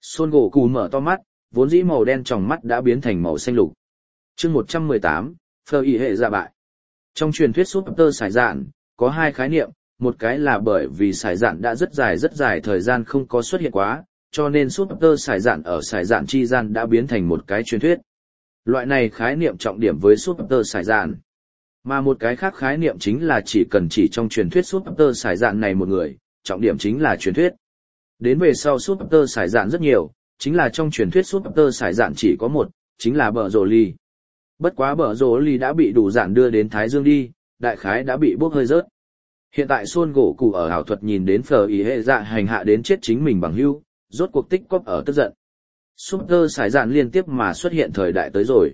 Son gỗ cụ mở to mắt, vốn dĩ màu đen trong mắt đã biến thành màu xanh lục. Chương 118, Phờ ý hệ dạ bại. Trong truyền thuyết Super Sải Dạn, có hai khái niệm, một cái là bởi vì Sải Dạn đã rất dài thời gian không có xuất hiện quá, cho nên Super Sải Dạn ở Sải Dạn chi gian đã biến thành một cái truyền thuyết. Loại này khái niệm trọng điểm với Super Sải Dạn. Mà một cái khác khái niệm chính là chỉ trong truyền thuyết Super Sải Dạn này một người, trọng điểm chính là truyền thuyết. Đến về sau Super Sải Dạn rất nhiều, chính là trong truyền thuyết Super Sải Dạn chỉ có một, chính là Bờ Rồ Ly. Bất quá Bờ Rồ Ly đã bị đủ dạn đưa đến Thái Dương đi, đại khái đã bị bốc hơi rớt. Hiện tại Son gỗ cụ ở ảo thuật nhìn đến Phờ ý hệ dạ hành hạ đến chết chính mình bằng hưu, rốt cuộc tích cóp ở tức giận. Super Sải Dạn liên tiếp mà xuất hiện thời đại tới rồi.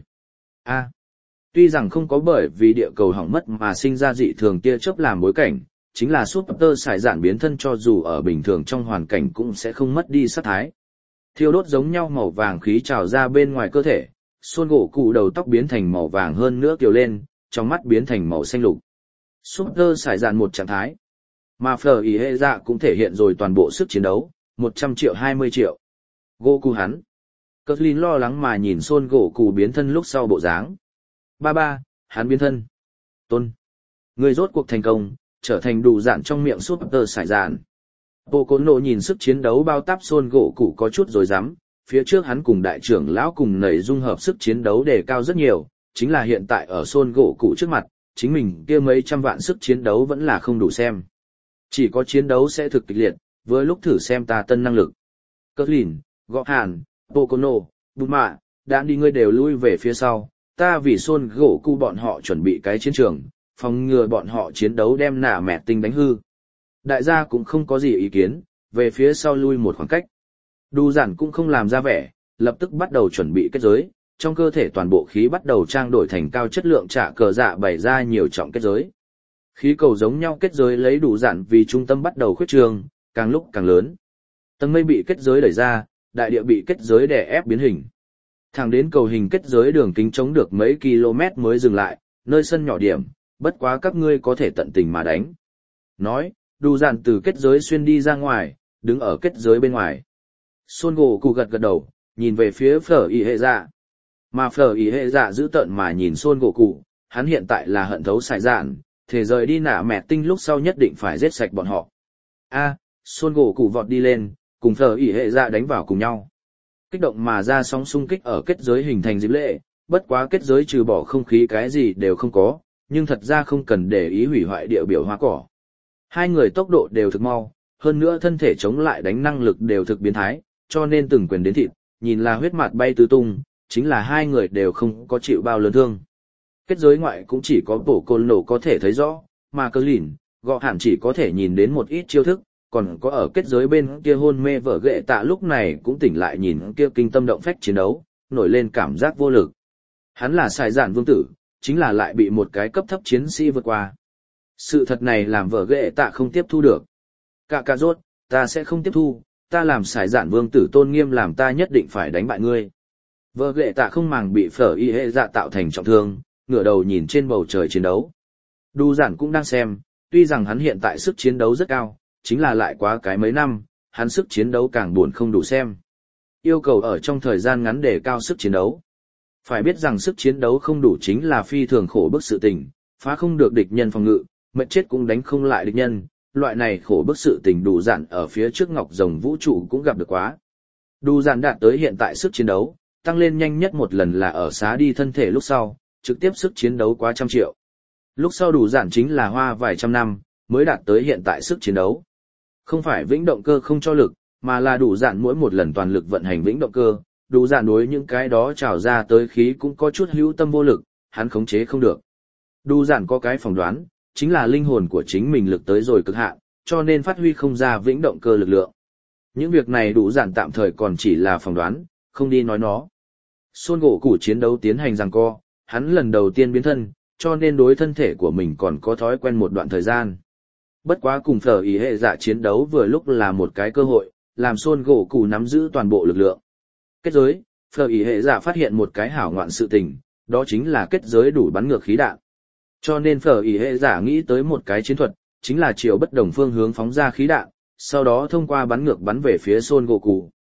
Tuy rằng không có bởi vì địa cầu hỏng mất mà sinh ra dị thường tia chớp làm bối cảnh, chính là Super Sải Dạn biến thân cho dù ở bình thường trong hoàn cảnh cũng sẽ không mất đi sát thái. Thiêu đốt giống nhau màu vàng khí trào ra bên ngoài cơ thể, Son gỗ cụ đầu tóc biến thành màu vàng hơn nữa kiều lên, trong mắt biến thành màu xanh lục. Super Sải Dạn một trạng thái. Mà Phờ ý hệ dạ cũng thể hiện rồi toàn bộ sức chiến đấu, 100 triệu 20 triệu. Gỗ cụ hắn. Cutline lo lắng mà nhìn Son gỗ cụ biến thân lúc sau bộ dáng. Ba, hắn biến thân. Tôn. Người rốt cuộc thành công, trở thành đủ dạn trong miệng Super Sải Dạn. Bộ Côn Nộ nhìn sức chiến đấu bao táp Son gỗ cụ có chút rồi dám, phía trước hắn cùng đại trưởng lão cùng nảy dung hợp sức chiến đấu đề cao rất nhiều, chính là hiện tại ở Son gỗ cụ trước mặt, chính mình kia mấy trăm vạn sức chiến đấu vẫn là không đủ xem. Chỉ có chiến đấu sẽ thực kịch liệt, với lúc thử xem ta tân năng lực. Cutline, Gõ Hàn, Bộ Côn Nộ, Bùn Mạ, đạn đi ngươi đều lui về phía sau, ta vì Son gỗ cụ bọn họ chuẩn bị cái chiến trường, phòng ngừa bọn họ chiến đấu đem nạ mẹ tinh đánh hư. Đại gia cũng không có gì ý kiến, về phía sau lui một khoảng cách. Đu giản cũng không làm ra vẻ, lập tức bắt đầu chuẩn bị kết giới, trong cơ thể toàn bộ khí bắt đầu trang đổi thành cao chất lượng trả cờ dạ bày ra nhiều trọng kết giới. Khí cầu giống nhau kết giới lấy đủ giản vì trung tâm bắt đầu khuyết trường, càng lúc càng lớn. Tầng mây bị kết giới đẩy ra, đại địa bị kết giới đè ép biến hình. Thẳng đến cầu hình kết giới đường kính chống được mấy km mới dừng lại, nơi sân nhỏ điểm, bất quá các ngươi có thể tận tình mà đánh. Nói, đủ dạn từ kết giới xuyên đi ra ngoài, đứng ở kết giới bên ngoài. Son gỗ cụ gật gật đầu, nhìn về phía Phờ ý hệ dạ. Mà Phờ ý hệ dạ giữ tợn mà nhìn Son gỗ cụ, hắn hiện tại là hận thấu Sải Dạn, thể rời đi nạ mẹ tinh lúc sau nhất định phải giết sạch bọn họ. Son gỗ cụ vọt đi lên, cùng Phờ ý hệ dạ đánh vào cùng nhau. Kích động mà ra sóng xung kích ở kết giới hình thành dịp lệ, bất quá kết giới trừ bỏ không khí cái gì đều không có, nhưng thật ra không cần để ý hủy hoại địa biểu hoa cỏ. Hai người tốc độ đều thực mau, hơn nữa thân thể chống lại đánh năng lực đều thực biến thái, cho nên từng quyền đến thịt, nhìn là huyết mạt bay tứ tung, chính là hai người đều không có chịu bao lớn thương. Kết giới ngoại cũng chỉ có Bộ Côn Nộ có thể thấy rõ, mà Cutline, Gõ Hàn chỉ có thể nhìn đến một ít chiêu thức, còn có ở kết giới bên kia hôn mê vợ ghệ tạ lúc này cũng tỉnh lại nhìn kia kinh tâm động phách chiến đấu, nổi lên cảm giác vô lực. Hắn là Sải Dạn vương tử, chính là lại bị một cái cấp thấp chiến sĩ vượt qua. Sự thật này làm vợ ghệ tạ không tiếp thu được. Cạ rốt, ta sẽ không tiếp thu, ta làm Sải Dạn vương tử tôn nghiêm làm ta nhất định phải đánh bại ngươi. Vợ ghệ tạ không màng bị Phờ ý hệ dạ tạo thành trọng thương, ngửa đầu nhìn trên bầu trời chiến đấu. Đu giản cũng đang xem, tuy rằng hắn hiện tại sức chiến đấu rất cao, chính là lại quá cái mấy năm, hắn sức chiến đấu càng buồn không đủ xem. Yêu cầu ở trong thời gian ngắn để cao sức chiến đấu. Phải biết rằng sức chiến đấu không đủ chính là phi thường khổ bức sự tình, phá không được địch nhân phòng ngự, mệt chết cũng đánh không lại địch nhân, loại này khổ bức sự tình đủ dạn ở phía trước ngọc rồng vũ trụ cũng gặp được quá. Đủ dạn đạt tới hiện tại sức chiến đấu, tăng lên nhanh nhất một lần là ở xá đi thân thể lúc sau, trực tiếp sức chiến đấu quá 100 triệu. Lúc sau đủ dạn chính là hoa vài trăm năm, mới đạt tới hiện tại sức chiến đấu. Không phải vĩnh động cơ không cho lực, mà là đủ dạn mỗi một lần toàn lực vận hành vĩnh động cơ, đủ dạn đối những cái đó trào ra tới khí cũng có chút hữu tâm vô lực, hắn khống chế không được. Đủ dạn có cái phỏng đoán, chính là linh hồn của chính mình lực tới rồi cực hạn, cho nên phát huy không ra vĩnh động cơ lực lượng. Những việc này đủ dạn tạm thời còn chỉ là phỏng đoán, không đi nói nó. Son gỗ cụ chiến đấu tiến hành giằng co, hắn lần đầu tiên biến thân, cho nên đối thân thể của mình còn có thói quen một đoạn thời gian. Bất quá cùng Phờ ý hệ dạ chiến đấu vừa lúc là một cái cơ hội, làm Son gỗ cụ nắm giữ toàn bộ lực lượng. Kết giới, Phờ ý hệ dạ phát hiện một cái hảo ngoạn sự tình, đó chính là kết giới đủ bắn ngược khí đạn. Cho nên Phờ ý hệ dạ nghĩ tới một cái chiến thuật, chính là chiều bất đồng phương hướng phóng ra khí đạn, sau đó thông qua bắn ngược bắn về phía Son gỗ cụ.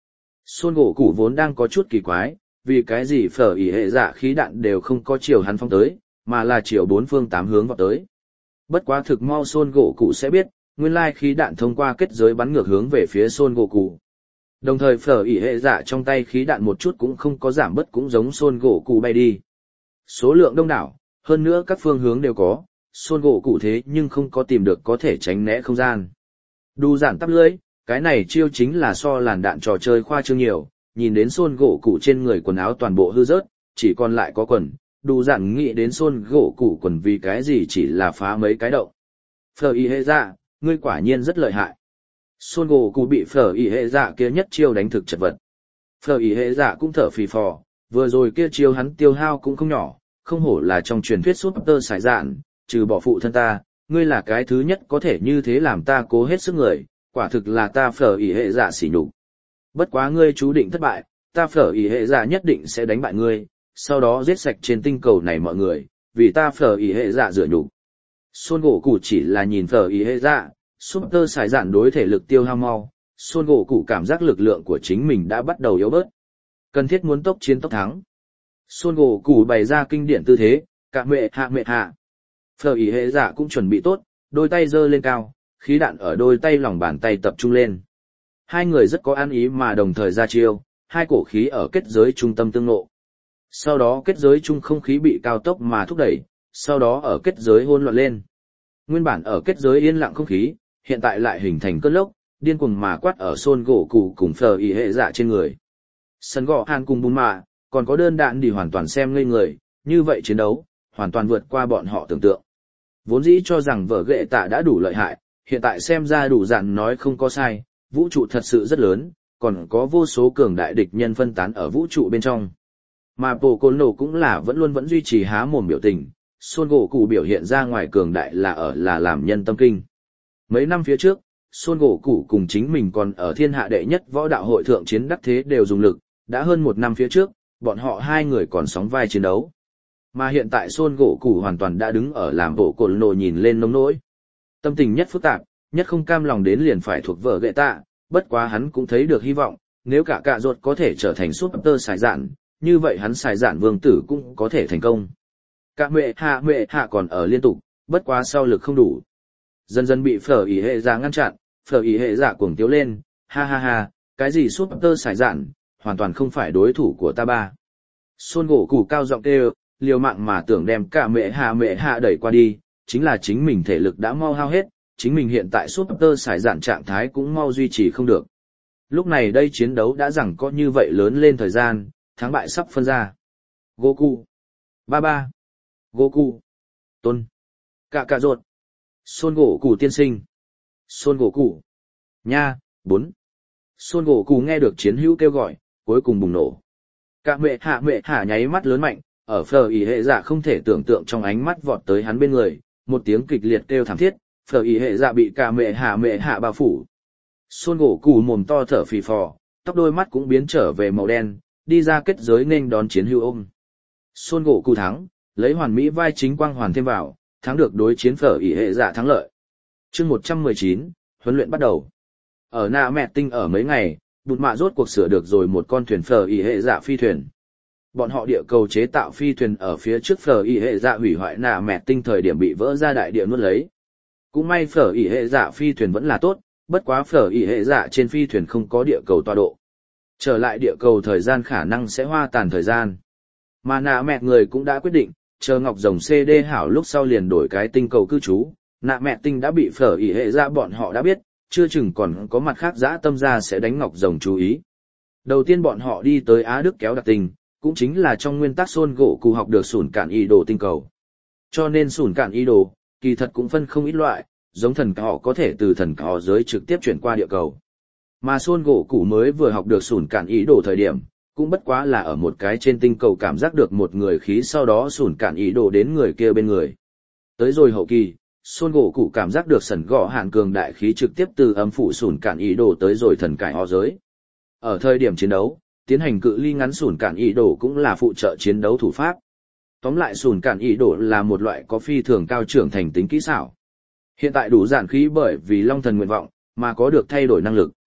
Son gỗ củ vốn đang có chút kỳ quái, vì cái gì phở ỉ hệ dạ khí đạn đều không có chiều hắn phong tới, mà là chiều bốn phương tám hướng vào tới. Bất quá thực mau Son gỗ củ sẽ biết, nguyên lai khí đạn thông qua kết giới bắn ngược hướng về phía Son gỗ củ. Đồng thời phở ỉ hệ dạ trong tay khí đạn một chút cũng không có giảm bớt, cũng giống Son gỗ củ bay đi. Số lượng đông đảo, hơn nữa các phương hướng đều có, Son gỗ củ thế nhưng không có tìm được có thể tránh né không gian. Đu giản tắp lưỡi, cái này chiêu chính là so làn đạn trò chơi khoa trương nhiều, nhìn đến Son gỗ cụ trên người quần áo toàn bộ hư rớt, chỉ còn lại có quần, đủ giản nghĩ đến Son gỗ cụ quần vì cái gì chỉ là phá mấy cái động. Phở y hệ dạ, ngươi quả nhiên rất lợi hại. Son gỗ cụ bị phở y hệ dạ kia nhất chiêu đánh thực chật vật. Phở y hệ dạ cũng thở phì phò, vừa rồi kia chiêu hắn tiêu hao cũng không nhỏ, không hổ là trong truyền thuyết Super Sải Dạn, trừ bỏ phụ thân ta, ngươi là cái thứ nhất có thể như thế làm ta cố hết sức người, quả thực là ta phở ỉ hệ dạ sỉ nhục. Bất quá ngươi chú định thất bại, ta phở ỉ hệ dạ nhất định sẽ đánh bại ngươi, sau đó giết sạch trên tinh cầu này mọi người, vì ta phở ỉ hệ dạ rửa nhục. Son gỗ cụ chỉ là nhìn phở ỉ hệ dạ, Super Sải Dạn đối thể lực tiêu hao mau, Son gỗ cụ cảm giác lực lượng của chính mình đã bắt đầu yếu bớt. Cần thiết muốn tốc chiến tốc thắng. Son gỗ cụ bày ra kinh điển tư thế, cả mẹ hạ. Phở ỉ hệ dạ cũng chuẩn bị tốt, đôi tay giơ lên cao, khí đạn ở đôi tay lòng bàn tay tập trung lên. Hai người rất có ăn ý mà đồng thời ra chiêu, hai cổ khí ở kết giới trung tâm tương ngộ. Sau đó kết giới trung không khí bị cao tốc mà thúc đẩy, sau đó ở kết giới hỗn loạn lên. Nguyên bản ở kết giới yên lặng không khí, hiện tại lại hình thành cơn lốc, điên cuồng mà quát ở Son gỗ cụ cùng phở ỉ hệ dạ trên người. Sân gọ hàn cùng bùn mạ, còn có đơn đạn đi hoàn toàn xem ngây người, như vậy chiến đấu, hoàn toàn vượt qua bọn họ tưởng tượng. Vốn dĩ cho rằng vở ghệ tạ đã đủ lợi hại, hiện tại xem ra đủ dạn nói không có sai, vũ trụ thật sự rất lớn, còn có vô số cường đại địch nhân phân tán ở vũ trụ bên trong. Mà Pô Côn Nổ cũng là vẫn duy trì há mồm biểu tình, Son gỗ cụ biểu hiện ra ngoài cường đại là làm nhân tâm kinh. Mấy năm phía trước, Son gỗ cụ cùng chính mình còn ở thiên hạ đệ nhất võ đạo hội thượng chiến đắc thế đều dùng lực, đã hơn một năm phía trước, bọn họ hai người còn sóng vai chiến đấu. Mà hiện tại Son gỗ cụ hoàn toàn đã đứng ở làm Pô Côn Nổ nhìn lên nông nỗi. Tâm tình nhất phức tạp, nhất không cam lòng đến liền phải thuộc vở ghệ tạ, bất quá hắn cũng thấy được hy vọng, nếu cả cạ ruột có thể trở thành Super Sải Dạn, như vậy hắn Sải Dạn vương tử cũng có thể thành công. Cả mẹ hạ còn ở liên tục, bất quá sau lực không đủ. Dần dần bị phở ỉ hệ dạ ngăn chặn, phở ỉ hệ dạ cuồng tiếu lên, ha, cái gì Super Sải Dạn, hoàn toàn không phải đối thủ của ta ba. Son gỗ cụ cao giọng kêu, liều mạng mà tưởng đem cả mẹ hạ đẩy qua đi, chính là chính mình thể lực đã mau hao hết, chính mình hiện tại Super Sải Dạn trạng thái cũng mau duy trì không được. Lúc này đây chiến đấu đã rằng có như vậy lớn lên thời gian, thắng bại sắp phân ra. Goku, Ba, Goku, Tôn, Cạ ruột, Son gỗ cụ tiên sinh, Son gỗ cụ, nha, 4. Son gỗ cụ nghe được chiến hữu kêu gọi, cuối cùng bùng nổ. Cả mẹ hạ nháy mắt lớn mạnh, ở phở ỉ hệ dạ không thể tưởng tượng trong ánh mắt vọt tới hắn bên người, một tiếng kịch liệt kêu thảm thiết, phở ỉ hệ dạ bị cả mẹ hạ bao phủ. Son gỗ cụ mồm to thở phì phò, tóc đôi mắt cũng biến trở về màu đen, đi ra kết giới nghênh đón chiến hữu ôm. Son gỗ cụ thắng, lấy hoàn mỹ vai chính quang hoàn thêm vào, thắng được đối chiến phở ỉ hệ dạ thắng lợi. Chương 119, huấn luyện bắt đầu. Ở Na Mẹ Tinh ở mấy ngày, Bụt Mạ rốt cuộc sửa được rồi một con thuyền phở ỉ hệ dạ phi thuyền. Bọn họ địa cầu chế tạo phi thuyền ở phía trước phở ỉ hệ dạ hủy hoại Na Mẹ Tinh thời điểm bị vỡ ra đại địa nuốt lấy. Cũng may phở ỉ hệ dạ phi thuyền vẫn là tốt, bất quá phở ỉ hệ dạ trên phi thuyền không có địa cầu tọa độ. Trở lại địa cầu thời gian khả năng sẽ hoa tàn thời gian. Mà Na Mẹ người cũng đã quyết định, chờ Ngọc Rồng CD hảo lúc sau liền đổi cái tinh cầu cư trú. Na Mẹ Tinh đã bị phở ỉ hệ dạ bọn họ đã biết, chưa chừng còn có mặt khác dã tâm ra sẽ đánh Ngọc Rồng chú ý. Đầu tiên bọn họ đi tới Á Đức kéo đặc tình, cũng chính là trong nguyên tắc Son gỗ cụ học được sủn cạn ý đồ tinh cầu. Cho nên sủn cạn ý đồ, kỳ thật cũng phân không ít loại, giống thần họ có thể từ thần họ giới trực tiếp chuyển qua địa cầu. Mà Son gỗ cụ mới vừa học được sủn cạn ý đồ thời điểm, cũng bất quá là ở một cái trên tinh cầu cảm giác được một người khí sau đó sủn cạn ý đồ đến người kia bên người. Tới rồi hậu kỳ, Son gỗ cụ cảm giác được sẩn gõ hạn cường đại khí trực tiếp từ âm phủ sủn cạn ý đồ tới rồi thần cải họ giới. Ở thời điểm chiến đấu, tiến hành cự ly ngắn sủn cạn ý đồ cũng là phụ trợ chiến đấu thủ pháp. Tóm lại sủn cạn ý đồ là một loại có phi thường cao trưởng thành tính kỹ xảo. Hiện tại đủ giản khí bởi vì Long Thần nguyện vọng mà có được thay đổi năng lực.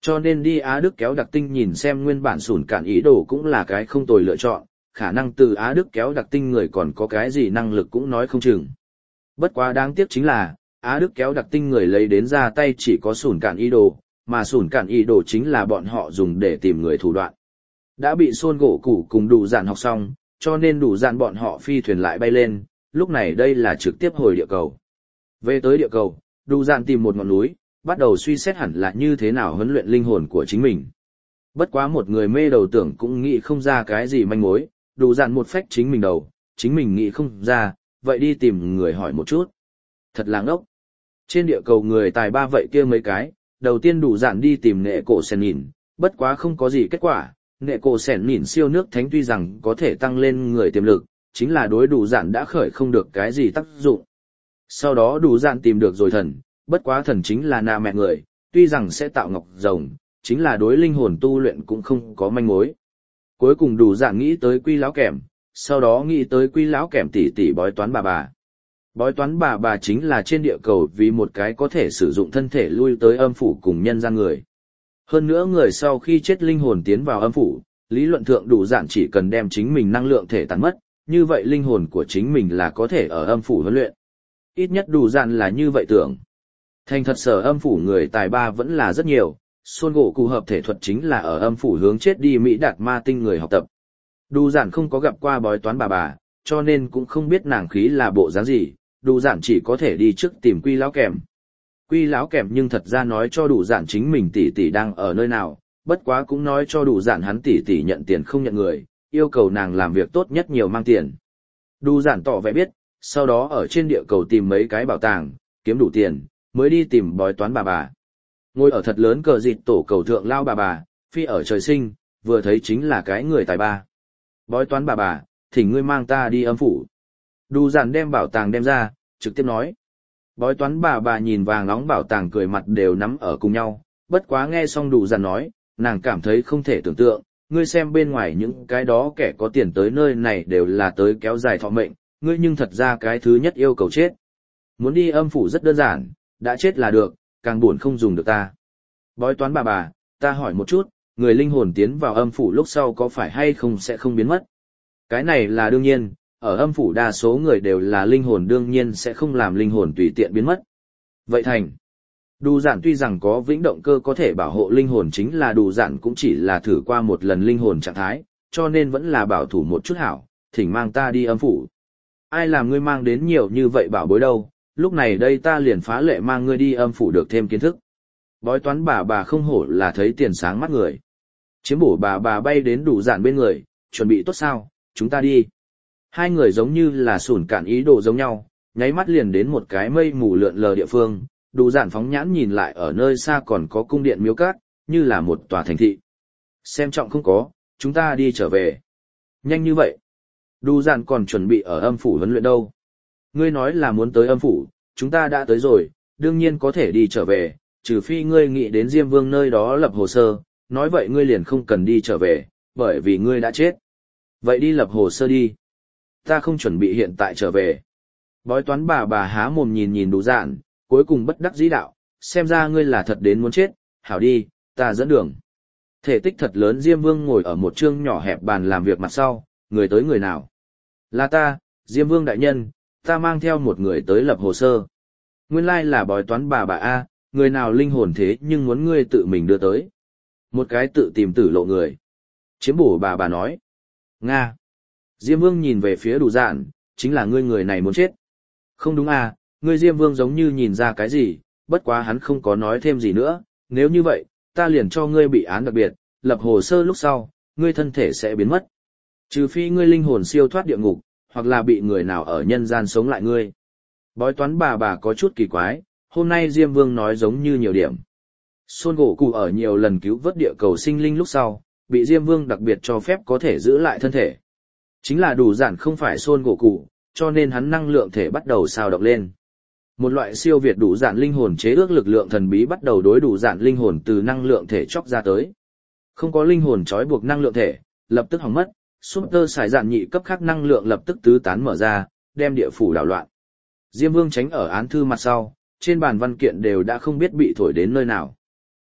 Cho nên đi Á Đức kéo đặc tinh nhìn xem nguyên bản sủn cạn ý đồ cũng là cái không tồi lựa chọn, khả năng từ Á Đức kéo đặc tinh người còn có cái gì năng lực cũng nói không chừng. Bất quá đáng tiếc chính là, Á Đức kéo đặc tinh người lấy đến ra tay chỉ có sủn cạn ý đồ, mà sủn cạn ý đồ chính là bọn họ dùng để tìm người thủ đoạn. Đã bị Son gỗ củ cùng đủ dạn học xong, cho nên đủ dạn bọn họ phi thuyền lại bay lên, lúc này đây là trực tiếp hồi địa cầu. Về tới địa cầu, đủ dạn tìm một ngọn núi, bắt đầu suy xét hẳn là như thế nào huấn luyện linh hồn của chính mình. Bất quá một người mê đầu tưởng cũng nghĩ không ra cái gì manh mối, đủ dạn một phách chính mình đầu, chính mình nghĩ không ra, vậy đi tìm người hỏi một chút. Thật là ngốc. Trên địa cầu người tài ba vậy kia mấy cái, đầu tiên đủ dạn đi tìm nệ cổ sen nhìn, bất quá không có gì kết quả, nệ cổ sen nhìn siêu nước thánh tuy rằng có thể tăng lên người tiềm lực, chính là đối đủ dạn đã khởi không được cái gì tác dụng. Sau đó đủ dạn tìm được rồi thần, bất quá thần chính là nà mẹ người, tuy rằng sẽ tạo ngọc rồng, chính là đối linh hồn tu luyện cũng không có manh mối. Cuối cùng đủ dạn nghĩ tới quy lão kèm, sau đó nghĩ tới quy lão kèm tỷ tỷ bói toán bà bà. Bói toán bà bà chính là trên địa cầu vì một cái có thể sử dụng thân thể lui tới âm phủ cùng nhân gian người. Hơn nữa người sau khi chết linh hồn tiến vào âm phủ, lý luận thượng đủ dạn chỉ cần đem chính mình năng lượng thể tàn mất, như vậy linh hồn của chính mình là có thể ở âm phủ huấn luyện. Ít nhất đủ dạn là như vậy tưởng. Thành thật sở âm phủ người tài ba vẫn là rất nhiều, Son gỗ cụ hợp thể thuật chính là ở âm phủ hướng chết đi Mỹ đạt ma tinh người học tập. Đủ dạn không có gặp qua bói toán bà bà, cho nên cũng không biết nàng khí là bộ dáng gì, đủ dạn chỉ có thể đi trước tìm quy lão kèm. Quy lão kèm nhưng thật ra nói cho đủ dạn chính mình tỷ tỷ đang ở nơi nào, bất quá cũng nói cho đủ dạn hắn tỷ tỷ nhận tiền không nhận người, yêu cầu nàng làm việc tốt nhất nhiều mang tiền. Đủ dạn tỏ vẻ biết, sau đó ở trên địa cầu tìm mấy cái bảo tàng, kiếm đủ tiền, mới đi tìm bói toán bà bà. Ngồi ở thật lớn cờ dịt tổ cầu thượng lao bà bà, phi ở trời sinh, vừa thấy chính là cái người tài ba. Bói toán bà bà, thỉnh ngươi mang ta đi âm phủ. Đủ dạn đem bảo tàng đem ra, trực tiếp nói. Bói toán bà bà nhìn vàng nóng bảo tàng cười mặt đều nắm ở cùng nhau, bất quá nghe xong đủ dạn nói, nàng cảm thấy không thể tưởng tượng, ngươi xem bên ngoài những cái đó kẻ có tiền tới nơi này đều là tới kéo dài thọ mệnh, ngươi nhưng thật ra cái thứ nhất yêu cầu chết. Muốn đi âm phủ rất đơn giản, đã chết là được, càng buồn không dùng được ta. Bói toán bà bà, ta hỏi một chút, người linh hồn tiến vào âm phủ lúc sau có phải hay không sẽ không biến mất? Cái này là đương nhiên, ở âm phủ đa số người đều là linh hồn đương nhiên sẽ không làm linh hồn tùy tiện biến mất. Vậy thành, đủ dạn tuy rằng có vĩnh động cơ có thể bảo hộ linh hồn chính là đủ dạn cũng chỉ là thử qua một lần linh hồn trạng thái, cho nên vẫn là bảo thủ một chút hảo, thỉnh mang ta đi âm phủ. Ai làm ngươi mang đến nhiều như vậy bảo bối đâu, lúc này đây ta liền phá lệ mang ngươi đi âm phủ được thêm kiến thức. Bói toán bà không hổ là thấy tiền sáng mắt người. Chiếm bổ bà bay đến đủ dạn bên người, chuẩn bị tốt sao, chúng ta đi. Hai người giống như là sủn cạn ý đồ giống nhau, nháy mắt liền đến một cái mây mù lượn lờ địa phương, đủ dạn phóng nhãn nhìn lại ở nơi xa còn có cung điện miếu cát, như là một tòa thành thị. Xem trọng không có, chúng ta đi trở về. Nhanh như vậy. Đủ dạn còn chuẩn bị ở âm phủ huấn luyện đâu. Ngươi nói là muốn tới âm phủ, chúng ta đã tới rồi, đương nhiên có thể đi trở về, trừ phi ngươi nghĩ đến Diêm Vương nơi đó lập hồ sơ, nói vậy ngươi liền không cần đi trở về, bởi vì ngươi đã chết. Vậy đi lập hồ sơ đi. Ta không chuẩn bị hiện tại trở về. Bói toán bà há mồm nhìn nhìn đủ dạn, cuối cùng bất đắc dĩ đạo, xem ra ngươi là thật đến muốn chết, hảo đi, ta dẫn đường. Thể tích thật lớn Diêm Vương ngồi ở một chương nhỏ hẹp bàn làm việc mặt sau, người tới người nào? Là ta, Diêm Vương đại nhân, ta mang theo một người tới lập hồ sơ. Nguyên lai là bói toán bà A, người nào linh hồn thế nhưng muốn ngươi tự mình đưa tới. Một cái tự tìm tử lộ người. Chiếm bổ bà nói. Nga. Diêm Vương nhìn về phía đủ dạn, chính là ngươi người này muốn chết. Không đúng à, ngươi Diêm Vương giống như nhìn ra cái gì, bất quá hắn không có nói thêm gì nữa, nếu như vậy, ta liền cho ngươi bị án đặc biệt, lập hồ sơ lúc sau, ngươi thân thể sẽ biến mất. Trừ phi ngươi linh hồn siêu thoát địa ngục, hoặc là bị người nào ở nhân gian sống lại ngươi. Bói toán bà có chút kỳ quái, hôm nay Diêm Vương nói giống như nhiều điểm. Son gỗ cụ ở nhiều lần cứu vớt địa cầu sinh linh lúc sau, bị Diêm Vương đặc biệt cho phép có thể giữ lại thân thể. Chính là đủ dạn không phải Son gỗ cụ, cho nên hắn năng lượng thể bắt đầu sao động lên. Một loại siêu việt đủ dạn linh hồn chế ước lực lượng thần bí bắt đầu đối đủ dạn linh hồn từ năng lượng thể chóc ra tới. Không có linh hồn trói buộc năng lượng thể, lập tức hỏng mất, Super xài dạn nhị cấp khác năng lượng lập tức tứ tán mở ra, đem địa phủ đảo loạn. Diêm Vương tránh ở án thư mặt sau, trên bàn văn kiện đều đã không biết bị thổi đến nơi nào.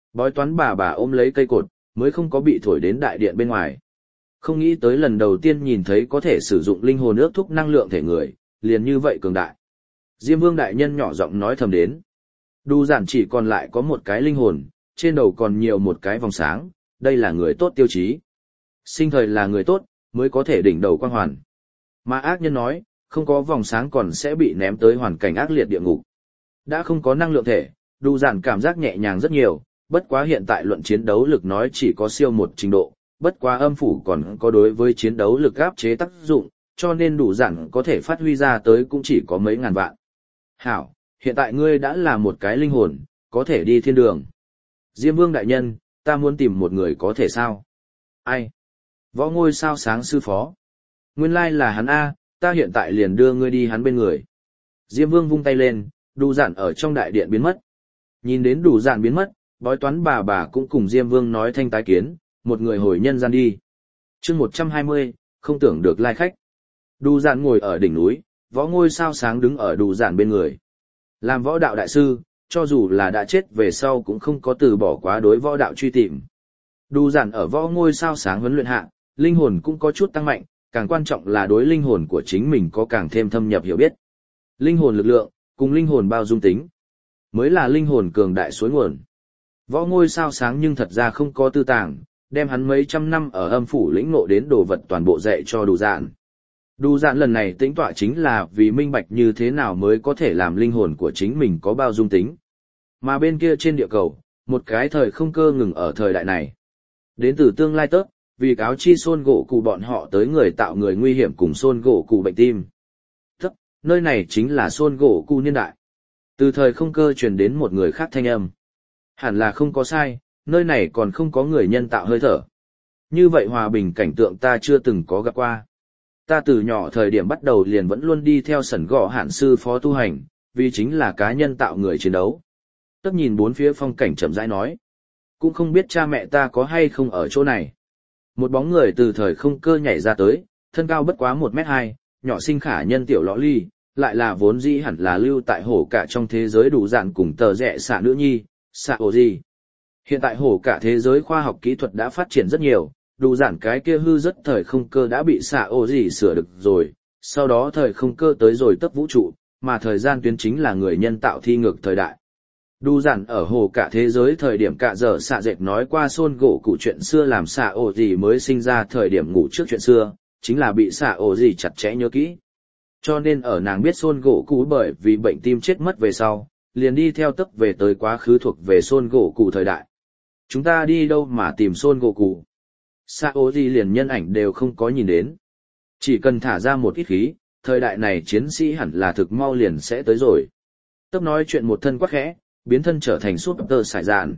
Bói toán bà ôm lấy cây cột, mới không có bị thổi đến đại điện bên ngoài. Không nghĩ tới lần đầu tiên nhìn thấy có thể sử dụng linh hồn ước thúc năng lượng thể người, liền như vậy cường đại. Diêm Vương đại nhân nhỏ giọng nói thầm đến. Đu giản chỉ còn lại có một cái linh hồn, trên đầu còn nhiều một cái vòng sáng, đây là người tốt tiêu chí. Sinh thời là người tốt, mới có thể đỉnh đầu quang hoàn. Mà ác nhân nói, không có vòng sáng còn sẽ bị ném tới hoàn cảnh ác liệt địa ngục. Đã không có năng lượng thể, Đu giản cảm giác nhẹ nhàng rất nhiều, bất quá hiện tại luận chiến đấu lực nói chỉ có siêu một trình độ, bất quá âm phủ còn có đối với chiến đấu lực áp chế tác dụng, cho nên đủ giản có thể phát huy ra tới cũng chỉ có mấy ngàn vạn. Hảo, hiện tại ngươi đã là một cái linh hồn, có thể đi thiên đường. Diêm Vương đại nhân, ta muốn tìm một người có thể sao? Ai? Võ ngôi sao sáng sư phó. Nguyên lai là hắn A, ta hiện tại liền đưa ngươi đi hắn bên người. Diêm Vương vung tay lên, Đủ giản ở trong đại điện biến mất. Nhìn đến Đủ giản biến mất, bói toán bà cũng cùng Diêm Vương nói thanh tái kiến, một người hồi nhân gian đi. Chương 120, không tưởng được lai khách. Đủ giản ngồi ở đỉnh núi, võ ngôi sao sáng đứng ở Đủ giản bên người. Làm võ đạo đại sư, cho dù là đã chết về sau cũng không có từ bỏ quá đối võ đạo truy tìm. Đủ giản ở võ ngôi sao sáng huấn luyện hạ, linh hồn cũng có chút tăng mạnh, càng quan trọng là đối linh hồn của chính mình có càng thêm thâm nhập hiểu biết. Linh hồn lực lượng, cùng linh hồn bao dung tính, mới là linh hồn cường đại suối nguồn. Võ ngôi sao sáng nhưng thật ra không có tư tàng, đem hắn mấy trăm năm ở âm phủ lĩnh ngộ đến đồ vật toàn bộ dạy cho Đủ giản. Đủ giản lần này tĩnh tọa chính là vì minh bạch như thế nào mới có thể làm linh hồn của chính mình có bao dung tính. Mà bên kia trên địa cầu, một cái thời không cơ ngừng ở thời đại này. Đến từ tương lai tớp, vì cáo chi Son gỗ cụ bọn họ tới người tạo người nguy hiểm cùng Son gỗ cụ bệnh tim. Tức, nơi này chính là Son gỗ cụ niên đại. Từ thời không cơ truyền đến một người khác thanh âm. Hẳn là không có sai, nơi này còn không có người nhân tạo hơi thở. Như vậy hòa bình cảnh tượng ta chưa từng có gặp qua. Ta từ nhỏ thời điểm bắt đầu liền vẫn luôn đi theo sẩn gõ hạn sư phó tu hành, vì chính là cá nhân tạo người chiến đấu. Tất nhìn bốn phía phong cảnh chậm rãi nói. Cũng không biết cha mẹ ta có hay không ở chỗ này. Một bóng người từ thời không cơ nhảy ra tới, thân cao bất quá 1m2, nhỏ xinh khả nhân tiểu lõ ly, lại là vốn dĩ hẳn là lưu tại hổ cả trong thế giới đủ dạn cùng tờ rẽ xạ nữ nhi, xạ ổ gì. Hiện tại hổ cả thế giới khoa học kỹ thuật đã phát triển rất nhiều, đủ dạn cái kia hư rất thời không cơ đã bị xạ ổ gì sửa được rồi, sau đó thời không cơ tới rồi tấp vũ trụ, mà thời gian tuyến chính là người nhân tạo thi ngược thời đại. Đủ dạn ở hồ cả thế giới thời điểm cả giờ xạ dệt nói qua Son gỗ cụ chuyện xưa làm xạ ổ gì mới sinh ra thời điểm ngủ trước chuyện xưa, chính là bị xạ ổ gì chặt chẽ nhớ kỹ. Cho nên ở nàng biết Son gỗ cụ bởi vì bệnh tim chết mất về sau, liền đi theo tấp về tới quá khứ thuộc về Son gỗ cụ thời đại. Chúng ta đi đâu mà tìm Son gỗ cụ? Xạ ổ gì liền nhân ảnh đều không có nhìn đến. Chỉ cần thả ra một ít khí, thời đại này chiến sĩ hẳn là thực mau liền sẽ tới rồi. Tấp nói chuyện một thân quắc khẽ, biến thân trở thành súp tơ sải dạn.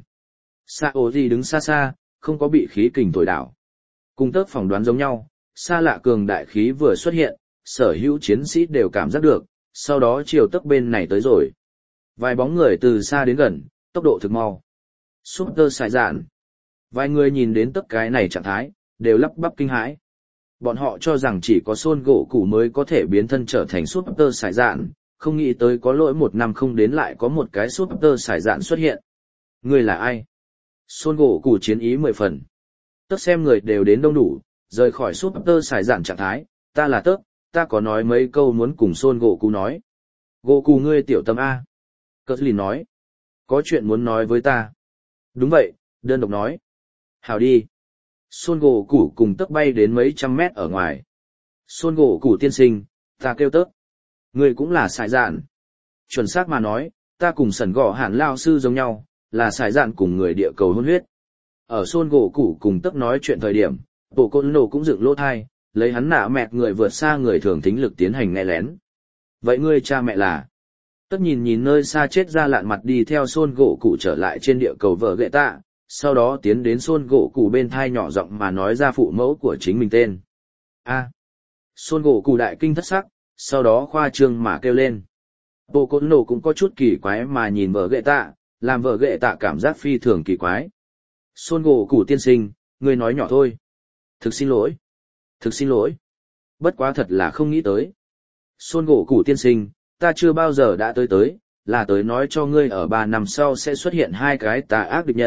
Xạ ổ gì đứng xa xa, không có bị khí kình thổi đảo. Cùng tớp phỏng đoán giống nhau, xa lạ cường đại khí vừa xuất hiện, sở hữu chiến sĩ đều cảm giác được, sau đó chiều tấc bên này tới rồi. Vài bóng người từ xa đến gần, tốc độ thực mau. Súp tơ sải dạn. Vài người nhìn đến tấc cái này trạng thái, đều lắp bắp kinh hãi. Bọn họ cho rằng chỉ có Son gỗ cụ mới có thể biến thân trở thành súp tơ sải dạn, không nghĩ tới có lỗi một năm không đến lại có một cái súp tơ sải dạn xuất hiện. Người là ai? Son gỗ cụ chiến ý 10 phần. Tất xem người đều đến đông đủ, rời khỏi súp tơ sải dạn trạng thái, ta là tớp, ta có nói mấy câu muốn cùng Son gỗ cụ nói. Gỗ cụ ngươi tiểu tâm A. Cất lì nói. Có chuyện muốn nói với ta. Đúng vậy, đơn độc nói. Hào đi. Son gỗ cụ cùng tớp bay đến mấy trăm mét ở ngoài. Son gỗ cụ tiên sinh, ta kêu tớp. Ngươi cũng là sải dạn. Chuẩn xác mà nói, ta cùng sẩn gõ hàn lao sư giống nhau, là sải dạn cùng người địa cầu hôn huyết. Ở Son gỗ cụ cùng tớp nói chuyện thời điểm, bộ côn nổ cũng dựng lỗ thai, lấy hắn nạ mẹt người vượt xa người thường thính lực tiến hành nghe lén. Vậy ngươi cha mẹ là? Tất nhìn nhìn nơi xa chết ra lạn mặt đi theo Son gỗ cụ trở lại trên địa cầu vợ ghệ tạ, sau đó tiến đến Son gỗ cụ bên thai nhỏ giọng mà nói ra phụ mẫu của chính mình tên. Son gỗ cụ đại kinh thất sắc, sau đó khoa trương mà kêu lên. Bộ côn nổ cũng có chút kỳ quái mà nhìn vợ ghệ tạ, làm vợ ghệ tạ cảm giác phi thường kỳ quái. Son gỗ cụ tiên sinh, ngươi nói nhỏ thôi. Thực xin lỗi. Thực xin lỗi. Bất quá thật là không nghĩ tới. Son gỗ cụ tiên sinh, ta chưa bao giờ đã tới, là tới nói cho ngươi ở 3 năm sau sẽ xuất hiện 2 cái tà ác địch nhân,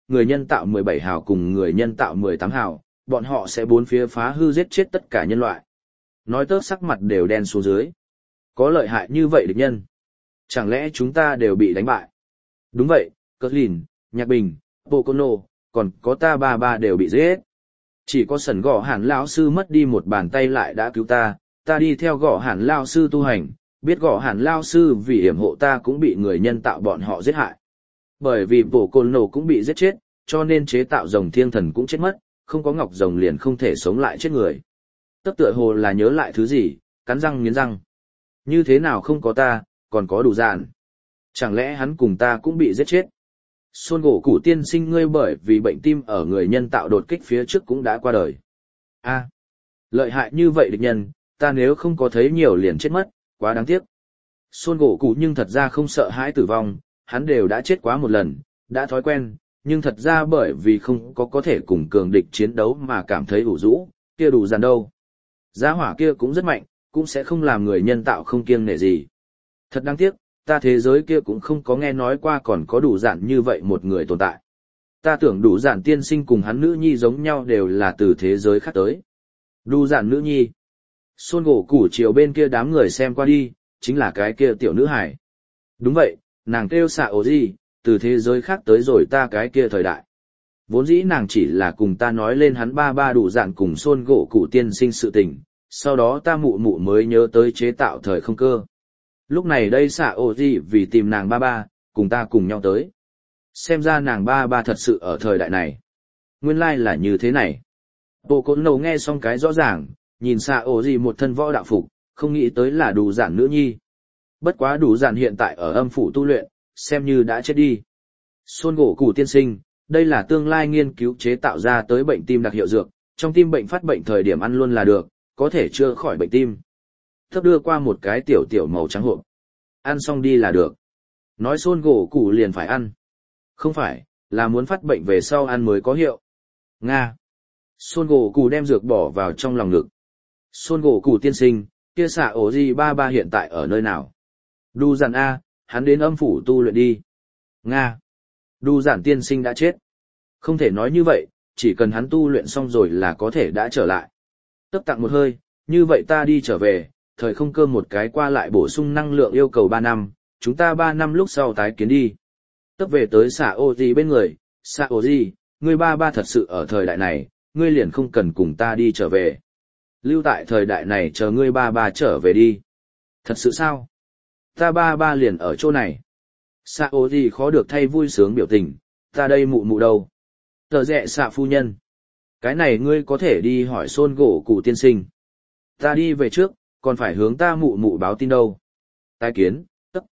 người nhân tạo 17 hào cùng người nhân tạo 18 hào, bọn họ sẽ bốn phía phá hư giết chết tất cả nhân loại. Nói tớt sắc mặt đều đen xuống dưới. Có lợi hại như vậy địch nhân. Chẳng lẽ chúng ta đều bị đánh bại? Đúng vậy, Cất Lìn, Nhạc Bình, Pocono, còn có ta ba đều bị giết. Chỉ có sần gõ hẳn lão sư mất đi một bàn tay lại đã cứu ta đi theo gõ hẳn lão sư tu hành, biết gõ hẳn lão sư vì hiểm hộ ta cũng bị người nhân tạo bọn họ giết hại. Bởi vì Pocono cũng bị giết chết, cho nên chế tạo rồng thiên thần cũng chết mất, không có ngọc rồng liền không thể sống lại chết người. Tất tựa hồ là nhớ lại thứ gì, cắn răng nghiến răng. Như thế nào không có ta, còn có đủ dạn. Chẳng lẽ hắn cùng ta cũng bị giết chết? Xôn gỗ củ tiên sinh ngươi bởi vì bệnh tim ở người nhân tạo đột kích phía trước cũng đã qua đời. A, lợi hại như vậy địch nhân, ta nếu không có thấy nhiều liền chết mất, quá đáng tiếc. Xôn gỗ củ nhưng thật ra không sợ hãi tử vong, hắn đều đã chết quá một lần, đã thói quen, nhưng thật ra bởi vì không có thể cùng cường địch chiến đấu mà cảm thấy ủ rũ, kia đủ dàn đâu. Giá hỏa kia cũng rất mạnh, cũng sẽ không làm người nhân tạo không kiêng nể gì. Thật đáng tiếc, ta thế giới kia cũng không có nghe nói qua còn có đủ dạn như vậy một người tồn tại. Ta tưởng đủ dạn tiên sinh cùng hắn nữ nhi giống nhau đều là từ thế giới khác tới. Đủ dạn nữ nhi. Xôn gỗ củ chiều bên kia đám người xem qua đi, chính là cái kia tiểu nữ hải. Đúng vậy, nàng kêu xạ ổ gì, từ thế giới khác tới rồi ta cái kia thời đại. Vốn dĩ nàng chỉ là cùng ta nói lên hắn ba đủ dạn cùng xôn gỗ củ tiên sinh sự tình, sau đó ta mụ mụ mới nhớ tới chế tạo thời không cơ. Lúc này đây xạ ổ gì vì tìm nàng ba, cùng ta cùng nhau tới. Xem ra nàng ba thật sự ở thời đại này. Nguyên lai là như thế này. Bộ côn nầu nghe xong cái rõ ràng, nhìn xạ ổ gì một thân võ đạo phục, không nghĩ tới là đủ dạn nữ nhi. Bất quá đủ dạn hiện tại ở âm phủ tu luyện, xem như đã chết đi. Xôn gỗ củ tiên sinh, đây là tương lai nghiên cứu chế tạo ra tới bệnh tim đặc hiệu dược, trong tim bệnh phát bệnh thời điểm ăn luôn là được, có thể chữa khỏi bệnh tim. Thấp đưa qua một cái tiểu màu trắng hộp. Ăn xong đi là được. Nói xôn gỗ củ liền phải ăn. Không phải, là muốn phát bệnh về sau ăn mới có hiệu. Nga. Xôn gỗ củ đem dược bỏ vào trong lòng ngực. Xôn gỗ củ tiên sinh, kia xạ ổ gì ba hiện tại ở nơi nào? Đu dàn A, hắn đến âm phủ tu luyện đi. Nga. Đu dàn tiên sinh đã chết. Không thể nói như vậy, chỉ cần hắn tu luyện xong rồi là có thể đã trở lại. Tấp tặng một hơi, như vậy ta đi trở về, thời không cơ một cái qua lại bổ sung năng lượng yêu cầu 3 năm, chúng ta 3 năm lúc sau tái kiến đi. Tấp về tới xạ ô gì bên người, xạ ô gì, ngươi ba thật sự ở thời đại này, ngươi liền không cần cùng ta đi trở về. Lưu tại thời đại này chờ ngươi ba trở về đi. Thật sự sao? Ta ba liền ở chỗ này. Xạ ô gì khó được thay vui sướng biểu tình, ta đây mụ đâu? Tờ rẽ xạ phu nhân. Cái này ngươi có thể đi hỏi xôn gỗ cụ tiên sinh. Ta đi về trước, còn phải hướng ta mụ báo tin đâu. Tái kiến,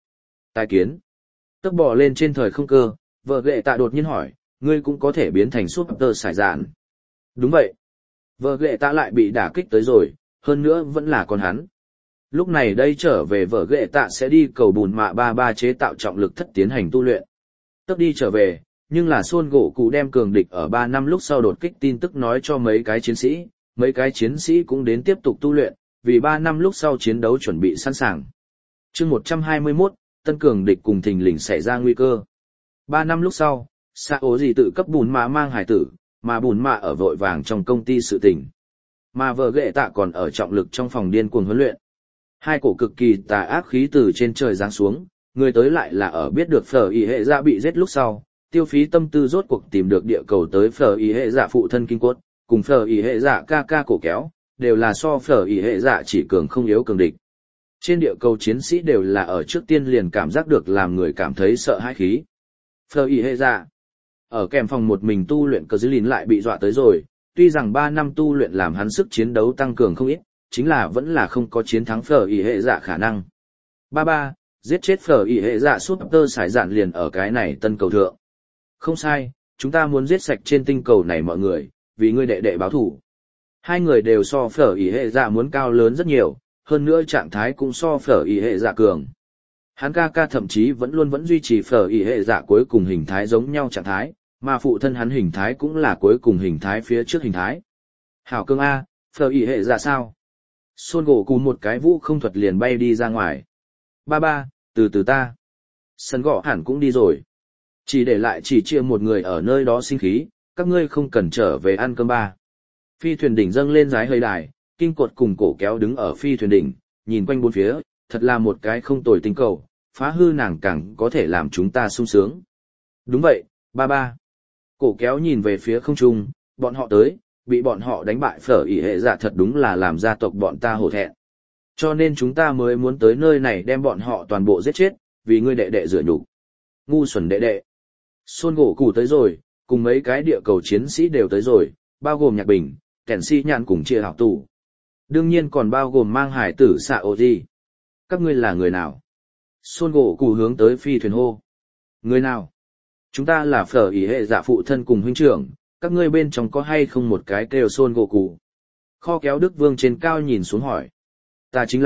tái kiến. Tấp bò lên trên thời không cơ, vợ ghệ tạ đột nhiên hỏi, ngươi cũng có thể biến thành súp tơ sải dạn. Đúng vậy. Vợ ghệ tạ lại bị đả kích tới rồi, hơn nữa vẫn là con hắn. Lúc này đây trở về vợ ghệ tạ sẽ đi cầu bùn mạ ba chế tạo trọng lực thất tiến hành tu luyện. Tấp đi trở về, nhưng là xôn gỗ cụ đem cường địch ở 3 năm lúc sau đột kích tin tức nói cho mấy cái chiến sĩ cũng đến tiếp tục tu luyện, vì 3 năm lúc sau chiến đấu chuẩn bị sẵn sàng. Chương 121, tân cường địch cùng thình lình xảy ra nguy cơ. 3 năm lúc sau, xạ ố gì tự cấp bùn mạ mang hải tử, mà bùn mạ ở vội vàng trong công ty sự tình. Mà vợ ghệ tạ còn ở trọng lực trong phòng điên cuồng huấn luyện. Hai cổ cực kỳ tà ác khí từ trên trời giáng xuống, người tới lại là ở biết được phở y hệ dạ bị giết lúc sau, tiêu phí tâm tư rốt cuộc tìm được địa cầu tới phở y hệ dạ phụ thân kinh cốt, cùng phở y hệ dạ ca cổ kéo, đều là so phở y hệ dạ chỉ cường không yếu cường địch. Trên địa cầu chiến sĩ đều là ở trước tiên liền cảm giác được làm người cảm thấy sợ hãi khí. Phở y hệ dạ ở kèm phòng một mình tu luyện cờ dư lìn lại bị dọa tới rồi, tuy rằng 3 năm tu luyện làm hắn sức chiến đấu tăng cường không ít, chính là vẫn là không có chiến thắng phở y hệ dạ khả năng. Ba, giết chết phở y hệ dạ suốt tơ sải dạn liền ở cái này tân cầu thượng. Không sai, chúng ta muốn giết sạch trên tinh cầu này mọi người, vì ngươi đệ báo thủ. Hai người đều so phở y hệ dạ muốn cao lớn rất nhiều, hơn nữa trạng thái cũng so phở y hệ dạ cường. Hắn ca thậm chí vẫn duy trì phở y hệ dạ cuối cùng hình thái giống nhau trạng thái, mà phụ thân hắn hình thái cũng là cuối cùng hình thái phía trước hình thái. Hảo cương A, phở y hệ dạ sao? Xôn gỗ cùng một cái vũ không thuật liền bay đi ra ngoài. Ba, từ ta. Sân gõ hẳn cũng đi rồi. Chỉ để lại chỉ chia một người ở nơi đó sinh khí, các ngươi không cần trở về ăn cơm ba. Phi thuyền đỉnh dâng lên dái hơi đài, Kim Cột cùng Cổ Kéo đứng ở phi thuyền đỉnh, nhìn quanh bốn phía, thật là một cái không tồi tinh cầu, phá hư nàng càng có thể làm chúng ta sung sướng. Đúng vậy, ba ba. Cổ Kéo nhìn về phía không trung, bọn họ tới, bị bọn họ đánh bại phở ỉ hệ dạ thật đúng là làm gia tộc bọn ta hổ thẹn. Cho nên chúng ta mới muốn tới nơi này đem bọn họ toàn bộ giết chết, vì ngươi đệ đệ rửa nhục. Ngu xuẩn đệ đệ. Son gỗ củ tới rồi, cùng mấy cái địa cầu chiến sĩ đều tới rồi, bao gồm Nhạc Bình, Kẻn Si Nhàn cùng chia học tù. Đương nhiên còn bao gồm mang hải tử xạ ô gì. Các ngươi là người nào? Son gỗ củ hướng tới phi thuyền hô. Người nào? Chúng ta là phở ỉ hệ dạ phụ thân cùng huynh trưởng, các ngươi bên trong có hay không một cái kêu Son gỗ củ? Kho kéo Đức Vương trên cao nhìn xuống hỏi. Ta chính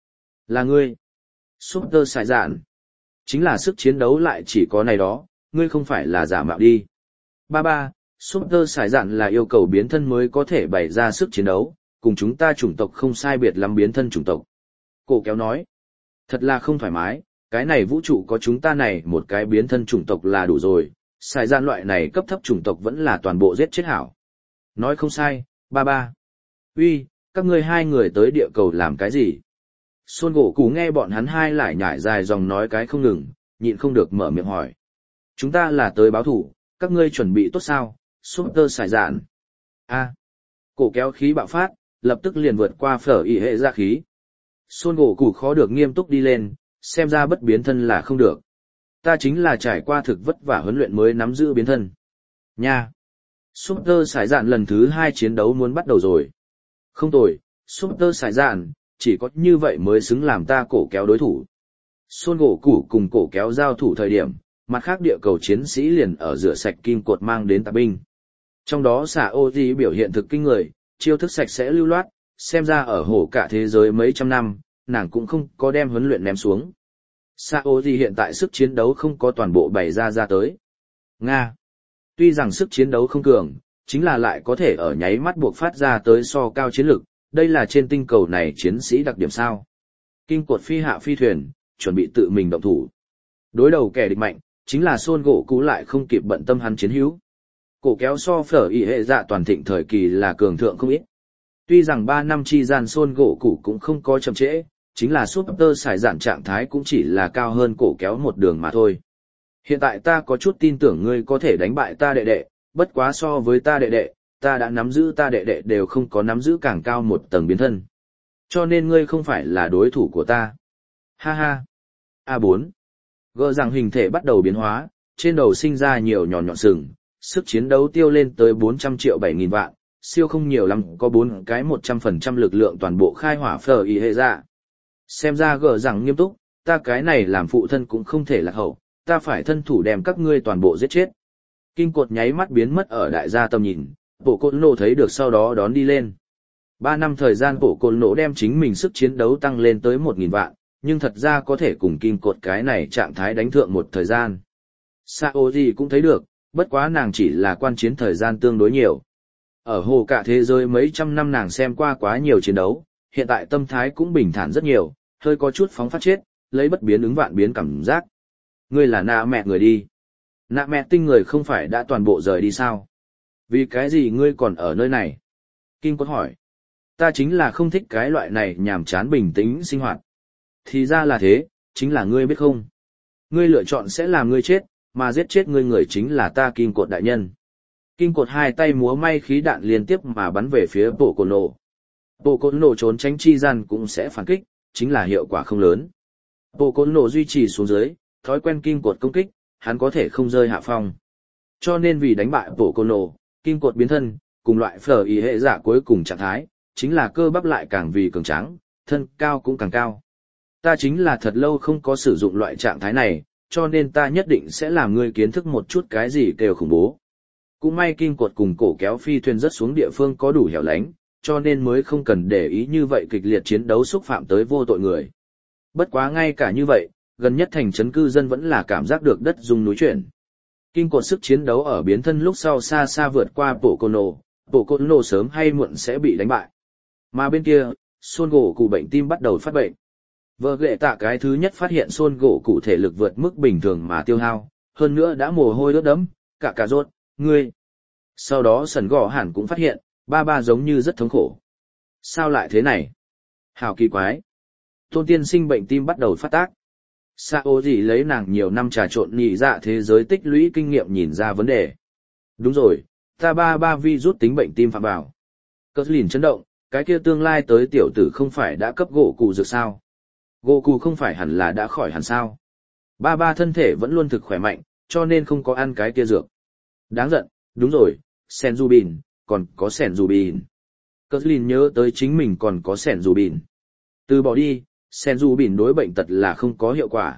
là ngươi. Super Sải Dạn. Chính là sức chiến đấu lại chỉ có này đó, ngươi không phải là giả mạo đi. Ba ba, Super Sải Dạn là yêu cầu biến thân mới có thể bày ra sức chiến đấu, cùng chúng ta chủng tộc không sai biệt lắm biến thân chủng tộc. Cổ Kéo nói, thật là không thoải mái, cái này vũ trụ có chúng ta này một cái biến thân chủng tộc là đủ rồi, Sải Dạn loại này cấp thấp chủng tộc vẫn là toàn bộ giết chết hảo. Nói không sai, ba ba. Uy, các ngươi hai người tới địa cầu làm cái gì? Son gỗ củ nghe bọn hắn hai lại nhải dài dòng nói cái không ngừng, nhịn không được mở miệng hỏi. Chúng ta là tới báo thủ, các ngươi chuẩn bị tốt sao? Super Sải Dạn. A. Cổ Kéo khí bạo phát, lập tức liền vượt qua phở ỉ hệ ra khí. Son gỗ củ khó được nghiêm túc đi lên, xem ra bất biến thân là không được. Ta chính là trải qua thực vất vả huấn luyện mới nắm giữ biến thân. Nha. Super Sải Dạn lần thứ 2 chiến đấu muốn bắt đầu rồi. Không tồi, Super Sải Dạn, chỉ có như vậy mới xứng làm ta Cổ Kéo đối thủ. Son gỗ củ cùng Cổ Kéo giao thủ thời điểm, mặt khác địa cầu chiến sĩ liền ở rửa sạch Kim Cột mang đến tạp binh. Trong đó xạ ô di biểu hiện thực kinh người, chiêu thức sạch sẽ lưu loát, xem ra ở hổ cả thế giới mấy trăm năm, nàng cũng không có đem huấn luyện ném xuống. Xạ ô di hiện tại sức chiến đấu không có toàn bộ bày ra tới. Nga. Tuy rằng sức chiến đấu không cường, chính là lại có thể ở nháy mắt buộc phát ra tới so cao chiến lực, đây là trên tinh cầu này chiến sĩ đặc điểm sao. Kim Cột phi hạ phi thuyền, chuẩn bị tự mình động thủ. Đối đầu kẻ địch mạnh, chính là Son gỗ cú lại không kịp bận tâm hắn chiến hữu. Cổ Kéo so phở ỉ hệ dạ toàn thịnh thời kỳ là cường thượng không ít. Tuy rằng 3 năm chi gian Son gỗ cú cũng không có chậm trễ, chính là Super Sải Dạn trạng thái cũng chỉ là cao hơn Cổ Kéo một đường mà thôi. Hiện tại ta có chút tin tưởng ngươi có thể đánh bại ta đệ đệ, bất quá so với ta đệ đệ, ta đã nắm giữ ta đệ đệ đều không có nắm giữ càng cao một tầng biến thân. Cho nên ngươi không phải là đối thủ của ta. Ha ha. A4. Gỡ rằng hình thể bắt đầu biến hóa, trên đầu sinh ra nhiều nhọn nhọn sừng, sức chiến đấu tiêu lên tới 400 triệu 7.000 vạn, siêu không nhiều lắm có 4 cái 100% lực lượng toàn bộ khai hỏa phở y hệ dạ. Xem ra gỡ rằng nghiêm túc, ta cái này làm phụ thân cũng không thể lạc hậu, ta phải thân thủ đem các ngươi toàn bộ giết chết. Kim Cột nháy mắt biến mất ở đại gia tầm nhìn, bộ côn nổ thấy được sau đó đón đi lên. 3 năm thời gian bộ côn nổ đem chính mình sức chiến đấu tăng lên tới 1.000 vạn, nhưng thật ra có thể cùng Kim Cột cái này trạng thái đánh thượng một thời gian. Sao gì cũng thấy được, bất quá nàng chỉ là quan chiến thời gian tương đối nhiều. Ở hồ cả thế giới mấy trăm năm nàng xem qua quá nhiều chiến đấu, hiện tại tâm thái cũng bình thản rất nhiều, hơi có chút phóng phát chết, lấy bất biến ứng vạn biến cảm giác. Ngươi là nạ mẹ người đi. Nạ mẹ tinh người không phải đã toàn bộ rời đi sao? Vì cái gì ngươi còn ở nơi này? Kim Cốt hỏi. Ta chính là không thích cái loại này nhàm chán bình tĩnh sinh hoạt. Thì ra là thế, chính là ngươi biết không? Ngươi lựa chọn sẽ làm ngươi chết, mà giết chết ngươi người chính là ta Kim Cột đại nhân. Kim Cột hai tay múa may khí đạn liên tiếp mà bắn về phía bộ côn nổ. Bộ côn nổ trốn tránh chi gian cũng sẽ phản kích, chính là hiệu quả không lớn. Bộ côn nổ duy trì xuống dưới, thói quen Kim Cột công kích, hắn có thể không rơi hạ phong. Cho nên vì đánh bại bộ côn nổ, Kim Cột biến thân, cùng loại phở ý hệ giả cuối cùng trạng thái, chính là cơ bắp lại càng vì cường tráng, thân cao cũng càng cao. Ta chính là thật lâu không có sử dụng loại trạng thái này, cho nên ta nhất định sẽ làm ngươi kiến thức một chút cái gì kêu khủng bố. Cũng may Kim Cột cùng cổ kéo phi thuyền rất xuống địa phương có đủ hẻo lánh, cho nên mới không cần để ý như vậy kịch liệt chiến đấu xúc phạm tới vô tội người. Bất quá ngay cả như vậy, gần nhất thành trấn cư dân vẫn là cảm giác được đất rung núi chuyển. Kim Cột sức chiến đấu ở biến thân lúc sau xa xa vượt qua bộ côn nổ sớm hay muộn sẽ bị đánh bại. Mà bên kia, Son gỗ cụ bệnh tim bắt đầu phát bệnh. Vợ ghệ tạ cái thứ nhất phát hiện Son gỗ cụ thể lực vượt mức bình thường mà tiêu hao, hơn nữa đã mồ hôi ướt đẫm, cả rốt, ngươi. Sau đó sần gõ hẳn cũng phát hiện, ba ba giống như rất thống khổ. Sao lại thế này? Hào kỳ quái. Tôn tiên sinh bệnh tim bắt đầu phát tác. Sao gì lấy nàng nhiều năm trà trộn nhị dạ thế giới tích lũy kinh nghiệm nhìn ra vấn đề. Đúng rồi, ta ba vi rút tính bệnh tim phạm vào. Cờ lìn chấn động, cái kia tương lai tới tiểu tử không phải đã cấp gỗ cụ dược sao? Gỗ cụ không phải hẳn là đã khỏi hẳn sao? Ba thân thể vẫn luôn thực khỏe mạnh, cho nên không có ăn cái kia dược. Đáng giận, đúng rồi, Senjubin, còn có Senjubin. Cờ lìn nhớ tới chính mình còn có Senjubin. Từ bỏ đi, Senjubin đối bệnh tật là không có hiệu quả.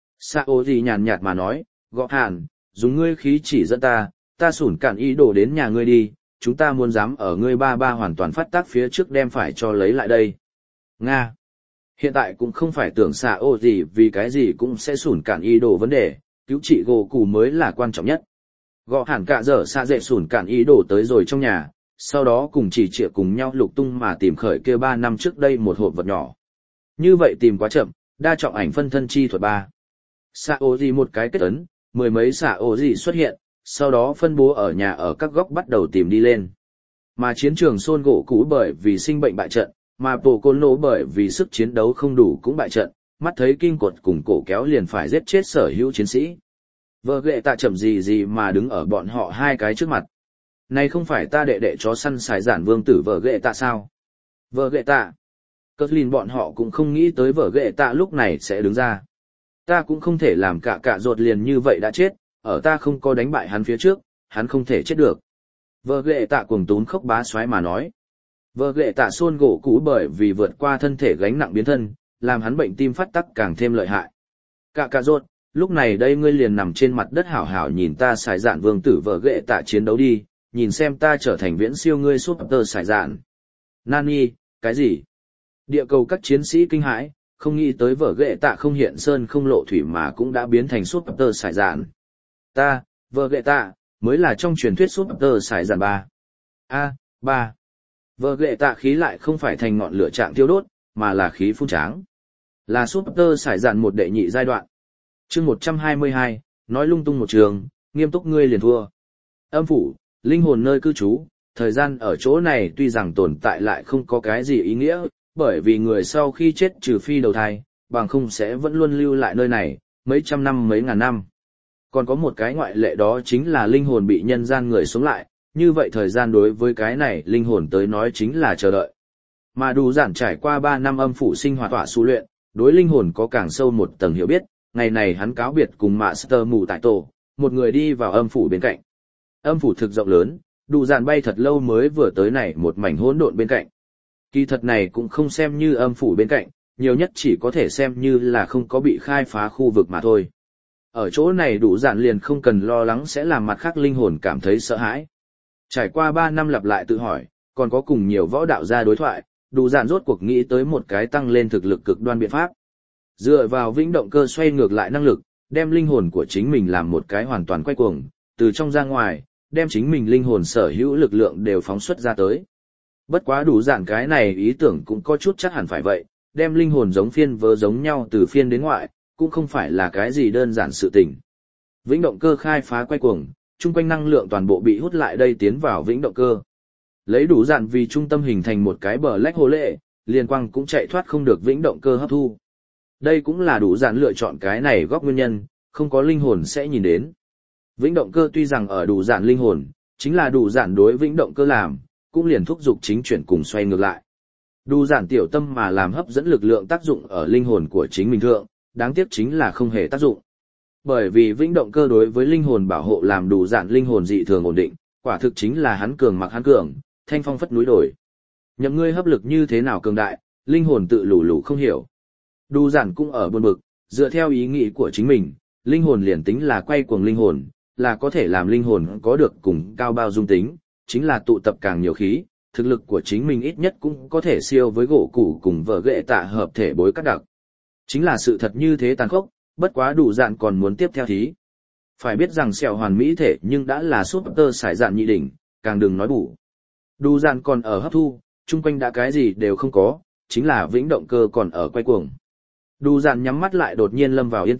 Sao gì nhàn nhạt mà nói, gõ hàn, dùng ngươi khí chỉ dẫn ta sủn cản ý đồ đến nhà ngươi đi, chúng ta muốn dám ở ngươi ba hoàn toàn phát tác phía trước đem phải cho lấy lại đây. Nga. Hiện tại cũng không phải tưởng Sao gì vì cái gì cũng sẽ sủn cản ý đồ vấn đề, cứu trị gỗ củ mới là quan trọng nhất. Gõ hàn cả giờ xa dệ sủn cản ý đồ tới rồi trong nhà, sau đó cùng chỉ trịa cùng nhau lục tung mà tìm khởi kia 3 năm trước đây một hộp vật nhỏ. Như vậy tìm quá chậm, đa trọng ảnh phân thân chi thuật 3. Sao gì một cái kết ấn, mười mấy Sao gì xuất hiện, sau đó phân bố ở nhà ở các góc bắt đầu tìm đi lên. Mà chiến trường Son gỗ cũ bởi vì sinh bệnh bại trận, mà Bộ Côn Nô bởi vì sức chiến đấu không đủ cũng bại trận, mắt thấy kinh cột cùng cổ kéo liền phải giết chết sở hữu chiến sĩ. Vợ ghệ tạ chậm gì mà đứng ở bọn họ hai cái trước mặt. Này không phải ta đệ đệ chó săn xài giản vương tử vợ ghệ tạ sao? Vợ ghệ tạ. Cờ lìn bọn họ cũng không nghĩ tới vợ ghệ tạ lúc này sẽ đứng ra. Ta cũng không thể làm cả rột liền như vậy đã chết, ở ta không có đánh bại hắn phía trước, hắn không thể chết được. Vợ ghệ tạ cuồng tún khóc bá xoáy mà nói. Vợ ghệ tạ xôn gỗ cũ bởi vì vượt qua thân thể gánh nặng biến thân, làm hắn bệnh tim phát tắc càng thêm lợi hại. Cả rột, lúc này đây ngươi liền nằm trên mặt đất hảo hảo nhìn ta xài dạn vương tử vợ ghệ tạ chiến đấu đi, nhìn xem ta trở thành viễn siêu ngươi suốt tơ xài dạn. Nani, cái gì? Địa cầu các chiến sĩ kinh hãi, không nghĩ tới vợ ghệ tạ không hiện sơn không lộ thủy mà cũng đã biến thành suốt tơ xài dạn. Ta, vợ ghệ tạ, mới là trong truyền thuyết suốt tơ xài dạn 3. Ba. Vợ ghệ tạ khí lại không phải thành ngọn lửa trạng thiêu đốt, mà là khí phun tráng. Là suốt tơ xài dạn một đệ nhị giai đoạn. Chương 122, nói lung tung một trường, nghiêm túc ngươi liền thua. Âm phủ, linh hồn nơi cư trú, thời gian ở chỗ này tuy rằng tồn tại lại không có cái gì ý nghĩa, bởi vì người sau khi chết trừ phi đầu thai, bằng không sẽ vẫn luôn lưu lại nơi này, mấy trăm năm mấy ngàn năm. Còn có một cái ngoại lệ đó chính là linh hồn bị nhân gian người sống lại, như vậy thời gian đối với cái này linh hồn tới nói chính là chờ đợi. Mà đủ giản trải qua 3 năm âm phủ sinh hoạt tỏa su luyện, đối linh hồn có càng sâu một tầng hiểu biết, ngày này hắn cáo biệt cùng Master Mù tại tổ, một người đi vào âm phủ bên cạnh. Âm phủ thực rộng lớn, đủ giản bay thật lâu mới vừa tới này một mảnh hỗn độn bên cạnh. Kỳ thật này cũng không xem như âm phủ bên cạnh, nhiều nhất chỉ có thể xem như là không có bị khai phá khu vực mà thôi. Ở chỗ này đủ giản liền không cần lo lắng sẽ làm mặt khác linh hồn cảm thấy sợ hãi. Trải qua 3 năm lặp lại tự hỏi, còn có cùng nhiều võ đạo gia đối thoại, đủ giản rốt cuộc nghĩ tới một cái tăng lên thực lực cực đoan biện pháp. Dựa vào vĩnh động cơ xoay ngược lại năng lực, đem linh hồn của chính mình làm một cái hoàn toàn quay cuồng, từ trong ra ngoài, đem chính mình linh hồn sở hữu lực lượng đều phóng xuất ra tới. Bất quá đủ giản cái này ý tưởng cũng có chút chắc hẳn phải vậy, đem linh hồn giống phiên vớ giống nhau từ phiên đến ngoại, cũng không phải là cái gì đơn giản sự tình. Vĩnh động cơ khai phá quay cuồng, chung quanh năng lượng toàn bộ bị hút lại đây tiến vào vĩnh động cơ. Lấy đủ giản vì trung tâm hình thành một cái bờ lách hồ lệ, liên quang cũng chạy thoát không được vĩnh động cơ hấp thu. Đây cũng là đủ giản lựa chọn cái này góc nguyên nhân, không có linh hồn sẽ nhìn đến. Vĩnh động cơ tuy rằng ở đủ giản linh hồn, chính là đủ giản đối vĩnh động cơ làm, cũng liền thúc giục chính chuyển cùng xoay ngược lại. Đủ giản tiểu tâm mà làm hấp dẫn lực lượng tác dụng ở linh hồn của chính mình thượng, đáng tiếc chính là không hề tác dụng. Bởi vì vĩnh động cơ đối với linh hồn bảo hộ làm đủ giản linh hồn dị thường ổn định, quả thực chính là hắn cường mặc hắn cường, thanh phong phất núi đổi. Nhậm ngươi hấp lực như thế nào cường đại, linh hồn tự lù lù không hiểu. Đủ giản cũng ở buồn bực, dựa theo ý nghĩ của chính mình, linh hồn liền tính là quay cuồng linh hồn, là có thể làm linh hồn có được cùng cao bao dung tính, chính là tụ tập càng nhiều khí, thực lực của chính mình ít nhất cũng có thể siêu với gỗ củ cùng vợ ghệ tạ hợp thể bối cắt đặc. Chính là sự thật như thế tàn khốc, bất quá đủ dạn còn muốn tiếp theo thí. Phải biết rằng sẹo hoàn mỹ thể nhưng đã là súp tơ sải dạn nhị đỉnh, càng đừng nói bù. Đủ dạn còn ở hấp thu, chung quanh đã cái gì đều không có, chính là vĩnh động cơ còn ở quay cuồng. Đủ dạn nhắm mắt lại đột nhiên lâm vào yên tĩnh,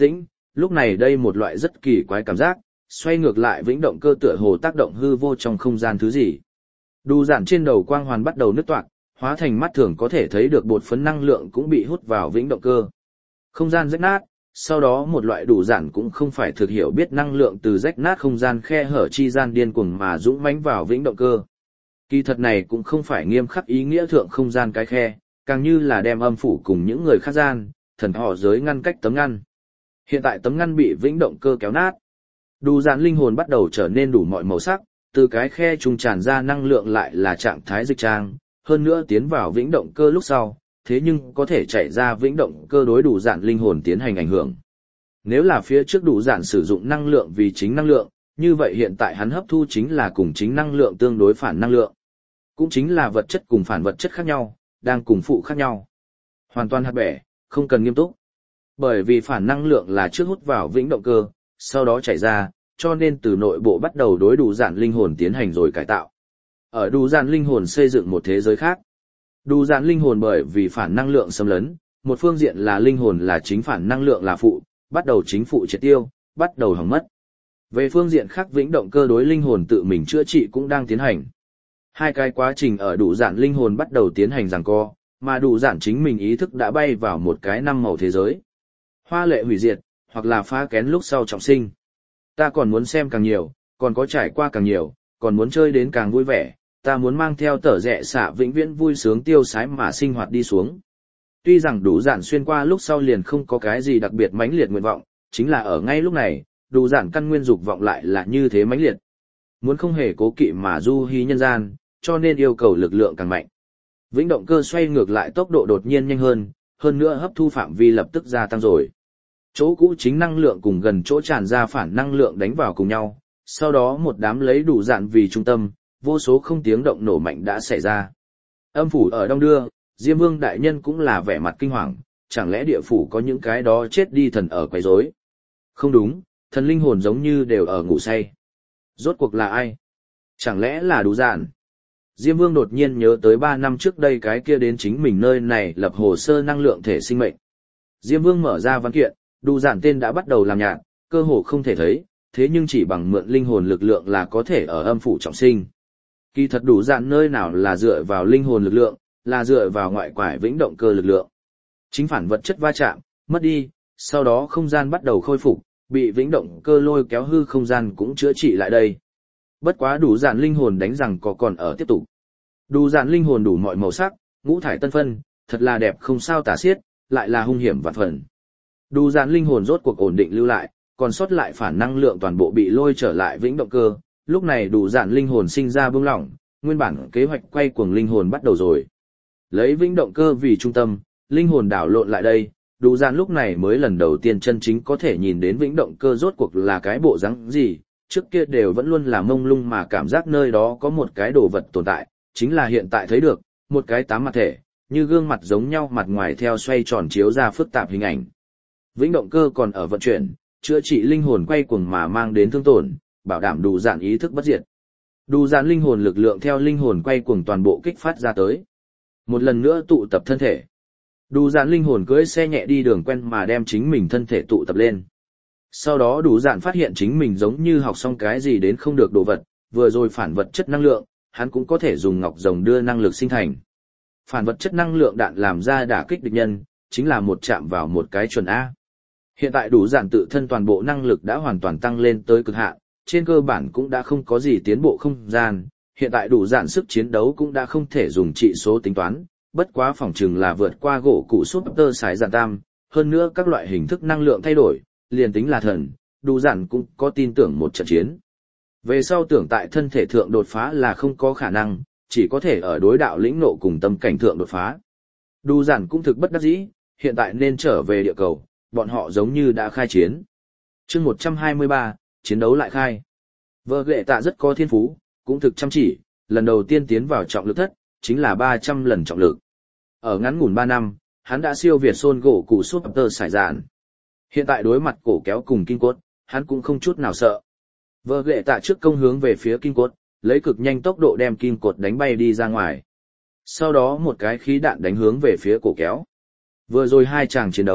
lúc này đây một loại rất kỳ quái cảm giác, xoay ngược lại vĩnh động cơ tựa hồ tác động hư vô trong không gian thứ gì. Đủ giản trên đầu quang hoàn bắt đầu nứt toạc, hóa thành mắt thường có thể thấy được bột phấn năng lượng cũng bị hút vào vĩnh động cơ. Không gian rách nát, sau đó một loại đủ giản cũng không phải thực hiểu biết năng lượng từ rách nát không gian khe hở chi gian điên cuồng mà dũng mãnh vào vĩnh động cơ. Kỳ thật này cũng không phải nghiêm khắc ý nghĩa thượng không gian cái khe, càng như là đem âm phủ cùng những người khác gian, thần họ giới ngăn cách tấm ngăn. Hiện tại tấm ngăn bị vĩnh động cơ kéo nát. Đủ giản linh hồn bắt đầu trở nên đủ mọi màu sắc, từ cái khe trùng tràn ra năng lượng lại là trạng thái dịch trang, hơn nữa tiến vào vĩnh động cơ lúc sau, thế nhưng có thể chạy ra vĩnh động cơ đối đủ giản linh hồn tiến hành ảnh hưởng. Nếu là phía trước đủ giản sử dụng năng lượng vì chính năng lượng, như vậy hiện tại hắn hấp thu chính là cùng chính năng lượng tương đối phản năng lượng. Cũng chính là vật chất cùng phản vật chất khác nhau, đang cùng phụ khác nhau. Hoàn toàn hạt bẻ, không cần nghiêm túc. Bởi vì phản năng lượng là trước hút vào vĩnh động cơ, sau đó chảy ra, cho nên từ nội bộ bắt đầu đối đủ giản linh hồn tiến hành rồi cải tạo. Ở đủ giản linh hồn xây dựng một thế giới khác. Đủ giản linh hồn bởi vì phản năng lượng xâm lấn, một phương diện là linh hồn là chính phản năng lượng là phụ, bắt đầu chính phụ triệt tiêu, bắt đầu hỏng mất. Về phương diện khác vĩnh động cơ đối linh hồn tự mình chữa trị cũng đang tiến hành. Hai cái quá trình ở đủ giản linh hồn bắt đầu tiến hành giằng co, mà đủ giản chính mình ý thức đã bay vào một cái năm màu thế giới. Hoa lệ hủy diệt, hoặc là phá kén lúc sau trọng sinh. Ta còn muốn xem càng nhiều, còn có trải qua càng nhiều, còn muốn chơi đến càng vui vẻ, ta muốn mang theo tở rẽ xạ vĩnh viễn vui sướng tiêu sái mà sinh hoạt đi xuống. Tuy rằng đủ giản xuyên qua lúc sau liền không có cái gì đặc biệt mãnh liệt nguyện vọng, chính là ở ngay lúc này, đủ giản căn nguyên dục vọng lại là như thế mãnh liệt. Muốn không hề cố kỵ mà du hí nhân gian, cho nên yêu cầu lực lượng càng mạnh. Vĩnh động cơ xoay ngược lại tốc độ đột nhiên nhanh hơn nữa hấp thu phạm vi lập tức gia tăng rồi. Chỗ cũ chính năng lượng cùng gần chỗ tràn ra phản năng lượng đánh vào cùng nhau, sau đó một đám lấy đủ giản vì trung tâm, vô số không tiếng động nổ mạnh đã xảy ra. Âm phủ ở đông đưa, Diêm Vương đại nhân cũng là vẻ mặt kinh hoàng, chẳng lẽ địa phủ có những cái đó chết đi thần ở quấy rối? Không đúng, thần linh hồn giống như đều ở ngủ say. Rốt cuộc là ai? Chẳng lẽ là đủ giản? Diêm Vương đột nhiên nhớ tới 3 năm trước đây cái kia đến chính mình nơi này lập hồ sơ năng lượng thể sinh mệnh. Diêm Vương mở ra văn kiện, đủ giản tên đã bắt đầu làm nhạt, cơ hồ không thể thấy, thế nhưng chỉ bằng mượn linh hồn lực lượng là có thể ở âm phủ trọng sinh. Kỳ thật đủ giản nơi nào là dựa vào linh hồn lực lượng, là dựa vào ngoại quải vĩnh động cơ lực lượng. Chính phản vật chất va chạm, mất đi, sau đó không gian bắt đầu khôi phục, bị vĩnh động cơ lôi kéo hư không gian cũng chữa trị lại đây. Bất quá đủ giản linh hồn đánh rằng có còn ở tiếp tục. Đủ giản linh hồn đủ mọi màu sắc, ngũ thải tân phân, thật là đẹp không sao tả xiết, lại là hung hiểm vạn phần. Đủ giản linh hồn rốt cuộc ổn định lưu lại, còn sót lại phản năng lượng toàn bộ bị lôi trở lại vĩnh động cơ, lúc này đủ giản linh hồn sinh ra bưng lỏng, nguyên bản kế hoạch quay cuồng linh hồn bắt đầu rồi. Lấy vĩnh động cơ vì trung tâm, linh hồn đảo lộn lại đây, đủ giản lúc này mới lần đầu tiên chân chính có thể nhìn đến vĩnh động cơ rốt cuộc là cái bộ dáng gì, trước kia đều vẫn luôn là mông lung mà cảm giác nơi đó có một cái đồ vật tồn tại, chính là hiện tại thấy được, một cái tám mặt thể, như gương mặt giống nhau mặt ngoài theo xoay tròn chiếu ra phức tạp hình ảnh. Vĩnh động cơ còn ở vận chuyển, chữa trị linh hồn quay cuồng mà mang đến thương tổn, bảo đảm đủ giản ý thức bất diệt. Đủ giản linh hồn lực lượng theo linh hồn quay cuồng toàn bộ kích phát ra tới. Một lần nữa tụ tập thân thể. Đủ giản linh hồn cưỡi xe nhẹ đi đường quen mà đem chính mình thân thể tụ tập lên. Sau đó đủ giản phát hiện chính mình giống như học xong cái gì đến không được đồ vật, vừa rồi phản vật chất năng lượng, hắn cũng có thể dùng ngọc rồng đưa năng lực sinh thành. Phản vật chất năng lượng đạn làm ra đả kích địch nhân, chính là một chạm vào một cái chuẩn A. Hiện tại đủ giản tự thân toàn bộ năng lực đã hoàn toàn tăng lên tới cực hạn, trên cơ bản cũng đã không có gì tiến bộ không gian, hiện tại đủ giản sức chiến đấu cũng đã không thể dùng trị số tính toán, bất quá phỏng chừng là vượt qua gỗ cụ Super Sải Giản Tam, hơn nữa các loại hình thức năng lượng thay đổi, liền tính là thần, đủ giản cũng có tin tưởng một trận chiến. Về sau tưởng tại thân thể thượng đột phá là không có khả năng, chỉ có thể ở đối đạo lĩnh nộ cùng tâm cảnh thượng đột phá. Đủ giản cũng thực bất đắc dĩ, hiện tại nên trở về địa cầu, bọn họ giống như đã khai chiến. Chương 123, chiến đấu lại khai. Vợ ghệ tạ rất có thiên phú, cũng thực chăm chỉ, lần đầu tiên tiến vào trọng lực thất, chính là 300 lần trọng lực. Ở ngắn ngủn 3 năm, hắn đã siêu việt Son gỗ cụ Super Sải Giản. Hiện tại đối mặt cổ kéo cùng kinh cốt, hắn cũng không chút nào sợ. Vợ ghệ tạ trước công hướng về phía kinh cốt, lấy cực nhanh tốc độ đem kinh cốt đánh bay đi ra ngoài. Sau đó một cái khí đạn đánh hướng về phía cổ kéo. Vừa rồi hai chàng chiến đấu,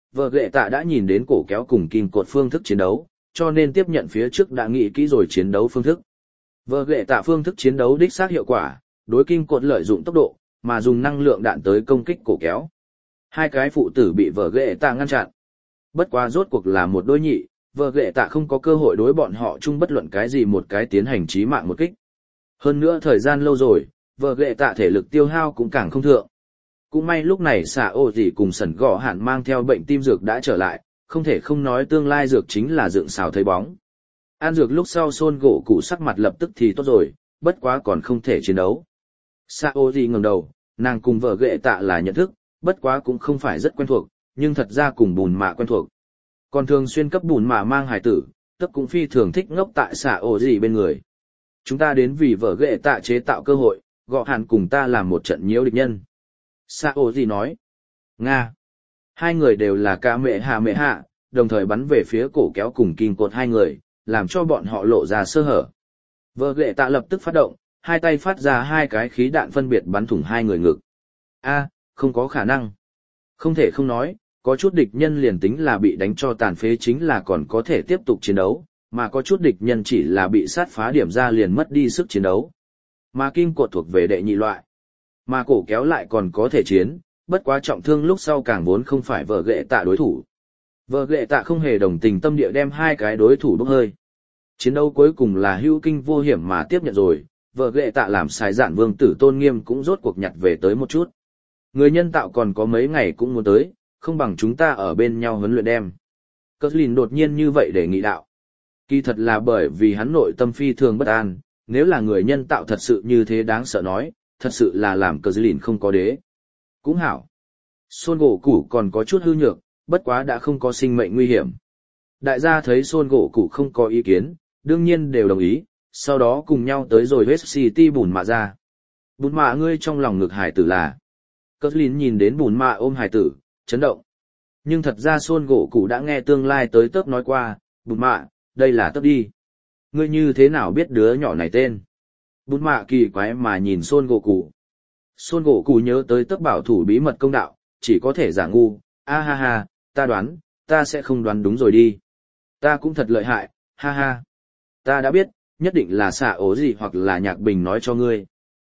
vợ ghệ tạ đã nhìn đến cổ kéo cùng kim cột phương thức chiến đấu, cho nên tiếp nhận phía trước đã nghĩ kỹ rồi chiến đấu phương thức. Vợ ghệ tạ phương thức chiến đấu đích xác hiệu quả, đối kim cột lợi dụng tốc độ, mà dùng năng lượng đạn tới công kích cổ kéo. Hai cái phụ tử bị vợ ghệ tạ ngăn chặn. Bất quá rốt cuộc là một đôi nhị, vợ ghệ tạ không có cơ hội đối bọn họ chung bất luận cái gì một cái tiến hành chí mạng một kích. Hơn nữa thời gian lâu rồi, vợ ghệ tạ thể lực tiêu hao cũng càng không thượng. Cũng may lúc này xạ ô gì cùng sẩn gõ hạn mang theo bệnh tim dược đã trở lại, không thể không nói tương lai dược chính là dựng xào thấy bóng. Ăn dược lúc sau xôn gỗ cụ sắc mặt lập tức thì tốt rồi, bất quá còn không thể chiến đấu. Xạ ô gì ngẩng đầu, nàng cùng vợ ghệ tạ là nhận thức, bất quá cũng không phải rất quen thuộc, nhưng thật ra cùng bùn mạ quen thuộc. Còn thường xuyên cấp bùn mạ mang hài tử, tức cũng phi thường thích ngốc tại xạ ô gì bên người. Chúng ta đến vì vợ ghệ tạ chế tạo cơ hội, gọ hàn cùng ta làm một trận nhiễu địch nhân. Xạ ô gì nói. Nga. Hai người đều là ca mẹ hạ, đồng thời bắn về phía cổ kéo cùng kim cột hai người, làm cho bọn họ lộ ra sơ hở. Vợ ghệ tạ lập tức phát động, hai tay phát ra hai cái khí đạn phân biệt bắn thủng hai người ngực. Không có khả năng. Không thể không nói, có chút địch nhân liền tính là bị đánh cho tàn phế chính là còn có thể tiếp tục chiến đấu, mà có chút địch nhân chỉ là bị sát phá điểm ra liền mất đi sức chiến đấu. Mà kim cột thuộc về đệ nhị loại. Mà cổ kéo lại còn có thể chiến, bất quá trọng thương lúc sau càng vốn không phải vợ ghệ tạ đối thủ. Vợ ghệ tạ không hề đồng tình tâm địa đem hai cái đối thủ bốc hơi. Chiến đấu cuối cùng là hữu kinh vô hiểm mà tiếp nhận rồi, vợ ghệ tạ làm sai giản vương tử tôn nghiêm cũng rốt cuộc nhặt về tới một chút. Người nhân tạo còn có mấy ngày cũng muốn tới, không bằng chúng ta ở bên nhau huấn luyện đem. Cơ lìn đột nhiên như vậy để nghị đạo. Kỳ thật là bởi vì hắn nội tâm phi thường bất an, nếu là người nhân tạo thật sự như thế đáng sợ nói, thật sự là làm cơ lìn không có đế. Cũng hảo. Xôn gỗ củ còn có chút hư nhược, bất quá đã không có sinh mệnh nguy hiểm. Đại gia thấy xôn gỗ củ không có ý kiến, đương nhiên đều đồng ý, sau đó cùng nhau tới rồi West City bùn mạ ra. Bùn mạ ngươi trong lòng ngực hải tử là. Cơ lìn nhìn đến bùn mạ ôm hải tử, chấn động. Nhưng thật ra xôn gỗ củ đã nghe tương lai tới tớp nói qua, bùn mạ, đây là tớp đi. Ngươi như thế nào biết đứa nhỏ này tên? Bùn mạ kỳ quái mà nhìn xôn gỗ củ. Xôn gỗ củ nhớ tới tớp bảo thủ bí mật công đạo, chỉ có thể giả ngu, ha, ta đoán, ta sẽ không đoán đúng rồi đi. Ta cũng thật lợi hại, ha. Ta đã biết, nhất định là xạ ố gì hoặc là nhạc bình nói cho ngươi.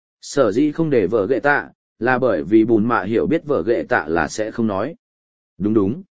Sở dĩ không để vợ ghệ tạ, là bởi vì bùn mạ hiểu biết vợ ghệ tạ là sẽ không nói. Đúng.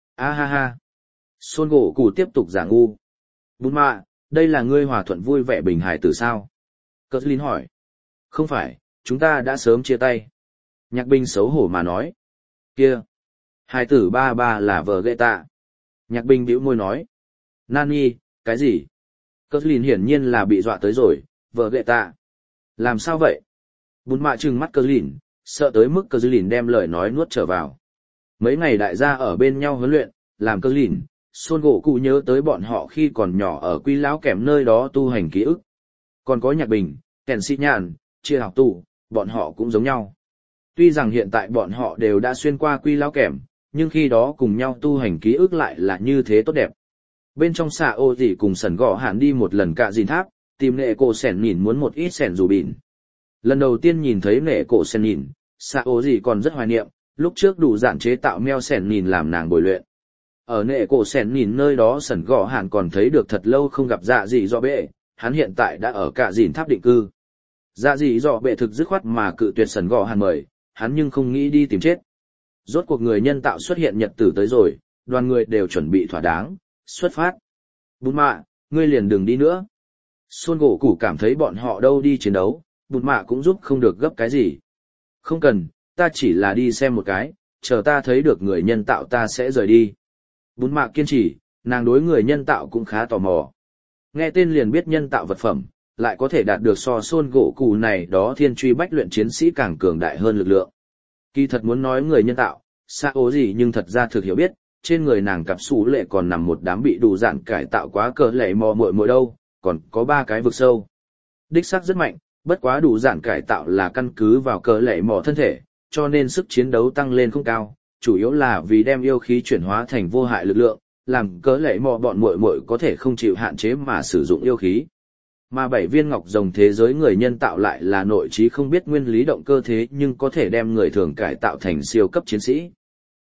Ha. Xôn gỗ củ tiếp tục giả ngu. Bùn mạ, đây là ngươi hòa thuận vui vẻ bình hải tử sao? Cờ Linh hỏi. Không phải, chúng ta đã sớm chia tay. Nhạc bình xấu hổ mà nói. Kia. Hải tử ba là vợ ghệ tạ. Nhạc bình bĩu môi nói. Nani, cái gì? Cờ Linh hiển nhiên là bị dọa tới rồi, vợ ghệ tạ. Làm sao vậy? Bùn mạ trừng mắt Cờ Linh, sợ tới mức Cờ Linh đem lời nói nuốt trở vào. Mấy ngày đại gia ở bên nhau huấn luyện, làm Cờ Linh, xôn gỗ cụ nhớ tới bọn họ khi còn nhỏ ở quy lão kèm nơi đó tu hành ký ức. Còn có nhạc bình, kèn sĩ nhàn, chia học tù, bọn họ cũng giống nhau. Tuy rằng hiện tại bọn họ đều đã xuyên qua quy lão kèm, nhưng khi đó cùng nhau tu hành ký ức lại là như thế tốt đẹp. Bên trong xạ ô gì cùng sẩn gõ hạn đi một lần cả dìn tháp, tìm nệ cổ sẻn nhìn muốn một ít sẻn dù bỉn. Lần đầu tiên nhìn thấy nệ cổ sẻn nhìn, xạ ô gì còn rất hoài niệm, lúc trước đủ dạn chế tạo meo sẻn nhìn làm nàng bồi luyện. Ở nệ cổ sẻn nhìn nơi đó sẩn gõ hạn còn thấy được thật lâu không gặp dạ gì do bệ, hắn hiện tại đã ở cả dìn tháp định cư. Dạ gì do bệ thực dứt khoát mà cự tuyệt sẩn gõ hạn mời, hắn nhưng không nghĩ đi tìm chết. Rốt cuộc người nhân tạo xuất hiện nhật tử tới rồi, đoàn người đều chuẩn bị thỏa đáng, xuất phát. Bùn mạ, ngươi liền đừng đi nữa. Xôn gỗ củ cảm thấy bọn họ đâu đi chiến đấu, bùn mạ cũng giúp không được gấp cái gì. Không cần, ta chỉ là đi xem một cái, chờ ta thấy được người nhân tạo ta sẽ rời đi. Bùn mạ kiên trì, nàng đối người nhân tạo cũng khá tò mò. Nghe tên liền biết nhân tạo vật phẩm, lại có thể đạt được so xôn gỗ củ này đó thiên truy bách luyện chiến sĩ càng cường đại hơn lực lượng. Kỳ thật muốn nói người nhân tạo, xa ố gì nhưng thật ra thực hiểu biết, trên người nàng cặp xú lệ còn nằm một đám bị đủ dạn cải tạo quá cỡ lệ mò muội đâu, còn có 3 cái vực sâu. Đích xác rất mạnh, bất quá đủ dạn cải tạo là căn cứ vào cỡ lệ mò thân thể, cho nên sức chiến đấu tăng lên không cao, chủ yếu là vì đem yêu khí chuyển hóa thành vô hại lực lượng, làm cỡ lệ mò bọn muội có thể không chịu hạn chế mà sử dụng yêu khí. Mà 7 viên ngọc rồng thế giới người nhân tạo lại là nội trí không biết nguyên lý động cơ thế nhưng có thể đem người thường cải tạo thành siêu cấp chiến sĩ.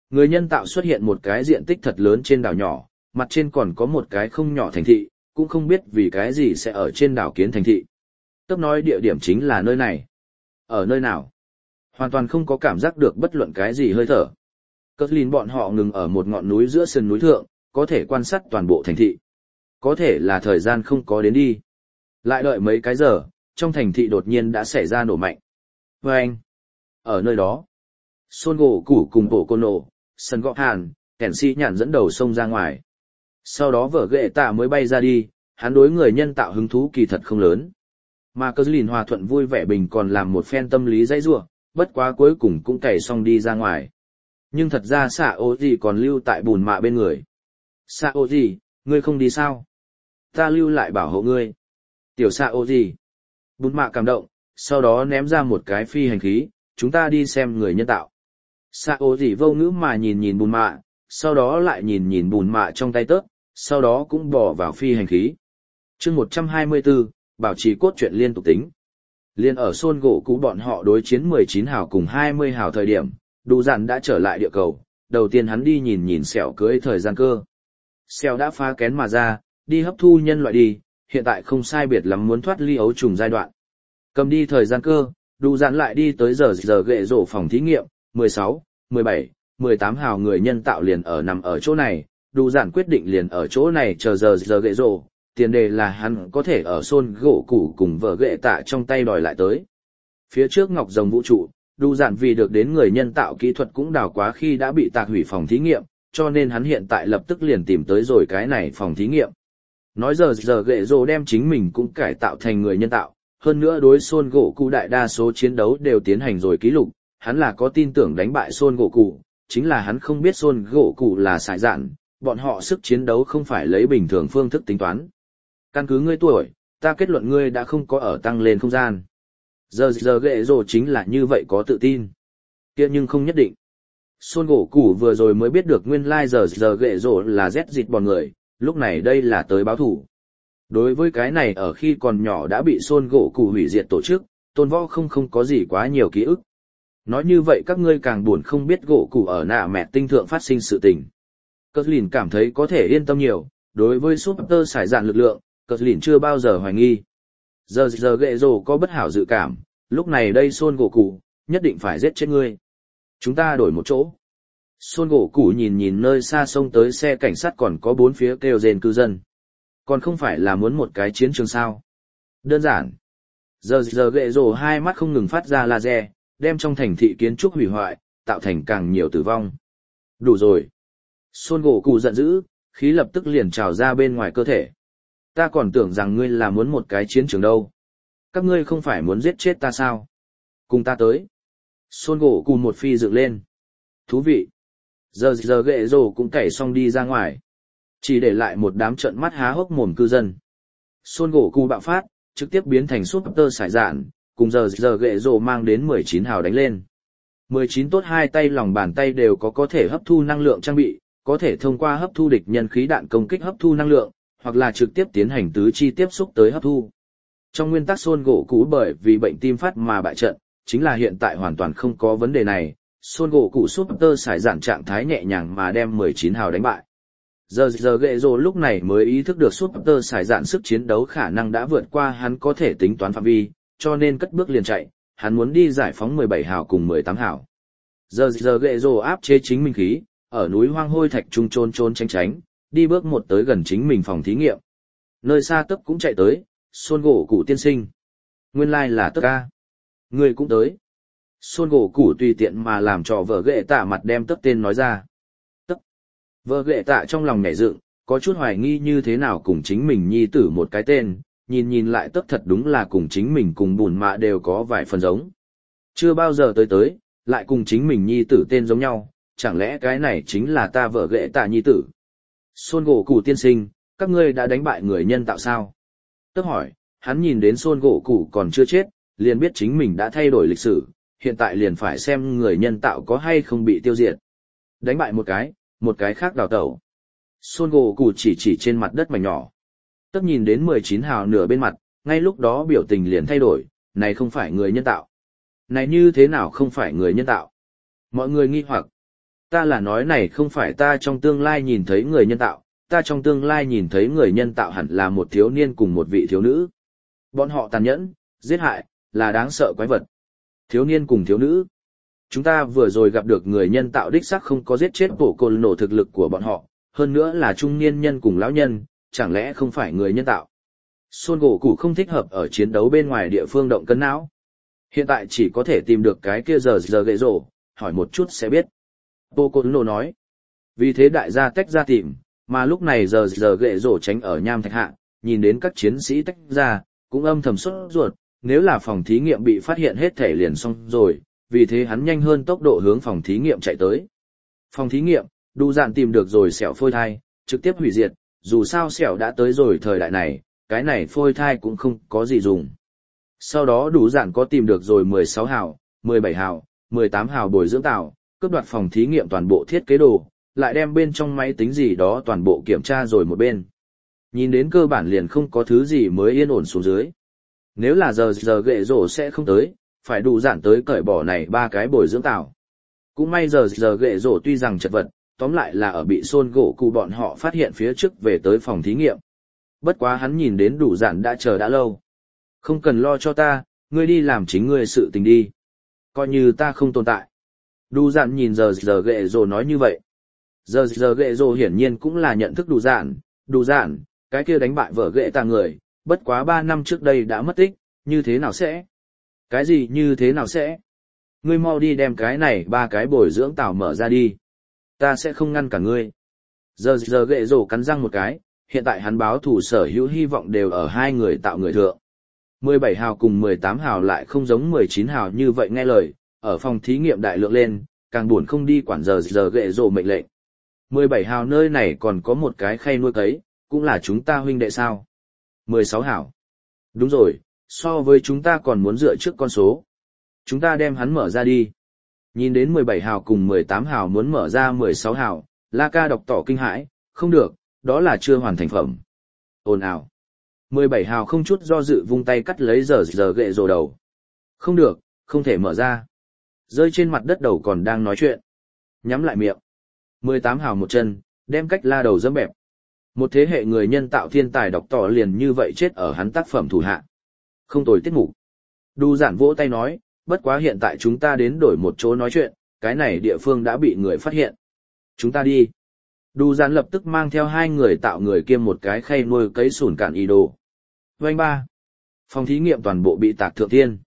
Người nhân tạo xuất hiện một cái diện tích thật lớn trên đảo nhỏ, mặt trên còn có một cái không nhỏ thành thị, cũng không biết vì cái gì sẽ ở trên đảo kiến thành thị. Tấp nói địa điểm chính là nơi này. Ở nơi nào? Hoàn toàn không có cảm giác được bất luận cái gì hơi thở. Cất lìn bọn họ ngừng ở một ngọn núi giữa sườn núi thượng, có thể quan sát toàn bộ thành thị. Có thể là thời gian không có đến đi. Lại đợi mấy cái giờ, trong thành thị đột nhiên đã xảy ra nổ mạnh. Vâng! Ở nơi đó, Son gỗ củ cùng bộ cô nổ, sân gõ hàn, kẻn si nhản dẫn đầu xông ra ngoài. Sau đó vở ghệ tạ mới bay ra đi, hắn đối người nhân tạo hứng thú kỳ thật không lớn. Mà cơ lìn hòa thuận vui vẻ bình còn làm một phen tâm lý dãy rủa, bất quá cuối cùng cũng cày xong đi ra ngoài. Nhưng thật ra xạ ô gì còn lưu tại bùn mạ bên người. Xạ ô gì, ngươi không đi sao? Ta lưu lại bảo hộ ngươi. Tiểu xạ ô gì? Bùn mạ cảm động, sau đó ném ra một cái phi hành khí, chúng ta đi xem người nhân tạo. Xạ ô gì vô ngữ mà nhìn nhìn bùn mạ, sau đó lại nhìn nhìn bùn mạ trong tay tớp, sau đó cũng bỏ vào phi hành khí. chương 124, bảo trì cốt truyện liên tục tính. Liên ở Son gỗ cũ bọn họ đối chiến 19 hào cùng 20 hào thời điểm, Đủ Dạn đã trở lại địa cầu, đầu tiên hắn đi nhìn nhìn sẹo cưới thời gian cơ. Sẹo đã phá kén mà ra, đi hấp thu nhân loại đi, hiện tại không sai biệt lắm muốn thoát ly ấu trùng giai đoạn. Cầm đi thời gian cơ, Đủ Dạn lại đi tới giờ ghệ rổ phòng thí nghiệm, 16, 17, 18 hào người nhân tạo liền nằm ở chỗ này, Đủ Dạn quyết định liền ở chỗ này chờ giờ ghệ rổ. Tiền đề là hắn có thể ở Son gỗ củ cùng vợ ghệ tạ trong tay đòi lại tới. Phía trước ngọc rồng vũ trụ, Đủ Dạn vì được đến người nhân tạo kỹ thuật cũng đào quá khi đã bị tạc hủy phòng thí nghiệm, cho nên hắn hiện tại lập tức liền tìm tới rồi cái này phòng thí nghiệm. Nói giờ ghệ rồ đem chính mình cũng cải tạo thành người nhân tạo, hơn nữa đối Son gỗ cụ đại đa số chiến đấu đều tiến hành rồi ký lục, hắn là có tin tưởng đánh bại Son gỗ cụ, chính là hắn không biết Son gỗ cụ là sải dạn, bọn họ sức chiến đấu không phải lấy bình thường phương thức tính toán. Căn cứ ngươi tuổi, ta kết luận ngươi đã không có ở tăng lên không gian. Giờ ghệ rồ chính là như vậy có tự tin. Kia nhưng không nhất định. Son gỗ củ vừa rồi mới biết được nguyên lai giờ ghệ rồ là Z dịt bọn người, lúc này đây là tới báo thủ. Đối với cái này ở khi còn nhỏ đã bị Son gỗ củ hủy diệt tổ chức, Tôn Võ không có gì quá nhiều ký ức. Nói như vậy các ngươi càng buồn không biết gỗ củ ở nạ mẹ tinh thượng phát sinh sự tình. Cơ lìn cảm thấy có thể yên tâm nhiều, đối với Super sải dạn lực lượng, Cờ lìn chưa bao giờ hoài nghi. Giờ ghệ rồ có bất hảo dự cảm, lúc này đây Son gỗ cụ, nhất định phải giết chết ngươi. Chúng ta đổi một chỗ. Son gỗ cụ nhìn nhìn nơi xa sông tới xe cảnh sát còn có bốn phía kêu rền cư dân. Còn không phải là muốn một cái chiến trường sao. Đơn giản. Giờ ghệ rồ hai mắt không ngừng phát ra laser, đem trong thành thị kiến trúc hủy hoại, tạo thành càng nhiều tử vong. Đủ rồi. Son gỗ cụ giận dữ, khí lập tức liền trào ra bên ngoài cơ thể. Ta còn tưởng rằng ngươi là muốn một cái chiến trường đâu. Các ngươi không phải muốn giết chết ta sao? Cùng ta tới. Son gỗ cùng một phi dựng lên. Thú vị. Giờ ghệ rồ cũng cày xong đi ra ngoài. Chỉ để lại một đám trận mắt há hốc mồm cư dân. Son gỗ cụ bạo phát, trực tiếp biến thành Super sải dạn, cùng giờ ghệ rồ mang đến 19 hào đánh lên. 19 tốt hai tay lòng bàn tay đều có thể hấp thu năng lượng trang bị, có thể thông qua hấp thu địch nhân khí đạn công kích hấp thu năng lượng, hoặc là trực tiếp tiến hành tứ chi tiếp xúc tới hấp thu. Trong nguyên tắc Son gỗ cũ bởi vì bệnh tim phát mà bại trận, chính là hiện tại hoàn toàn không có vấn đề này, Son gỗ cũ Super sải dạn trạng thái nhẹ nhàng mà đem 19 hào đánh bại. Giờ ghệ rồ lúc này mới ý thức được Super sải dạn sức chiến đấu khả năng đã vượt qua hắn có thể tính toán phạm vi, cho nên cất bước liền chạy, hắn muốn đi giải phóng 17 hào cùng 18 hào. Giờ ghệ rồ áp chế chính mình khí, ở núi hoang hôi thạch trung trôn tránh, đi bước một tới gần chính mình phòng thí nghiệm. Nơi xa Tấp cũng chạy tới, Son gỗ cụ tiên sinh. Nguyên lai là Tấp ca. Người cũng tới. Son gỗ cụ tùy tiện mà làm cho vợ ghệ tạ mặt đem Tấp tên nói ra. Tấp. Vợ ghệ tạ trong lòng nhảy dựng, có chút hoài nghi như thế nào cùng chính mình nhi tử một cái tên, nhìn lại Tấp thật đúng là cùng chính mình cùng bùn mạ đều có vài phần giống. Chưa bao giờ tới, lại cùng chính mình nhi tử tên giống nhau, chẳng lẽ cái này chính là ta vợ ghệ tạ nhi tử. Son gỗ cụ tiên sinh, các ngươi đã đánh bại người nhân tạo sao? Tấp hỏi, hắn nhìn đến Son gỗ cụ còn chưa chết, liền biết chính mình đã thay đổi lịch sử, hiện tại liền phải xem người nhân tạo có hay không bị tiêu diệt. Đánh bại một cái khác đào tẩu. Son gỗ cụ chỉ trên mặt đất mảnh nhỏ. Tấp nhìn đến 19 hào nửa bên mặt, ngay lúc đó biểu tình liền thay đổi, này không phải người nhân tạo. Này như thế nào không phải người nhân tạo? Mọi người nghi hoặc. Ta là nói này không phải ta trong tương lai nhìn thấy người nhân tạo, ta trong tương lai nhìn thấy người nhân tạo hẳn là một thiếu niên cùng một vị thiếu nữ. Bọn họ tàn nhẫn, giết hại, là đáng sợ quái vật. Thiếu niên cùng thiếu nữ. Chúng ta vừa rồi gặp được người nhân tạo đích xác không có giết chết bộ cồn nổ thực lực của bọn họ, hơn nữa là trung niên nhân cùng lão nhân, chẳng lẽ không phải người nhân tạo. Son gỗ cụ không thích hợp ở chiến đấu bên ngoài địa phương động cân não. Hiện tại chỉ có thể tìm được cái kia giờ gậy rổ, hỏi một chút sẽ biết. Bộ cồn nổ nói. Vì thế đại gia tách ra tìm, mà lúc này giờ gậy rổ tránh ở nham thạch hạ, nhìn đến các chiến sĩ tách ra, cũng âm thầm sốt ruột, nếu là phòng thí nghiệm bị phát hiện hết thể liền xong rồi, vì thế hắn nhanh hơn tốc độ hướng phòng thí nghiệm chạy tới. Phòng thí nghiệm, Đủ Dạn tìm được rồi sẹo phôi thai, trực tiếp hủy diệt, dù sao sẹo đã tới rồi thời đại này, cái này phôi thai cũng không có gì dùng. Sau đó Đủ Dạn có tìm được rồi 16 hào, 17 hào, 18 hào bồi dưỡng tạo, cướp đoạt phòng thí nghiệm toàn bộ thiết kế đồ, lại đem bên trong máy tính gì đó toàn bộ kiểm tra rồi một bên. Nhìn đến cơ bản liền không có thứ gì mới yên ổn xuống dưới. Nếu là giờ gậy rổ sẽ không tới, phải Đủ Dạn tới cởi bỏ này 3 cái bồi dưỡng tạo. Cũng may giờ gậy rổ tuy rằng chật vật, tóm lại là ở bị Son gỗ cụ bọn họ phát hiện phía trước về tới phòng thí nghiệm. Bất quá hắn nhìn đến Đủ Dạn đã chờ đã lâu. Không cần lo cho ta, ngươi đi làm chính ngươi sự tình đi. Coi như ta không tồn tại. Đủ Dạn nhìn giờ gậy rổ nói như vậy. Giờ gậy rổ hiển nhiên cũng là nhận thức Đủ Dạn, cái kia đánh bại vợ ghệ ta người, bất quá 3 năm trước đây đã mất tích, như thế nào sẽ? Cái gì như thế nào sẽ? Ngươi mau đi đem cái này 3 cái bồi dưỡng tảo mở ra đi. Ta sẽ không ngăn cả ngươi. Giờ gậy rổ cắn răng một cái, hiện tại hắn báo thủ sở hữu hy vọng đều ở hai người tạo người thượng. 17 hào cùng 18 hào lại không giống 19 hào như vậy nghe lời, ở phòng thí nghiệm đại lượng lên, càng buồn không đi quản giờ gậy rổ mệnh lệnh. 17 hào nơi này còn có một cái khay nuôi cấy, cũng là chúng ta huynh đệ sao. 16 hảo. Đúng rồi, so với chúng ta còn muốn dựa trước con số. Chúng ta đem hắn mở ra đi. Nhìn đến 17 hào cùng 18 hào muốn mở ra 16 hào, La Ca đọc tỏ kinh hãi, không được, đó là chưa hoàn thành phẩm. Ồn ào. 17 hào không chút do dự vung tay cắt lấy giờ gậy rồ đầu. Không được, không thể mở ra. Rơi trên mặt đất đầu còn đang nói chuyện. Nhắm lại miệng. 18 hào một chân, đem cách la đầu dẫm bẹp. Một thế hệ người nhân tạo thiên tài đọc tỏ liền như vậy chết ở hắn tác phẩm thủ hạ. Không tồi tiết mục. Đủ Dạn vỗ tay nói, bất quá hiện tại chúng ta đến đổi một chỗ nói chuyện, cái này địa phương đã bị người phát hiện. Chúng ta đi. Đủ Dạn lập tức mang theo 2 người tạo người kiêm một cái khay nuôi cấy sủn cạn y đồ. Vành ba. Phòng thí nghiệm toàn bộ bị tạc thượng thiên.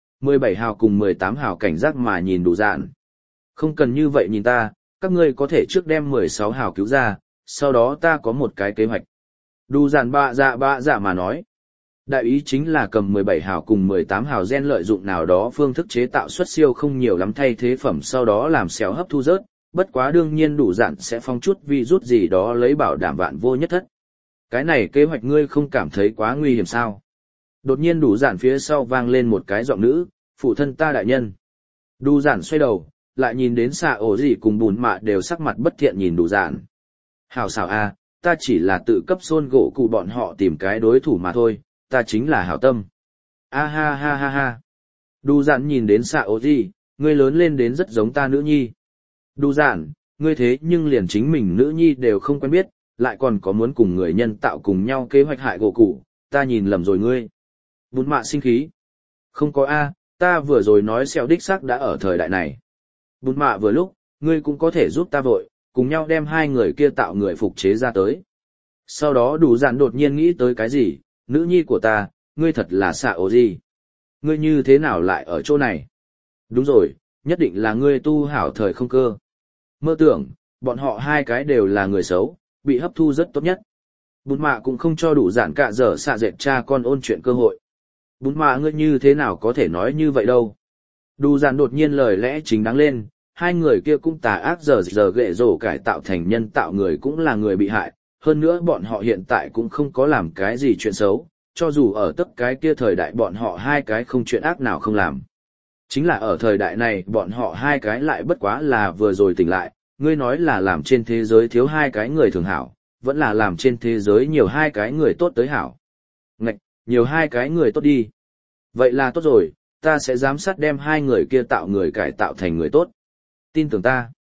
17 hào cùng 18 hào cảnh giác mà nhìn Đủ Dạn. Không cần như vậy nhìn ta, các ngươi có thể trước đem 16 hào cứu ra, sau đó ta có một cái kế hoạch. Đủ Dạn bạ dạ mà nói. Đại ý chính là cầm 17 hào cùng 18 hào gen lợi dụng nào đó phương thức chế tạo xuất siêu không nhiều lắm thay thế phẩm sau đó làm xéo hấp thu rớt, bất quá đương nhiên Đủ Dạn sẽ phong chút virus gì đó lấy bảo đảm vạn vô nhất thất. Cái này kế hoạch ngươi không cảm thấy quá nguy hiểm sao? Đột nhiên Đủ Dạn phía sau vang lên một cái giọng nữ, phụ thân ta đại nhân. Đủ Dạn xoay đầu, lại nhìn đến xạ ổ gì cùng bùn mạ đều sắc mặt bất thiện nhìn Đủ Dạn. Hảo xảo a, ta chỉ là tự cấp Son gỗ cụ bọn họ tìm cái đối thủ mà thôi, ta chính là hảo tâm. A ha ha ha ha. Đủ Dạn nhìn đến xạ ổ gì, ngươi lớn lên đến rất giống ta nữ nhi. Đủ Dạn, ngươi thế nhưng liền chính mình nữ nhi đều không quen biết, lại còn có muốn cùng người nhân tạo cùng nhau kế hoạch hại gỗ cụ, ta nhìn lầm rồi ngươi. Bùn mạ sinh khí. Không có a, ta vừa rồi nói xeo đích xác đã ở thời đại này. Bùn mạ vừa lúc, ngươi cũng có thể giúp ta vội, cùng nhau đem 2 người kia tạo người phục chế ra tới. Sau đó Đủ Dạn đột nhiên nghĩ tới cái gì, nữ nhi của ta, ngươi thật là xạ ổ gì? Ngươi như thế nào lại ở chỗ này? Đúng rồi, nhất định là ngươi tu hảo thời không cơ. Mơ tưởng, bọn họ 2 cái đều là người xấu, bị hấp thu rất tốt nhất. Bùn mạ cũng không cho Đủ Dạn cả dở xạ dệt cha con ôn chuyện cơ hội. Bùn mạ ngươi như thế nào có thể nói như vậy đâu? Đủ Dạn đột nhiên lời lẽ chính đáng lên, 2 người kia cũng tà ác giờ ghệ rổ cải tạo thành nhân tạo người cũng là người bị hại, hơn nữa bọn họ hiện tại cũng không có làm cái gì chuyện xấu, cho dù ở tất cái kia thời đại bọn họ 2 cái không chuyện ác nào không làm. Chính là ở thời đại này bọn họ 2 cái lại bất quá là vừa rồi tỉnh lại, ngươi nói là làm trên thế giới thiếu 2 cái người thường hảo, vẫn là làm trên thế giới nhiều 2 cái người tốt tới hảo. Ngạch, nhiều 2 cái người tốt đi. Vậy là tốt rồi, ta sẽ giám sát đem 2 người kia tạo người cải tạo thành người tốt. Tin tưởng ta.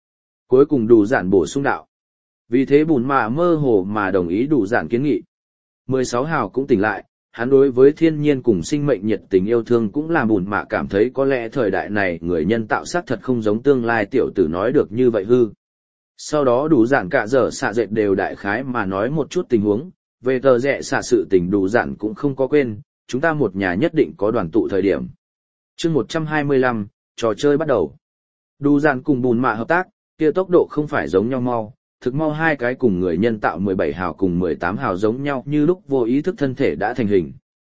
Cuối cùng đủ dạn bổ sung đạo. Vì thế bùn mạ mơ hồ mà đồng ý đủ dạn kiến nghị. 16 hào cũng tỉnh lại, hắn đối với thiên nhiên cùng sinh mệnh nhiệt tình yêu thương cũng làm bùn mạ cảm thấy có lẽ thời đại này người nhân tạo xác thật không giống tương lai tiểu tử nói được như vậy hư. Sau đó đủ dạn cả giờ xạ dệt đều đại khái mà nói một chút tình huống, về tờ rẽ xạ sự tình đủ dạn cũng không có quên, chúng ta một nhà nhất định có đoàn tụ thời điểm. Chương 125, trò chơi bắt đầu. Đủ dạn cùng bùn mạ hợp tác, kia tốc độ không phải giống nhau mau, thực mau hai cái cùng người nhân tạo 17 hào cùng 18 hào giống nhau như lúc vô ý thức thân thể đã thành hình.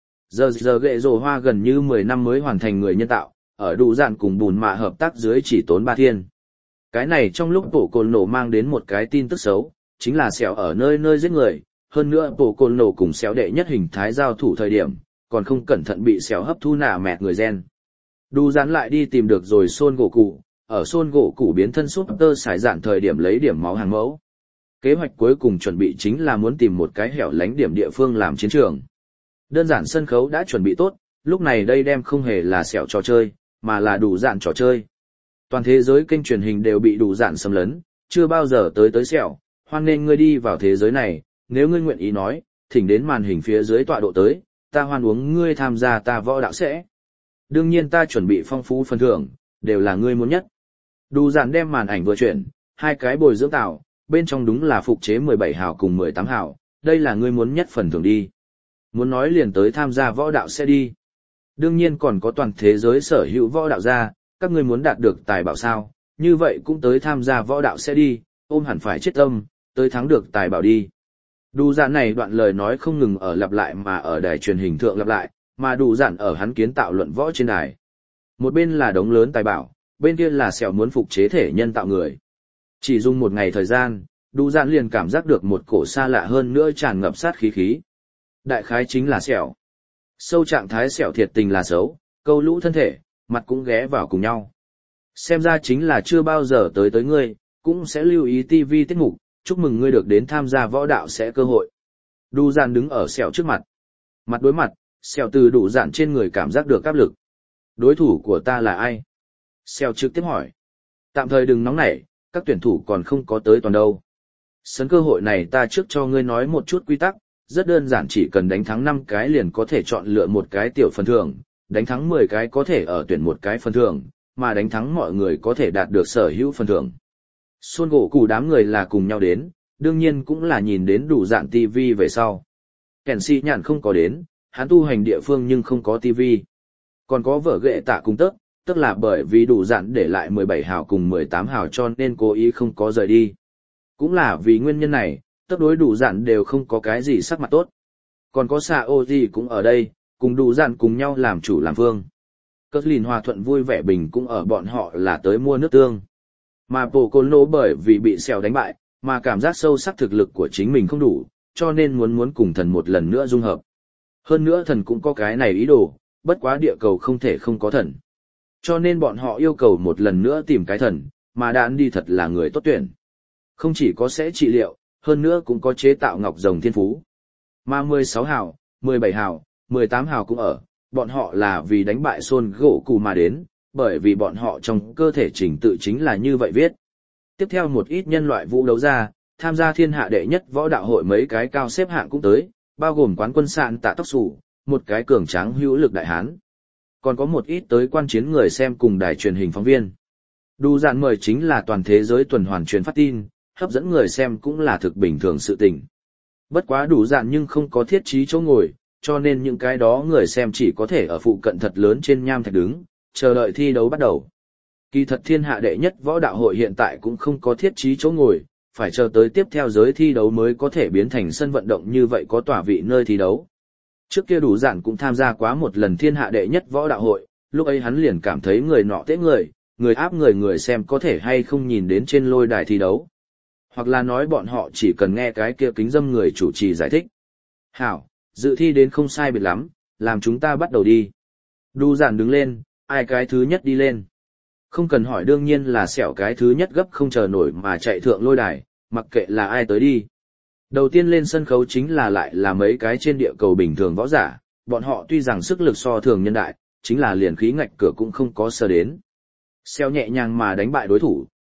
Giờ ghệ rồ hoa gần như 10 năm mới hoàn thành người nhân tạo, ở đủ dạn cùng bùn mạ hợp tác dưới chỉ tốn 3 thiên. Cái này trong lúc bộ cồn nổ mang đến một cái tin tức xấu, chính là sẹo ở nơi nơi giết người, hơn nữa bộ cồn nổ cùng sẹo đệ nhất hình thái giao thủ thời điểm, còn không cẩn thận bị sẹo hấp thu nạ mẹt người gen. Đủ dạn lại đi tìm được rồi Son gỗ cụ, ở Son gỗ cụ biến thân súp tơ xài dạn thời điểm lấy điểm máu hàng mẫu. Kế hoạch cuối cùng chuẩn bị chính là muốn tìm một cái hẻo lánh điểm địa phương làm chiến trường. Đơn giản sân khấu đã chuẩn bị tốt, lúc này đây đem không hề là sẹo trò chơi, mà là đủ dạn trò chơi. Toàn thế giới kênh truyền hình đều bị đủ dạn xâm lấn, chưa bao giờ tới sẹo, hoan nên ngươi đi vào thế giới này, nếu ngươi nguyện ý nói, thỉnh đến màn hình phía dưới tọa độ tới, ta hoan uống ngươi tham gia ta võ đạo sẽ. Đương nhiên ta chuẩn bị phong phú phần thưởng, đều là ngươi muốn nhất. Đủ dạn đem màn ảnh vừa chuyển, hai cái bồi dưỡng tạo, bên trong đúng là phục chế 17 hào cùng 18 hào, đây là ngươi muốn nhất phần thưởng đi. Muốn nói liền tới tham gia võ đạo sẽ đi. Đương nhiên còn có toàn thế giới sở hữu võ đạo gia, các ngươi muốn đạt được tài bảo sao, như vậy cũng tới tham gia võ đạo sẽ đi, ôm hẳn phải chết tâm, tới thắng được tài bảo đi. Đủ dạn này đoạn lời nói không ngừng ở lặp lại mà ở đài truyền hình thượng lặp lại, mà đủ dạn ở hắn kiến tạo luận võ trên đài. Một bên là đống lớn tài bảo, bên kia là sẹo muốn phục chế thể nhân tạo người. Chỉ dùng một ngày thời gian, đủ dạn liền cảm giác được một cổ xa lạ hơn nữa tràn ngập sát khí. Đại khái chính là sẹo. Sâu trạng thái sẹo thiệt tình là xấu, câu lũ thân thể, mặt cũng ghé vào cùng nhau. Xem ra chính là chưa bao giờ tới ngươi, cũng sẽ lưu ý TV tiết mục, chúc mừng ngươi được đến tham gia võ đạo sẽ cơ hội. Đủ dạn đứng ở sẹo trước mặt. Mặt đối mặt, sẹo từ đủ dạn trên người cảm giác được áp lực. Đối thủ của ta là ai? Sẹo trực tiếp hỏi. Tạm thời đừng nóng nảy, các tuyển thủ còn không có tới toàn đâu. Sân cơ hội này ta trước cho ngươi nói một chút quy tắc, rất đơn giản, chỉ cần đánh thắng 5 cái liền có thể chọn lựa một cái tiểu phần thưởng, đánh thắng 10 cái có thể ở tuyển một cái phần thưởng, mà đánh thắng mọi người có thể đạt được sở hữu phần thưởng. Son gỗ cụ đám người là cùng nhau đến, đương nhiên cũng là nhìn đến đủ dạn TV về sau. Kèn si nhàn không có đến, hắn tu hành địa phương nhưng không có TV. Còn có vợ ghệ tạ cùng tức là bởi vì đủ dạn để lại 17 hào cùng 18 hào cho nên cố ý không có rời đi. Cũng là vì nguyên nhân này, tất đối đủ dạn đều không có cái gì sắc mặt tốt. Còn có xà ô gì cũng ở đây, cùng đủ dạn cùng nhau làm chủ làm vương. Cất lìn hòa thuận vui vẻ bình cũng ở bọn họ là tới mua nước tương. Mà bộ côn lỗ bởi vì bị xèo đánh bại, mà cảm giác sâu sắc thực lực của chính mình không đủ, cho nên muốn cùng thần một lần nữa dung hợp. Hơn nữa thần cũng có cái này ý đồ, bất quá địa cầu không thể không có thần. Cho nên bọn họ yêu cầu một lần nữa tìm cái thần, mà đạn đi thật là người tốt tuyển. Không chỉ có sẽ trị liệu, hơn nữa cũng có chế tạo ngọc rồng thiên phú. Mà 16 hào, 17 hào, 18 hào cũng ở, bọn họ là vì đánh bại Son gỗ cụ mà đến, bởi vì bọn họ trong cơ thể trình tự chính là như vậy viết. Tiếp theo một ít nhân loại vũ đấu ra, tham gia thiên hạ đệ nhất võ đạo hội mấy cái cao xếp hạng cũng tới, bao gồm quán quân sạn tạ tóc sủ, một cái cường tráng hữu lực đại hán. Còn có một ít tới quan chiến người xem cùng đài truyền hình phóng viên. Đủ dạn mời chính là toàn thế giới tuần hoàn truyền phát tin, hấp dẫn người xem cũng là thực bình thường sự tình. Bất quá đủ dạn nhưng không có thiết trí chỗ ngồi, cho nên những cái đó người xem chỉ có thể ở phụ cận thật lớn trên nham thạch đứng, chờ đợi thi đấu bắt đầu. Kỳ thật thiên hạ đệ nhất võ đạo hội hiện tại cũng không có thiết trí chỗ ngồi, phải chờ tới tiếp theo giới thi đấu mới có thể biến thành sân vận động như vậy có tỏa vị nơi thi đấu. Trước kia đủ dạn cũng tham gia quá một lần thiên hạ đệ nhất võ đạo hội, lúc ấy hắn liền cảm thấy người nọ tế người áp người xem có thể hay không nhìn đến trên lôi đài thi đấu. Hoặc là nói bọn họ chỉ cần nghe cái kia kính dâm người chủ trì giải thích. Hảo, dự thi đến không sai biệt lắm, làm chúng ta bắt đầu đi. Đủ dạn đứng lên, ai cái thứ nhất đi lên. Không cần hỏi, đương nhiên là xẻo cái thứ nhất gấp không chờ nổi mà chạy thượng lôi đài, mặc kệ là ai tới đi. Đầu tiên lên sân khấu chính là lại là mấy cái trên địa cầu bình thường võ giả, bọn họ tuy rằng sức lực so thường nhân đại, chính là liền khí ngạch cửa cũng không có sơ đến. Xẻo nhẹ nhàng mà đánh bại đối thủ,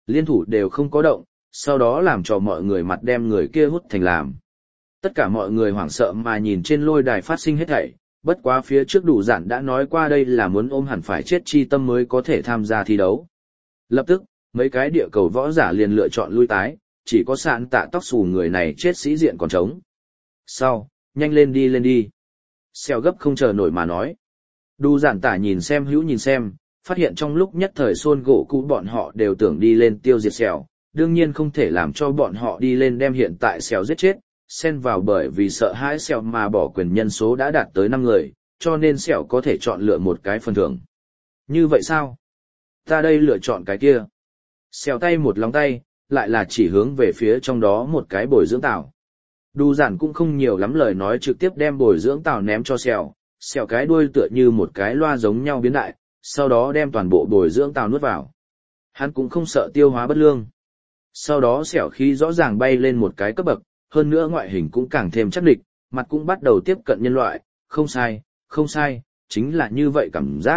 liên thủ đều không có động, sau đó làm cho mọi người mặt đem người kia hút thành làm. Tất cả mọi người hoảng sợ mà nhìn trên lôi đài phát sinh hết thảy, bất quá phía trước đủ dạn đã nói qua đây là muốn ôm hẳn phải chết chi tâm mới có thể tham gia thi đấu. Lập tức, mấy cái địa cầu võ giả liền lựa chọn lui tái, chỉ có sạn tạ tóc xù người này chết sĩ diện còn trống. Sau, nhanh lên đi. Xèo gấp không chờ nổi mà nói. Đủ dạn tả nhìn xem hữu nhìn xem, phát hiện trong lúc nhất thời xôn gỗ cũ bọn họ đều tưởng đi lên tiêu diệt xèo, đương nhiên không thể làm cho bọn họ đi lên đem hiện tại xèo giết chết, xen vào bởi vì sợ hãi xèo mà bỏ quyền nhân số đã đạt tới 5 người, cho nên xèo có thể chọn lựa một cái phần thưởng. Như vậy sao? Ta đây lựa chọn cái kia. Xèo tay một lòng tay, lại là chỉ hướng về phía trong đó một cái bồi dưỡng tảo. Đu giản cũng không nhiều lắm lời nói trực tiếp đem bồi dưỡng tảo ném cho xèo, xèo cái đuôi tựa như một cái loa giống nhau biến đại, sau đó đem toàn bộ bồi dưỡng tảo nuốt vào. Hắn cũng không sợ tiêu hóa bất lương. Sau đó xẻo khí rõ ràng bay lên một cái cấp bậc, hơn nữa ngoại hình cũng càng thêm chắc địch, mặt cũng bắt đầu tiếp cận nhân loại, không sai, chính là như vậy cảm giác.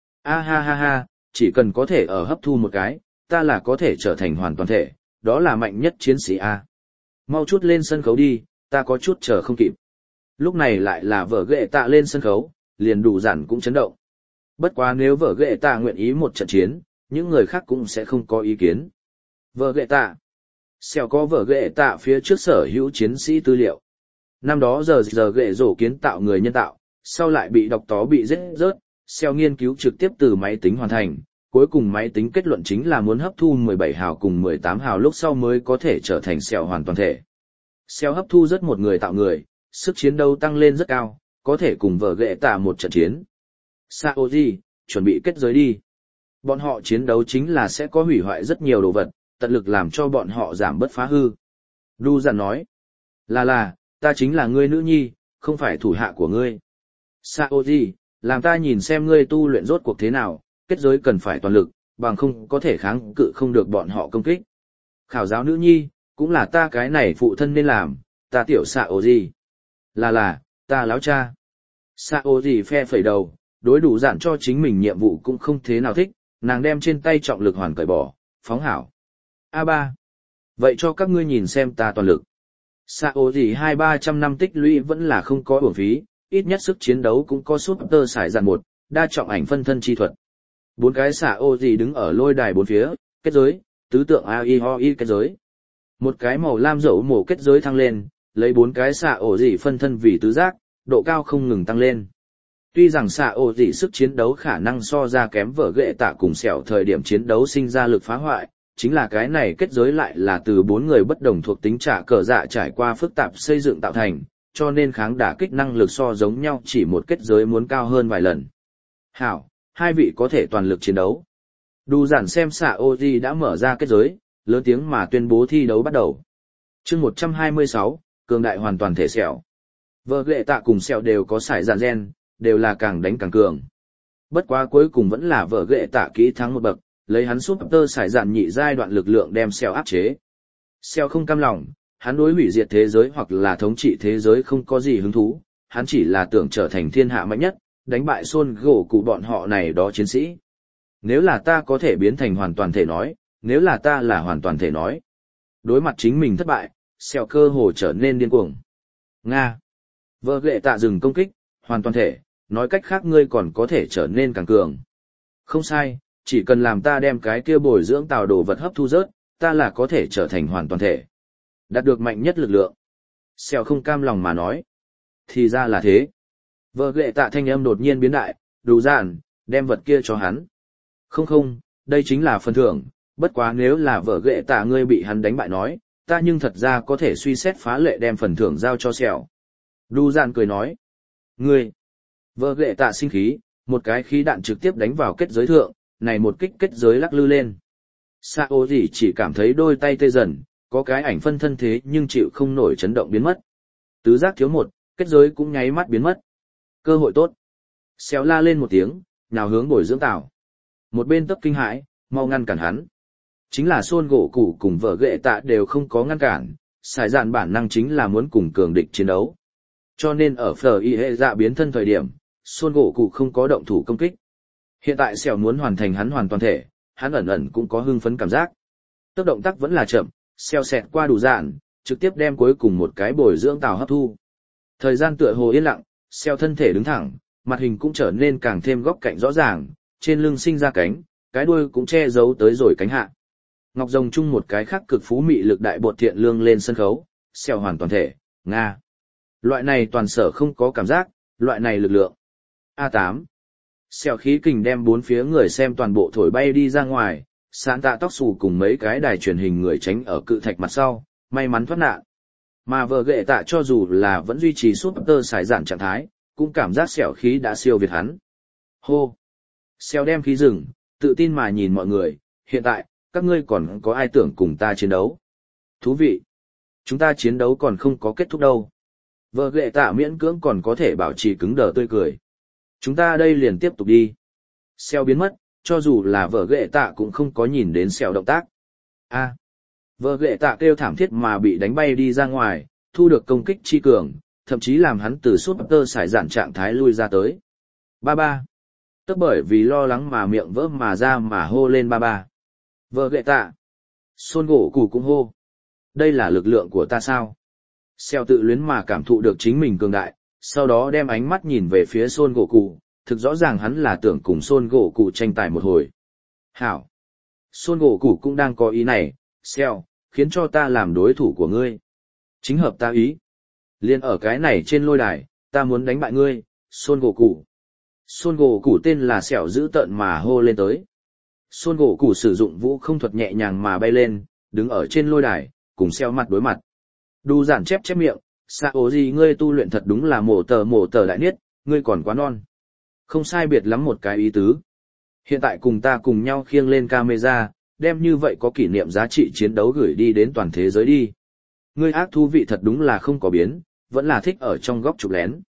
A ha ha ha, chỉ cần có thể ở hấp thu một cái, ta là có thể trở thành hoàn toàn thể, đó là mạnh nhất chiến sĩ A. Mau chút lên sân khấu đi, ta có chút chờ không kịp. Lúc này lại là vở ghệ tạ lên sân khấu, liền đủ dặn cũng chấn động. Bất quá nếu vở ghệ tạ nguyện ý một trận chiến, những người khác cũng sẽ không có ý kiến. Vở ghệ tạ. Xèo có vở ghệ tạ phía trước sở hữu chiến sĩ tư liệu. Năm đó giờ ghệ rổ kiến tạo người nhân tạo, sau lại bị độc tó bị giết rớt, xèo nghiên cứu trực tiếp từ máy tính hoàn thành, cuối cùng máy tính kết luận chính là muốn hấp thu 17 hào cùng 18 hào lúc sau mới có thể trở thành xèo hoàn toàn thể. Xèo hấp thu rất một người tạo người, sức chiến đấu tăng lên rất cao, có thể cùng vở ghệ tạ một trận chiến. Saoji, chuẩn bị kết giới đi. Bọn họ chiến đấu chính là sẽ có hủy hoại rất nhiều đồ vật, tận lực làm cho bọn họ giảm bớt phá hư. Đu dặn nói, là, ta chính là ngươi nữ nhi, không phải thủ hạ của ngươi. Saoji, làm ta nhìn xem ngươi tu luyện rốt cuộc thế nào, kết giới cần phải toàn lực, bằng không có thể kháng cự không được bọn họ công kích. Khảo giáo nữ nhi, cũng là ta cái này phụ thân nên làm, ta tiểu Saoji. Là, ta láo cha. Saoji phe phẩy đầu, đối đủ dặn cho chính mình nhiệm vụ cũng không thế nào thích, nàng đem trên tay trọng lực hoàn cởi bỏ, phóng hảo. A3. Vậy cho các ngươi nhìn xem ta toàn lực. Saoji 2-300 năm tích lũy vẫn là không có uổng phí, ít nhất sức chiến đấu cũng có Super Sải Dạn 1, đa trọng ảnh phân thân chi thuật. 4 cái Saoji đứng ở lôi đài bốn phía, kết giới, tứ tượng Aihoi kết giới. Một cái màu lam dẫu mổ kết giới thăng lên, lấy 4 cái Saoji phân thân vì tứ giác, độ cao không ngừng tăng lên. Tuy rằng Saoji sức chiến đấu khả năng so ra kém vở ghệ tạ cùng xẻo thời điểm chiến đấu sinh ra lực phá hoại, chính là cái này kết giới lại là từ 4 người bất đồng thuộc tính trả cờ dạ trải qua phức tạp xây dựng tạo thành, cho nên kháng đả kích năng lực so giống nhau chỉ một kết giới muốn cao hơn vài lần. Hảo, hai vị có thể toàn lực chiến đấu. Đủ giản xem Saoji đã mở ra kết giới, lớn tiếng mà tuyên bố thi đấu bắt đầu. Chương 126, cường đại hoàn toàn thể xẻo. Vở ghệ tạ cùng xẻo đều có sải dạn gen, đều là càng đánh càng cường. Bất quá cuối cùng vẫn là vở ghệ tạ kỹ thắng một bậc, lấy hắn Super sải dạn nhị giai đoạn lực lượng đem xẻo áp chế. Xẻo không cam lòng, hắn đối hủy diệt thế giới hoặc là thống trị thế giới không có gì hứng thú, hắn chỉ là tưởng trở thành thiên hạ mạnh nhất, đánh bại Son gỗ cụ bọn họ này đó chiến sĩ. Nếu là ta có thể biến thành hoàn toàn thể nói, nếu là ta là hoàn toàn thể nói. Đối mặt chính mình thất bại, xẻo cơ hồ trở nên điên cuồng. Nga. Vở ghệ tạ dừng công kích, hoàn toàn thể, nói cách khác ngươi còn có thể trở nên càng cường. Không sai, chỉ cần làm ta đem cái kia bồi dưỡng tào đồ vật hấp thu rớt, ta là có thể trở thành hoàn toàn thể. Đạt được mạnh nhất lực lượng. Xèo không cam lòng mà nói. Thì ra là thế. Vở ghệ tạ thanh âm đột nhiên biến đại, đủ dạn, đem vật kia cho hắn. Không, đây chính là phần thưởng, bất quá nếu là vở ghệ tạ ngươi bị hắn đánh bại nói, ta nhưng thật ra có thể suy xét phá lệ đem phần thưởng giao cho xèo. Đủ dạn cười nói. Ngươi. Vở ghệ tạ sinh khí, một cái khí đạn trực tiếp đánh vào kết giới thượng, này một kích kết giới lắc lư lên. Saoji chỉ cảm thấy đôi tay tê dần, có cái ảnh phân thân thế nhưng chịu không nổi chấn động biến mất. Tứ giác thiếu một, kết giới cũng nháy mắt biến mất. Cơ hội tốt. Xéo la lên một tiếng, nhào hướng bồi dưỡng tảo. Một bên tấp kinh hãi, mau ngăn cản hắn. Chính là Son gỗ cụ cùng vở ghệ tạ đều không có ngăn cản, sải dạn bản năng chính là muốn cùng cường địch chiến đấu. Cho nên ở phở y hệ dạ biến thân thời điểm, Son gỗ cụ không có động thủ công kích. Hiện tại xẻo muốn hoàn thành hắn hoàn toàn thể, hắn ẩn cũng có hưng phấn cảm giác. Tốc động tác vẫn là chậm, xeo xẹt qua đủ dạn, trực tiếp đem cuối cùng một cái bồi dưỡng tàu hấp thu. Thời gian tựa hồ yên lặng, xeo thân thể đứng thẳng, mặt hình cũng trở nên càng thêm góc cạnh rõ ràng, trên lưng sinh ra cánh, cái đuôi cũng che giấu tới rồi cánh hạ. Ngọc Rồng chung một cái khác cực phú mị lực đại bột thiện lương lên sân khấu, xeo hoàn toàn thể, Nga. Loại này toàn sở không có cảm giác, loại này lực lượng. A8. Xeo khí kình đem bốn phía người xem toàn bộ thổi bay đi ra ngoài, sán tạ tóc xù cùng mấy cái đài truyền hình người tránh ở cự thạch mặt sau, may mắn thoát nạn. Mà vợ ghệ tạ cho dù là vẫn duy trì super xài dạn trạng thái, cũng cảm giác xẻo khí đã siêu việt hắn. Hô! Xẻo đem khí dừng, tự tin mà nhìn mọi người, hiện tại, các ngươi còn có ai tưởng cùng ta chiến đấu? Thú vị! Chúng ta chiến đấu còn không có kết thúc đâu. Vợ ghệ tạ miễn cưỡng còn có thể bảo trì cứng đờ tươi cười. Chúng ta đây liền tiếp tục đi. Xẻo biến mất, cho dù là vợ ghệ tạ cũng không có nhìn đến xẻo động tác. A. Vợ ghệ tạ kêu thảm thiết mà bị đánh bay đi ra ngoài, thu được công kích chi cường, thậm chí làm hắn từ super xài dạn trạng thái lui ra tới. Ba ba. Tức bởi vì lo lắng mà miệng vỡ mà ra mà hô lên ba ba. Vợ ghệ tạ. Son gỗ củ cũng hô. Đây là lực lượng của ta sao? Xeo tự luyến mà cảm thụ được chính mình cường đại, sau đó đem ánh mắt nhìn về phía Son gỗ củ, thực rõ ràng hắn là tưởng cùng Son gỗ củ tranh tài một hồi. Hảo. Son gỗ củ cũng đang có ý này, Xeo, khiến cho ta làm đối thủ của ngươi. Chính hợp ta ý. Liên ở cái này trên lôi đài, ta muốn đánh bại ngươi, Son gỗ củ. Son gỗ củ tên là Xẻo dữ tợn mà hô lên tới. Son gỗ củ sử dụng vũ không thuật nhẹ nhàng mà bay lên, đứng ở trên lôi đài, cùng Xẻo mặt đối mặt. Đu giản chép chép miệng, xa ố gì ngươi tu luyện thật đúng là mổ tờ đại niết, ngươi còn quá non. Không sai biệt lắm một cái ý tứ. Hiện tại cùng ta cùng nhau khiêng lên camera, đem như vậy có kỷ niệm giá trị chiến đấu gửi đi đến toàn thế giới đi. Ngươi ác thú vị thật đúng là không có biến, vẫn là thích ở trong góc chụp lén.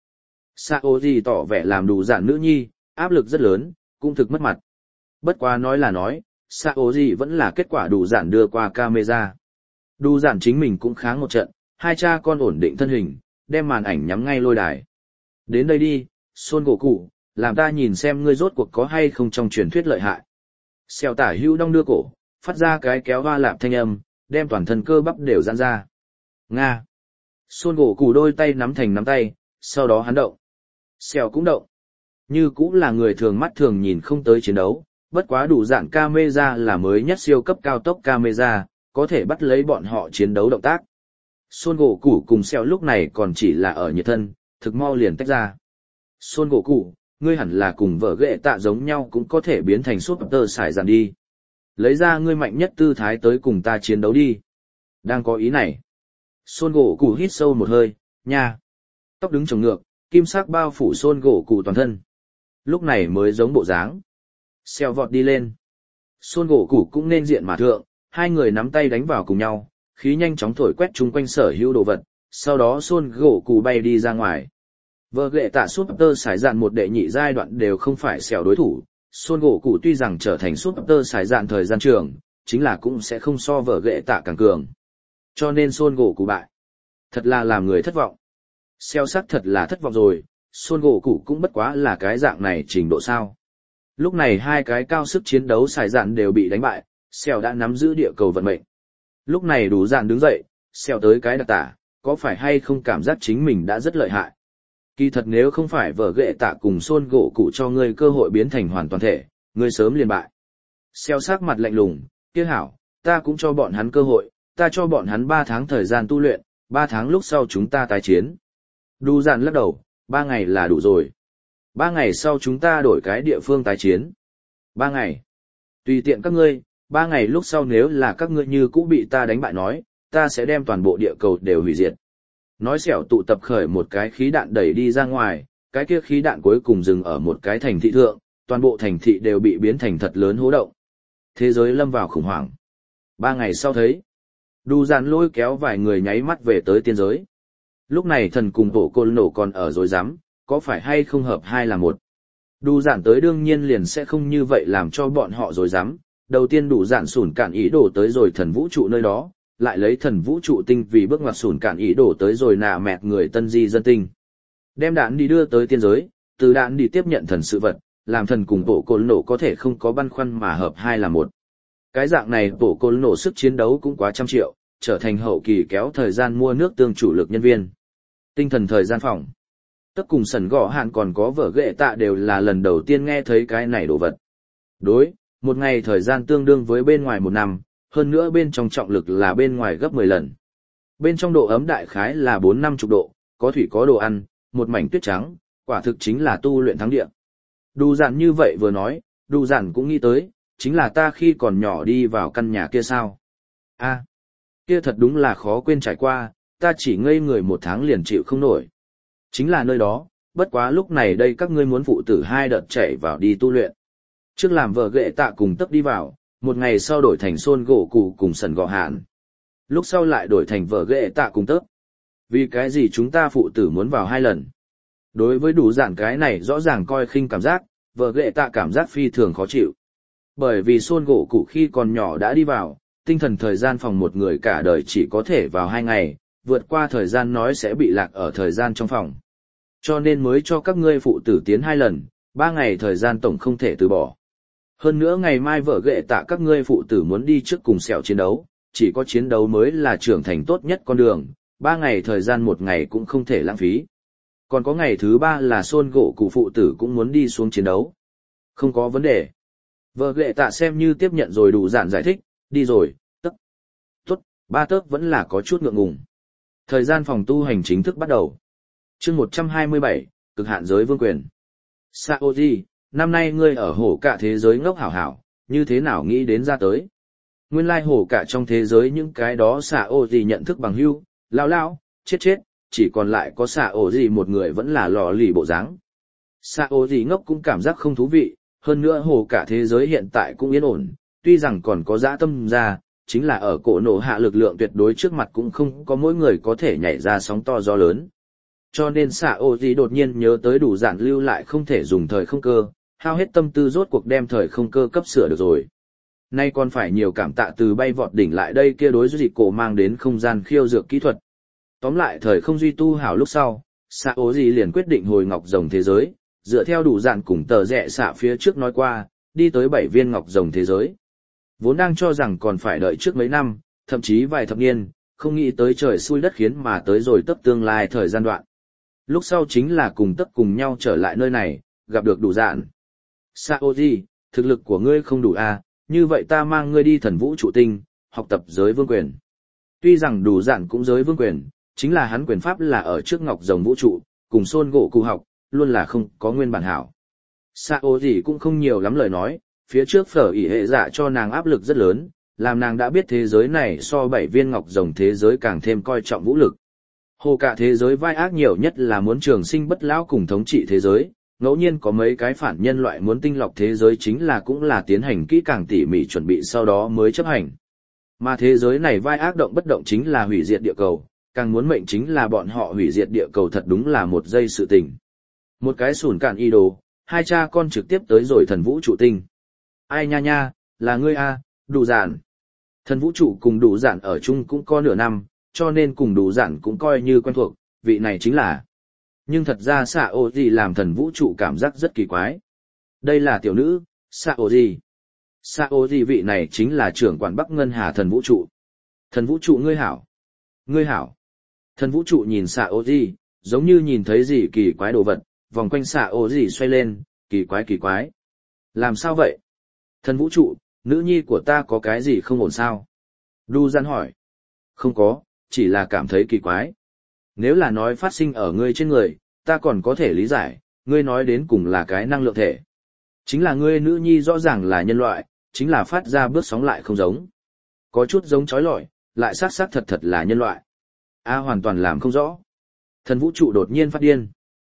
Saoji tỏ vẻ làm đủ giản nữ nhi, áp lực rất lớn, cũng thực mất mặt. Bất quá nói là nói, Saoji vẫn là kết quả đủ giản đưa qua camera. Đủ giản chính mình cũng kháng một trận, hai cha con ổn định thân hình, đem màn ảnh nhắm ngay lôi đài. Đến đây đi, Son gỗ cụ, làm ta nhìn xem ngươi rốt cuộc có hay không trong truyền thuyết lợi hại. Xèo tả hữu đong đưa cổ, phát ra cái kéo hoa lạp thanh âm, đem toàn thân cơ bắp đều giãn ra. Nga. Son gỗ cụ đôi tay nắm thành nắm tay, sau đó hắn động. Xèo cũng động. Như cũng là người thường mắt thường nhìn không tới chiến đấu, bất quá đủ dạng camera là mới nhất siêu cấp cao tốc camera, có thể bắt lấy bọn họ chiến đấu động tác. Son gỗ cụ cùng Xèo lúc này còn chỉ là ở nhiệt thân, thực mau liền tách ra. Son gỗ cụ, ngươi hẳn là cùng vợ ghệ tạ giống nhau cũng có thể biến thành super xài dạn đi. Lấy ra ngươi mạnh nhất tư thái tới cùng ta chiến đấu đi. Đang có ý này. Son gỗ cụ hít sâu một hơi, nha. Tóc đứng trồng ngược, kim sắc bao phủ Son gỗ cụ toàn thân. Lúc này mới giống bộ dáng. Xèo vọt đi lên. Son gỗ cụ cũng nên diện mà thượng, hai người nắm tay đánh vào cùng nhau, khí nhanh chóng thổi quét chung quanh sở hữu đồ vật, sau đó Son gỗ cụ bay đi ra ngoài. Vợ ghệ tạ super xài dạn một đệ nhị giai đoạn đều không phải Xèo đối thủ. Son gỗ cụ tuy rằng trở thành super xài dạn thời gian trường, chính là cũng sẽ không so vợ ghệ tạ càng cường. Cho nên Son gỗ cụ bại. Thật là làm người thất vọng. Xèo sắc thật là thất vọng rồi, Son gỗ cụ cũng bất quá là cái dạng này trình độ sao. Lúc này hai cái cao sức chiến đấu xài dạn đều bị đánh bại, Xèo đã nắm giữ địa cầu vận mệnh. Lúc này đủ dạn đứng dậy, Xèo tới cái đặc tả, có phải hay không cảm giác chính mình đã rất lợi hại. Kỳ thật nếu không phải vợ ghệ tạ cùng Son gỗ cụ cho ngươi cơ hội biến thành hoàn toàn thể, ngươi sớm liền bại. Xèo sắc mặt lạnh lùng, kia hảo, ta cũng cho bọn hắn cơ hội, ta cho bọn hắn 3 tháng thời gian tu luyện, 3 tháng lúc sau chúng ta tái chiến. Đu dạn lắc đầu, 3 ngày là đủ rồi. 3 ngày sau chúng ta đổi cái địa phương tái chiến. 3 ngày. Tùy tiện các ngươi, 3 ngày lúc sau nếu là các ngươi như cũ bị ta đánh bại nói, ta sẽ đem toàn bộ địa cầu đều hủy diệt. Nói Xẻo tụ tập khởi một cái khí đạn đẩy đi ra ngoài, cái kia khí đạn cuối cùng dừng ở một cái thành thị thượng, toàn bộ thành thị đều bị biến thành thật lớn hố động. Thế giới lâm vào khủng hoảng. 3 ngày sau thấy, Đu dạn lôi kéo vài người nháy mắt về tới tiên giới. Lúc này thần cùng tổ côn nổ còn ở dối rắm có phải hay không hợp hai là một. Đu dạn tới đương nhiên liền sẽ không như vậy làm cho bọn họ dối rắm. Đầu tiên đủ dạn sủn cạn ý đồ tới rồi thần vũ trụ nơi đó, lại lấy thần vũ trụ tinh vì bước ngoặt sủn cạn ý đồ tới rồi nà mẹt người tân di dân tinh. Đem đạn đi đưa tới tiên giới, từ đạn đi tiếp nhận thần sự vật, làm thần cùng tổ côn nổ có thể không có băn khoăn mà hợp hai là một. Cái dạng này bộ côn nổ sức chiến đấu cũng quá trăm triệu, trở thành hậu kỳ kéo thời gian mua nước tương chủ lực nhân viên. Tinh thần thời gian phòng. Tất cùng sần gõ hạn còn có vở ghệ tạ đều là lần đầu tiên nghe thấy cái này đồ vật. Đối, một ngày thời gian tương đương với bên ngoài một năm, hơn nữa bên trong trọng lực là bên ngoài gấp 10 lần. Bên trong độ ấm đại khái là 4-50 độ, có thủy có đồ ăn, một mảnh tuyết trắng, quả thực chính là tu luyện thắng địa. Đủ dạn như vậy vừa nói, đủ dạn cũng nghĩ tới, chính là ta khi còn nhỏ đi vào căn nhà kia sao. A, kia thật đúng là khó quên trải qua, ta chỉ ngây người 1 tháng liền chịu không nổi. Chính là nơi đó, bất quá lúc này đây các ngươi muốn phụ tử 2 đợt chạy vào đi tu luyện. Trước làm vợ ghệ tạ cùng tấp đi vào, một ngày sau đổi thành Son gỗ cụ cùng sần gọ hạn. Lúc sau lại đổi thành vợ ghệ tạ cùng tấp. Vì cái gì chúng ta phụ tử muốn vào 2 lần? Đối với đủ giản cái này rõ ràng coi khinh cảm giác, vợ ghệ tạ cảm giác phi thường khó chịu. Bởi vì Son gỗ cụ khi còn nhỏ đã đi vào, tinh thần thời gian phòng một người cả đời chỉ có thể vào 2 ngày, vượt qua thời gian nói sẽ bị lạc ở thời gian trong phòng. Cho nên mới cho các ngươi phụ tử tiến 2 lần, 3 ngày thời gian tổng không thể từ bỏ. Hơn nữa ngày mai vợ ghệ tạ các ngươi phụ tử muốn đi trước cùng sẹo chiến đấu, chỉ có chiến đấu mới là trưởng thành tốt nhất con đường, 3 ngày thời gian 1 ngày cũng không thể lãng phí. Còn có ngày thứ 3 là Son gỗ cụ phụ tử cũng muốn đi xuống chiến đấu. Không có vấn đề. Vợ ghệ tạ xem như tiếp nhận rồi đủ dạn giải thích, đi rồi, tấc. Tốt, 3 tấc vẫn là có chút ngượng ngùng. Thời gian phòng tu hành chính thức bắt đầu. Chương 127, cực hạn giới vương quyền. Saoji, năm nay ngươi ở hổ cả thế giới ngốc hảo hảo, như thế nào nghĩ đến ra tới? Nguyên lai hổ cả trong thế giới những cái đó Saoji nhận thức bằng hưu, lao, chết, chỉ còn lại có Saoji một người vẫn là lò lì bộ dáng. Saoji ngốc cũng cảm giác không thú vị, hơn nữa hổ cả thế giới hiện tại cũng yên ổn, tuy rằng còn có dã tâm ra, chính là ở cổ nổ hạ lực lượng tuyệt đối trước mặt cũng không có mỗi người có thể nhảy ra sóng to gió lớn. Cho nên Saoji đột nhiên nhớ tới đủ giản lưu lại không thể dùng thời không cơ, hao hết tâm tư rốt cuộc đem thời không cơ cấp sửa được rồi. Nay còn phải nhiều cảm tạ từ bay vọt đỉnh lại đây kia đối với dị cổ mang đến không gian khiêu dược kỹ thuật. Tóm lại thời không duy tu hảo lúc sau, Saoji liền quyết định hồi ngọc rồng thế giới, dựa theo đủ giản cùng tờ rẽ xạ phía trước nói qua, đi tới 7 viên ngọc rồng thế giới. Vốn đang cho rằng còn phải đợi trước mấy năm, thậm chí vài thập niên, không nghĩ tới trời xui đất khiến mà tới rồi tấp tương lai thời gian đoạn. Lúc sau chính là cùng tấp cùng nhau trở lại nơi này, gặp được đủ dạn. Saoji, thực lực của ngươi không đủ à, như vậy ta mang ngươi đi thần vũ trụ tinh, học tập giới vương quyền. Tuy rằng đủ dạn cũng giới vương quyền, chính là hắn quyền pháp là ở trước ngọc rồng vũ trụ, cùng Son gỗ cụ học, luôn là không có nguyên bản hảo. Saoji cũng không nhiều lắm lời nói, phía trước phở ỉ hệ dạ cho nàng áp lực rất lớn, làm nàng đã biết thế giới này so 7 viên ngọc rồng thế giới càng thêm coi trọng vũ lực. Hồ cả thế giới vai ác nhiều nhất là muốn trường sinh bất lão cùng thống trị thế giới, ngẫu nhiên có mấy cái phản nhân loại muốn tinh lọc thế giới chính là cũng là tiến hành kỹ càng tỉ mỉ chuẩn bị sau đó mới chấp hành. Mà thế giới này vai ác động bất động chính là hủy diệt địa cầu, càng muốn mệnh chính là bọn họ hủy diệt địa cầu thật đúng là một giây sự tình. Một cái sủn cạn y đồ, hai cha con trực tiếp tới rồi thần vũ trụ tinh. Ai nha, là ngươi a, đủ giản. Thần vũ trụ cùng đủ giản ở chung cũng có nửa năm, cho nên cùng đủ giản cũng coi như quen thuộc, vị này chính là. Nhưng thật ra Saoji làm thần vũ trụ cảm giác rất kỳ quái. Đây là tiểu nữ, Saoji. Saoji vị này chính là trưởng quản Bắc Ngân Hà thần vũ trụ. Thần vũ trụ ngươi hảo. Ngươi hảo. Thần vũ trụ nhìn Saoji, giống như nhìn thấy gì kỳ quái đồ vật, vòng quanh Saoji xoay lên, kỳ quái. Làm sao vậy? Thần vũ trụ, nữ nhi của ta có cái gì không ổn sao? Đu Gian hỏi. Không có, chỉ là cảm thấy kỳ quái. Nếu là nói phát sinh ở ngươi trên người, ta còn có thể lý giải, ngươi nói đến cùng là cái năng lượng thể. Chính là ngươi nữ nhi rõ ràng là nhân loại, chính là phát ra bước sóng lại không giống. Có chút giống chói lọi, lại xác thật là nhân loại. Hoàn toàn làm không rõ. Thần vũ trụ đột nhiên phát điên.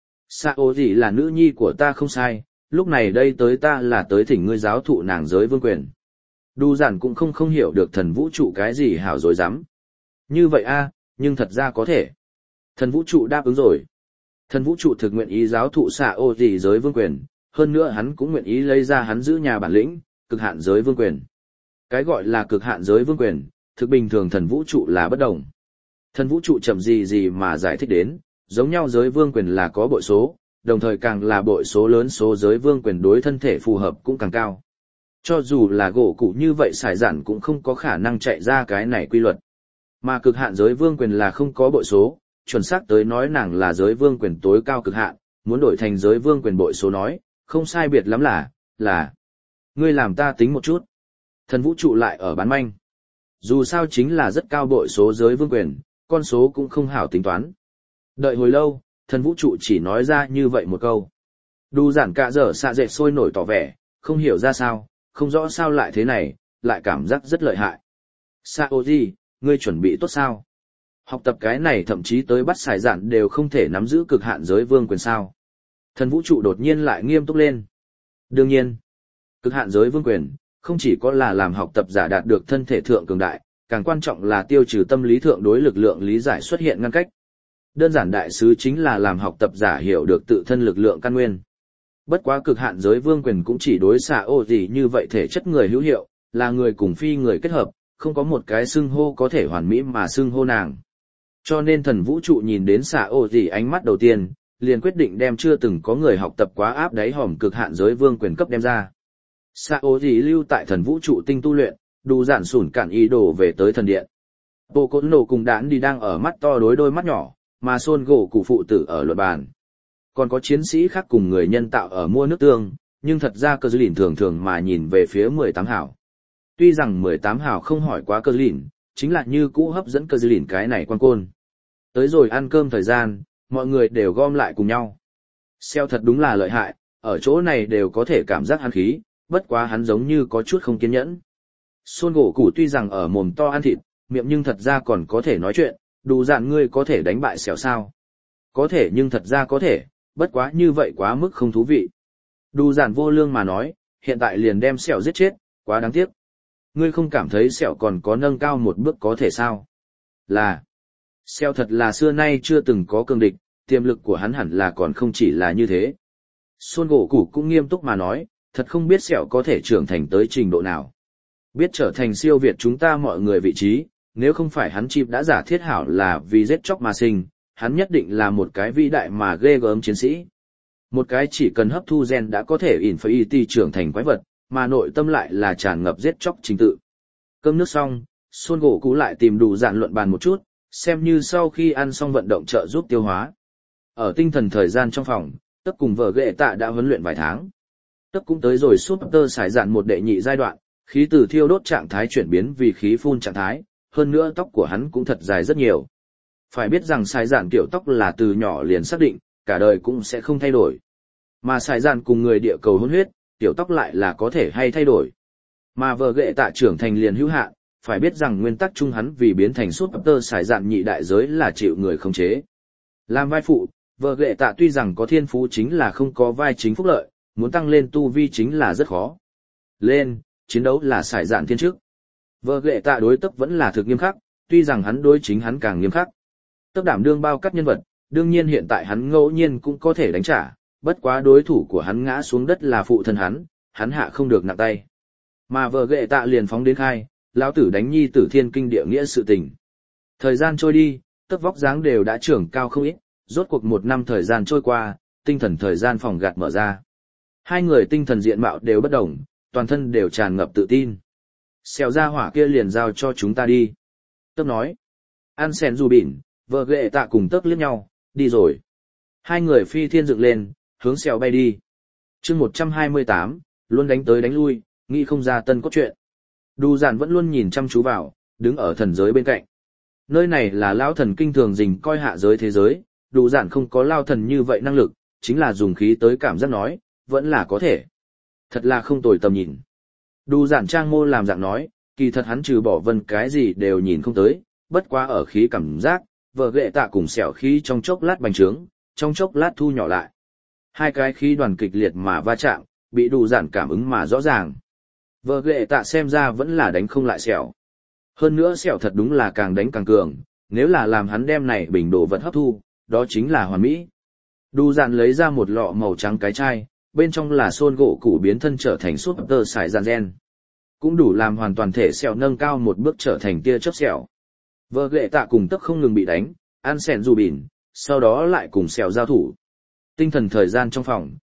Saoji là nữ nhi của ta không sai, lúc này đây tới ta là tới thỉnh ngươi giáo thụ nàng giới vương quyền. Đu giản cũng không hiểu được thần vũ trụ cái gì hảo dối rắm. Như vậy nhưng thật ra có thể. Thần vũ trụ đáp ứng rồi. Thần vũ trụ thực nguyện ý giáo thụ Saoji giới vương quyền, hơn nữa hắn cũng nguyện ý lấy ra hắn giữ nhà bản lĩnh, cực hạn giới vương quyền. Cái gọi là cực hạn giới vương quyền, thực bình thường thần vũ trụ là bất đồng. Thần vũ trụ chậm gì mà giải thích đến, giống nhau giới vương quyền là có bội số, đồng thời càng là bội số lớn số giới vương quyền đối thân thể phù hợp cũng càng cao. Cho dù là gỗ cụ như vậy xài giản cũng không có khả năng chạy ra cái này quy luật. Mà cực hạn giới vương quyền là không có bội số, chuẩn xác tới nói nàng là giới vương quyền tối cao cực hạn, muốn đổi thành giới vương quyền bội số nói, không sai biệt lắm là. Ngươi làm ta tính một chút. Thần vũ trụ lại ở bán manh. Dù sao chính là rất cao bội số giới vương quyền, con số cũng không hảo tính toán. Đợi hồi lâu, thần vũ trụ chỉ nói ra như vậy một câu. Đu giản cả giờ xạ dệt sôi nổi tỏ vẻ, không hiểu ra sao, không rõ sao lại thế này, lại cảm giác rất lợi hại. Saoji, ngươi chuẩn bị tốt sao? Học tập cái này thậm chí tới bắt xài dạn đều không thể nắm giữ cực hạn giới vương quyền sao. Thần vũ trụ đột nhiên lại nghiêm túc lên. Đương nhiên, cực hạn giới vương quyền, không chỉ có là làm học tập giả đạt được thân thể thượng cường đại, càng quan trọng là tiêu trừ tâm lý thượng đối lực lượng lý giải xuất hiện ngăn cách. Đơn giản đại sứ chính là làm học tập giả hiểu được tự thân lực lượng căn nguyên. Bất quá cực hạn giới vương quyền cũng chỉ đối xạ ô gì như vậy thể chất người hữu hiệu, là người cùng phi người kết hợp, không có một cái xưng hô có thể hoàn mỹ mà xưng hô nàng. Cho nên thần vũ trụ nhìn đến xạ ô gì ánh mắt đầu tiên, liền quyết định đem chưa từng có người học tập quá áp đáy hòm cực hạn giới vương quyền cấp đem ra. Xạ ô gì lưu tại thần vũ trụ tinh tu luyện, đủ giản sủn cản ý đồ về tới thần điện. Bộ cốt nổ cùng đán đi đang ở mắt to đối đôi mắt nhỏ, mà xôn gỗ cụ phụ tử ở luận bàn. Còn có chiến sĩ khác cùng người nhân tạo ở mua nước tương, nhưng thật ra cơ dư lìn thường thường mà nhìn về phía 18 hảo. Tuy rằng 18 hảo không hỏi quá cơ dư lìn, chính là như cũ hấp dẫn cơ dư lìn cái này quan côn. Tới rồi ăn cơm thời gian, mọi người đều gom lại cùng nhau. Xeo thật đúng là lợi hại, ở chỗ này đều có thể cảm giác hắn khí, bất quá hắn giống như có chút không kiên nhẫn. Xôn gỗ củ tuy rằng ở mồm to ăn thịt, miệng nhưng thật ra còn có thể nói chuyện, đủ dạn ngươi có thể đánh bại xẻo sao. Có thể nhưng thật ra có thể, bất quá như vậy quá mức không thú vị. Đủ dạn vô lương mà nói, hiện tại liền đem xẻo giết chết, quá đáng tiếc. Ngươi không cảm thấy xẻo còn có nâng cao một bước có thể sao? Là, xẻo thật là xưa nay chưa từng có cường địch, tiềm lực của hắn hẳn là còn không chỉ là như thế. Xôn gỗ củ cũng nghiêm túc mà nói, thật không biết xẻo có thể trưởng thành tới trình độ nào. Biết trở thành siêu việt chúng ta mọi người vị trí, nếu không phải hắn chịp đã giả thiết hảo là vì giết chóc mà sinh, hắn nhất định là một cái vĩ đại mà ghê gớm chiến sĩ. Một cái chỉ cần hấp thu gen đã có thể infinity trưởng thành quái vật, mà nội tâm lại là tràn ngập giết chóc trình tự. Cơm nước xong, Xuân gỗ cũ lại tìm đủ dạn luận bàn một chút, xem như sau khi ăn xong vận động trợ giúp tiêu hóa. Ở tinh thần thời gian trong phòng, Tất cùng vợ ghệ tạ đã huấn luyện vài tháng. Tất cũng tới rồi Super xài dạn một đệ nhị giai đoạn, khí từ thiêu đốt trạng thái chuyển biến vì khí phun trạng thái, hơn nữa tóc của hắn cũng thật dài rất nhiều. Phải biết rằng xài dạn kiểu tóc là từ nhỏ liền xác định, cả đời cũng sẽ không thay đổi. Mà xài dạn cùng người địa cầu hôn huyết, tiểu tóc lại là có thể hay thay đổi. Mà vợ ghệ tạ trưởng thành liền hữu hạn, phải biết rằng nguyên tắc chung hắn vì biến thành Super xài dạn nhị đại giới là chịu người khống chế. Làm vai phụ, vợ ghệ tạ tuy rằng có thiên phú chính là không có vai chính phúc lợi, muốn tăng lên tu vi chính là rất khó. Lên, chiến đấu là xài dạn thiên trước. Vợ ghệ tạ đối Tấc vẫn là thực nghiêm khắc, tuy rằng hắn đối chính hắn càng nghiêm khắc. Tấc đảm đương bao cắt nhân vật, đương nhiên hiện tại hắn ngẫu nhiên cũng có thể đánh trả, bất quá đối thủ của hắn ngã xuống đất là phụ thân hắn hạ không được nặng tay. Mà vợ ghệ tạ liền phóng đến khai, lão tử đánh nhi tử thiên kinh địa nghĩa sự tình. Thời gian trôi đi, Tấc vóc dáng đều đã trưởng cao không ít, rốt cuộc một năm thời gian trôi qua, tinh thần thời gian phòng gạt mở ra. Hai người tinh thần diện mạo đều bất đồng, toàn thân đều tràn ngập tự tin. Xèo ra hỏa kia liền giao cho chúng ta đi. Tấc nói. An sen dù bỉn, vợ ghệ tạ cùng Tấc liếc nhau, đi rồi. Hai người phi thiên dựng lên, hướng xèo bay đi. chương 128, luôn đánh tới đánh lui, nghĩ không ra tân cốt truyện. Đù giản vẫn luôn nhìn chăm chú vào, đứng ở thần giới bên cạnh. Nơi này là lão thần kinh thường dình coi hạ giới thế giới, Đù giản không có lao thần như vậy năng lực, chính là dùng khí tới cảm giác nói, vẫn là có thể. Thật là không tồi tầm nhìn. Đù giản trang mô làm dạng nói, kỳ thật hắn trừ bỏ vân cái gì đều nhìn không tới, bất quá ở khí cảm giác, vợ ghệ tạ cùng xẻo khí trong chốc lát bành trướng, trong chốc lát thu nhỏ lại. Hai cái khí đoàn kịch liệt mà va chạm, bị Đù giản cảm ứng mà rõ ràng. Vợ ghệ tạ xem ra vẫn là đánh không lại xẻo. Hơn nữa xẻo thật đúng là càng đánh càng cường, nếu là làm hắn đem này bình đồ vật hấp thu, đó chính là hoàn mỹ. Đù giản lấy ra một lọ màu trắng cái chai, bên trong là xôn gỗ củ biến thân trở thành Super xài dạn gen. Cũng đủ làm hoàn toàn thể xẻo nâng cao một bước trở thành tia chớp xẻo. Vợ ghệ tạ cùng Tấc không ngừng bị đánh, ăn sẹn dù bỉn, sau đó lại cùng xẻo giao thủ. Tinh thần thời gian trong phòng,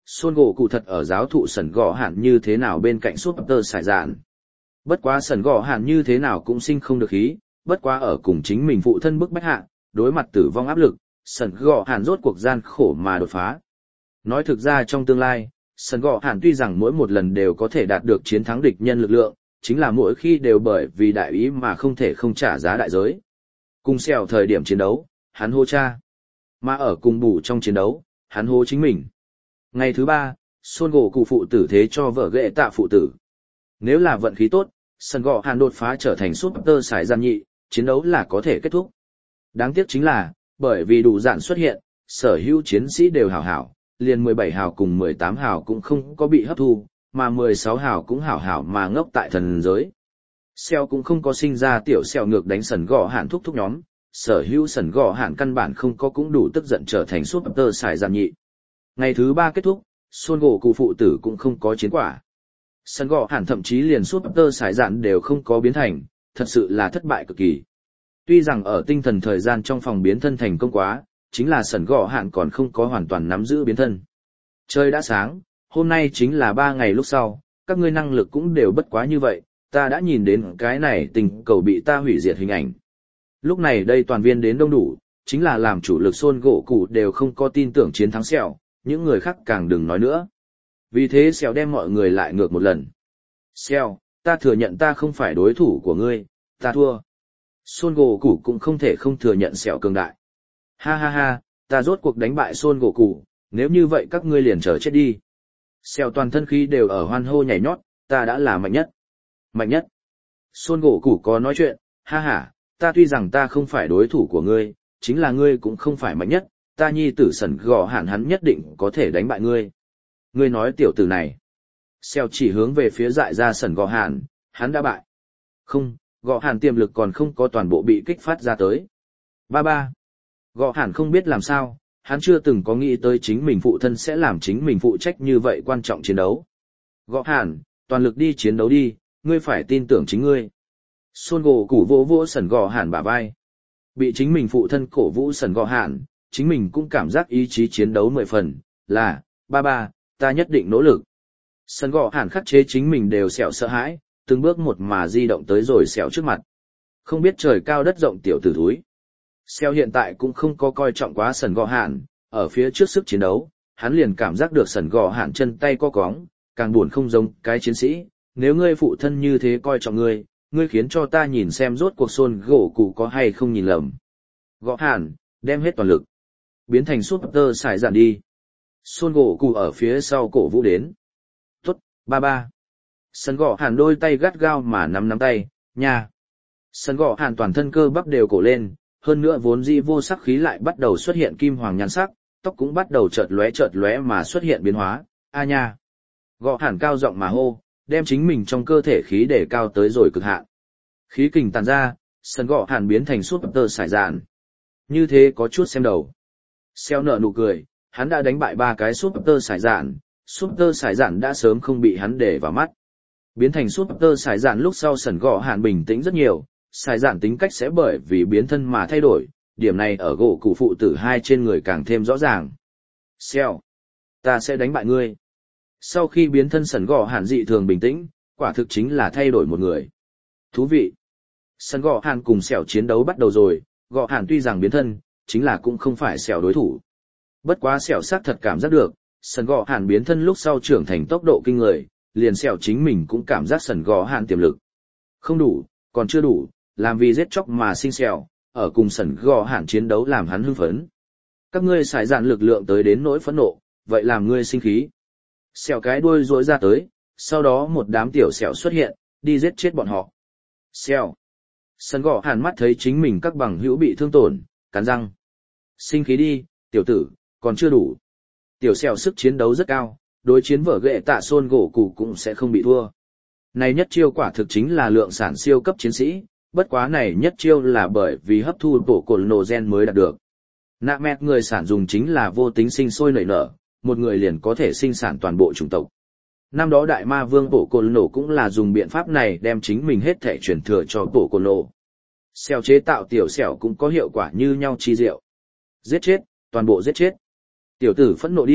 Son gỗ cụ thật ở giáo thụ sần gò hạn như thế nào bên cạnh Super Sải Dạn. Bất quá sần gò hạn như thế nào cũng sinh không được khí, bất quá ở cùng chính mình phụ thân bức bách hạ, đối mặt tử vong áp lực, sần gò hạn rốt cuộc gian khổ mà đột phá. Nói thực ra trong tương lai, sần gò hạn tuy rằng mỗi một lần đều có thể đạt được chiến thắng địch nhân lực lượng, chính là mỗi khi đều bởi vì đại ý mà không thể không trả giá đại giới. Cùng xèo thời điểm chiến đấu, hắn hô cha. Mà ở cùng bù trong chiến đấu, hắn hô chính mình. Ngày thứ 3, Son gỗ cụ phụ tử thế cho vợ ghệ tạ phụ tử. Nếu là vận khí tốt, sần gò hạn đột phá trở thành Super Sải Dạn nhị, chiến đấu là có thể kết thúc. Đáng tiếc chính là, bởi vì đủ dạn xuất hiện, sở hữu chiến sĩ đều hảo hảo, liền 17 hào cùng 18 hào cũng không có bị hấp thu, mà 16 hào cũng hảo hảo mà ngốc tại thần giới. Xeo cũng không có sinh ra tiểu xeo ngược đánh sần gò hạn thúc nhóm, sở hữu sần gò hạn căn bản không có cũng đủ tức giận trở thành Super Sải Dạn nhị. Ngày thứ 3 kết thúc, Son gỗ cụ phụ tử cũng không có chiến quả. Sần gò hạn thậm chí liền Super Sải Dạn đều không có biến thành, thật sự là thất bại cực kỳ. Tuy rằng ở tinh thần thời gian trong phòng biến thân thành công quá, chính là sần gò hạn còn không có hoàn toàn nắm giữ biến thân. Trời đã sáng, hôm nay chính là 3 ngày lúc sau, các ngươi năng lực cũng đều bất quá như vậy, ta đã nhìn đến cái này tình cầu bị ta hủy diệt hình ảnh. Lúc này đây toàn viên đến đông đủ, chính là làm chủ lực Son gỗ cụ đều không có tin tưởng chiến thắng Sẹo, những người khác càng đừng nói nữa. Vì thế Sẹo đem mọi người lại ngược một lần. Sẹo, ta thừa nhận ta không phải đối thủ của ngươi, ta thua. Son gỗ cụ cũng không thể không thừa nhận Sẹo cường đại. Ha ha ha, ta rốt cuộc đánh bại Son gỗ cụ, nếu như vậy các ngươi liền chờ chết đi. Sẹo toàn thân khí đều ở hoan hô nhảy nhót, ta đã là mạnh nhất. Mạnh nhất. Son gỗ cụ có nói chuyện, ha ha, ta tuy rằng ta không phải đối thủ của ngươi, chính là ngươi cũng không phải mạnh nhất, ta nhi tử sần gò hạn hắn nhất định có thể đánh bại ngươi. Ngươi nói tiểu tử này. Sẹo chỉ hướng về phía dại ra sần gò hạn, hắn đã bại. Không, gò hạn tiềm lực còn không có toàn bộ bị kích phát ra tới. Ba. Gò hạn không biết làm sao, hắn chưa từng có nghĩ tới chính mình phụ thân sẽ làm chính mình phụ trách như vậy quan trọng chiến đấu. Gò hạn, toàn lực đi chiến đấu đi, ngươi phải tin tưởng chính ngươi. Son gỗ cụ vỗ vỗ sần gò hạn bả vai. Bị chính mình phụ thân cổ vũ sần gò hạn, chính mình cũng cảm giác ý chí chiến đấu 10 phần, là, ba, ta nhất định nỗ lực. Sần gò hạn khắc chế chính mình đều sẹo sợ hãi, từng bước một mà di động tới rồi sẹo trước mặt. Không biết trời cao đất rộng tiểu tử thúi. Sẹo hiện tại cũng không có coi trọng quá sần gò hạn, ở phía trước sức chiến đấu, hắn liền cảm giác được sần gò hạn chân tay co cóng, càng buồn không giống cái chiến sĩ, nếu ngươi phụ thân như thế coi trọng ngươi, ngươi khiến cho ta nhìn xem rốt cuộc Son gỗ cụ có hay không nhìn lầm. Gò hạn, đem hết toàn lực. Biến thành Super Sải Dạn đi. Son gỗ cụ ở phía sau cổ vũ đến. Tốt, ba. Sần gò hạn đôi tay gắt gao mà nắm tay, nha. Sần gò hạn toàn thân cơ bắp đều cổ lên, hơn nữa vốn dĩ vô sắc khí lại bắt đầu xuất hiện kim hoàng nhan sắc, tóc cũng bắt đầu chợt lóe mà xuất hiện biến hóa, a nha. Gò hạn cao giọng mà hô, đem chính mình trong cơ thể khí để cao tới rồi cực hạn. Khí kình tàn ra, sần gò hạn biến thành Super Sải Dạn. Như thế có chút xem đầu. Xeo nở nụ cười, hắn đã đánh bại 3 cái Super Sải Dạn, Super Sải Dạn đã sớm không bị hắn để vào mắt. Biến thành Super Sải Dạn lúc sau sần gò hạn bình tĩnh rất nhiều, Sải Dạn tính cách sẽ bởi vì biến thân mà thay đổi, điểm này ở gỗ cụ phụ tử hai trên người càng thêm rõ ràng. Xeo, ta sẽ đánh bại ngươi. Sau khi biến thân sần gò hạn dị thường bình tĩnh, quả thực chính là thay đổi một người. Thú vị. Sần gò hạn cùng Sẹo chiến đấu bắt đầu rồi, gò hạn tuy rằng biến thân, chính là cũng không phải Sẹo đối thủ. Bất quá Sẹo xác thật cảm giác được, sần gò hạn biến thân lúc sau trưởng thành tốc độ kinh người, liền Sẹo chính mình cũng cảm giác sần gò hạn tiềm lực. Không đủ, còn chưa đủ, làm vì giết chóc mà sinh Sẹo, ở cùng sần gò hạn chiến đấu làm hắn hưng phấn. Các ngươi Sải Dạn lực lượng tới đến nỗi phẫn nộ, vậy làm ngươi sinh khí. Sẹo cái đuôi rối ra tới, sau đó một đám tiểu sẹo xuất hiện, đi giết chết bọn họ. Sẹo. Sần gò hạn mắt thấy chính mình các bằng hữu bị thương tổn, cắn răng. Sinh khí đi, tiểu tử, còn chưa đủ. Tiểu sẹo sức chiến đấu rất cao, đối chiến vở ghệ tạ Son gỗ cụ cũng sẽ không bị thua. Này nhất chiêu quả thực chính là lượng sản siêu cấp chiến sĩ, bất quá này nhất chiêu là bởi vì hấp thu bộ cồn nổ gen mới đạt được. Nạ mẹt người sản dùng chính là vô tính sinh sôi nảy nở, một người liền có thể sinh sản toàn bộ chủng tộc. Năm đó đại ma vương bộ cồn nổ cũng là dùng biện pháp này đem chính mình hết thể truyền thừa cho bộ cồn nổ. Xèo chế tạo tiểu xẻo cũng có hiệu quả như nhau chi diệu. Giết chết, toàn bộ giết chết. Tiểu tử phẫn nộ đi,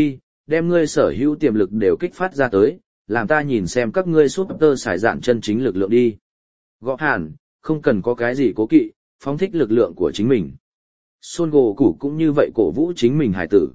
đem ngươi sở hữu tiềm lực đều kích phát ra tới, làm ta nhìn xem các ngươi Super Sải Dạn chân chính lực lượng đi. Gõ hàn, không cần có cái gì cố kỵ, phóng thích lực lượng của chính mình. Son gỗ củ cũng như vậy cổ vũ chính mình hải tử.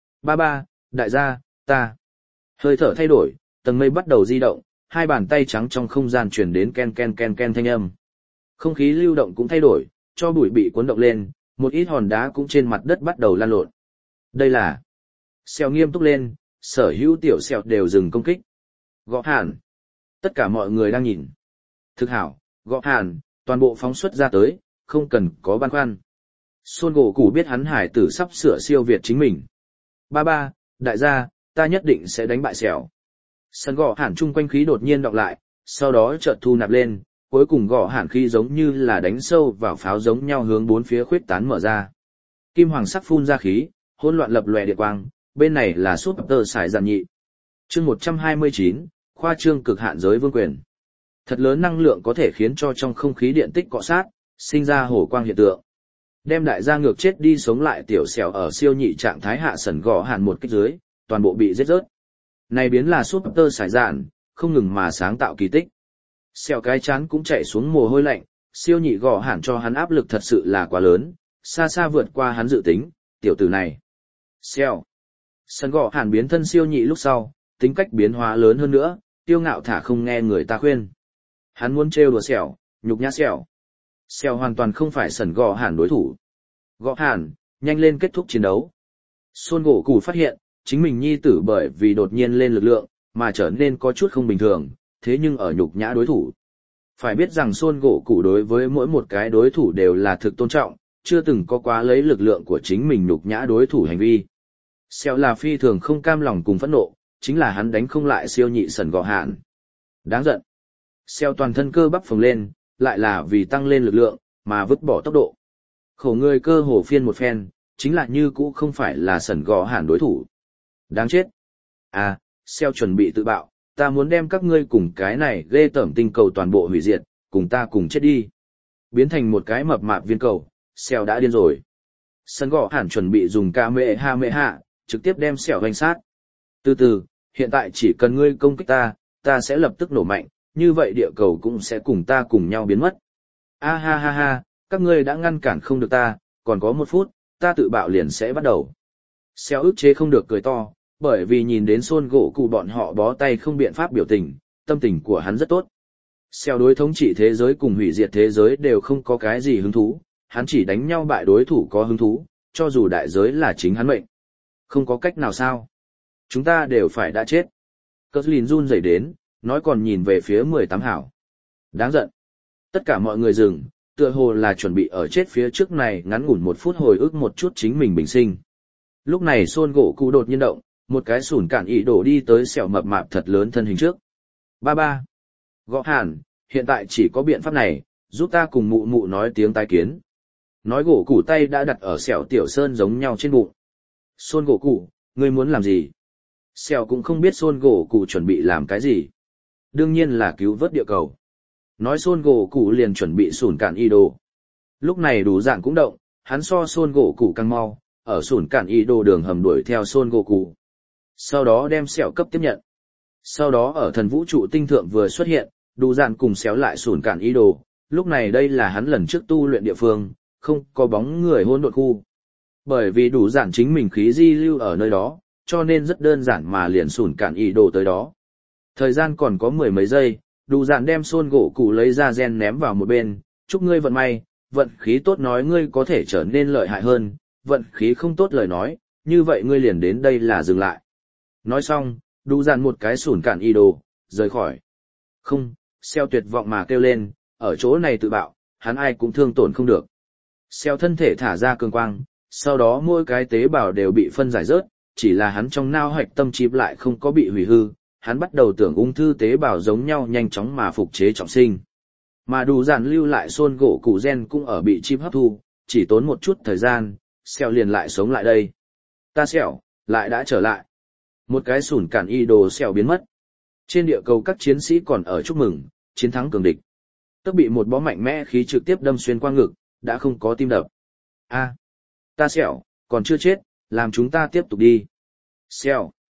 Ba, đại gia, ta. Hơi thở thay đổi, tầng mây bắt đầu di động, hai bàn tay trắng trong không gian truyền đến ken ken ken ken thanh âm. Không khí lưu động cũng thay đổi, cho bụi bị cuốn động lên, một ít hòn đá cũng trên mặt đất bắt đầu lan lộn. Đây là... Xèo nghiêm túc lên, sở hữu tiểu xèo đều dừng công kích. Gõ hàn. Tất cả mọi người đang nhìn. Thực hảo, gõ hàn, toàn bộ phóng xuất ra tới, không cần có băn khoăn. Son gỗ củ biết hắn hải tử sắp sửa siêu việt chính mình. Ba, đại gia, ta nhất định sẽ đánh bại xèo. Sân gõ hàn chung quanh khí đột nhiên đọng lại, sau đó chợt thu nạp lên, cuối cùng gõ hàn khí giống như là đánh sâu vào pháo giống nhau hướng bốn phía khuyết tán mở ra. Kim hoàng sắc phun ra khí, hỗn loạn lập lòe điện quang, bên này là Super Sải Dạn nhị. Chương 129, khoa trương cực hạn giới vương quyền. Thật lớn năng lượng có thể khiến cho trong không khí điện tích cọ sát, sinh ra hổ quang hiện tượng. Đem đại gia ngược chết đi sống lại tiểu xẻo ở siêu nhị trạng thái hạ sẩn gõ hàn một kích dưới, toàn bộ bị giết rớt. Này biến là Super Sải Dạn, không ngừng mà sáng tạo kỳ tích. Xẻo cái chán cũng chạy xuống mồ hôi lạnh, siêu nhị gõ hàn cho hắn áp lực thật sự là quá lớn, xa xa vượt qua hắn dự tính, tiểu tử này. Xẻo. Sân gõ hàn biến thân siêu nhị lúc sau, tính cách biến hóa lớn hơn nữa, tiêu ngạo thả không nghe người ta khuyên. Hắn muốn trêu đùa xẻo, nhục nhã xẻo. Xẻo hoàn toàn không phải sân gõ hàn đối thủ. Gõ hàn, nhanh lên kết thúc chiến đấu. Son gỗ củ phát hiện, chính mình nhi tử bởi vì đột nhiên lên lực lượng, mà trở nên có chút không bình thường, thế nhưng ở nhục nhã đối thủ. Phải biết rằng Son gỗ củ đối với mỗi một cái đối thủ đều là thực tôn trọng, chưa từng có quá lấy lực lượng của chính mình nhục nhã đối thủ hành vi. Xèo là phi thường không cam lòng cùng phẫn nộ, chính là hắn đánh không lại siêu nhị sẩn gõ hạn. Đáng giận. Xèo toàn thân cơ bắp phồng lên, lại là vì tăng lên lực lượng, mà vứt bỏ tốc độ. Khổ người cơ hồ phiên một phen, chính là như cũ không phải là sẩn gõ hạn đối thủ. Đáng chết. À, Xèo chuẩn bị tự bạo, ta muốn đem các ngươi cùng cái này ghê tởm tinh cầu toàn bộ hủy diệt, cùng ta cùng chết đi. Biến thành một cái mập mạp viên cầu, Xèo đã điên rồi. Sẩn gõ hạn chuẩn bị dùng Kamehameha trực tiếp đem xẻo hoành sát. Từ từ, hiện tại chỉ cần ngươi công kích ta, ta sẽ lập tức nổ mạnh, như vậy địa cầu cũng sẽ cùng ta cùng nhau biến mất. A ha ha ha, các ngươi đã ngăn cản không được ta, còn có 1 phút, ta tự bạo liền sẽ bắt đầu. Xẻo ức chế không được cười to, bởi vì nhìn đến Son gỗ cụ bọn họ bó tay không biện pháp biểu tình, tâm tình của hắn rất tốt. Xẻo đối thống trị thế giới cùng hủy diệt thế giới đều không có cái gì hứng thú, hắn chỉ đánh nhau bại đối thủ có hứng thú, cho dù đại giới là chính hắn mệnh. Không có cách nào sao? Chúng ta đều phải đã chết. Cờ Lìn run rẩy đến, nói còn nhìn về phía 18 hảo. Đáng giận. Tất cả mọi người dừng, tựa hồ là chuẩn bị ở chết phía trước này ngắn ngủn 1 phút hồi ức một chút chính mình bình sinh. Lúc này Son gỗ cụ đột nhiên động, một cái sủn cản ý đổ đi tới xẻo mập mạp thật lớn thân hình trước. Ba. Gõ hàn, hiện tại chỉ có biện pháp này, giúp ta cùng mụ mụ nói tiếng tai kiến. Nói gỗ cụ tay đã đặt ở xẻo tiểu sơn giống nhau trên bụng. Son gỗ cụ, ngươi muốn làm gì? Xèo cũng không biết Son gỗ cụ chuẩn bị làm cái gì. Đương nhiên là cứu vớt địa cầu. Nói Son gỗ cụ liền chuẩn bị sủn cản y đồ. Lúc này đủ dạng cũng động, hắn so Son gỗ cụ càng mau, ở sủn cản y đồ đường hầm đuổi theo Son gỗ cụ. Sau đó đem xèo cấp tiếp nhận. Sau đó ở thần vũ trụ tinh thượng vừa xuất hiện, đủ dạng cùng xéo lại sủn cản y đồ. Lúc này đây là hắn lần trước tu luyện địa phương, không có bóng người hôn độn khu. Bởi vì đủ giản chính mình khí di lưu ở nơi đó, cho nên rất đơn giản mà liền sủn cản ý đồ tới đó. Thời gian còn có 10 mấy giây, đủ giản đem Son gỗ cụ lấy ra gen ném vào một bên, chúc ngươi vận may, vận khí tốt nói ngươi có thể trở nên lợi hại hơn, vận khí không tốt lời nói, như vậy ngươi liền đến đây là dừng lại. Nói xong, đủ giản một cái sủn cản ý đồ, rời khỏi. Không, Xeo tuyệt vọng mà kêu lên, ở chỗ này tự bạo, hắn ai cũng thương tổn không được. Xeo thân thể thả ra cường quang, sau đó mỗi cái tế bào đều bị phân giải rớt, chỉ là hắn trong nao hạch tâm chip lại không có bị hủy hư, hắn bắt đầu tưởng ung thư tế bào giống nhau nhanh chóng mà phục chế trọng sinh. Mà đủ giản lưu lại Son gỗ cụ gen cũng ở bị chip hấp thu, chỉ tốn một chút thời gian, Xeo liền lại sống lại đây. Ta Xeo, lại đã trở lại. Một cái sủn cản y đồ Xeo biến mất. Trên địa cầu các chiến sĩ còn ở chúc mừng, chiến thắng cường địch. Tức bị một bó mạnh mẽ khí trực tiếp đâm xuyên qua ngực, đã không có tim đập. A. Ta Xẻo, còn chưa chết, làm chúng ta tiếp tục đi. Xẻo.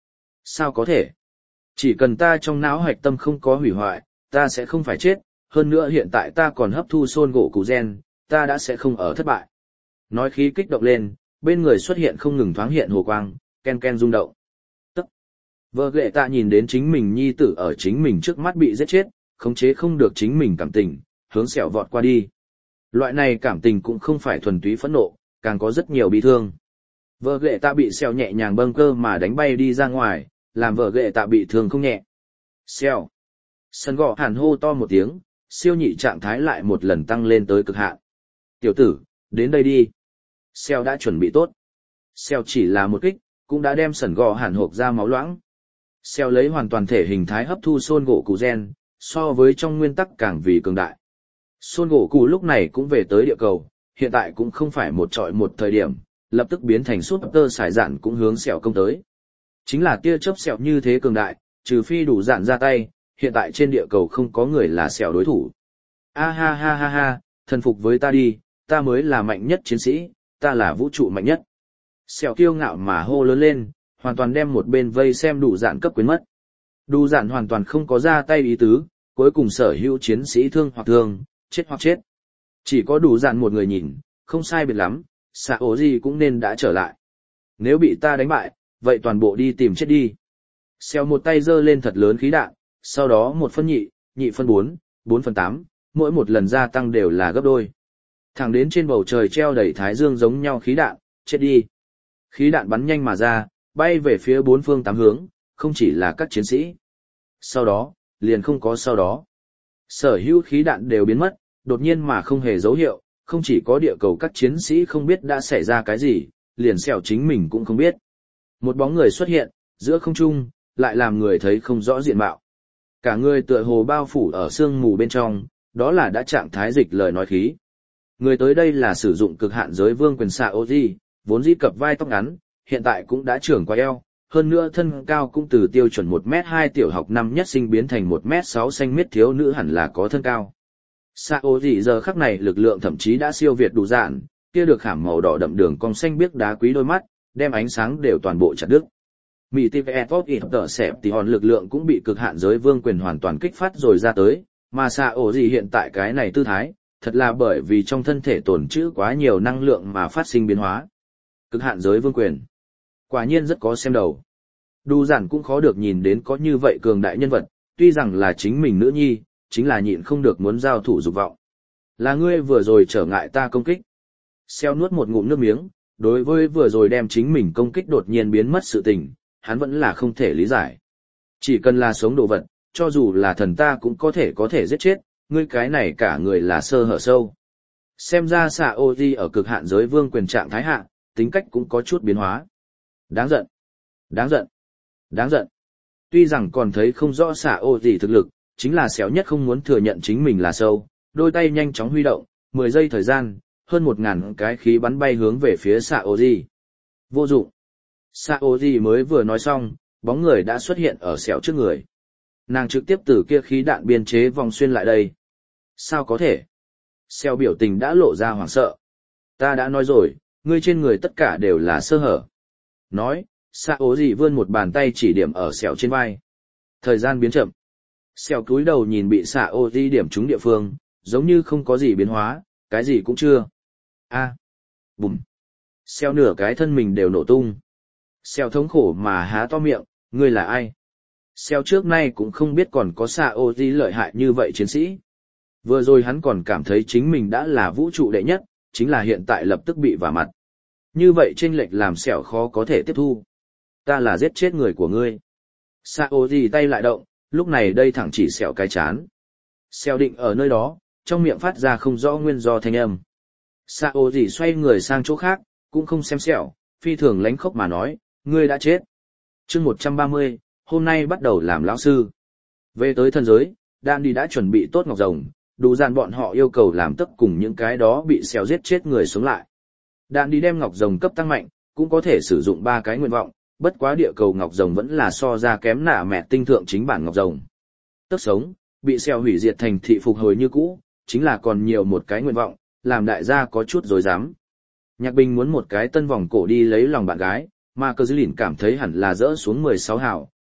Sao có thể? Chỉ cần ta trong não hạch tâm không có hủy hoại, ta sẽ không phải chết, hơn nữa hiện tại ta còn hấp thu Son gỗ cụ gen, ta đã sẽ không ở thất bại. Nói khí kích động lên, bên người xuất hiện không ngừng thoáng hiện hồ quang, ken ken rung động. Tức. Vợ ghệ tạ nhìn đến chính mình nhi tử ở chính mình trước mắt bị giết chết, khống chế không được chính mình cảm tình, hướng sẹo vọt qua đi. Loại này cảm tình cũng không phải thuần túy phẫn nộ, càng có rất nhiều bi thương. Vợ ghệ tạ bị sẹo nhẹ nhàng bâng cơ mà đánh bay đi ra ngoài, làm vợ ghệ tạ bị thương không nhẹ. Sẹo. Sân gọ hàn hô to một tiếng, siêu nhị trạng thái lại một lần tăng lên tới cực hạn. Tiểu tử, đến đây đi. Sẹo đã chuẩn bị tốt. Sẹo chỉ là một kích, cũng đã đem sần gọ hàn hộp ra máu loãng. Sẹo lấy hoàn toàn thể hình thái hấp thu Son gỗ cụ gen, so với trong nguyên tắc càng vì cường đại. Son gỗ cụ lúc này cũng về tới địa cầu, hiện tại cũng không phải một trọi một thời điểm, lập tức biến thành súp tơ sải dạn cũng hướng sẹo công tới. Chính là tia chớp sẹo như thế cường đại, trừ phi đủ dạn ra tay, hiện tại trên địa cầu không có người là sẹo đối thủ. A ha ha ha ha, thần phục với ta đi, ta mới là mạnh nhất chiến sĩ, ta là vũ trụ mạnh nhất. Sẹo kiêu ngạo mà hô lớn lên, hoàn toàn đem một bên vây xem đủ dạn cấp quyến mất. Đủ dạn hoàn toàn không có ra tay ý tứ, cuối cùng sở hữu chiến sĩ thương hoặc thương, chết hoặc chết. Chỉ có đủ dạn một người nhìn, không sai biệt lắm, xạ ố gì cũng nên đã trở lại. Nếu bị ta đánh bại, vậy toàn bộ đi tìm chết đi. Xèo một tay giơ lên thật lớn khí đạn, sau đó 1 phân nhị, nhị phân 4, 4 phân 8, mỗi một lần gia tăng đều là gấp đôi. Thẳng đến trên bầu trời treo đầy thái dương giống nhau khí đạn, chết đi. Khí đạn bắn nhanh mà ra, bay về phía 4 phương 8 hướng, không chỉ là các chiến sĩ. Sau đó, liền không có sau đó. Sở hữu khí đạn đều biến mất, đột nhiên mà không hề dấu hiệu, không chỉ có địa cầu các chiến sĩ không biết đã xảy ra cái gì, liền Sẹo chính mình cũng không biết. Một bóng người xuất hiện, giữa không trung, lại làm người thấy không rõ diện mạo. Cả người tựa hồ bao phủ ở sương mù bên trong, đó là đã trạng thái dịch lời nói khí. Người tới đây là sử dụng cực hạn giới vương quyền xạ Oji, vốn dĩ cập vai tóc ngắn, hiện tại cũng đã trưởng qua eo, hơn nữa thân cao cũng từ tiêu chuẩn 1m2 tiểu học năm nhất sinh biến thành 1m6 xanh miết thiếu nữ hẳn là có thân cao. Xạ Oji giờ khắc này lực lượng thậm chí đã siêu việt đủ dạn, kia được khảm màu đỏ đậm đường cong xanh biếc đá quý đôi mắt, đem ánh sáng đều toàn bộ chặt đứt. Mỹ TVETOP tờ xẹp thì hòn lực lượng cũng bị cực hạn giới vương quyền hoàn toàn kích phát rồi ra tới, mà xạ ổ gì hiện tại cái này tư thái, thật là bởi vì trong thân thể tồn trữ quá nhiều năng lượng mà phát sinh biến hóa. Cực hạn giới vương quyền. Quả nhiên rất có xem đầu. Đu giản cũng khó được nhìn đến có như vậy cường đại nhân vật, tuy rằng là chính mình nữ nhi, chính là nhịn không được muốn giao thủ dục vọng. Là ngươi vừa rồi trở ngại ta công kích. Xeo nuốt một ngụm nước miếng, đối với vừa rồi đem chính mình công kích đột nhiên biến mất sự tình, hắn vẫn là không thể lý giải. Chỉ cần là sống đồ vật, cho dù là thần ta cũng có thể giết chết, ngươi cái này cả người là sơ hở sâu. Xem ra xạ Oji ở cực hạn giới vương quyền trạng thái hạ, tính cách cũng có chút biến hóa. Đáng giận, đáng giận, đáng giận. Tuy rằng còn thấy không rõ xạ Oji thực lực, chính là xéo nhất không muốn thừa nhận chính mình là sâu, đôi tay nhanh chóng huy động, 10 giây thời gian, hơn 1000 cái khí bắn bay hướng về phía xạ Oji. Vô dụng. Xạ Oji mới vừa nói xong, bóng người đã xuất hiện ở xéo trước người. Nàng trực tiếp từ kia khí đạn biên chế vòng xuyên lại đây. Sao có thể? Xéo biểu tình đã lộ ra hoảng sợ. Ta đã nói rồi, ngươi trên người tất cả đều là sơ hở. Nói, xạ Oji vươn một bàn tay chỉ điểm ở xéo trên vai. Thời gian biến chậm. Xéo cúi đầu nhìn bị xạ Oji điểm trúng địa phương, giống như không có gì biến hóa, cái gì cũng chưa. Bùm. Xéo nửa cái thân mình đều nổ tung. Xéo thống khổ mà há to miệng, ngươi là ai? Xéo trước nay cũng không biết còn có xạ Oji lợi hại như vậy chiến sĩ. Vừa rồi hắn còn cảm thấy chính mình đã là vũ trụ đệ nhất, chính là hiện tại lập tức bị vả mặt. Như vậy chênh lệch làm Xéo khó có thể tiếp thu. Ta là giết chết người của ngươi. Xạ Oji tay lại động, lúc này đây thẳng chỉ Xéo cái chán. Xéo định ở nơi đó, trong miệng phát ra không rõ nguyên do thanh âm. Xạ Oji xoay người sang chỗ khác, cũng không xem Xéo, phi thường lánh khốc mà nói, ngươi đã chết. Chương 130, hôm nay bắt đầu làm lão sư. Về tới thần giới, Đan đi đã chuẩn bị tốt ngọc rồng, đủ dàn bọn họ yêu cầu làm tất cùng những cái đó bị Xéo giết chết người sống lại. Đan đi đem ngọc rồng cấp tăng mạnh, cũng có thể sử dụng 3 cái nguyện vọng, bất quá địa cầu ngọc rồng vẫn là so ra kém nạ mẹ tinh thượng chính bản ngọc rồng. Tức sống, bị Xéo hủy diệt thành thị phục hồi như cũ, chính là còn nhiều một cái nguyện vọng, làm đại gia có chút rối rắm. Nhạc Bình muốn một cái tân vòng cổ đi lấy lòng bạn gái, mà Cơ Dư Lìn cảm thấy hẳn là dỡ xuống 16 hào,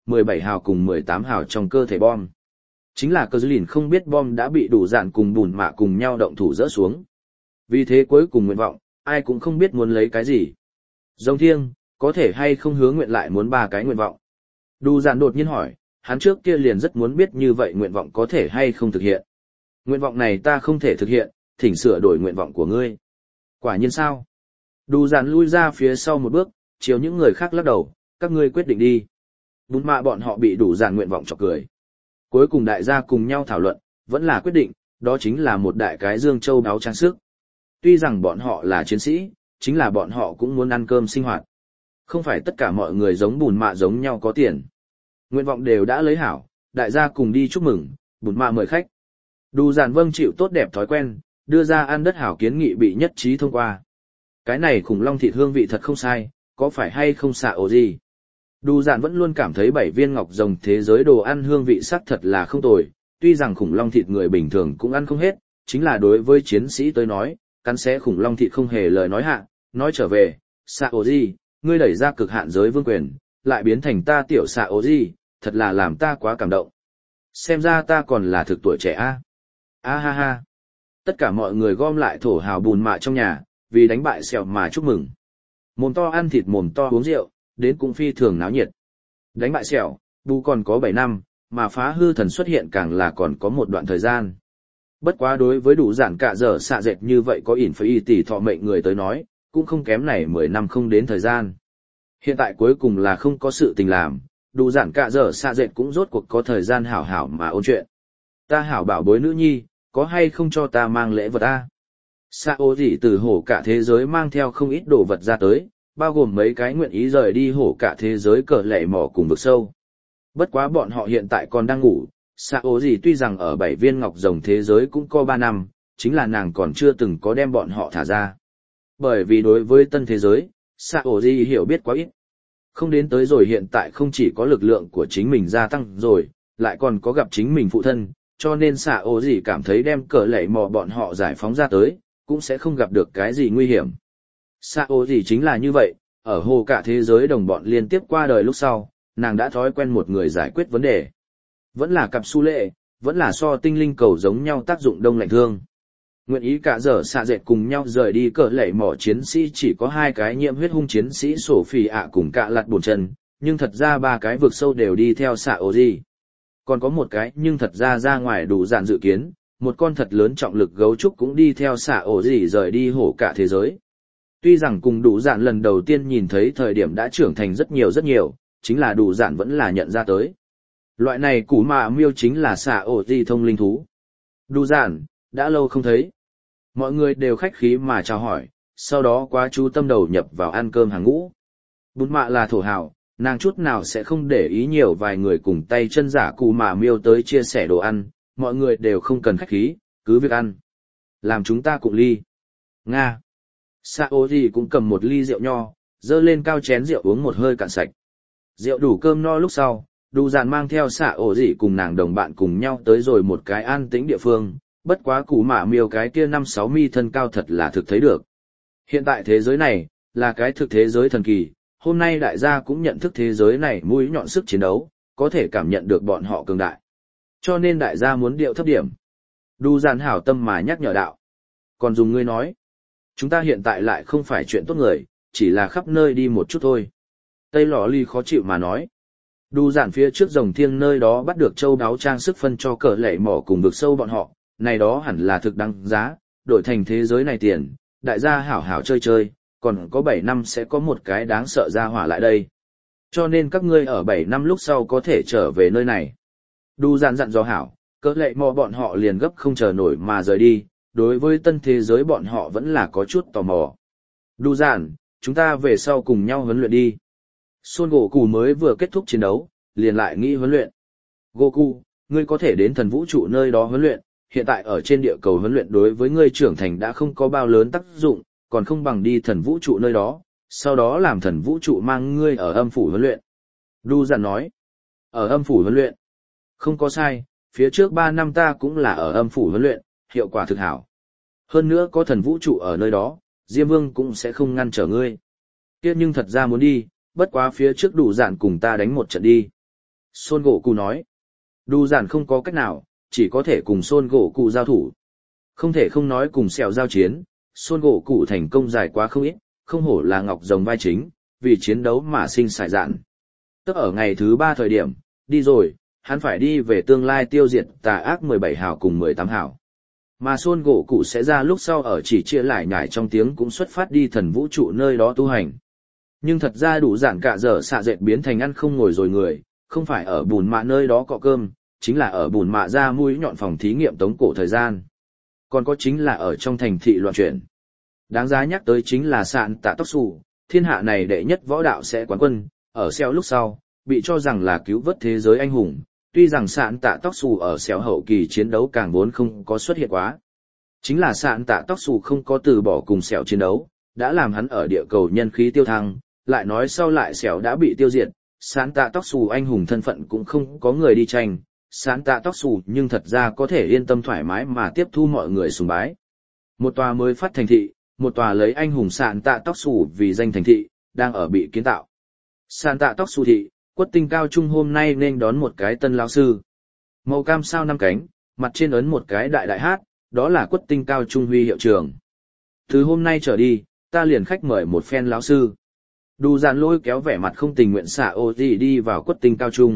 17 hào cùng 18 hào trong cơ thể bom. Chính là Cờ Lìn không biết bom đã bị đủ dạn cùng bùn mạ cùng nhau động thủ dỡ xuống. Vì thế cuối cùng nguyện vọng, ai cũng không biết muốn lấy cái gì. Rồng thiêng, có thể hay không hứa nguyện lại muốn 3 cái nguyện vọng. Đủ dạn đột nhiên hỏi, hắn trước kia liền rất muốn biết như vậy nguyện vọng có thể hay không thực hiện. Nguyện vọng này ta không thể thực hiện, thỉnh sửa đổi nguyện vọng của ngươi. Quả nhiên sao? Đủ dạn lui ra phía sau một bước, chiếu những người khác lắc đầu, các ngươi quyết định đi. Bùn mạ bọn họ bị đủ dạn nguyện vọng chọc cười. Cuối cùng đại gia cùng nhau thảo luận, vẫn là quyết định, đó chính là một đại cái dương châu đáo trang sức. Tuy rằng bọn họ là chiến sĩ, chính là bọn họ cũng muốn ăn cơm sinh hoạt. Không phải tất cả mọi người giống bùn mạ giống nhau có tiền. Nguyện vọng đều đã lấy hảo, đại gia cùng đi chúc mừng, bùn mạ mời khách. Đủ dạn vâng chịu tốt đẹp thói quen, đưa ra ăn đất hảo kiến nghị bị nhất trí thông qua. Cái này khủng long thịt hương vị thật không sai, có phải hay không xạ ổ gì? Đủ dạn vẫn luôn cảm thấy 7 viên ngọc rồng thế giới đồ ăn hương vị sắc thật là không tồi, tuy rằng khủng long thịt người bình thường cũng ăn không hết, chính là đối với chiến sĩ tới nói, cắn xé khủng long thịt không hề lời nói hạ, nói trở về, xạ ổ gì, ngươi đẩy ra cực hạn giới vương quyền, lại biến thành ta tiểu xạ ổ gì, thật là làm ta quá cảm động. Xem ra ta còn là thực tuổi trẻ a. A ha ha. Tất cả mọi người gom lại thổ hào bùn mạ trong nhà, vì đánh bại sẹo mà chúc mừng. Mồm to ăn thịt mồm to uống rượu, đến cũng phi thường náo nhiệt. Đánh bại sẹo, bù còn có 7 năm, mà phá hư thần xuất hiện càng là còn có một đoạn thời gian. Bất quá đối với đủ giản cả giờ xạ dệt như vậy có ỉn phải y tỷ thọ mệnh người tới nói, cũng không kém này 10 năm không đến thời gian. Hiện tại cuối cùng là không có sự tình làm, đủ giản cả giờ xạ dệt cũng rốt cuộc có thời gian hảo hảo mà ôn chuyện. Ta hảo bảo bối nữ nhi, có hay không cho ta mang lễ vật a? Xạ ô gì từ hổ cả thế giới mang theo không ít đồ vật ra tới, bao gồm mấy cái nguyện ý rời đi hổ cả thế giới cờ lệ mỏ cùng vực sâu. Bất quá bọn họ hiện tại còn đang ngủ, xạ ô gì tuy rằng ở 7 viên ngọc rồng thế giới cũng có 3 năm, chính là nàng còn chưa từng có đem bọn họ thả ra. Bởi vì đối với tân thế giới, xạ ô gì hiểu biết quá ít. Không đến tới rồi hiện tại không chỉ có lực lượng của chính mình gia tăng rồi, lại còn có gặp chính mình phụ thân, cho nên xạ ô gì cảm thấy đem cờ lệ mỏ bọn họ giải phóng ra tới, cũng sẽ không gặp được cái gì nguy hiểm. Xạ ô gì chính là như vậy, ở hồ cả thế giới đồng bọn liên tiếp qua đời lúc sau, nàng đã thói quen một người giải quyết vấn đề. Vẫn là cặp su lệ, vẫn là so tinh linh cầu giống nhau tác dụng đông lạnh thương. Nguyện ý cả giờ xạ dệt cùng nhau rời đi cỡ lệ mỏ chiến sĩ chỉ có 2 cái nhiễm huyết hung chiến sĩ sổ phì ạ cùng cạ lặt bùn chân, nhưng thật ra 3 cái vực sâu đều đi theo xạ ô gì. Còn có một cái nhưng thật ra ngoài đủ dạn dự kiến, một con thật lớn trọng lực gấu trúc cũng đi theo xạ ổ gì rời đi hổ cả thế giới. Tuy rằng cùng đủ dạn lần đầu tiên nhìn thấy thời điểm đã trưởng thành rất nhiều, chính là đủ dạn vẫn là nhận ra tới. Loại này củ mạ miêu chính là xạ ổ gì thông linh thú. Đủ dạn, đã lâu không thấy. Mọi người đều khách khí mà chào hỏi, sau đó quá chú tâm đầu nhập vào ăn cơm hàng ngũ. Bún mạ là thổ hào, nàng chút nào sẽ không để ý nhiều vài người cùng tay chân giả củ mạ miêu tới chia sẻ đồ ăn, mọi người đều không cần khách khí, cứ việc ăn. Làm chúng ta cùng ly. Nga. Sao gì cũng cầm một ly rượu nho, dơ lên cao chén rượu uống một hơi cạn sạch. Rượu đủ cơm no lúc sau, đủ dàn mang theo xạ ổ dị cùng nàng đồng bạn cùng nhau tới rồi một cái an tĩnh địa phương, bất quá củ mạ miêu cái kia 5-6 mi thân cao thật là thực thấy được. Hiện tại thế giới này, là cái thực thế giới thần kỳ, hôm nay đại gia cũng nhận thức thế giới này mũi nhọn sức chiến đấu, có thể cảm nhận được bọn họ cường đại. Cho nên đại gia muốn điệu thấp điểm. Đu dàn hảo tâm mà nhắc nhở đạo. Còn dùng ngươi nói, chúng ta hiện tại lại không phải chuyện tốt người, chỉ là khắp nơi đi một chút thôi. Tây lò ly khó chịu mà nói. Đu dàn phía trước rồng thiêng nơi đó bắt được châu đáo trang sức phân cho cờ lệ mỏ cùng vực sâu bọn họ, này đó hẳn là thực đăng giá, đổi thành thế giới này tiền, đại gia hảo hảo chơi chơi, còn có 7 năm sẽ có một cái đáng sợ ra hỏa lại đây. Cho nên các ngươi ở 7 năm lúc sau có thể trở về nơi này. Đu dàn dặn dò hảo, cỡ lệ mò bọn họ liền gấp không chờ nổi mà rời đi, đối với tân thế giới bọn họ vẫn là có chút tò mò. Đu dàn, chúng ta về sau cùng nhau huấn luyện đi. Son Goku mới vừa kết thúc chiến đấu, liền lại nghĩ huấn luyện. Goku, ngươi có thể đến thần vũ trụ nơi đó huấn luyện, hiện tại ở trên địa cầu huấn luyện đối với ngươi trưởng thành đã không có bao lớn tác dụng, còn không bằng đi thần vũ trụ nơi đó, sau đó làm thần vũ trụ mang ngươi ở âm phủ huấn luyện. Đu dàn nói, ở âm phủ huấn luyện. Không có sai, phía trước 3 năm ta cũng là ở âm phủ huấn luyện, hiệu quả thực hảo. Hơn nữa có thần vũ trụ ở nơi đó, Diêm Vương cũng sẽ không ngăn trở ngươi. Tiếc nhưng thật ra muốn đi, bất quá phía trước đủ dạn cùng ta đánh một trận đi. Son gỗ cụ nói. Đu giản không có cách nào, chỉ có thể cùng Son gỗ cụ giao thủ. Không thể không nói cùng sẹo giao chiến, Son gỗ cụ thành công dài quá không ít, không hổ là ngọc rồng vai chính, vì chiến đấu mà sinh sải dạn. Tức ở ngày thứ 3 thời điểm, đi rồi, hắn phải đi về tương lai tiêu diệt tà ác 17 hào cùng 18 hào. Mà Son gỗ cụ sẽ ra lúc sau ở chỉ chia lại nhải trong tiếng cũng xuất phát đi thần vũ trụ nơi đó tu hành. Nhưng thật ra đủ giản cả giờ xạ dệt biến thành ăn không ngồi rồi người, không phải ở bùn mạ nơi đó cọ cơm, chính là ở bùn mạ ra mũi nhọn phòng thí nghiệm tống cổ thời gian. Còn có chính là ở trong thành thị loạn chuyển. Đáng giá nhắc tới chính là sạn tạ tóc xù, thiên hạ này đệ nhất võ đạo sẽ quán quân, ở xeo lúc sau, bị cho rằng là cứu vớt thế giới anh hùng, tuy rằng sạn tạ tóc xù ở xeo hậu kỳ chiến đấu càng vốn không có xuất hiện quá. Chính là sạn tạ tóc xù không có từ bỏ cùng xeo chiến đấu, đã làm hắn ở địa cầu nhân khí tiêu thăng, lại nói sau lại xeo đã bị tiêu diệt, sạn tạ tóc xù anh hùng thân phận cũng không có người đi tranh, sạn tạ tóc xù nhưng thật ra có thể yên tâm thoải mái mà tiếp thu mọi người sùng bái. Một tòa mới phát thành thị, một tòa lấy anh hùng sạn tạ tóc xù vì danh thành thị, đang ở bị kiến tạo. Sạn tạ tóc xù thị, Quất Tinh Cao Trung hôm nay nên đón một cái tân lão sư. Màu cam sao 5 cánh, mặt trên ấn một cái đại đại hát, đó là Quất Tinh Cao Trung huy hiệu trường. Từ hôm nay trở đi, ta liền khách mời một phen lão sư. Đủ dàn lôi kéo vẻ mặt không tình nguyện xạ ô gì đi vào Quất Tinh Cao Trung.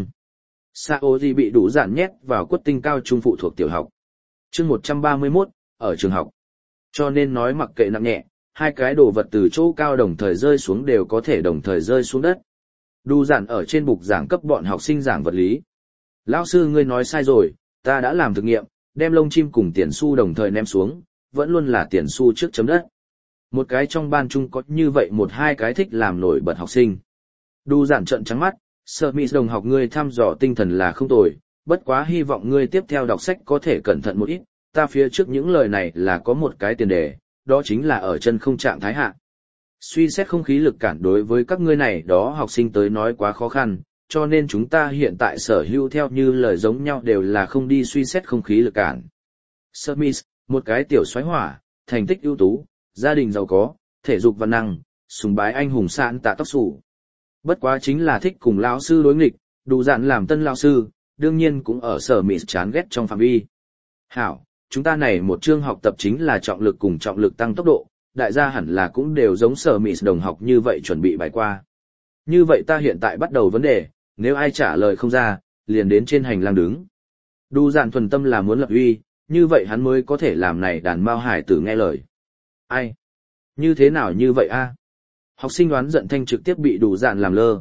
Xạ ô gì bị đủ dàn nhét vào Quất Tinh Cao Trung phụ thuộc tiểu học. Chương 131, ở trường học. Cho nên nói mặc kệ nặng nhẹ, hai cái đồ vật từ chỗ cao đồng thời rơi xuống đều có thể đồng thời rơi xuống đất. Đủ dàn ở trên bục giảng cấp bọn học sinh giảng vật lý. Lão sư ngươi nói sai rồi, ta đã làm thực nghiệm, đem lông chim cùng tiền xu đồng thời ném xuống, vẫn luôn là tiền xu trước chấm đất. Một cái trong ban chung có như vậy một hai cái thích làm nổi bật học sinh. Đủ dàn trợn trắng mắt, Smith đồng học ngươi thăm dò tinh thần là không tồi, bất quá hy vọng ngươi tiếp theo đọc sách có thể cẩn thận một ít, ta phía trước những lời này là có một cái tiền đề, đó chính là ở chân không trạng thái hạ. Suy xét không khí lực cản đối với các ngươi này đó học sinh tới nói quá khó khăn, cho nên chúng ta hiện tại sở hữu theo như lời giống nhau đều là không đi suy xét không khí lực cản. Smith, một cái tiểu xoáy hỏa, thành tích ưu tú, gia đình giàu có, thể dục văn năng, sùng bái anh hùng sạn tạ tóc xù. Bất quá chính là thích cùng lão sư đối nghịch, đủ dạn làm tân lão sư, đương nhiên cũng ở sở Smith chán ghét trong phạm vi. Hảo, chúng ta này một chương học tập chính là trọng lực cùng trọng lực tăng tốc độ, đại gia hẳn là cũng đều giống sở Smith đồng học như vậy chuẩn bị bài qua. Như vậy ta hiện tại bắt đầu vấn đề, nếu ai trả lời không ra, liền đến trên hành lang đứng. Đủ dạn thuần tâm là muốn lập uy, như vậy hắn mới có thể làm này đàn mao hải tử nghe lời. Ai? Như thế nào như vậy a? Học sinh đoán giận thanh trực tiếp bị đủ dạn làm lơ.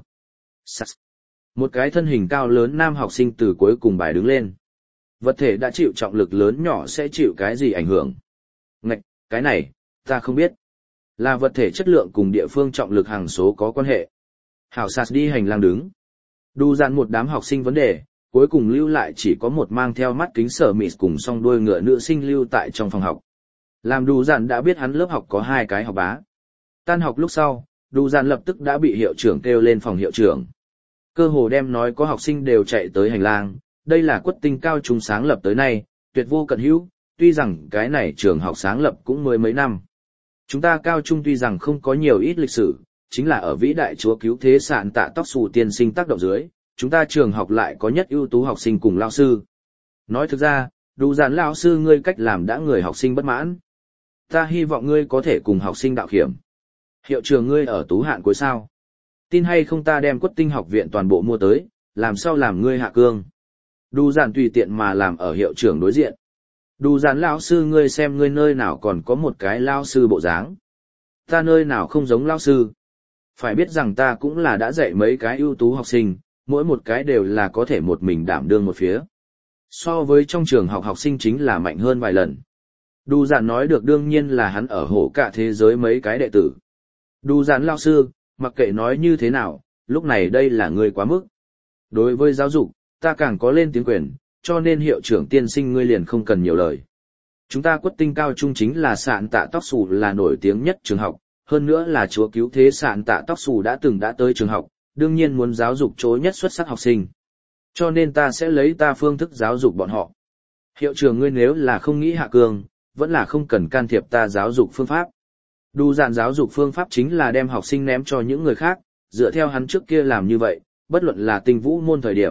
Một cái thân hình cao lớn nam học sinh từ cuối cùng bài đứng lên. Vật thể đã chịu trọng lực lớn nhỏ sẽ chịu cái gì ảnh hưởng? Ngạch, cái này, ta không biết. Là vật thể chất lượng cùng địa phương trọng lực hằng số có quan hệ. Hảo sạt đi hành lang đứng. Đủ dạn một đám học sinh vấn đề, cuối cùng lưu lại chỉ có một mang theo mắt kính sở mịt cùng song đuôi ngựa nữ sinh lưu tại trong phòng học. Làm đủ dạn đã biết hắn lớp học có 2 cái học bá. Tan học lúc sau, đủ dạn lập tức đã bị hiệu trưởng kêu lên phòng hiệu trưởng. Cơ hồ đem nói có học sinh đều chạy tới hành lang, đây là Quất Tinh Cao Trung sáng lập tới nay, tuyệt vô cận hữu, tuy rằng cái này trường học sáng lập cũng mới mấy năm. Chúng ta cao trung tuy rằng không có nhiều ít lịch sử, chính là ở vĩ đại chúa cứu thế sạn tạ tóc xù tiên sinh tác động dưới, chúng ta trường học lại có nhất ưu tú học sinh cùng lao sư. Nói thực ra, đủ dạn lao sư ngươi cách làm đã người học sinh bất mãn. Ta hy vọng ngươi có thể cùng học sinh đạo khiểm. Hiệu trường ngươi ở tú hạn cuối sao. Tin hay không ta đem Quất Tinh học viện toàn bộ mua tới, làm sao làm ngươi hạ cương. Đủ dạn tùy tiện mà làm ở hiệu trưởng đối diện. Đủ dạn lão sư ngươi xem ngươi nơi nào còn có một cái lao sư bộ dáng. Ta nơi nào không giống lao sư. Phải biết rằng ta cũng là đã dạy mấy cái ưu tú học sinh, mỗi một cái đều là có thể một mình đảm đương một phía. So với trong trường học học sinh chính là mạnh hơn vài lần. Đủ dạn nói được đương nhiên là hắn ở hổ cả thế giới mấy cái đệ tử. Đủ dạn lao sư, mặc kệ nói như thế nào, lúc này đây là ngươi quá mức. Đối với giáo dục, ta càng có lên tiếng quyền, cho nên hiệu trưởng tiên sinh ngươi liền không cần nhiều lời. Chúng ta Quất Tinh Cao Trung chính là sạn tạ tóc xù là nổi tiếng nhất trường học, hơn nữa là chúa cứu thế sạn tạ tóc xù đã tới trường học, đương nhiên muốn giáo dục chỗ nhất xuất sắc học sinh. Cho nên ta sẽ lấy ta phương thức giáo dục bọn họ. Hiệu trưởng ngươi nếu là không nghĩ hạ cường, vẫn là không cần can thiệp ta giáo dục phương pháp. Đủ dạn giáo dục phương pháp chính là đem học sinh ném cho những người khác, dựa theo hắn trước kia làm như vậy, bất luận là tinh vũ môn thời điểm,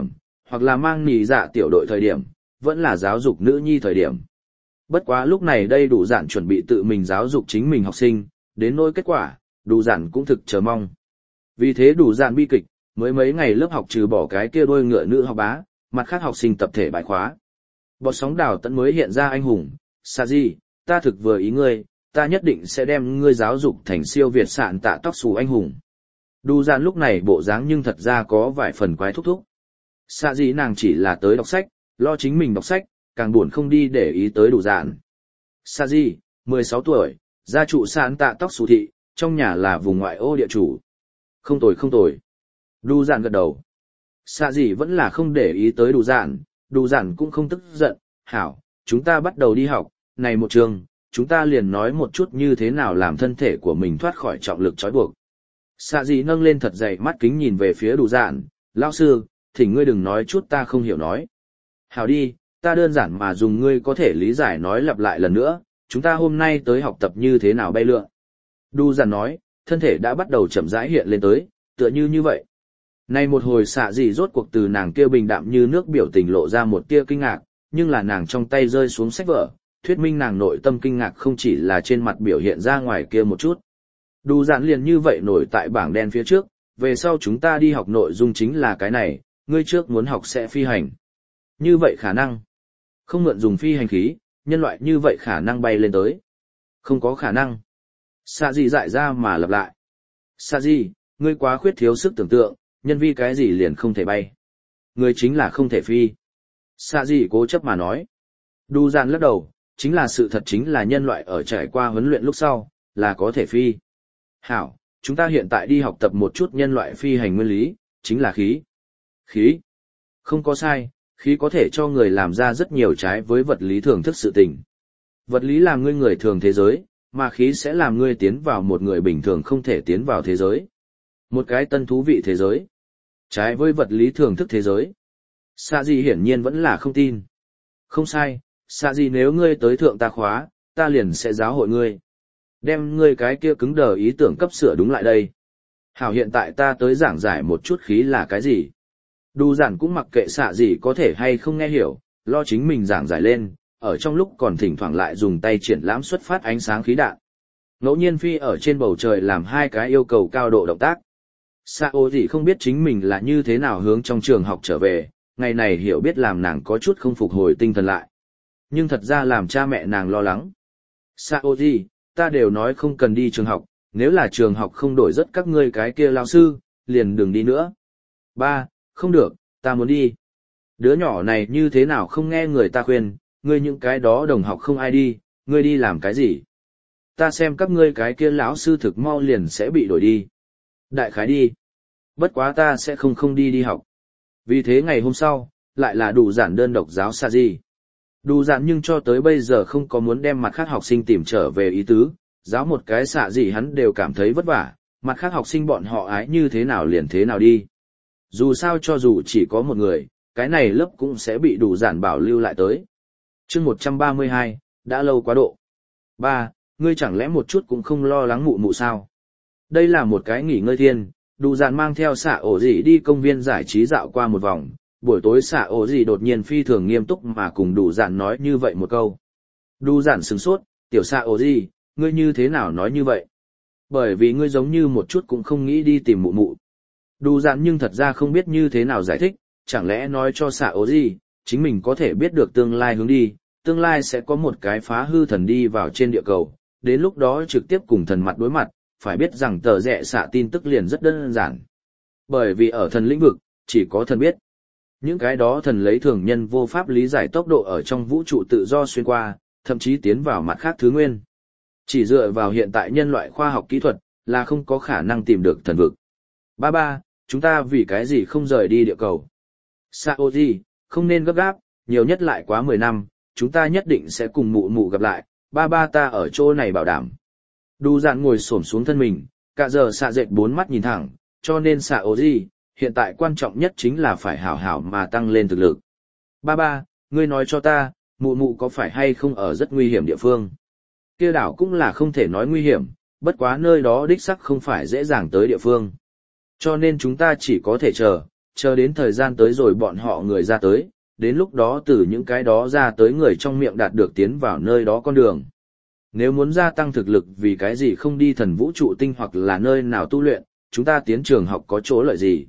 hoặc là mang nỉ dạ tiểu đội thời điểm, vẫn là giáo dục nữ nhi thời điểm. Bất quá lúc này đây đủ dạn chuẩn bị tự mình giáo dục chính mình học sinh, đến nỗi kết quả, đủ dạn cũng thực chờ mong. Vì thế đủ dạn bi kịch, mới mấy ngày lớp học trừ bỏ cái kia đôi ngựa nữ học bá, mặt khác học sinh tập thể bài khóa. Bọt sóng đào tận mới hiện ra anh hùng, Sa-di, ta thực vừa ý ngươi, ta nhất định sẽ đem ngươi giáo dục thành siêu việt sạn tạ tóc xù anh hùng. Đủ dạn lúc này bộ dáng nhưng thật ra có vài phần quái thúc thúc. Sa-di nàng chỉ là tới đọc sách, lo chính mình đọc sách, càng buồn không đi để ý tới đủ dạn. Sa-di, 16 tuổi, gia trụ sạn tạ tóc xù thị, trong nhà là vùng ngoại ô địa chủ. Không tồi không tồi. Đủ dạn gật đầu. Sa-di vẫn là không để ý tới đủ dạn cũng không tức giận, hảo, chúng ta bắt đầu đi học, này một trường, chúng ta liền nói một chút như thế nào làm thân thể của mình thoát khỏi trọng lực trói buộc. Sa-di nâng lên thật dày mắt kính nhìn về phía đủ dạn, lão sư, thỉnh ngươi đừng nói chút ta không hiểu nói. Hảo đi, ta đơn giản mà dùng ngươi có thể lý giải nói lặp lại lần nữa, chúng ta hôm nay tới học tập như thế nào bay lượn. Đủ dạn nói, thân thể đã bắt đầu chậm rãi hiện lên tới, tựa như vậy. Nay một hồi xạ gì rốt cuộc từ nàng kia bình đạm như nước biểu tình lộ ra một tia kinh ngạc, nhưng là nàng trong tay rơi xuống sách vở, thuyết minh nàng nội tâm kinh ngạc không chỉ là trên mặt biểu hiện ra ngoài kia một chút. Đủ dạn liền như vậy nổi tại bảng đen phía trước, về sau chúng ta đi học nội dung chính là cái này, ngươi trước muốn học sẽ phi hành. Như vậy khả năng. Không mượn dùng phi hành khí, nhân loại như vậy khả năng bay lên tới. Không có khả năng. Xạ gì dại ra mà lặp lại. Xạ gì, ngươi quá khuyết thiếu sức tưởng tượng, nhân vi cái gì liền không thể bay. Ngươi chính là không thể phi. Xạ gì cố chấp mà nói. Đủ dạn lắc đầu, chính là sự thật chính là nhân loại ở trải qua huấn luyện lúc sau, là có thể phi. Hảo, chúng ta hiện tại đi học tập một chút nhân loại phi hành nguyên lý, chính là khí. Khí. Không có sai, khí có thể cho người làm ra rất nhiều trái với vật lý thường thức sự tình. Vật lý làm ngươi người thường thế giới, mà khí sẽ làm ngươi tiến vào một người bình thường không thể tiến vào thế giới. Một cái tân thú vị thế giới. Trái với vật lý thường thức thế giới. Sa Di hiển nhiên vẫn là không tin. Không sai, Sa Di nếu ngươi tới thượng ta khóa, ta liền sẽ giáo hội ngươi. Đem ngươi cái kia cứng đờ ý tưởng cấp sửa đúng lại đây. Hảo, hiện tại ta tới giảng giải một chút khí là cái gì. Đủ dạn cũng mặc kệ Sa Di có thể hay không nghe hiểu, lo chính mình giảng giải lên, ở trong lúc còn thỉnh thoảng lại dùng tay triển lãm xuất phát ánh sáng khí đạn. Ngẫu nhiên phi ở trên bầu trời làm hai cái yêu cầu cao độ động tác. Sao gì không biết chính mình là như thế nào hướng trong trường học trở về, ngày này hiểu biết làm nàng có chút không phục hồi tinh thần lại. Nhưng thật ra làm cha mẹ nàng lo lắng. Sao gì, ta đều nói không cần đi trường học, nếu là trường học không đổi rất các ngươi cái kia lao sư, liền đừng đi nữa. Ba, không được, ta muốn đi. Đứa nhỏ này như thế nào không nghe người ta khuyên, ngươi những cái đó đồng học không ai đi, ngươi đi làm cái gì? Ta xem các ngươi cái kia lão sư thực mau liền sẽ bị đổi đi. Đại khái đi. Bất quá ta sẽ không đi học. Vì thế ngày hôm sau, lại là đủ dạn đơn độc giáo Sa Di. Đủ dạn nhưng cho tới bây giờ không có muốn đem mặt khác học sinh tìm trở về ý tứ, giáo một cái xạ gì hắn đều cảm thấy vất vả, mặt khác học sinh bọn họ ái như thế nào liền thế nào đi. Dù sao cho dù chỉ có một người, cái này lớp cũng sẽ bị đủ dạn bảo lưu lại tới. Chương 132, đã lâu quá độ. 3. Ngươi chẳng lẽ một chút cũng không lo lắng mụ mụ sao? Đây là một cái nghỉ ngơi thiên, đủ dạn mang theo xạ ổ gì đi công viên giải trí dạo qua một vòng, buổi tối xạ ổ gì đột nhiên phi thường nghiêm túc mà cùng đủ dạn nói như vậy một câu. Đủ dạn sửng sốt, tiểu xạ ổ gì, ngươi như thế nào nói như vậy? Bởi vì ngươi giống như một chút cũng không nghĩ đi tìm mụ mụ. Đủ dạn nhưng thật ra không biết như thế nào giải thích, chẳng lẽ nói cho xạ ổ gì, chính mình có thể biết được tương lai hướng đi, tương lai sẽ có một cái phá hư thần đi vào trên địa cầu, đến lúc đó trực tiếp cùng thần mặt đối mặt, phải biết rằng tờ rẽ xạ tin tức liền rất đơn giản. Bởi vì ở thần lĩnh vực, chỉ có thần biết. Những cái đó thần lấy thường nhân vô pháp lý giải tốc độ ở trong vũ trụ tự do xuyên qua, thậm chí tiến vào mặt khác thứ nguyên. Chỉ dựa vào hiện tại nhân loại khoa học kỹ thuật, là không có khả năng tìm được thần vực. Ba, chúng ta vì cái gì không rời đi địa cầu? Sao gì, không nên gấp gáp, nhiều nhất lại quá 10 năm, chúng ta nhất định sẽ cùng mụ mụ gặp lại, ba ta ở chỗ này bảo đảm. Đủ dạn ngồi xổm xuống thân mình, cả giờ xạ dệt 4 mắt nhìn thẳng, cho nên xạ ố gì, hiện tại quan trọng nhất chính là phải hảo hảo mà tăng lên thực lực. Ba, ngươi nói cho ta, mụ mụ có phải hay không ở rất nguy hiểm địa phương? Kia đảo cũng là không thể nói nguy hiểm, bất quá nơi đó đích sắc không phải dễ dàng tới địa phương. Cho nên chúng ta chỉ có thể chờ, chờ đến thời gian tới rồi bọn họ người ra tới, đến lúc đó từ những cái đó ra tới người trong miệng đạt được tiến vào nơi đó con đường. Nếu muốn gia tăng thực lực vì cái gì không đi thần vũ trụ tinh hoặc là nơi nào tu luyện, chúng ta tiến trường học có chỗ lợi gì?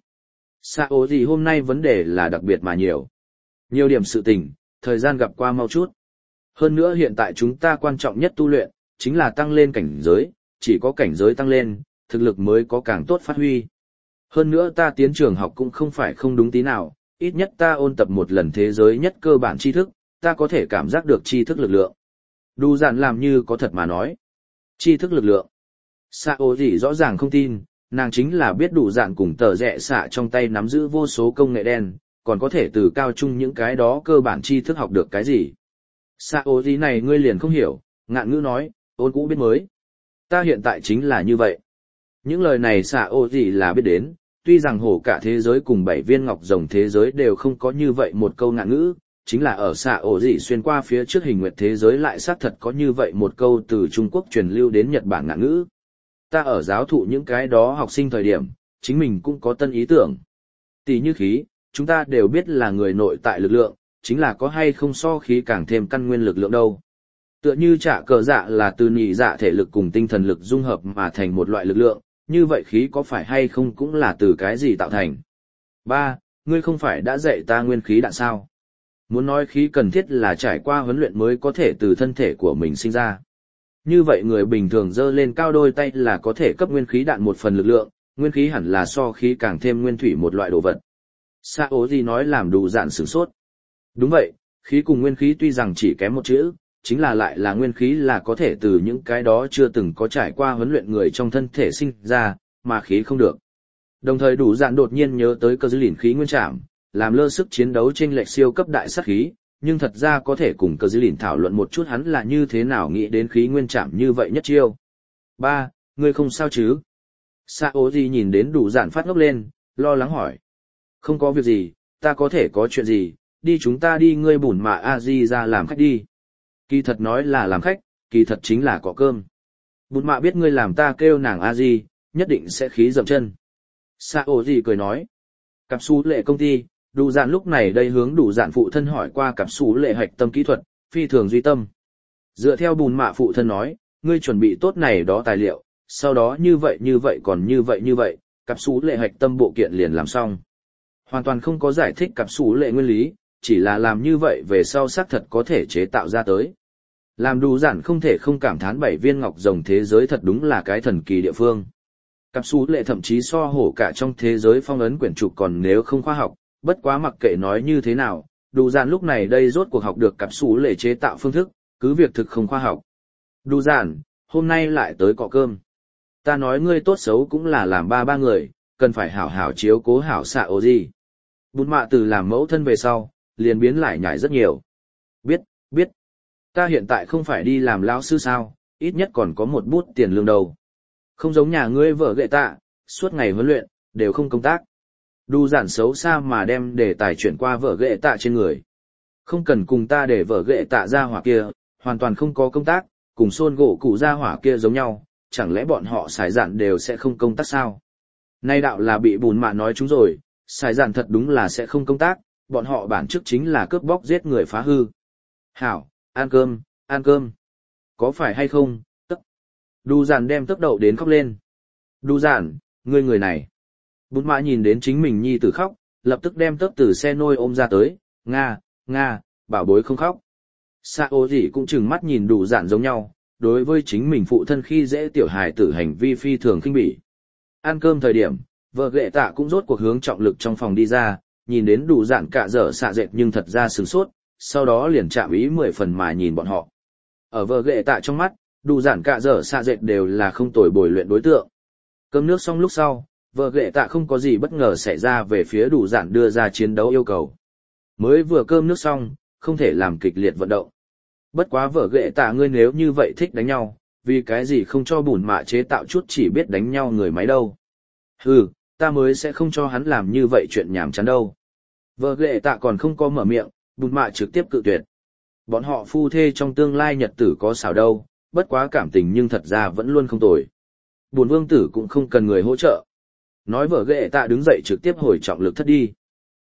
Sao gì hôm nay vấn đề là đặc biệt mà nhiều. Nhiều điểm sự tình, thời gian gặp qua mau chút. Hơn nữa hiện tại chúng ta quan trọng nhất tu luyện, chính là tăng lên cảnh giới, chỉ có cảnh giới tăng lên, thực lực mới có càng tốt phát huy. Hơn nữa ta tiến trường học cũng không phải không đúng tí nào, ít nhất ta ôn tập một lần thế giới nhất cơ bản tri thức, ta có thể cảm giác được tri thức lực lượng. Đủ dạn làm như có thật mà nói. Tri thức lực lượng. Sao gì rõ ràng không tin, nàng chính là biết đủ dạn cùng tờ rẽ xạ trong tay nắm giữ vô số công nghệ đen, còn có thể từ cao trung những cái đó cơ bản tri thức học được cái gì. Sao gì này ngươi liền không hiểu, ngạn ngữ nói, ôn cũ biết mới. Ta hiện tại chính là như vậy. Những lời này sao gì là biết đến, tuy rằng hổ cả thế giới cùng 7 viên ngọc rồng thế giới đều không có như vậy một câu ngạn ngữ, chính là ở sao gì xuyên qua phía trước hình nguyệt thế giới lại xác thật có như vậy một câu từ Trung Quốc truyền lưu đến Nhật Bản ngạn ngữ. Ta ở giáo thụ những cái đó học sinh thời điểm, chính mình cũng có tân ý tưởng. Tỷ như khí, chúng ta đều biết là người nội tại lực lượng, chính là có hay không so khí càng thêm căn nguyên lực lượng đâu. Tựa như trả cờ dạ là từ nhị dạ thể lực cùng tinh thần lực dung hợp mà thành một loại lực lượng, như vậy khí có phải hay không cũng là từ cái gì tạo thành. 3. Ngươi không phải đã dạy ta nguyên khí đạn sao? Muốn nói khí cần thiết là trải qua huấn luyện mới có thể từ thân thể của mình sinh ra. Như vậy người bình thường giơ lên cao đôi tay là có thể cấp nguyên khí đạn một phần lực lượng, nguyên khí hẳn là so khí càng thêm nguyên thủy một loại đồ vật. Sao gì nói làm đủ dạn sửng sốt. Đúng vậy, khí cùng nguyên khí tuy rằng chỉ kém một chữ, chính là lại là nguyên khí là có thể từ những cái đó chưa từng có trải qua huấn luyện người trong thân thể sinh ra, mà khí không được. Đồng thời đủ dạn đột nhiên nhớ tới cơ dư lìn khí nguyên trảm, làm lơ sức chiến đấu trên lệch siêu cấp đại sát khí, nhưng thật ra có thể cùng cơ dư lìn thảo luận một chút hắn là như thế nào nghĩ đến khí nguyên trảm như vậy nhất chiêu. 3. Ngươi không sao chứ? Sao gì nhìn đến đủ dạn phát ngốc lên, lo lắng hỏi. Không có việc gì, ta có thể có chuyện gì, đi chúng ta đi ngươi bùn mà A-di ra làm khách đi. Kỳ thật nói là làm khách, kỳ thật chính là cọ cơm. Bùn mạ biết ngươi làm ta kêu nàng A-di, nhất định sẽ khí dậm chân. Sao gì cười nói. Cặp xú lệ công ty, đủ dạn lúc này đây hướng đủ dạn phụ thân hỏi qua cặp xú lệ hạch tâm kỹ thuật, phi thường duy tâm. Dựa theo bùn mạ phụ thân nói, ngươi chuẩn bị tốt này đó tài liệu, sau đó như vậy còn như vậy, cặp xú lệ hạch tâm bộ kiện liền làm xong. Hoàn toàn không có giải thích cặp xú lệ nguyên lý, chỉ là làm như vậy về sau xác thật có thể chế tạo ra tới. Làm đủ dạn không thể không cảm thán 7 viên ngọc rồng thế giới thật đúng là cái thần kỳ địa phương. Cặp xú lệ thậm chí so hổ cả trong thế giới phong ấn quyển trục còn nếu không khoa học, bất quá mặc kệ nói như thế nào, đủ dạn lúc này đây rốt cuộc học được cặp xú lệ chế tạo phương thức, cứ việc thực không khoa học. Đủ dạn, hôm nay lại tới cọ cơm. Ta nói ngươi tốt xấu cũng là làm ba người, cần phải hảo hảo chiếu cố hảo xạ ổ gì. Bùn mạ từ làm mẫu thân về sau, liền biến lại nhảy rất nhiều. Biết, ta hiện tại không phải đi làm lão sư sao, ít nhất còn có một bút tiền lương đầu. Không giống nhà ngươi vợ ghệ tạ, suốt ngày huấn luyện, đều không công tác. Đủ dạn xấu xa mà đem đề tài chuyển qua vợ ghệ tạ trên người. Không cần cùng ta để vợ ghệ tạ ra hỏa kia, hoàn toàn không có công tác, cùng xôn gỗ cụ ra hỏa kia giống nhau, chẳng lẽ bọn họ xài dạn đều sẽ không công tác sao? Nay đạo là bị bùn mạ nói chúng rồi, xài dạn thật đúng là sẽ không công tác, bọn họ bản chức chính là cướp bóc giết người phá hư. Hảo, ăn cơm. Có phải hay không, tức. Đu dạn đem tốc đậu đến khóc lên. Đu dạn, ngươi người này. Bùn mạ nhìn đến chính mình nhi tử khóc, lập tức đem tốc từ xe nôi ôm ra tới, Nga, bảo bối không khóc. Sao gì cũng chừng mắt nhìn đủ dạn giống nhau, đối với chính mình phụ thân khi dễ tiểu hài tử hành vi phi thường khinh bỉ. Ăn cơm thời điểm, vợ ghệ tạ cũng rốt cuộc hướng trọng lực trong phòng đi ra, nhìn đến đủ dạn cả dở xạ dệt nhưng thật ra sửng sốt, sau đó liền chạm ý 10 phần mà nhìn bọn họ. Ở vợ ghệ tạ trong mắt, đủ dạn cả dở xạ dệt đều là không tồi bồi luyện đối tượng. Cơm nước xong lúc sau, vợ ghệ tạ không có gì bất ngờ xảy ra về phía đủ dạn đưa ra chiến đấu yêu cầu. Mới vừa cơm nước xong, không thể làm kịch liệt vận động. Bất quá vợ ghệ tạ ngươi nếu như vậy thích đánh nhau, vì cái gì không cho bùn mạ chế tạo chút chỉ biết đánh nhau người máy đâu. Hừ, ta mới sẽ không cho hắn làm như vậy chuyện nhảm chán đâu. Vợ ghệ tạ còn không có mở miệng, bùn mạ trực tiếp cự tuyệt. Bọn họ phu thê trong tương lai nhật tử có xảo đâu, bất quá cảm tình nhưng thật ra vẫn luôn không tồi. Bùn vương tử cũng không cần người hỗ trợ. Nói vợ ghệ tạ đứng dậy trực tiếp hồi trọng lực thất đi.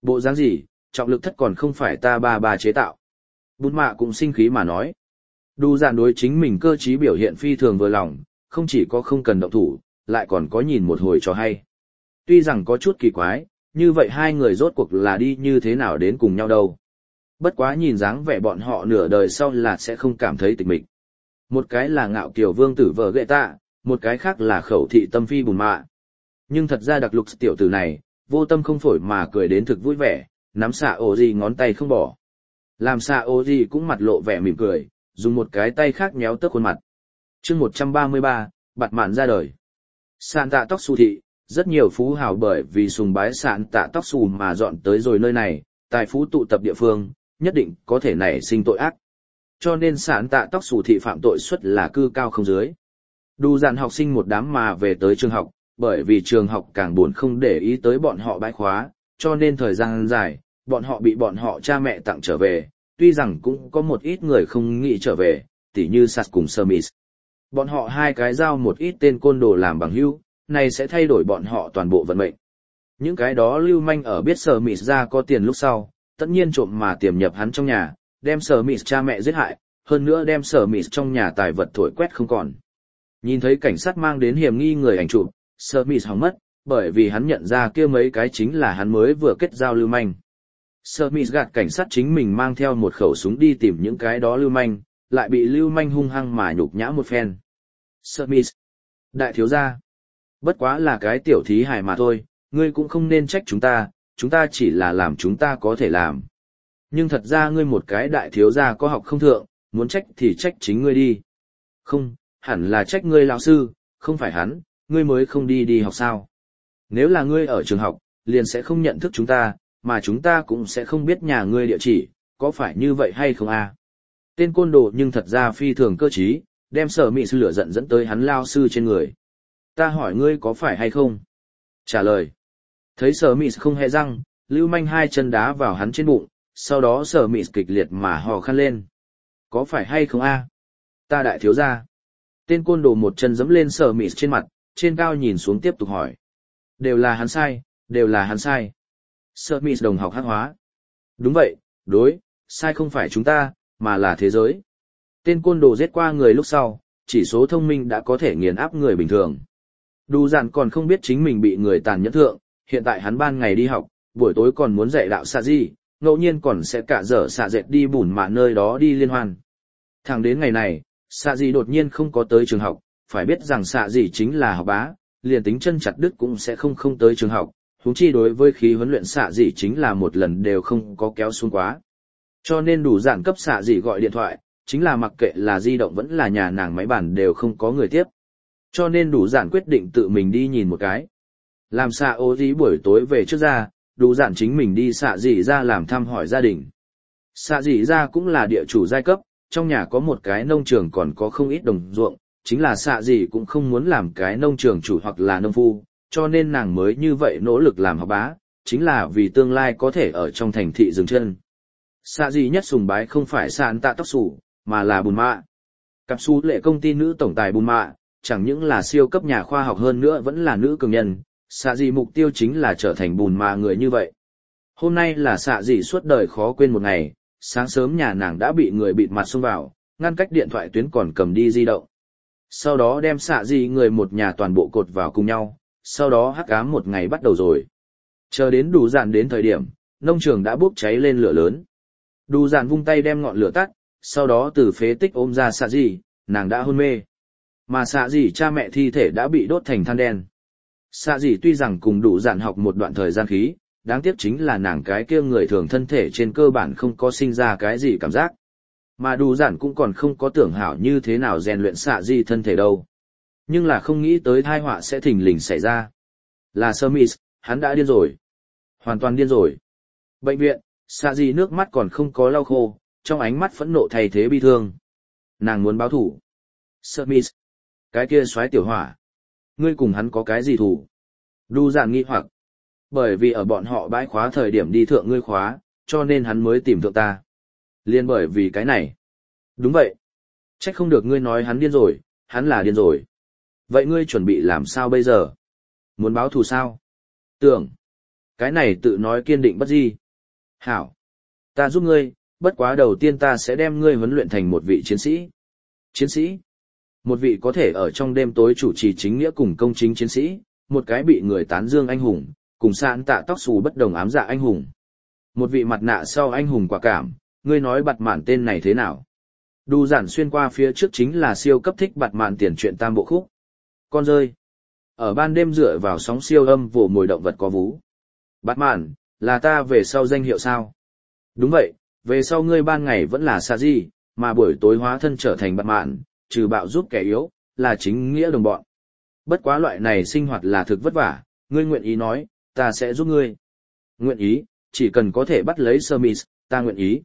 Bộ dáng gì, trọng lực thất còn không phải ta ba chế tạo. Bún mạ cũng sinh khí mà nói. Đủ dạn đối chính mình cơ trí biểu hiện phi thường vừa lòng, không chỉ có không cần động thủ, lại còn có nhìn một hồi cho hay. Tuy rằng có chút kỳ quái, như vậy hai người rốt cuộc là đi như thế nào đến cùng nhau đâu. Bất quá nhìn dáng vẻ bọn họ nửa đời sau là sẽ không cảm thấy tịch mịch. Một cái là ngạo kiều vương tử vợ ghệ tạ, một cái khác là khẩu thị tâm phi bùn mạ. Nhưng thật ra đặc lục tiểu tử này, vô tâm không phổi mà cười đến thực vui vẻ, nắm xạ ổ gì ngón tay không bỏ. Làm xạ ổ gì cũng mặt lộ vẻ mỉm cười, dùng một cái tay khác nhéo tớp khuôn mặt. chương 133, bạt mạn ra đời. Sạn tạ tóc xù thị, rất nhiều phú hào bởi vì sùng bái sạn tạ tóc xù mà dọn tới rồi nơi này, tài phú tụ tập địa phương, nhất định có thể nảy sinh tội ác. Cho nên sạn tạ tóc xù thị phạm tội suất là cư cao không dưới. Đủ dàn học sinh một đám mà về tới trường học, bởi vì trường học càng buồn không để ý tới bọn họ bãi khóa, cho nên thời gian dài, bọn họ bị bọn họ cha mẹ tặng trở về, tuy rằng cũng có một ít người không nghĩ trở về, tỉ như Sas cùng Smith. Bọn họ hai cái giao một ít tên côn đồ làm bằng hữu, này sẽ thay đổi bọn họ toàn bộ vận mệnh. Những cái đó lưu manh ở biết Smith ra có tiền lúc sau, tất nhiên trộm mà tiềm nhập hắn trong nhà, đem Smith cha mẹ giết hại, hơn nữa đem Smith trong nhà tài vật thổi quét không còn. Nhìn thấy cảnh sát mang đến hiểm nghi người ảnh chụp, Smith hỏng mất, bởi vì hắn nhận ra kia mấy cái chính là hắn mới vừa kết giao lưu manh. Smith gạt cảnh sát chính mình mang theo một khẩu súng đi tìm những cái đó lưu manh, lại bị lưu manh hung hăng mà nhục nhã một phen. Smith, đại thiếu gia, bất quá là cái tiểu thí hài mà thôi, ngươi cũng không nên trách chúng ta chỉ là làm chúng ta có thể làm. Nhưng thật ra ngươi một cái đại thiếu gia có học không thượng, muốn trách thì trách chính ngươi đi. Không, hẳn là trách ngươi lão sư, không phải hắn, ngươi mới không đi học sao. Nếu là ngươi ở trường học, liền sẽ không nhận thức chúng ta, mà chúng ta cũng sẽ không biết nhà ngươi địa chỉ, có phải như vậy hay không à? Tên côn đồ nhưng thật ra phi thường cơ trí, đem sở mị sư lửa giận dẫn tới hắn lao sư trên người. Ta hỏi ngươi có phải hay không? Trả lời. Thấy sở mị không hề răng, lưu manh hai chân đá vào hắn trên bụng, sau đó sở mị kịch liệt mà hò khăn lên. Có phải hay không a? Ta đại thiếu gia. Tên côn đồ một chân giẫm lên sở mị trên mặt, trên cao nhìn xuống tiếp tục hỏi. Đều là hắn sai, đều là hắn sai. Sở mị đồng học hắc hóa. Đúng vậy, đối, sai không phải chúng ta, mà là thế giới. Tên côn đồ giết qua người lúc sau, chỉ số thông minh đã có thể nghiền áp người bình thường. Đủ dạn còn không biết chính mình bị người tàn nhẫn thượng, hiện tại hắn ban ngày đi học, buổi tối còn muốn dạy đạo xạ gì, ngẫu nhiên còn sẽ cả dở xạ dệt đi bùn mạ nơi đó đi liên hoan. Thẳng đến ngày này, xạ gì đột nhiên không có tới trường học, phải biết rằng xạ gì chính là học bá, liền tính chân chặt đứt cũng sẽ không tới trường học, huống chi đối với khí huấn luyện xạ gì chính là một lần đều không có kéo xuống quá. Cho nên đủ dạn cấp xạ gì gọi điện thoại, chính là mặc kệ là di động vẫn là nhà nàng máy bàn đều không có người tiếp. Cho nên đủ dạn quyết định tự mình đi nhìn một cái. Làm xạ ô dí buổi tối về trước ra, đủ dạn chính mình đi xạ dị ra làm thăm hỏi gia đình. Xạ dị ra cũng là địa chủ giai cấp, trong nhà có một cái nông trường còn có không ít đồng ruộng, chính là xạ dị cũng không muốn làm cái nông trường chủ hoặc là nông phu, cho nên nàng mới như vậy nỗ lực làm học bá, chính là vì tương lai có thể ở trong thành thị dừng chân. Xạ dị nhất sùng bái không phải sạn tạ tóc xù, mà là bùn mạ. Cặp xú lệ công ty nữ tổng tài bùn mạ, chẳng những là siêu cấp nhà khoa học hơn nữa vẫn là nữ cường nhân, xạ dị mục tiêu chính là trở thành bùn mạ người như vậy. Hôm nay là xạ dị suốt đời khó quên một ngày, sáng sớm nhà nàng đã bị người bịt mặt xông vào, ngăn cách điện thoại tuyến còn cầm đi di động. Sau đó đem xạ dị người một nhà toàn bộ cột vào cùng nhau, sau đó hắc ám một ngày bắt đầu rồi. Chờ đến đủ dạn đến thời điểm, nông trường đã bốc cháy lên lửa lớn. Đủ dạn vung tay đem ngọn lửa tắt, sau đó từ phế tích ôm ra xạ dị, nàng đã hôn mê. Mà xạ dị cha mẹ thi thể đã bị đốt thành than đen. Xạ dị tuy rằng cùng đủ dạn học một đoạn thời gian khí, đáng tiếc chính là nàng cái kia người thường thân thể trên cơ bản không có sinh ra cái gì cảm giác. Mà đủ dạn cũng còn không có tưởng hảo như thế nào rèn luyện xạ dị thân thể đâu. Nhưng là không nghĩ tới tai họa sẽ thình lình xảy ra. Là Smith, hắn đã điên rồi. Hoàn toàn điên rồi. Bệnh viện, xạ dị nước mắt còn không có lau khô, trong ánh mắt phẫn nộ thay thế bi thương. Nàng muốn báo thủ. Smith, cái kia soái tiểu hỏa. Ngươi cùng hắn có cái gì thủ? Đủ dạn nghi hoặc. Bởi vì ở bọn họ bãi khóa thời điểm đi thượng ngươi khóa, cho nên hắn mới tìm thượng ta. Liên bởi vì cái này. Đúng vậy. Trách không được ngươi nói hắn điên rồi, hắn là điên rồi. Vậy ngươi chuẩn bị làm sao bây giờ? Muốn báo thù sao? Tưởng. Cái này tự nói kiên định bất di. Hảo. Ta giúp ngươi, bất quá đầu tiên ta sẽ đem ngươi huấn luyện thành một vị chiến sĩ. Chiến sĩ? Một vị có thể ở trong đêm tối chủ trì chính nghĩa cùng công chính chiến sĩ, một cái bị người tán dương anh hùng, cùng sạn tạ tóc xù bất đồng ám dạ anh hùng. Một vị mặt nạ sau anh hùng quả cảm, ngươi nói bặt mạn tên này thế nào? Đu giản xuyên qua phía trước chính là siêu cấp thích bặt mạn tiền truyện tam bộ khúc. Con rơi. Ở ban đêm dựa vào sóng siêu âm vồ mồi động vật có vú. Bặt mạn, là ta về sau danh hiệu sao? Đúng vậy, về sau ngươi ban ngày vẫn là Sa Di, mà buổi tối hóa thân trở thành bặt mạn, trừ bạo giúp kẻ yếu, là chính nghĩa đồng bọn. Bất quá loại này sinh hoạt là thực vất vả, ngươi nguyện ý nói, ta sẽ giúp ngươi. Nguyện ý, chỉ cần có thể bắt lấy Hermes, ta nguyện ý.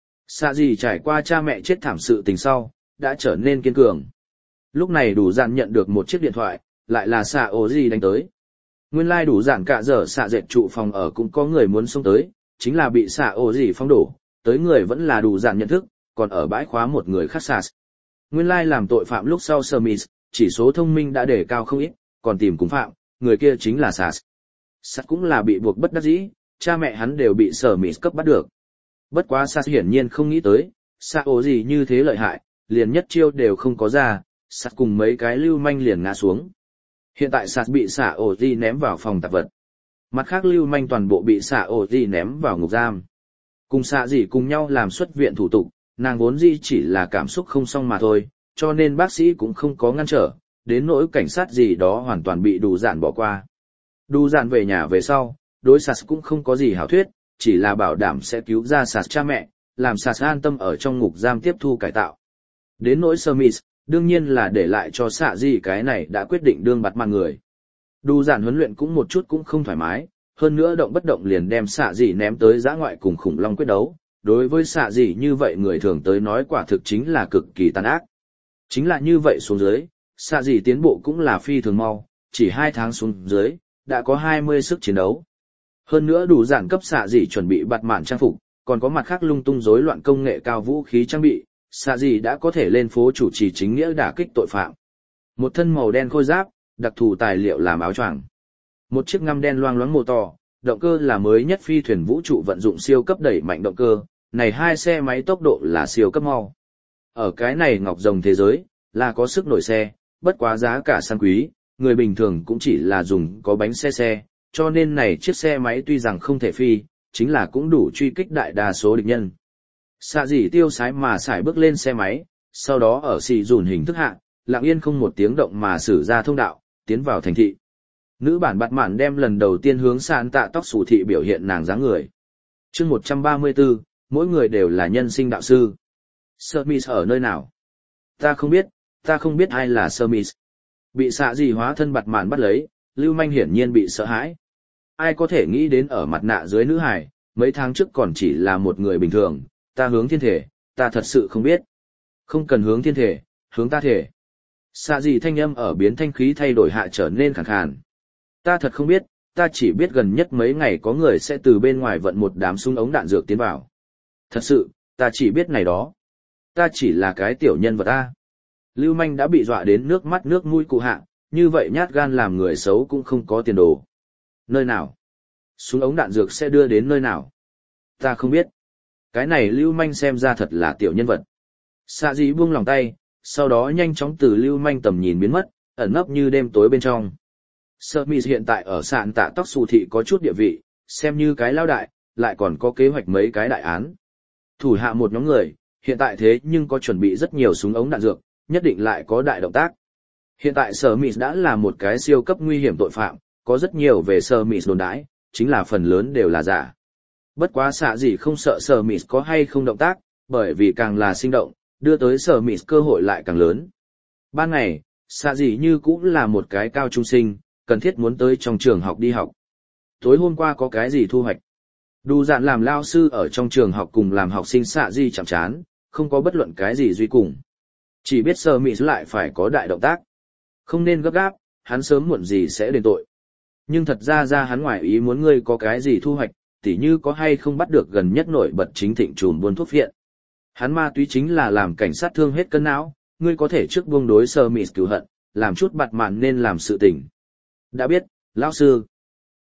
Sa Di trải qua cha mẹ chết thảm sự tình sau, đã trở nên kiên cường. Lúc này đủ dạn nhận được một chiếc điện thoại, lại là Sa Ô Di đánh tới. Nguyên lai đủ dạn cả giờ xạ dệt trụ phòng ở cũng có người muốn xông tới, chính là bị Sa Ô Di phong đổ, tới người vẫn là đủ dạn nhận thức, còn ở bãi khóa một người khác Sas. Nguyên lai làm tội phạm lúc sau Hermes, chỉ số thông minh đã đề cao không ít, còn tìm cùng phạm, người kia chính là Sas. Sas cũng là bị buộc bất đắc dĩ, cha mẹ hắn đều bị Hermes cấp bắt được. Bất quá Sas hiển nhiên không nghĩ tới, Sa Ô Di như thế lợi hại, liền nhất chiêu đều không có ra, Sas cùng mấy cái lưu manh liền ngã xuống. Hiện tại Sas bị Sa Ô Di ném vào phòng tạp vật. Mặt khác lưu manh toàn bộ bị Sa Ô Di ném vào ngục giam. Cùng Sa Di cùng nhau làm xuất viện thủ tục, nàng vốn dĩ chỉ là cảm xúc không xong mà thôi, cho nên bác sĩ cũng không có ngăn trở, đến nỗi cảnh sát gì đó hoàn toàn bị đủ dạn bỏ qua. Đủ dạn về nhà về sau, đối Sas cũng không có gì hảo thuyết, chỉ là bảo đảm sẽ cứu ra Sas cha mẹ, làm Sas an tâm ở trong ngục giam tiếp thu cải tạo. Đến nỗi Hermes, đương nhiên là để lại cho Sa Di cái này đã quyết định đương bặt mạn người. Đủ dạn huấn luyện cũng một chút cũng không thoải mái, hơn nữa động bất động liền đem Sa Di ném tới dã ngoại cùng khủng long quyết đấu. Đối với Sa Di như vậy người thường tới nói quả thực chính là cực kỳ tàn ác. Chính là như vậy xuống dưới, Sa Di tiến bộ cũng là phi thường mau, chỉ 2 tháng xuống dưới, đã có 20 sức chiến đấu. Hơn nữa đủ dạn cấp Sa Di chuẩn bị bặt mạn trang phục, còn có mặt khác lung tung rối loạn công nghệ cao vũ khí trang bị, Sa Di đã có thể lên phố chủ trì chính nghĩa đả kích tội phạm. Một thân màu đen khôi giáp, đặc thù tài liệu làm áo choàng. Một chiếc ngăm đen loang loáng mô to, động cơ là mới nhất phi thuyền vũ trụ vận dụng siêu cấp đẩy mạnh động cơ, này 2 xe máy tốc độ là siêu cấp mau. Ở cái này ngọc rồng thế giới, là có sức nổi xe, bất quá giá cả sang quý, người bình thường cũng chỉ là dùng có bánh xe, cho nên này chiếc xe máy tuy rằng không thể phi, chính là cũng đủ truy kích đại đa số địch nhân. Sa Di tiêu sái mà xài bước lên xe máy, sau đó ở xì dùn hình thức hạ, lặng yên không một tiếng động mà xử ra thông đạo, tiến vào thành thị. Nữ bản bặt mạn đem lần đầu tiên hướng sạn tạ tóc xù thị biểu hiện nàng dáng người. Chương 134, mỗi người đều là nhân sinh đạo sư. Hermes ở nơi nào? Ta không biết ai là Hermes. Bị Sa Di hóa thân bặt mạn bắt lấy, lưu manh hiển nhiên bị sợ hãi. Ai có thể nghĩ đến ở mặt nạ dưới nữ hải, mấy tháng trước còn chỉ là một người bình thường, ta hướng thiên thể, ta thật sự không biết. Không cần hướng thiên thể, hướng ta thể. Sa Di thanh âm ở biến thanh khí thay đổi hạ trở nên khàn khàn. Ta thật không biết, ta chỉ biết gần nhất mấy ngày có người sẽ từ bên ngoài vận một đám súng ống đạn dược tiến vào. Thật sự, ta chỉ biết này đó. Ta chỉ là cái tiểu nhân vật ta. Lưu manh đã bị dọa đến nước mắt nước mũi cụ hạ, như vậy nhát gan làm người xấu cũng không có tiền đồ. Nơi nào? Súng ống đạn dược sẽ đưa đến nơi nào? Ta không biết. Cái này lưu manh xem ra thật là tiểu nhân vật. Sa Di buông lòng tay, sau đó nhanh chóng từ lưu manh tầm nhìn biến mất, ẩn nấp như đêm tối bên trong. Hermes hiện tại ở sạn tạ tóc xù thị có chút địa vị, xem như cái lao đại, lại còn có kế hoạch mấy cái đại án. Thủ hạ một nhóm người, hiện tại thế nhưng có chuẩn bị rất nhiều súng ống đạn dược, nhất định lại có đại động tác. Hiện tại Hermes đã là một cái siêu cấp nguy hiểm tội phạm, có rất nhiều về Hermes đồn đãi, chính là phần lớn đều là giả. Bất quá Sa Di không sợ Hermes có hay không động tác, bởi vì càng là sinh động, đưa tới Hermes cơ hội lại càng lớn. Ban ngày, Sa Di như cũng là một cái cao trung sinh, cần thiết muốn tới trong trường học đi học. Tối hôm qua có cái gì thu hoạch? Đủ dạn làm lao sư ở trong trường học cùng làm học sinh Sa Di chạm chán, không có bất luận cái gì duy cùng. Chỉ biết Hermes lại phải có đại động tác. Không nên gấp gáp, hắn sớm muộn gì sẽ đền tội. Nhưng thật ra hắn ngoài ý muốn ngươi có cái gì thu hoạch, tỉ như có hay không bắt được gần nhất nổi bật chính thịnh trùm buôn thuốc phiện. Hắn ma túy chính là làm cảnh sát thương hết cân não, ngươi có thể trước buông đối Hermes cứu hận, làm chút bặt mạn nên làm sự tình. Đã biết, lão sư.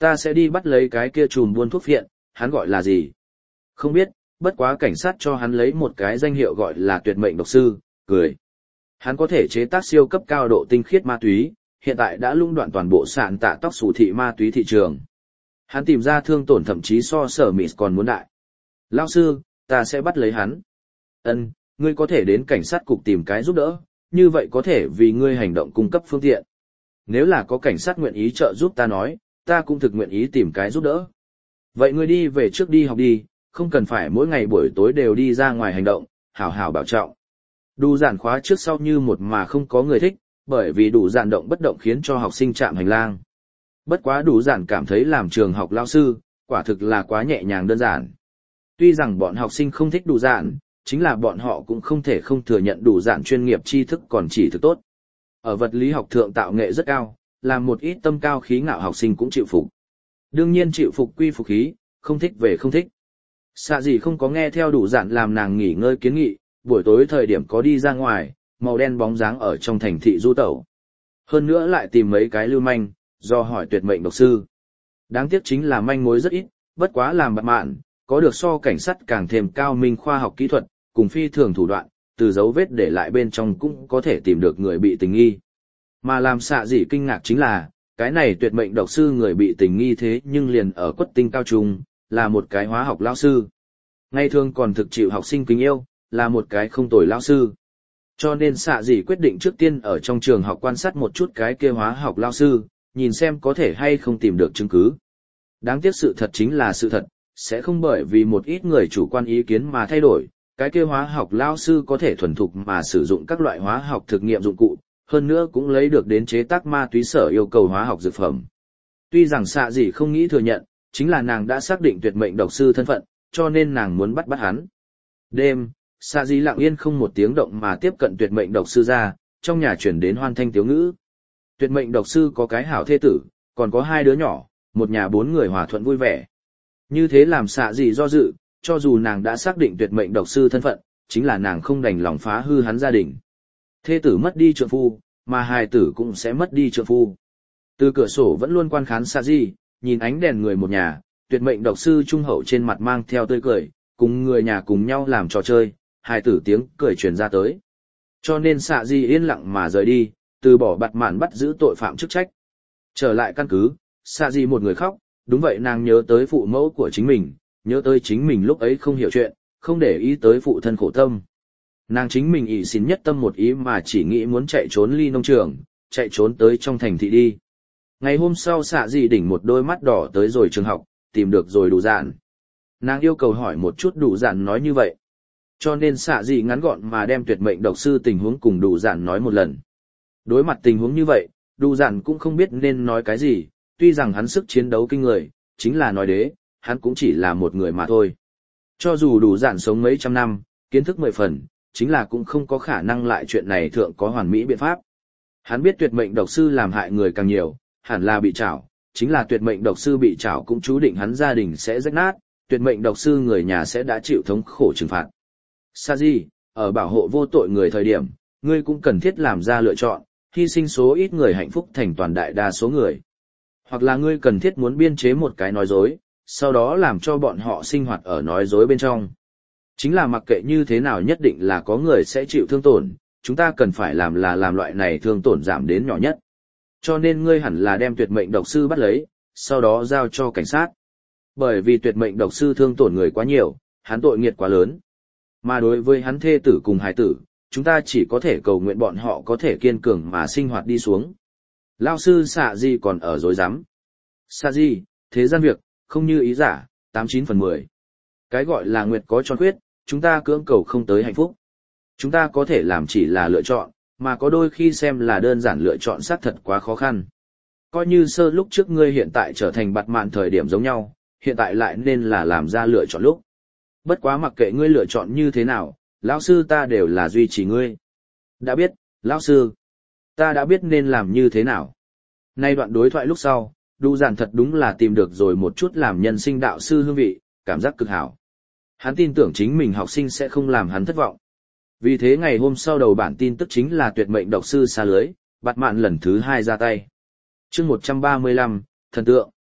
Ta sẽ đi bắt lấy cái kia trùm buôn thuốc phiện, hắn gọi là gì? Không biết, bất quá cảnh sát cho hắn lấy một cái danh hiệu gọi là tuyệt mệnh độc sư, cười. Hắn có thể chế tác siêu cấp cao độ tinh khiết ma túy, hiện tại đã lũng đoạn toàn bộ sạn tạ tóc sủ thị ma túy thị trường. Hắn tìm ra thương tổn thậm chí so sở mịt còn muốn đại. Lão sư, ta sẽ bắt lấy hắn. Ân, ngươi có thể đến cảnh sát cục tìm cái giúp đỡ, như vậy có thể vì ngươi hành động cung cấp phương tiện. Nếu là có cảnh sát nguyện ý trợ giúp ta nói, ta cũng thực nguyện ý tìm cái giúp đỡ. Vậy ngươi đi về trước đi học đi, không cần phải mỗi ngày buổi tối đều đi ra ngoài hành động, hảo hảo bảo trọng. Đủ giản khóa trước sau như một mà không có người thích, bởi vì đủ giản động bất động khiến cho học sinh chạm hành lang. Bất quá đủ giản cảm thấy làm trường học lao sư, quả thực là quá nhẹ nhàng đơn giản. Tuy rằng bọn học sinh không thích đủ giản, chính là bọn họ cũng không thể không thừa nhận đủ giản chuyên nghiệp tri thức còn chỉ thực tốt. Ở vật lý học thượng tạo nghệ rất cao, làm một ít tâm cao khí ngạo học sinh cũng chịu phục. Đương nhiên chịu phục quy phục khí, không thích về không thích. Xạ gì không có nghe theo đủ giản làm nàng nghỉ ngơi kiến nghị, buổi tối thời điểm có đi ra ngoài, màu đen bóng dáng ở trong thành thị du tẩu. Hơn nữa lại tìm mấy cái lưu manh, do hỏi tuyệt mệnh độc sư. Đáng tiếc chính là manh mối rất ít, bất quá làm bạt mạn, có được so cảnh sát càng thêm cao minh khoa học kỹ thuật, cùng phi thường thủ đoạn, từ dấu vết để lại bên trong cũng có thể tìm được người bị tình nghi. Mà làm xạ gì kinh ngạc chính là, cái này tuyệt mệnh độc sư người bị tình nghi thế nhưng liền ở quất tinh cao trung, là một cái hóa học lão sư. Ngày thường còn thực chịu học sinh kính yêu, là một cái không tồi lão sư. Cho nên xạ gì quyết định trước tiên ở trong trường học quan sát một chút cái kia hóa học lão sư, nhìn xem có thể hay không tìm được chứng cứ. Đáng tiếc sự thật chính là sự thật, sẽ không bởi vì một ít người chủ quan ý kiến mà thay đổi. Cái kia hóa học lão sư có thể thuần thục mà sử dụng các loại hóa học thực nghiệm dụng cụ, hơn nữa cũng lấy được đến chế tác ma túy sở yêu cầu hóa học dược phẩm. Tuy rằng xạ gì không nghĩ thừa nhận, chính là nàng đã xác định tuyệt mệnh độc sư thân phận, cho nên nàng muốn bắt hắn. Đêm, xạ gì lặng yên không một tiếng động mà tiếp cận tuyệt mệnh độc sư ra, trong nhà chuyển đến hoan thanh tiếu ngữ. Tuyệt mệnh độc sư có cái hảo thê tử, còn có 2 đứa nhỏ, một nhà 4 người hòa thuận vui vẻ. Như thế làm xạ gì do dự, cho dù nàng đã xác định tuyệt mệnh độc sư thân phận, chính là nàng không đành lòng phá hư hắn gia đình. Thê tử mất đi trượng phu, mà hài tử cũng sẽ mất đi trượng phu. Từ cửa sổ vẫn luôn quan khán xạ gì, nhìn ánh đèn người một nhà, tuyệt mệnh độc sư trung hậu trên mặt mang theo tươi cười, cùng người nhà cùng nhau làm trò chơi, hài tử tiếng cười truyền ra tới. Cho nên xạ gì yên lặng mà rời đi, từ bỏ bạt mạn bắt giữ tội phạm chức trách. Trở lại căn cứ, xạ gì một người khóc, đúng vậy nàng nhớ tới phụ mẫu của chính mình, nhớ tới chính mình lúc ấy không hiểu chuyện, không để ý tới phụ thân khổ tâm. Nàng chính mình ỷ xín nhất tâm một ý mà chỉ nghĩ muốn chạy trốn ly nông trường, chạy trốn tới trong thành thị đi. Ngày hôm sau xạ dị đỉnh một đôi mắt đỏ tới rồi trường học, tìm được rồi đủ dạn. Nàng yêu cầu hỏi một chút đủ dạn nói như vậy. Cho nên xạ dị ngắn gọn mà đem tuyệt mệnh độc sư tình huống cùng đủ dạn nói một lần. Đối mặt tình huống như vậy, đủ dạn cũng không biết nên nói cái gì, tuy rằng hắn sức chiến đấu kinh người, chính là nói đế, hắn cũng chỉ là một người mà thôi. Cho dù đủ dạn sống mấy trăm năm, kiến thức 10 phần, chính là cũng không có khả năng lại chuyện này thượng có hoàn mỹ biện pháp. Hắn biết tuyệt mệnh độc sư làm hại người càng nhiều, hẳn là bị trảo, chính là tuyệt mệnh độc sư bị trảo cũng chú định hắn gia đình sẽ rách nát, tuyệt mệnh độc sư người nhà sẽ đã chịu thống khổ trừng phạt. Saji, ở bảo hộ vô tội người thời điểm, ngươi cũng cần thiết làm ra lựa chọn, hy sinh số ít người hạnh phúc thành toàn đại đa số người. Hoặc là ngươi cần thiết muốn biên chế một cái nói dối, sau đó làm cho bọn họ sinh hoạt ở nói dối bên trong. Chính là mặc kệ như thế nào nhất định là có người sẽ chịu thương tổn, chúng ta cần phải làm là làm loại này thương tổn giảm đến nhỏ nhất. Cho nên ngươi hẳn là đem tuyệt mệnh độc sư bắt lấy, sau đó giao cho cảnh sát. Bởi vì tuyệt mệnh độc sư thương tổn người quá nhiều, hắn tội nghiệt quá lớn. Mà đối với hắn thê tử cùng hài tử, chúng ta chỉ có thể cầu nguyện bọn họ có thể kiên cường mà sinh hoạt đi xuống. Lao sư xạ gì còn ở dối rắm. Xạ gì, thế gian việc, không như ý giả, 89/10. Cái gọi là nguyệt có tròn khuyết, chúng ta cưỡng cầu không tới hạnh phúc. Chúng ta có thể làm chỉ là lựa chọn, mà có đôi khi xem là đơn giản lựa chọn xác thật quá khó khăn. Coi như sơ lúc trước ngươi hiện tại trở thành bạt mạn thời điểm giống nhau, hiện tại lại nên là làm ra lựa chọn lúc. Bất quá mặc kệ ngươi lựa chọn như thế nào, lão sư ta đều là duy trì ngươi. Đã biết, lão sư, ta đã biết nên làm như thế nào. Nay đoạn đối thoại lúc sau, Đu Giản thật đúng là tìm được rồi một chút làm nhân sinh đạo sư hương vị, cảm giác cực hảo. Hắn tin tưởng chính mình học sinh sẽ không làm hắn thất vọng. Vì thế ngày hôm sau đầu bản tin tức chính là tuyệt mệnh độc sư xa lưới, bạt mạn lần thứ 2 ra tay. Chương 135, thần tượng.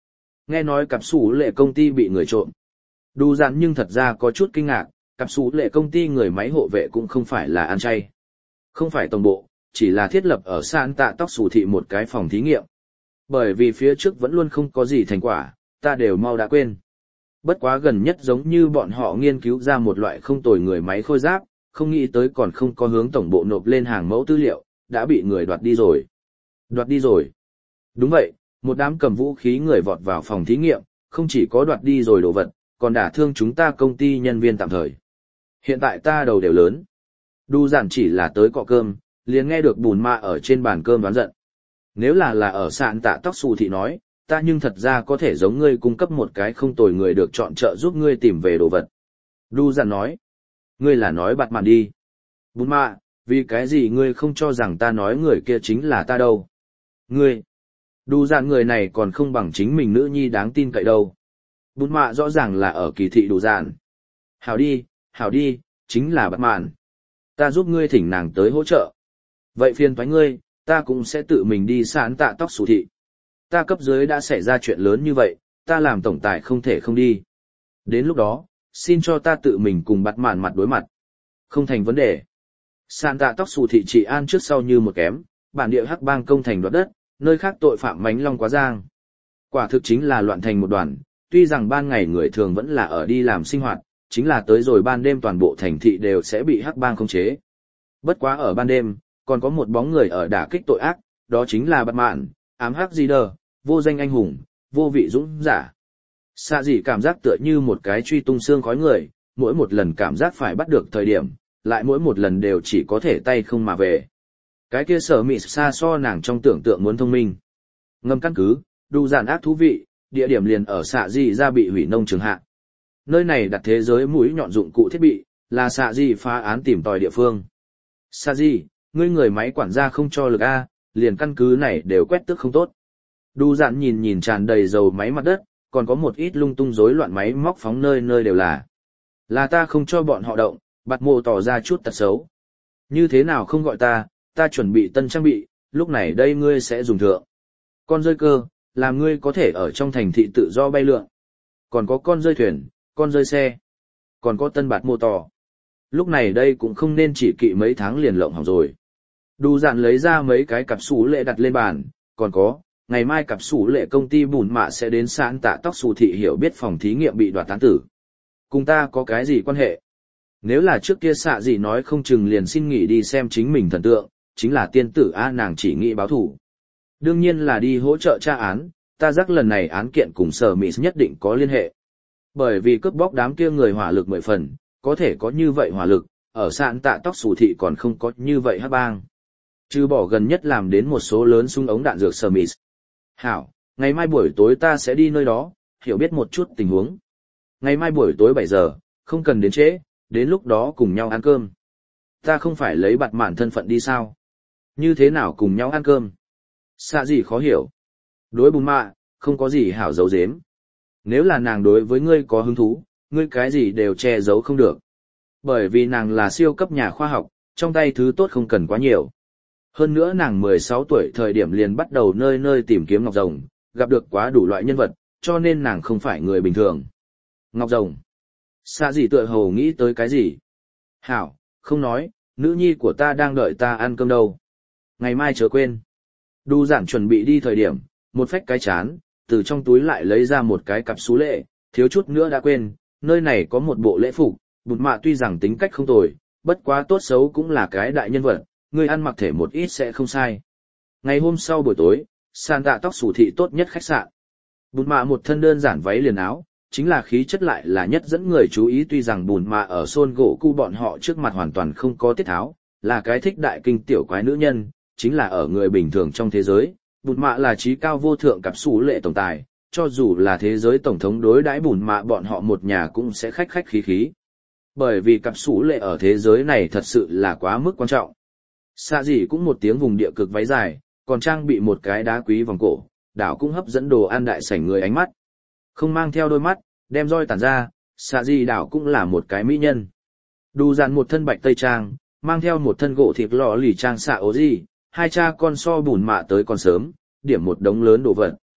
Nghe nói cặp sủ lệ công ty bị người trộm. Đu dạn nhưng thật ra có chút kinh ngạc, cặp sủ lệ công ty người máy hộ vệ cũng không phải là ăn chay. Không phải tổng bộ, chỉ là thiết lập ở San Tạ Tóc Sủ Thị một cái phòng thí nghiệm. Bởi vì phía trước vẫn luôn không có gì thành quả, ta đều mau đã quên. Bất quá gần nhất giống như bọn họ nghiên cứu ra một loại không tồi người máy khôi giáp, không nghĩ tới còn không có hướng tổng bộ nộp lên hàng mẫu tư liệu, đã bị người đoạt đi rồi. Đoạt đi rồi. Đúng vậy, một đám cầm vũ khí người vọt vào phòng thí nghiệm, không chỉ có đoạt đi rồi đồ vật, còn đả thương chúng ta công ty nhân viên tạm thời. Hiện tại ta đầu đều lớn. Đu giản chỉ là tới cọ cơm, liền nghe được bùn mạ ở trên bàn cơm đoán giận. Nếu là ở San Tạ Tóc Sủ Thị nói, ta nhưng thật ra có thể giống ngươi cung cấp một cái không tồi người được chọn trợ giúp ngươi tìm về đồ vật. Đu giản nói, ngươi là nói bạt mạn đi. Bùn mạ, vì cái gì ngươi không cho rằng ta nói người kia chính là ta đâu. Ngươi, Đu giản người này còn không bằng chính mình nữ nhi đáng tin cậy đâu. Bùn mạ rõ ràng là ở kỳ thị Đu giản. Hảo đi, chính là bạt mạn. Ta giúp ngươi thỉnh nàng tới hỗ trợ. Vậy phiền toái ngươi, ta cũng sẽ tự mình đi San Tạ Tóc Sủ Thị. Ta cấp dưới đã xảy ra chuyện lớn như vậy, ta làm tổng tài không thể không đi. Đến lúc đó, xin cho ta tự mình cùng bạt mạn mặt đối mặt. Không thành vấn đề. San Tạ Tóc Sủ Thị trị an trước sau như một kém, bản địa hắc bang công thành đoạt đất, nơi khác tội phạm mánh long quá giang. Quả thực chính là loạn thành một đoàn, tuy rằng ban ngày người thường vẫn là ở đi làm sinh hoạt, chính là tới rồi ban đêm toàn bộ thành thị đều sẽ bị hắc bang khống chế. Bất quá ở ban đêm, còn có một bóng người ở đả kích tội ác, đó chính là bạt mạn, ám hắc gì đờ, vô danh anh hùng, vô vị dũng giả. Xạ dị cảm giác tựa như một cái truy tung xương khói người, mỗi một lần cảm giác phải bắt được thời điểm, lại mỗi một lần đều chỉ có thể tay không mà về. Cái kia sở mị xa so nàng trong tưởng tượng muốn thông minh. Ngầm căn cứ, đủ giản ác thú vị, địa điểm liền ở xạ dị ra bị hủy nông trường hạ. Nơi này đặt thế giới mũi nhọn dụng cụ thiết bị, là xạ dị phá án tìm tòi địa phương. Xạ dị, ngươi người máy quản gia không cho lực A, liền căn cứ này đều quét tước không tốt. Đu dạn nhìn tràn đầy dầu máy mặt đất, còn có một ít lung tung rối loạn máy móc phóng nơi nơi đều là. Là ta không cho bọn họ động, bạt mộ tỏ ra chút tật xấu. Như thế nào không gọi ta chuẩn bị tân trang bị, lúc này đây ngươi sẽ dùng thượng. Con rơi cơ, làm ngươi có thể ở trong thành thị tự do bay lượn. Còn có con rơi thuyền, con rơi xe. Còn có tân bạt mộ tỏ. Lúc này đây cũng không nên chỉ kỵ mấy tháng liền lộng hỏng rồi. Đu dạn lấy ra mấy cái cặp sủ lệ đặt lên bàn, còn có, ngày mai cặp sủ lệ công ty bùn mạ sẽ đến San Tạ Tóc Sủ Thị hiểu biết phòng thí nghiệm bị đoạt tán tử. Cùng ta có cái gì quan hệ? Nếu là trước kia xạ gì nói không chừng liền xin nghỉ đi xem chính mình thần tượng, chính là tiên tử A nàng chỉ nghĩ báo thủ. Đương nhiên là đi hỗ trợ tra án, ta giác lần này án kiện cùng sở mỹ nhất định có liên hệ. Bởi vì cướp bóc đám kia người hỏa lực 10 phần, có thể có như vậy hỏa lực, ở San Tạ Tóc Sủ Thị còn không có như vậy hắc bang. Trừ bỏ gần nhất làm đến một số lớn súng ống đạn dược sở mỹ. Hảo, ngày mai buổi tối ta sẽ đi nơi đó, hiểu biết một chút tình huống. Ngày mai buổi tối 7 giờ, không cần đến trễ, đến lúc đó cùng nhau ăn cơm. Ta không phải lấy bạt mạn thân phận đi sao? Như thế nào cùng nhau ăn cơm? Xạ gì khó hiểu. Đối bùn mạ, không có gì hảo giấu giếm. Nếu là nàng đối với ngươi có hứng thú, ngươi cái gì đều che giấu không được. Bởi vì nàng là siêu cấp nhà khoa học, trong tay thứ tốt không cần quá nhiều. Hơn nữa nàng 16 tuổi thời điểm liền bắt đầu nơi nơi tìm kiếm ngọc rồng, gặp được quá đủ loại nhân vật, cho nên nàng không phải người bình thường. Ngọc rồng. Xạ gì tựa hồ nghĩ tới cái gì? Hảo, không nói, nữ nhi của ta đang đợi ta ăn cơm đâu. Ngày mai chớ quên. Đu giản chuẩn bị đi thời điểm, một phách cái chán, từ trong túi lại lấy ra một cái cặp xú lệ, thiếu chút nữa đã quên, nơi này có một bộ lễ phục, bụt mạ tuy rằng tính cách không tồi, bất quá tốt xấu cũng là cái đại nhân vật, người ăn mặc thể một ít sẽ không sai. Ngày hôm sau buổi tối, San Tạ Tóc Sủ Thị tốt nhất khách sạn. Bụt mạ một thân đơn giản váy liền áo, chính là khí chất lại là nhất dẫn người chú ý, tuy rằng bùn mạ ở xôn gỗ cu bọn họ trước mặt hoàn toàn không có tiết tháo, là cái thích đại kinh tiểu quái nữ nhân, chính là ở người bình thường trong thế giới, bùn mạ là trí cao vô thượng cặp xú lệ tổng tài, cho dù là thế giới tổng thống đối đãi bùn mạ bọn họ một nhà cũng sẽ khách khách khí khí. Bởi vì cặp xú lệ ở thế giới này thật sự là quá mức quan trọng. Xạ gì cũng một tiếng vùng địa cực váy dài, còn trang bị một cái đá quý vòng cổ, đảo cũng hấp dẫn đồ ăn đại sảnh người ánh mắt. Không mang theo đôi mắt, đem roi tản ra, xạ gì đảo cũng là một cái mỹ nhân. Đu dàn một thân bạch tây trang, mang theo một thân gỗ thịt lò lì trang xạ ố gì, hai cha con so bùn mạ tới còn sớm, điểm một đống lớn đồ vật.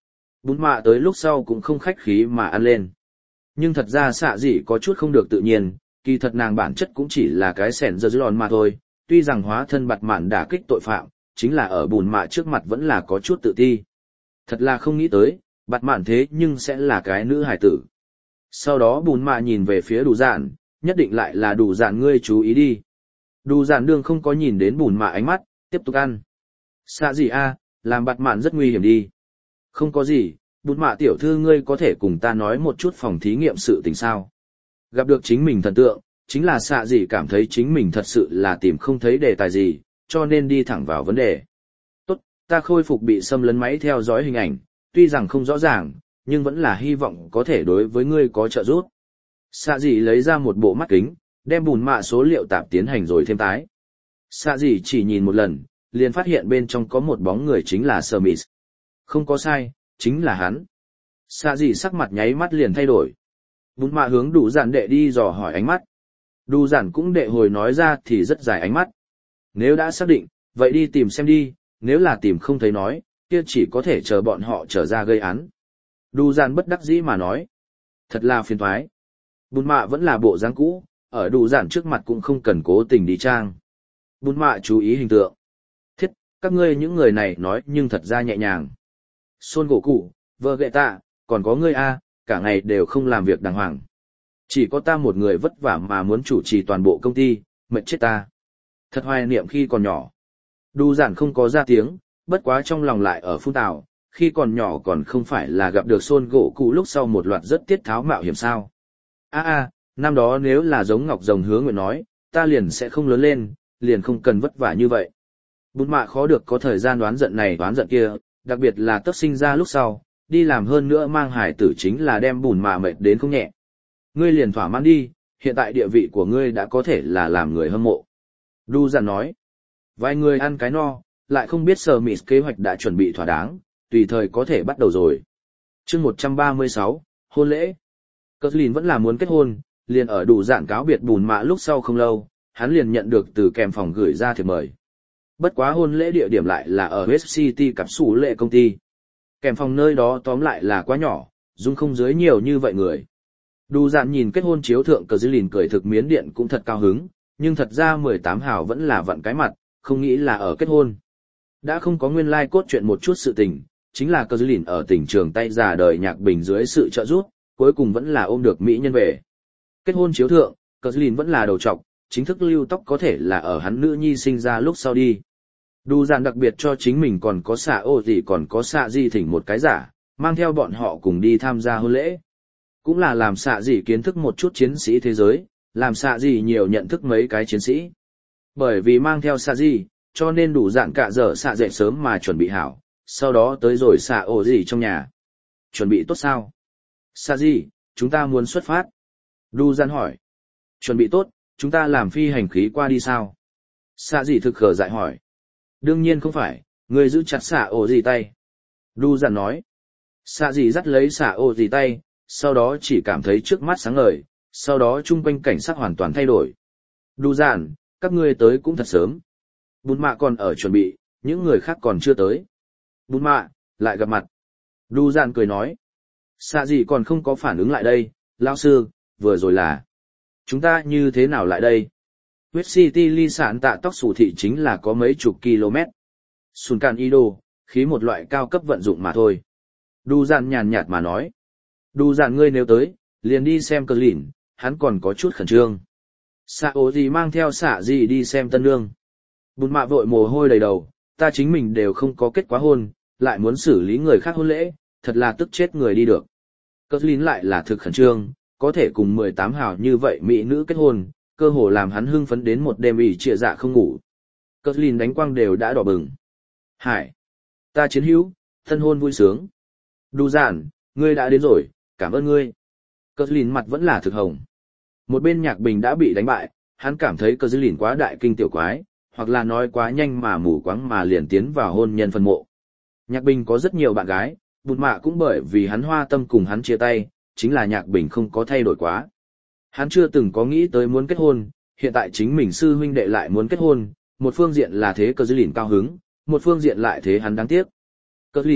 Bún mạ tới lúc sau cũng không khách khí mà ăn lên. Nhưng thật ra xạ dị có chút không được tự nhiên, kỳ thật nàng bản chất cũng chỉ là cái sẻn dơ dư mà thôi, tuy rằng hóa thân bạt mạn đả kích tội phạm, chính là ở bùn mạ trước mặt vẫn là có chút tự ti. Thật là không nghĩ tới, bạt mạn thế nhưng sẽ là cái nữ hải tử. Sau đó bùn mạ nhìn về phía đủ dạn, nhất định lại là đủ dạn ngươi chú ý đi. Đủ dạn đương không có nhìn đến bùn mạ ánh mắt, tiếp tục ăn. Xạ gì a, làm bạt mạn rất nguy hiểm đi. Không có gì, bùn mạ tiểu thư ngươi có thể cùng ta nói một chút phòng thí nghiệm sự tình sao. Gặp được chính mình thần tượng, chính là xạ gì cảm thấy chính mình thật sự là tìm không thấy đề tài gì, cho nên đi thẳng vào vấn đề. Tốt, ta khôi phục bị xâm lấn máy theo dõi hình ảnh, tuy rằng không rõ ràng, nhưng vẫn là hy vọng có thể đối với ngươi có trợ giúp. Xạ gì lấy ra một bộ mắt kính, đem bùn mạ số liệu tạp tiến hành rồi thêm tái. Xạ gì chỉ nhìn một lần, liền phát hiện bên trong có một bóng người chính là Smith. Không có sai, chính là hắn. Xạ gì sắc mặt nháy mắt liền thay đổi. Bùn mạ hướng đủ giản đệ đi dò hỏi ánh mắt. Đủ giản cũng đệ hồi nói ra thì rất dài ánh mắt. Nếu đã xác định, vậy đi tìm xem đi, nếu là tìm không thấy nói, kia chỉ có thể chờ bọn họ trở ra gây án. Đủ giản bất đắc dĩ mà nói. Thật là phiền toái. Bùn mạ vẫn là bộ dáng cũ, ở đủ giản trước mặt cũng không cần cố tình đi trang. Bùn mạ chú ý hình tượng. Thiết, các ngươi những người này nói nhưng thật ra nhẹ nhàng. Son gỗ cụ, vợ ghệ tạ, còn có ngươi a, cả ngày đều không làm việc đàng hoàng. Chỉ có ta một người vất vả mà muốn chủ trì toàn bộ công ty, mệt chết ta. Thật hoài niệm khi còn nhỏ. Đu giản không có ra tiếng, bất quá trong lòng lại ở phun tào, khi còn nhỏ còn không phải là gặp được Son gỗ cụ lúc sau một loạt rất tiết tháo mạo hiểm sao. Năm đó nếu là giống Ngọc Rồng hứa nguyện nói, ta liền sẽ không lớn lên, liền không cần vất vả như vậy. Bút mạ khó được có thời gian đoán giận này đoán giận kia, đặc biệt là tất sinh ra lúc sau, đi làm hơn nữa mang hải tử chính là đem bùn mạ mệt đến không nhẹ. Ngươi liền thỏa mãn đi, hiện tại địa vị của ngươi đã có thể là làm người hâm mộ. Đu dặn nói, vài người ăn cái no, lại không biết sở mịt kế hoạch đã chuẩn bị thỏa đáng, tùy thời có thể bắt đầu rồi. Chương 136, hôn lễ. Cutline vẫn là muốn kết hôn, liền ở đủ dạng cáo biệt bùn mạ lúc sau không lâu, hắn liền nhận được từ kèm phòng gửi ra thiệp mời. Bất quá hôn lễ địa điểm lại là ở West City cặp sủ lệ công ty. Kèm phòng nơi đó tóm lại là quá nhỏ, dung không dưới nhiều như vậy người. Đủ dạng nhìn kết hôn chiếu thượng Cutline cười thực miến điện cũng thật cao hứng, nhưng thật ra 18 hào vẫn là vặn cái mặt, không nghĩ là ở kết hôn. Đã không có nguyên lai cốt chuyện một chút sự tình, chính là Cutline ở tỉnh trường tay già đời nhạc bình dưới sự trợ giúp, cuối cùng vẫn là ôm được mỹ nhân về. Kết hôn chiếu thượng, Cutline vẫn là đầu trọc, chính thức lưu tóc có thể là ở hắn nữ nhi sinh ra lúc sau đi. Đủ dàn đặc biệt cho chính mình còn có xạ ô gì còn có xạ gì thỉnh một cái giả, mang theo bọn họ cùng đi tham gia hôn lễ. Cũng là làm xạ gì kiến thức một chút chiến sĩ thế giới, làm xạ gì nhiều nhận thức mấy cái chiến sĩ. Bởi vì mang theo xạ gì, cho nên đủ dạn cả giờ xạ dậy sớm mà chuẩn bị hảo, sau đó tới rồi xạ ô gì trong nhà. Chuẩn bị tốt sao? Xạ gì, chúng ta muốn xuất phát. Đu dạn hỏi. Chuẩn bị tốt, chúng ta làm phi hành khí qua đi sao? Xạ gì thực khờ dại hỏi. Đương nhiên không phải, người giữ chặt xạ ô gì tay. Đu dạn nói. Xạ gì dắt lấy xạ ô gì tay, sau đó chỉ cảm thấy trước mắt sáng ngời, sau đó chung quanh cảnh sắc hoàn toàn thay đổi. Đu dạn, các ngươi tới cũng thật sớm. Bún mạ còn ở chuẩn bị, những người khác còn chưa tới. Bún mạ, lại gặp mặt. Đu dạn cười nói. Xạ gì còn không có phản ứng lại đây, lão sư, vừa rồi là. Chúng ta như thế nào lại đây? West City ly sản tạ tóc sủ thị chính là có mấy chục km. Sunkan Ido, khí một loại cao cấp vận dụng mà thôi. Đu dạn nhàn nhạt mà nói. Đu dạn ngươi nếu tới, liền đi xem cờ lỉn, hắn còn có chút khẩn trương. Xạ ố gì mang theo xạ gì đi xem tân nương. Bùn mạ vội mồ hôi đầy đầu, ta chính mình đều không có kết quả hôn, lại muốn xử lý người khác hôn lễ, thật là tức chết người đi được. Cờ lỉn lại là thực khẩn trương, có thể cùng 18 hào như vậy mỹ nữ kết hôn, cơ hồ làm hắn hưng phấn đến một đêm ỉ trịa dạ không ngủ. Cờ lỉn đánh quang đều đã đỏ bừng. Hải! Ta chiến hữu, thân hôn vui sướng. Đu dạn, ngươi đã đến rồi, cảm ơn ngươi. Cờ lỉn mặt vẫn là thực hồng. Một bên nhạc bình đã bị đánh bại, hắn cảm thấy cờ lỉn quá đại kinh tiểu quái, hoặc là nói quá nhanh mà mù quáng mà liền tiến vào hôn nhân phân mộ. Nhạc bình có rất nhiều bạn gái, bụt mạ cũng bởi vì hắn hoa tâm cùng hắn chia tay, chính là nhạc bình không có thay đổi quá. Hắn chưa từng có nghĩ tới muốn kết hôn, hiện tại chính mình sư huynh đệ lại muốn kết hôn, một phương diện là thế cờ lỉn cao hứng, một phương diện lại thế hắn đáng tiếc. Cờ lỉn,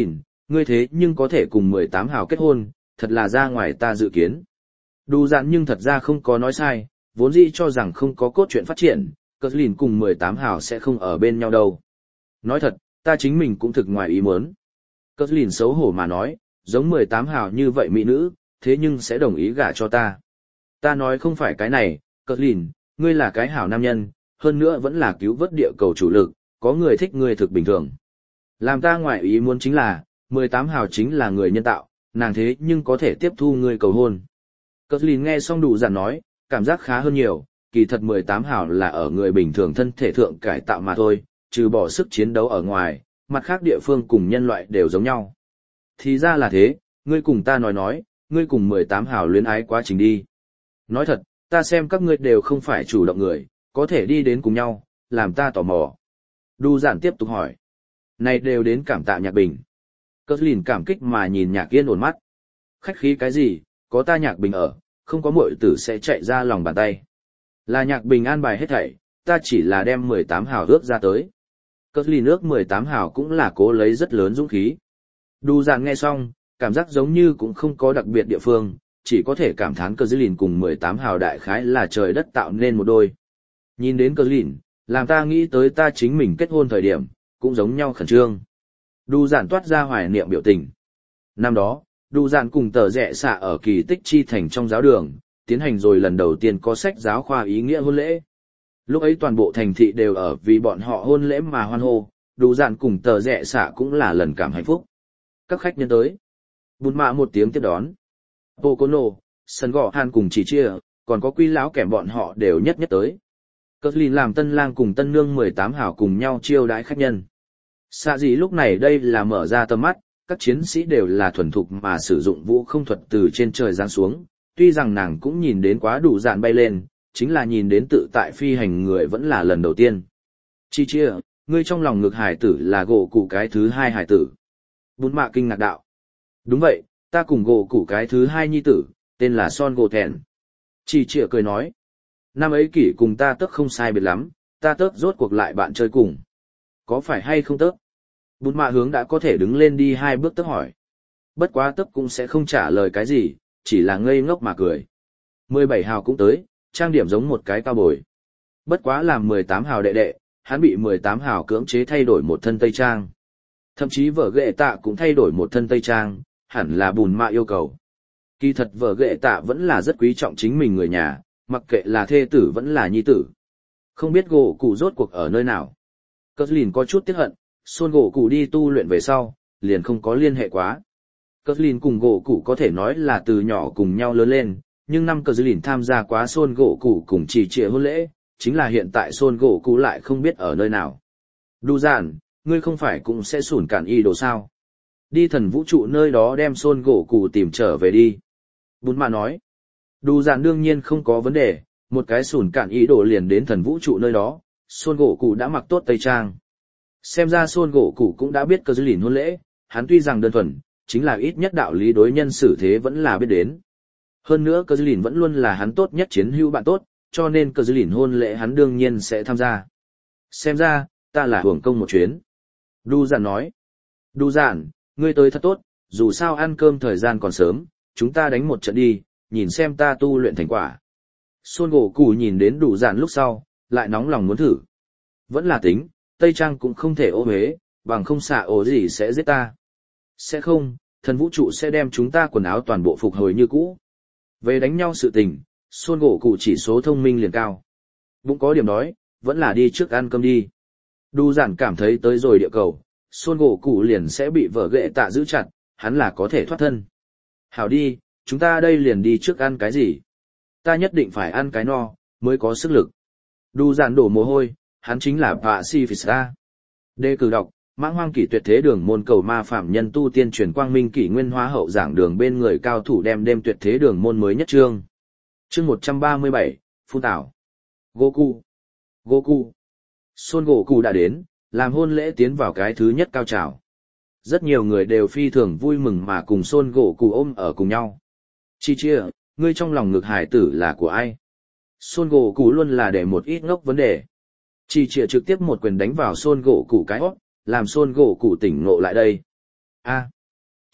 ngươi thế nhưng có thể cùng 18 hào kết hôn, thật là ra ngoài ta dự kiến. Đủ dạn nhưng thật ra không có nói sai, vốn dĩ cho rằng không có cốt truyện phát triển, Cờ Lìn cùng 18 hào sẽ không ở bên nhau đâu. Nói thật, ta chính mình cũng thực ngoài ý muốn. Cờ Lìn xấu hổ mà nói, giống 18 hào như vậy mỹ nữ, thế nhưng sẽ đồng ý gả cho ta. Ta nói không phải cái này, Cờ Lìn, ngươi là cái hảo nam nhân, hơn nữa vẫn là cứu vớt địa cầu chủ lực, có người thích ngươi thực bình thường. Làm ta ngoài ý muốn chính là, 18 hào chính là người nhân tạo, nàng thế nhưng có thể tiếp thu ngươi cầu hôn. Cờ Lìn nghe xong đủ dạn nói, cảm giác khá hơn nhiều, kỳ thật 18 hào là ở người bình thường thân thể thượng cải tạo mà thôi, trừ bỏ sức chiến đấu ở ngoài, mặt khác địa phương cùng nhân loại đều giống nhau. Thì ra là thế, ngươi cùng ta nói, ngươi cùng 18 hào luyến ái quá trình đi. Nói thật, ta xem các ngươi đều không phải chủ động người, có thể đi đến cùng nhau, làm ta tò mò. Đu giản tiếp tục hỏi. Này đều đến cảm tạ Nhạc Bình. Cờ Lìn cảm kích mà nhìn Nhạc Yên ổn mắt. Khách khí cái gì, có ta Nhạc Bình ở, không có muội tử sẽ chạy ra lòng bàn tay. Là Nhạc Bình an bài hết thảy, ta chỉ là đem 18 hào ước ra tới. Cờ Lìn ước 18 hào cũng là cố lấy rất lớn dũng khí. Đu giản nghe xong, cảm giác giống như cũng không có đặc biệt địa phương, chỉ có thể cảm thán Cờ Lìn cùng 18 hào đại khái là trời đất tạo nên một đôi. Nhìn đến Cờ Lìn, làm ta nghĩ tới ta chính mình kết hôn thời điểm, cũng giống nhau khẩn trương. Đu giản toát ra hoài niệm biểu tình. Năm đó, Đu giản cùng tờ rẽ xạ ở kỳ tích chi thành trong giáo đường, tiến hành rồi lần đầu tiên có sách giáo khoa ý nghĩa hôn lễ. Lúc ấy toàn bộ thành thị đều ở vì bọn họ hôn lễ mà hoan hô, Đu giản cùng tờ rẽ xạ cũng là lần cảm hạnh phúc. Các khách nhân tới. Bùn mạ một tiếng tiếp đón. Pocono, sân gõ han cùng chỉ chia, còn có quy lão kèm bọn họ đều nhất tới. Cờ Lìn làm tân lang cùng tân nương 18 hào cùng nhau chiêu đãi khách nhân. Xạ gì lúc này đây là mở ra tầm mắt, các chiến sĩ đều là thuần thục mà sử dụng vũ không thuật từ trên trời giáng xuống, tuy rằng nàng cũng nhìn đến quá đủ dạn bay lên, chính là nhìn đến tự tại phi hành người vẫn là lần đầu tiên. Chi chia, ngươi trong lòng ngực hải tử là gỗ cụ cái thứ hai hải tử. Bún mạ kinh ngạc đạo. Đúng vậy, ta cùng gỗ cụ cái thứ hai nhi tử, tên là Son Gỗ Thẹn. Chi chia cười nói. Năm ấy kỷ cùng ta tớt không sai biệt lắm, ta tớt rốt cuộc lại bạn chơi cùng. Có phải hay không tớt? Bún mạ hướng đã có thể đứng lên đi 2 bước tớt hỏi. Bất quá tớt cũng sẽ không trả lời cái gì, chỉ là ngây ngốc mà cười. 17 hào cũng tới, trang điểm giống một cái cao bồi. Bất quá làm 18 hào đệ đệ, hắn bị 18 hào cưỡng chế thay đổi một thân tây trang. Thậm chí vợ ghệ tạ cũng thay đổi một thân tây trang, hẳn là bùn mạ yêu cầu. Kỳ thật vợ ghệ tạ vẫn là rất quý trọng chính mình người nhà, mặc kệ là thê tử vẫn là nhi tử. Không biết gỗ cụ rốt cuộc ở nơi nào. Cờ Lìn có chút tiếc hận, Son gỗ cụ đi tu luyện về sau, liền không có liên hệ quá. Cờ Lìn cùng gỗ cụ có thể nói là từ nhỏ cùng nhau lớn lên, nhưng năm Cờ Lìn tham gia quá Son gỗ cụ cùng chỉ trịa hôn lễ, chính là hiện tại Son gỗ cụ lại không biết ở nơi nào. Đu giản, ngươi không phải cũng sẽ sủn cản y đồ sao? Đi thần vũ trụ nơi đó đem Son gỗ cụ tìm trở về đi. Bún mạ nói. Đu giản đương nhiên không có vấn đề, một cái sủn cản ý đồ liền đến thần vũ trụ nơi đó, Son gỗ cụ đã mặc tốt tây trang. Xem ra Son gỗ cụ cũng đã biết Cờ Lìn hôn lễ, hắn tuy rằng đơn thuần, chính là ít nhất đạo lý đối nhân xử thế vẫn là biết đến. Hơn nữa Cờ Lìn vẫn luôn là hắn tốt nhất chiến hữu bạn tốt, cho nên Cờ Lìn hôn lễ hắn đương nhiên sẽ tham gia. Xem ra, ta là hưởng công một chuyến. Đu giản nói. Đu giản, ngươi tới thật tốt, dù sao ăn cơm thời gian còn sớm, chúng ta đánh một trận đi, nhìn xem ta tu luyện thành quả. Son gỗ cụ nhìn đến Đu giản lúc sau, lại nóng lòng muốn thử. Vẫn là tính, Tây Trang cũng không thể ô uế, bằng không xạ ổ gì sẽ giết ta. Sẽ không, thần vũ trụ sẽ đem chúng ta quần áo toàn bộ phục hồi như cũ. Về đánh nhau sự tình, Son gỗ cụ chỉ số thông minh liền cao. Bụng có điểm đói, vẫn là đi trước ăn cơm đi. Đu giản cảm thấy tới rồi địa cầu, Son gỗ cụ liền sẽ bị vợ ghệ tạ giữ chặt, hắn là có thể thoát thân. Hảo đi, chúng ta đây liền đi trước ăn cái gì? Ta nhất định phải ăn cái no, mới có sức lực. Đu giản đổ mồ hôi, hắn chính là Pacifista. Đề cử đọc, Mãng Hoang Kỷ Tuyệt Thế Đường môn cầu ma phạm nhân tu tiên truyền quang minh kỷ nguyên hóa hậu giảng đường bên người cao thủ đem đêm tuyệt thế đường môn mới nhất chương. Chương 137, Phun Tảo. Goku. Goku. Son Goku đã đến, làm hôn lễ tiến vào cái thứ nhất cao trào. Rất nhiều người đều phi thường vui mừng mà cùng Son Goku ôm ở cùng nhau. Chi chia, ngươi trong lòng ngực hải tử là của ai? Son Goku luôn là để một ít ngốc vấn đề. Chi chia trực tiếp một quyền đánh vào Son Goku cái hót, làm Son Goku tỉnh ngộ lại đây. A,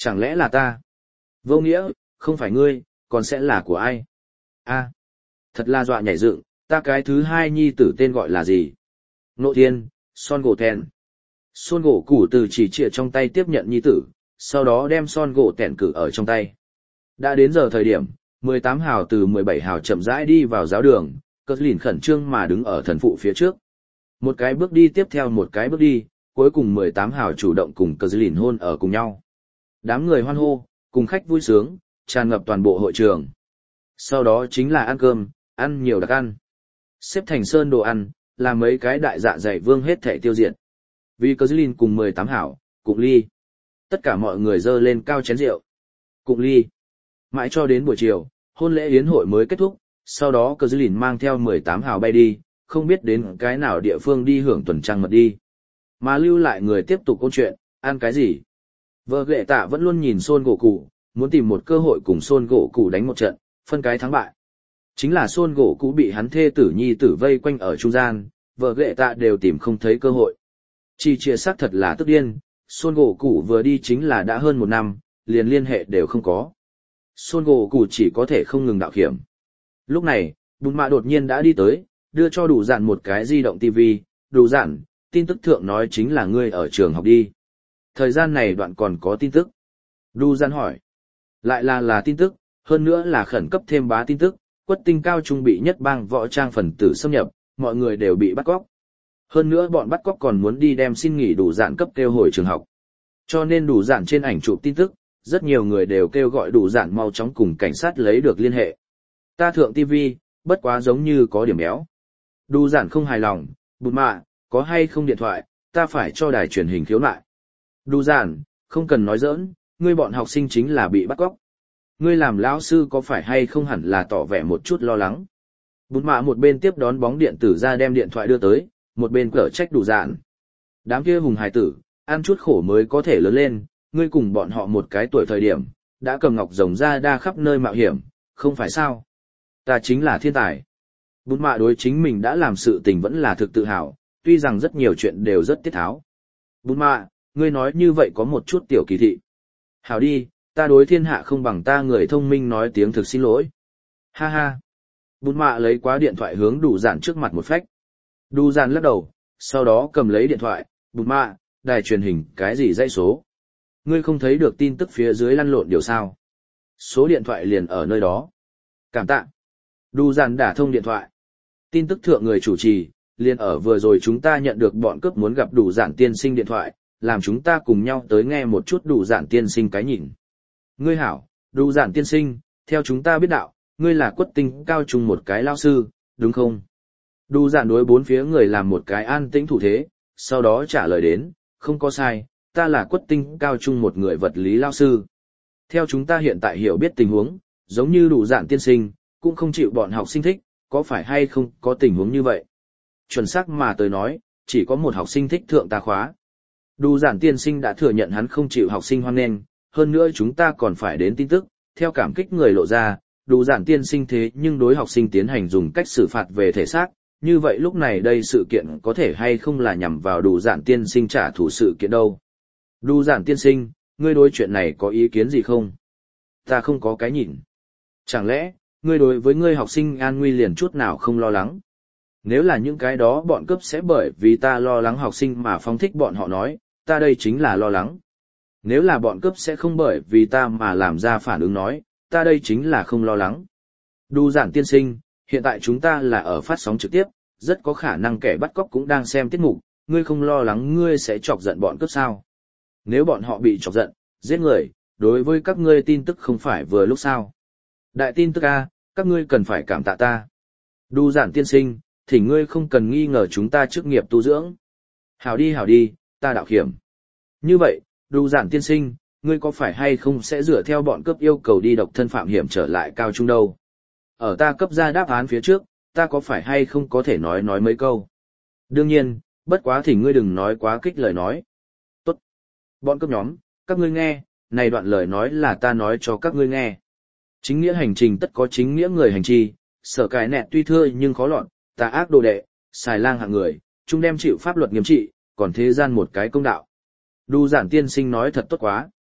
Chẳng lẽ là ta? Vô nghĩa, không phải ngươi, còn sẽ là của ai? A, thật là dọa nhảy dựng, ta cái thứ hai nhi tử tên gọi là gì? Ngộ Thiên, Son Gỗ Tèn. Son Gỗ Củ từ chỉ trịa trong tay tiếp nhận nhi tử, sau đó đem Son Gỗ Tèn cử ở trong tay. Đã đến giờ thời điểm, 18 hào từ 17 hào chậm rãi đi vào giáo đường, Cờ Lìn khẩn trương mà đứng ở thần phụ phía trước. Một cái bước đi tiếp theo một cái bước đi, cuối cùng 18 hào chủ động cùng Cờ Lìn hôn ở cùng nhau. Đám người hoan hô, cùng khách vui sướng, tràn ngập toàn bộ hội trường. Sau đó chính là ăn cơm, ăn nhiều đặc ăn. Xếp thành sơn đồ ăn, là mấy cái đại dạ dày vương hết thể tiêu diệt. Vì Cờ Lìn cùng 18 hảo, cụng ly. Tất cả mọi người dơ lên cao chén rượu. Cụng ly. Mãi cho đến buổi chiều, hôn lễ yến hội mới kết thúc, sau đó Cờ Lìn mang theo 18 hào bay đi, không biết đến cái nào địa phương đi hưởng tuần trăng mật đi. Mà lưu lại người tiếp tục câu chuyện, ăn cái gì? Vợ ghệ tạ vẫn luôn nhìn Son Gỗ Cụ, muốn tìm một cơ hội cùng Son Gỗ Cụ đánh một trận, phân cái thắng bại. Chính là Son Gỗ Cụ bị hắn thê tử nhi tử vây quanh ở trung gian, vợ ghệ tạ đều tìm không thấy cơ hội. Chỉ chia xác thật là tức điên, Son Gỗ Cụ vừa đi chính là đã hơn 1 năm, liền liên hệ đều không có. Son Gỗ Cụ chỉ có thể không ngừng đạo khiểm. Lúc này, Bùn Mạ đột nhiên đã đi tới, đưa cho Đủ Dạn một cái di động TV. Đủ Dạn, tin tức thượng nói chính là ngươi ở trường học đi. Thời gian này đoạn còn có tin tức. Đủ Dạn hỏi. Lại là tin tức, hơn nữa là khẩn cấp thêm bá tin tức, Quất Tinh cao trung bị nhất bang võ trang phần tử xâm nhập, mọi người đều bị bắt cóc. Hơn nữa bọn bắt cóc còn muốn đi đem xin nghỉ Đủ Dạn cấp kêu hồi trường học. Cho nên Đủ Dạn trên ảnh chụp tin tức, rất nhiều người đều kêu gọi Đủ Dạn mau chóng cùng cảnh sát lấy được liên hệ. Ta thượng TV, bất quá giống như có điểm béo. Đủ Dạn không hài lòng, Bùn Mạ, có hay không điện thoại, ta phải cho đài truyền hình khiếu nại. Đủ Dạn, không cần nói giỡn, ngươi bọn học sinh chính là bị bắt cóc. Ngươi làm lão sư có phải hay không hẳn là tỏ vẻ một chút lo lắng. Bùn Mạ một bên tiếp đón bóng điện tử ra đem điện thoại đưa tới, một bên cở trách Đủ Dạn. Đám kia hùng hài tử, ăn chút khổ mới có thể lớn lên, ngươi cùng bọn họ một cái tuổi thời điểm, đã cầm ngọc rồng ra đa khắp nơi mạo hiểm, không phải sao? Ta chính là thiên tài. Bùn Mạ đối chính mình đã làm sự tình vẫn là thực tự hào, tuy rằng rất nhiều chuyện đều rất tiết tháo. Bùn Mạ, ngươi nói như vậy có một chút tiểu kỳ thị. Hảo đi, ta đối thiên hạ không bằng ta người thông minh nói tiếng thực xin lỗi. Ha ha. Bùn Mạ lấy quá điện thoại hướng Đủ Dạn trước mặt một phách. Đủ Dạn lắc đầu, sau đó cầm lấy điện thoại. Bùn Mạ, đài truyền hình cái gì dãy số? Ngươi không thấy được tin tức phía dưới lăn lộn điều sao? Số điện thoại liền ở nơi đó. Cảm tạ. Đủ Dạn đả thông điện thoại. Tin tức thượng người chủ trì, liền ở vừa rồi chúng ta nhận được bọn cướp muốn gặp Đủ Dạn tiên sinh điện thoại, làm chúng ta cùng nhau tới nghe một chút Đủ Dạn tiên sinh cái nhìn. Ngươi hảo, Đủ Dạn tiên sinh, theo chúng ta biết đạo, ngươi là Quất Tinh cao trung một cái lao sư, đúng không? Đủ Dạn đối bốn phía người làm một cái an tĩnh thủ thế, sau đó trả lời đến, không có sai, ta là Quất Tinh cao trung một người vật lý lao sư. Theo chúng ta hiện tại hiểu biết tình huống, giống như Đủ Dạn tiên sinh, cũng không chịu bọn học sinh thích, có phải hay không có tình huống như vậy? Chuẩn xác mà tôi nói, chỉ có một học sinh thích thượng ta khóa. Đủ Dạn tiên sinh đã thừa nhận hắn không chịu học sinh hoan nghênh, hơn nữa chúng ta còn phải đến tin tức, theo cảm kích người lộ ra, Đủ Dạn tiên sinh thế nhưng đối học sinh tiến hành dùng cách xử phạt về thể xác, như vậy lúc này đây sự kiện có thể hay không là nhằm vào Đủ Dạn tiên sinh trả thù sự kiện đâu. Đủ Dạn tiên sinh, ngươi đối chuyện này có ý kiến gì không? Ta không có cái nhìn. Chẳng lẽ, ngươi đối với ngươi học sinh an nguy liền chút nào không lo lắng? Nếu là những cái đó bọn cướp sẽ bởi vì ta lo lắng học sinh mà phóng thích bọn họ nói, ta đây chính là lo lắng. Nếu là bọn cướp sẽ không bởi vì ta mà làm ra phản ứng nói, ta đây chính là không lo lắng. Đủ Dạn tiên sinh, hiện tại chúng ta là ở phát sóng trực tiếp, rất có khả năng kẻ bắt cóc cũng đang xem tiết mục, ngươi không lo lắng ngươi sẽ chọc giận bọn cướp sao? Nếu bọn họ bị chọc giận, giết người, đối với các ngươi tin tức không phải vừa lúc sao? Đại tin tức a, các ngươi cần phải cảm tạ ta. Đủ Dạn tiên sinh, thỉnh ngươi không cần nghi ngờ chúng ta chức nghiệp tu dưỡng. Hảo đi, ta đạo hiểm. Như vậy, Đủ Dạn tiên sinh, ngươi có phải hay không sẽ dựa theo bọn cướp yêu cầu đi độc thân phạm hiểm trở lại cao trung đâu? Ở ta cấp ra đáp án phía trước, ta có phải hay không có thể nói mấy câu? Đương nhiên, bất quá thỉnh ngươi đừng nói quá kích lời nói. Tốt. Bọn cướp nhóm, các ngươi nghe, này đoạn lời nói là ta nói cho các ngươi nghe. Chính nghĩa hành trình tất có chính nghĩa người hành trì, sở cải nẹt tuy thưa nhưng khó lọt, tà ác đồ đệ, xài lang hạng người, chúng đem chịu pháp luật nghiêm trị, còn thế gian một cái công đạo. Đủ Dạn tiên sinh nói thật tốt quá.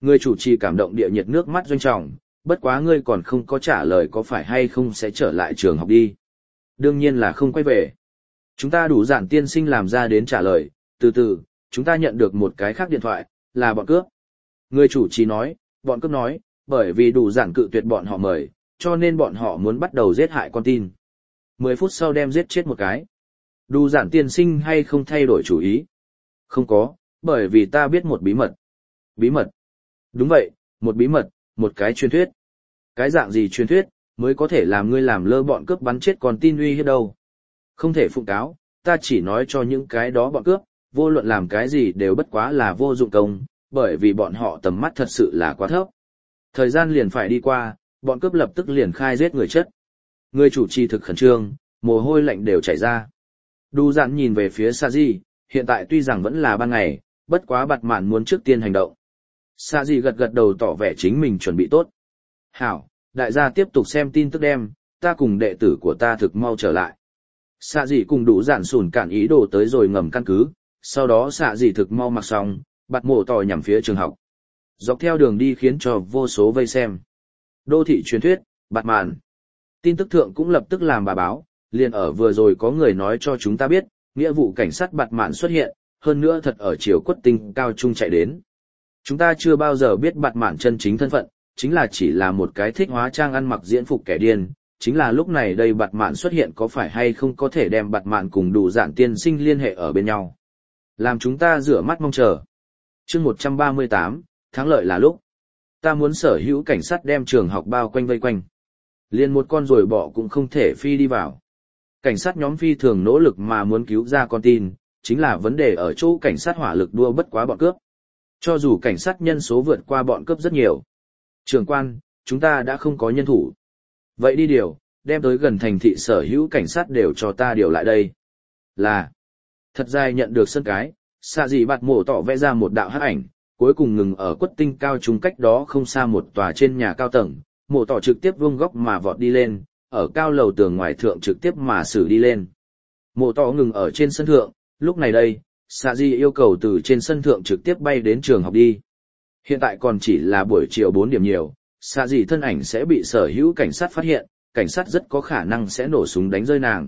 Người chủ trì cảm động địa nhiệt nước mắt doanh trọng, bất quá ngươi còn không có trả lời có phải hay không sẽ trở lại trường học đi. Đương nhiên là không quay về. Chúng ta đủ giản tiên sinh làm ra đến trả lời, từ từ, chúng ta nhận được một cái khác điện thoại, là bọn cướp. Người chủ trì nói, bọn cướp nói, bởi vì đủ giản cự tuyệt bọn họ mời, cho nên bọn họ muốn bắt đầu giết hại con tin. 10 phút sau đem giết chết một cái. Đủ giản tiên sinh hay không thay đổi chủ ý? Không có, bởi vì ta biết một bí mật. Bí mật? Đúng vậy, một bí mật, một cái truyền thuyết. Cái dạng gì truyền thuyết, mới có thể làm ngươi làm lơ bọn cướp bắn chết con tin uy hiếp đâu. Không thể phụng cáo, ta chỉ nói cho những cái đó bọn cướp, vô luận làm cái gì đều bất quá là vô dụng công, bởi vì bọn họ tầm mắt thật sự là quá thấp. Thời gian liền phải đi qua, bọn cướp lập tức liền khai giết người chất. Người chủ trì thực khẩn trương, mồ hôi lạnh đều chảy ra. Đu dạn nhìn về phía Sa Di, hiện tại tuy rằng vẫn là ban ngày, bất quá bạt mạn muốn trước tiên hành động. Sa Di gật gật đầu tỏ vẻ chính mình chuẩn bị tốt. Hảo, đại gia tiếp tục xem tin tức đem, ta cùng đệ tử của ta thực mau trở lại. Sa Di cùng đủ dạn sủn cản ý đồ tới rồi ngầm căn cứ, sau đó Sa Di thực mau mặc xong, bạt mổ tỏ nhằm phía trường học. Dọc theo đường đi khiến cho vô số vây xem. Đô thị truyền thuyết, bạt mạn. Tin tức thượng cũng lập tức làm bà báo, liền ở vừa rồi có người nói cho chúng ta biết, nghĩa vụ cảnh sát bạt mạn xuất hiện, hơn nữa thật ở chiều quất tinh cao trung chạy đến. Chúng ta chưa bao giờ biết bạt mạn chân chính thân phận, chính là chỉ là một cái thích hóa trang ăn mặc diễn phục kẻ điên, chính là lúc này đây bạt mạn xuất hiện có phải hay không có thể đem bạt mạn cùng đủ dạn tiên sinh liên hệ ở bên nhau. Làm chúng ta rửa mắt mong chờ. Chương 138, thắng lợi là lúc. Ta muốn sở hữu cảnh sát đem trường học bao quanh vây quanh. Liên một con rồi bỏ cũng không thể phi đi vào. Cảnh sát nhóm phi thường nỗ lực mà muốn cứu ra con tin, chính là vấn đề ở chỗ cảnh sát hỏa lực đua bất quá bọn cướp. Cho dù cảnh sát nhân số vượt qua bọn cướp rất nhiều. Trưởng quan, chúng ta đã không có nhân thủ. Vậy đi điều, đem tới gần thành thị sở hữu cảnh sát đều cho ta điều lại đây. Là, thật dài nhận được sân cái, xạ dị bạt mổ tỏ vẽ ra một đạo hắc ảnh, cuối cùng ngừng ở quất tinh cao trung cách đó không xa một tòa trên nhà cao tầng, mổ tỏ trực tiếp vuông góc mà vọt đi lên, ở cao lầu tường ngoài thượng trực tiếp mà xử đi lên. Mổ tỏ ngừng ở trên sân thượng, lúc này đây, xạ dị yêu cầu từ trên sân thượng trực tiếp bay đến trường học đi. Hiện tại còn chỉ là buổi chiều 4 điểm nhiều, xạ dị thân ảnh sẽ bị sở hữu cảnh sát phát hiện, cảnh sát rất có khả năng sẽ nổ súng đánh rơi nàng.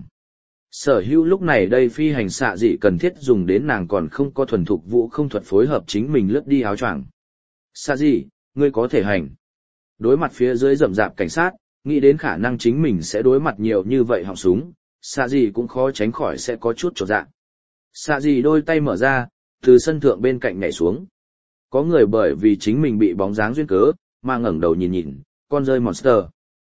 Sở hữu lúc này đây phi hành xạ dị cần thiết dùng đến nàng còn không có thuần thục vũ không thuật phối hợp chính mình lướt đi áo choàng. Xạ dị, ngươi có thể hành. Đối mặt phía dưới rậm rạp cảnh sát, nghĩ đến khả năng chính mình sẽ đối mặt nhiều như vậy họng súng, xạ dị cũng khó tránh khỏi sẽ có chút chột dạ. Xạ dị đôi tay mở ra, từ sân thượng bên cạnh nhảy xuống. Có người bởi vì chính mình bị bóng dáng duyên cớ, mà ngẩng đầu nhìn nhìn, con rơi monster.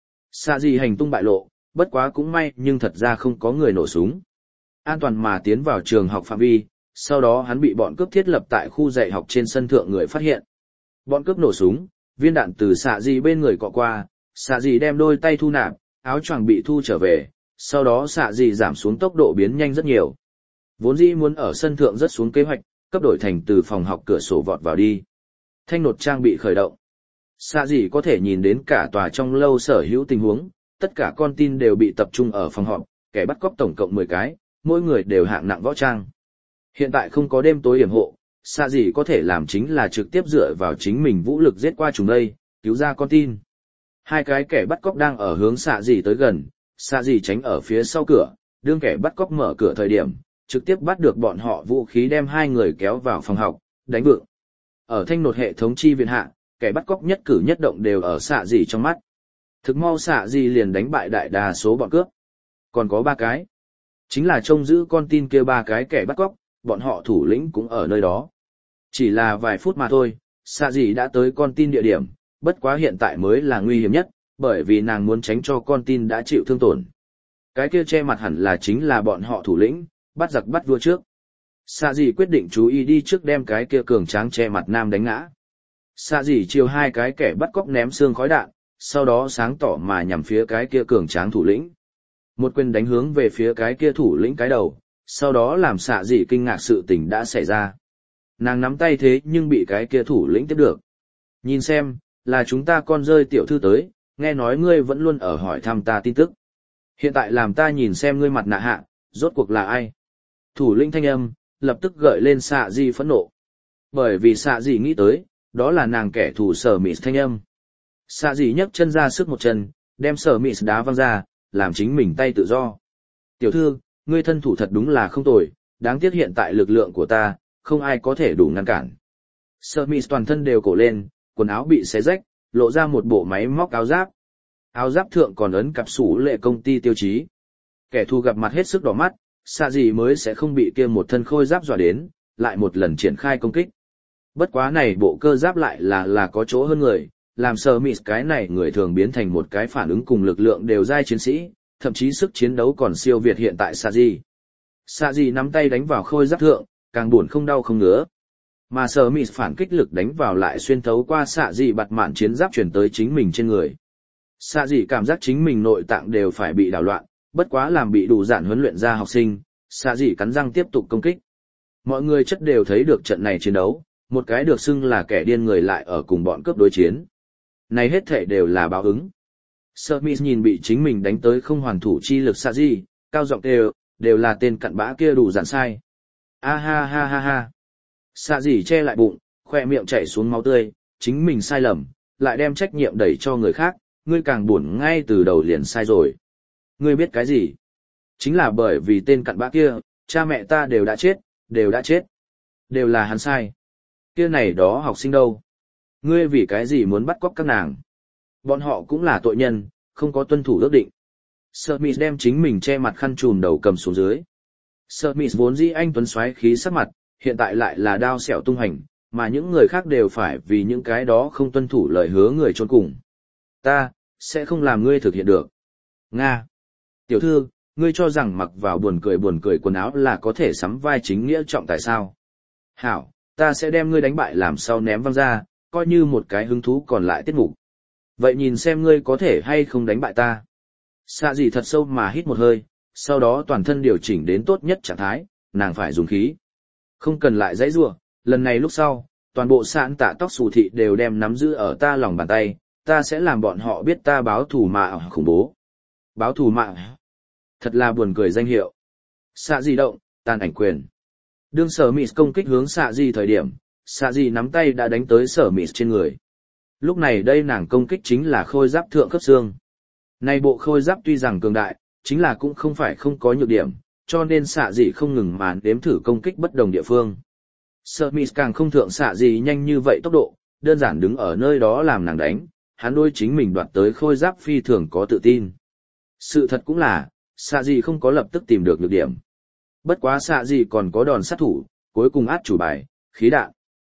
Xạ dị hành tung bại lộ, bất quá cũng may nhưng thật ra không có người nổ súng. An toàn mà tiến vào trường học phạm vi, sau đó hắn bị bọn cướp thiết lập tại khu dạy học trên sân thượng người phát hiện. Bọn cướp nổ súng, viên đạn từ xạ dị bên người cọ qua, xạ dị đem đôi tay thu nạp, áo choàng bị thu trở về, sau đó xạ dị giảm xuống tốc độ biến nhanh rất nhiều. Vốn dĩ muốn ở sân thượng rất xuống kế hoạch, cấp đổi thành từ phòng học cửa sổ vọt vào đi. Thanh nột trang bị khởi động. Xạ dị có thể nhìn đến cả tòa trong lâu sở hữu tình huống, tất cả con tin đều bị tập trung ở phòng họp, kẻ bắt cóc tổng cộng 10 cái, mỗi người đều hạng nặng võ trang. Hiện tại không có đêm tối yểm hộ, xạ dị có thể làm chính là trực tiếp dựa vào chính mình vũ lực giết qua chúng đây, cứu ra con tin. Hai cái kẻ bắt cóc đang ở hướng xạ dị tới gần, xạ dị tránh ở phía sau cửa, đương kẻ bắt cóc mở cửa thời điểm, trực tiếp bắt được bọn họ vũ khí đem hai người kéo vào phòng học, đánh vượng. Ở thanh nột hệ thống chi viện hạ, kẻ bắt cóc nhất cử nhất động đều ở xạ dị trong mắt. Thực mau xạ dị liền đánh bại đại đa số bọn cướp. Còn có 3 cái. Chính là trông giữ con tin kia 3 cái kẻ bắt cóc, bọn họ thủ lĩnh cũng ở nơi đó. Chỉ là vài phút mà thôi, xạ dị đã tới con tin địa điểm, bất quá hiện tại mới là nguy hiểm nhất, bởi vì nàng muốn tránh cho con tin đã chịu thương tổn. Cái kia che mặt hẳn là chính là bọn họ thủ lĩnh, bắt giặc bắt vua trước. Xạ dị quyết định chú ý đi trước đem cái kia cường tráng che mặt nam đánh ngã. Xạ dị chiều 2 cái kẻ bắt cóc ném xương khói đạn, sau đó sáng tỏ mà nhằm phía cái kia cường tráng thủ lĩnh. Một quyền đánh hướng về phía cái kia thủ lĩnh cái đầu, sau đó làm xạ dị kinh ngạc sự tình đã xảy ra. Nàng nắm tay thế nhưng bị cái kia thủ lĩnh tiếp được. Nhìn xem, là chúng ta con rơi tiểu thư tới, nghe nói ngươi vẫn luôn ở hỏi thăm ta tin tức. Hiện tại làm ta nhìn xem ngươi mặt nạ hạ, rốt cuộc là ai. Thủ lĩnh thanh âm, lập tức gợi lên xạ dị phẫn nộ. Bởi vì xạ dị nghĩ tới, đó là nàng kẻ thù Sở Mịt thanh âm. Xạ dị nhấc chân ra sức một chân, đem Sở Mịt đá văng ra, làm chính mình tay tự do. Tiểu thư, ngươi thân thủ thật đúng là không tồi, đáng tiếc hiện tại lực lượng của ta, không ai có thể đủ ngăn cản. Sở Mịt toàn thân đều cổ lên, quần áo bị xé rách, lộ ra một bộ máy móc áo giáp. Áo giáp thượng còn ấn cặp sủ lệ công ty tiêu chí. Kẻ thù gặp mặt hết sức đỏ mắt, xạ gì mới sẽ không bị kia một thân khôi giáp dọa đến, lại một lần triển khai công kích. Bất quá này bộ cơ giáp lại là có chỗ hơn người, làm Sở Mịt cái này người thường biến thành một cái phản ứng cùng lực lượng đều giai chiến sĩ, thậm chí sức chiến đấu còn siêu việt hiện tại xạ gì. Xạ gì nắm tay đánh vào khôi giáp thượng, càng buồn không đau không ngứa. Mà Sở Mịt phản kích lực đánh vào lại xuyên thấu qua xạ gì bạt mạn chiến giáp chuyển tới chính mình trên người. Xạ gì cảm giác chính mình nội tạng đều phải bị đảo loạn, bất quá làm bị đủ dạn huấn luyện ra học sinh, xạ dị cắn răng tiếp tục công kích. Mọi người chất đều thấy được trận này chiến đấu, một cái được xưng là kẻ điên người lại ở cùng bọn cướp đối chiến. Này hết thể đều là báo ứng. Smith nhìn bị chính mình đánh tới không hoàn thủ chi lực xạ dị, cao giọng đều là tên cặn bã kia đủ dạn sai. A ha ha ha ha. Xạ dị che lại bụng, khoe miệng chảy xuống máu tươi, chính mình sai lầm, lại đem trách nhiệm đẩy cho người khác, ngươi càng buồn ngay từ đầu liền sai rồi. Ngươi biết cái gì? Chính là bởi vì tên cặn bã kia, cha mẹ ta đều đã chết, đều đã chết. Đều là hắn sai. Kia này đó học sinh đâu? Ngươi vì cái gì muốn bắt cóc các nàng? Bọn họ cũng là tội nhân, không có tuân thủ ước định. Smith đem chính mình che mặt khăn trùm đầu cầm xuống dưới. Smith vốn dĩ anh tuấn xoáy khí sắc mặt, hiện tại lại là đao xẻo tung hành, mà những người khác đều phải vì những cái đó không tuân thủ lời hứa người chôn cùng. Ta sẽ không làm ngươi thực hiện được. Nga. Tiểu thư, ngươi cho rằng mặc vào buồn cười quần áo là có thể sắm vai chính nghĩa trọng tài sao? Hảo, ta sẽ đem ngươi đánh bại làm sau ném văng ra, coi như một cái hứng thú còn lại tiết mục. Vậy nhìn xem ngươi có thể hay không đánh bại ta. Xạ dị thật sâu mà hít một hơi, sau đó toàn thân điều chỉnh đến tốt nhất trạng thái, nàng phải dùng khí. Không cần lại dãy rủa, lần này lúc sau, toàn bộ sạn tạ tóc xù thị đều đem nắm giữ ở ta lòng bàn tay, ta sẽ làm bọn họ biết ta báo thù mạ khủng bố. Báo thù mạ. Thật là buồn cười danh hiệu. Xạ dị động, tàn ảnh quyền. Đương Sở Mịt công kích hướng xạ dị thời điểm, xạ dị nắm tay đã đánh tới Sở Mịt trên người. Lúc này đây nàng công kích chính là khôi giáp thượng cấp xương. Này bộ khôi giáp tuy rằng cường đại, chính là cũng không phải không có nhược điểm, cho nên xạ dị không ngừng mà đếm thử công kích bất đồng địa phương. Sở Mịt càng không thượng xạ dị nhanh như vậy tốc độ, đơn giản đứng ở nơi đó làm nàng đánh, hắn đôi chính mình đoạt tới khôi giáp phi thường có tự tin. Sự thật cũng là, xạ dị không có lập tức tìm được nhược điểm. Bất quá xạ dị còn có đòn sát thủ, cuối cùng át chủ bài, khí đạn.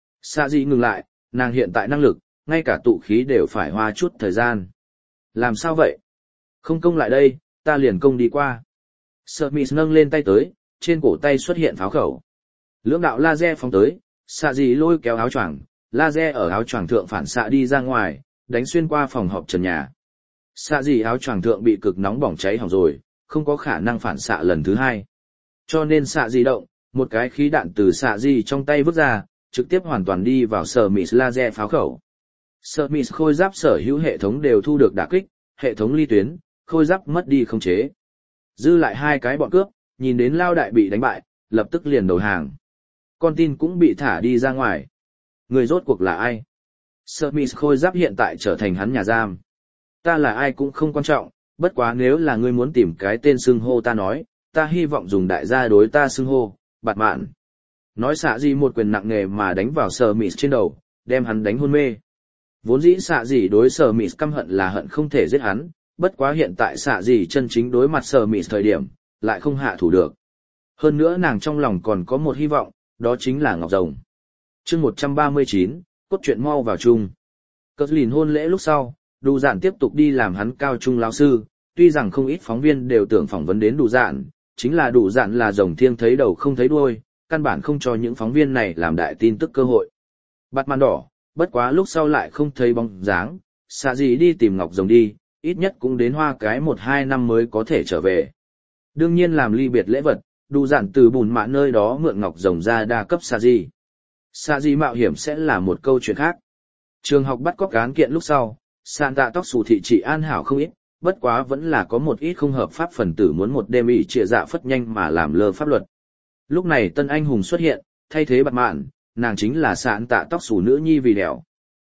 Xạ dị ngừng lại, nàng hiện tại năng lực, ngay cả tụ khí đều phải hoa chút thời gian. Làm sao vậy? Không công lại đây, ta liền công đi qua. Smith nâng lên tay tới, trên cổ tay xuất hiện pháo khẩu. Lưỡng đạo laser phóng tới, xạ dị lôi kéo áo choàng, laser ở áo choàng thượng phản xạ đi ra ngoài, đánh xuyên qua phòng họp trần nhà. Xạ dị áo choàng thượng bị cực nóng bỏng cháy hỏng rồi, không có khả năng phản xạ lần thứ hai. Cho nên xạ dị động, một cái khí đạn từ xạ dị trong tay vứt ra, trực tiếp hoàn toàn đi vào Smith laser pháo khẩu. Smith khôi giáp sở hữu hệ thống đều thu được đả kích, hệ thống ly tuyến, khôi giáp mất đi không chế. Dư lại hai cái bọn cướp, nhìn đến lao đại bị đánh bại, lập tức liền đầu hàng. Con tin cũng bị thả đi ra ngoài. Người rốt cuộc là ai? Smith khôi giáp hiện tại trở thành hắn nhà giam. Ta là ai cũng không quan trọng, bất quá nếu là ngươi muốn tìm cái tên xưng hô ta nói, ta hy vọng dùng đại gia đối ta xưng hô, bạt mạn. Nói xạ gì một quyền nặng nề mà đánh vào Smith trên đầu, đem hắn đánh hôn mê. Vốn dĩ xạ gì đối Smith căm hận là hận không thể giết hắn, bất quá hiện tại xạ gì chân chính đối mặt Smith thời điểm, lại không hạ thủ được. Hơn nữa nàng trong lòng còn có một hy vọng, đó chính là Ngọc Rồng. Chương 139, cốt truyện mau vào chung. Cất lìn hôn lễ lúc sau, Đủ Dạn tiếp tục đi làm hắn cao trung lão sư, tuy rằng không ít phóng viên đều tưởng phỏng vấn đến Đủ Dạn, chính là Đủ Dạn là rồng thiêng thấy đầu không thấy đuôi, căn bản không cho những phóng viên này làm đại tin tức cơ hội. Bạt màn đỏ, bất quá lúc sau lại không thấy bóng dáng, xạ gì đi tìm Ngọc Rồng đi, ít nhất cũng đến hoa cái 1-2 năm mới có thể trở về. Đương nhiên làm ly biệt lễ vật, Đủ Dạn từ bùn mạ nơi đó mượn Ngọc Rồng ra đa cấp xạ gì. Xạ gì mạo hiểm sẽ là một câu chuyện khác. Trường học bắt cóc án kiện lúc sau, sàn tạ tóc xù thị trị an hảo không ít, bất quá vẫn là có một ít không hợp pháp phần tử muốn một đêm ỉ trịa dạ phất nhanh mà làm lơ pháp luật. Lúc này tân anh hùng xuất hiện, thay thế bạt mạn, nàng chính là sàn tạ tóc xù nữ nhi vì đèo.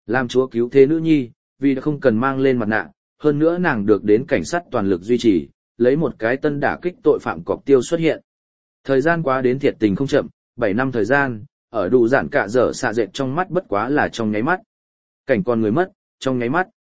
Làm chúa cứu thế nữ nhi, vì đã không cần mang lên mặt nạ, hơn nữa nàng được đến cảnh sát toàn lực duy trì, lấy một cái tân đả kích tội phạm cọc tiêu xuất hiện. Thời gian quá đến thiệt tình không chậm, 7 năm thời gian, ở đủ dạn cả dở xạ dệt trong mắt bất quá là trong nháy mắt. Cảnh con người mất, trong nháy mắt.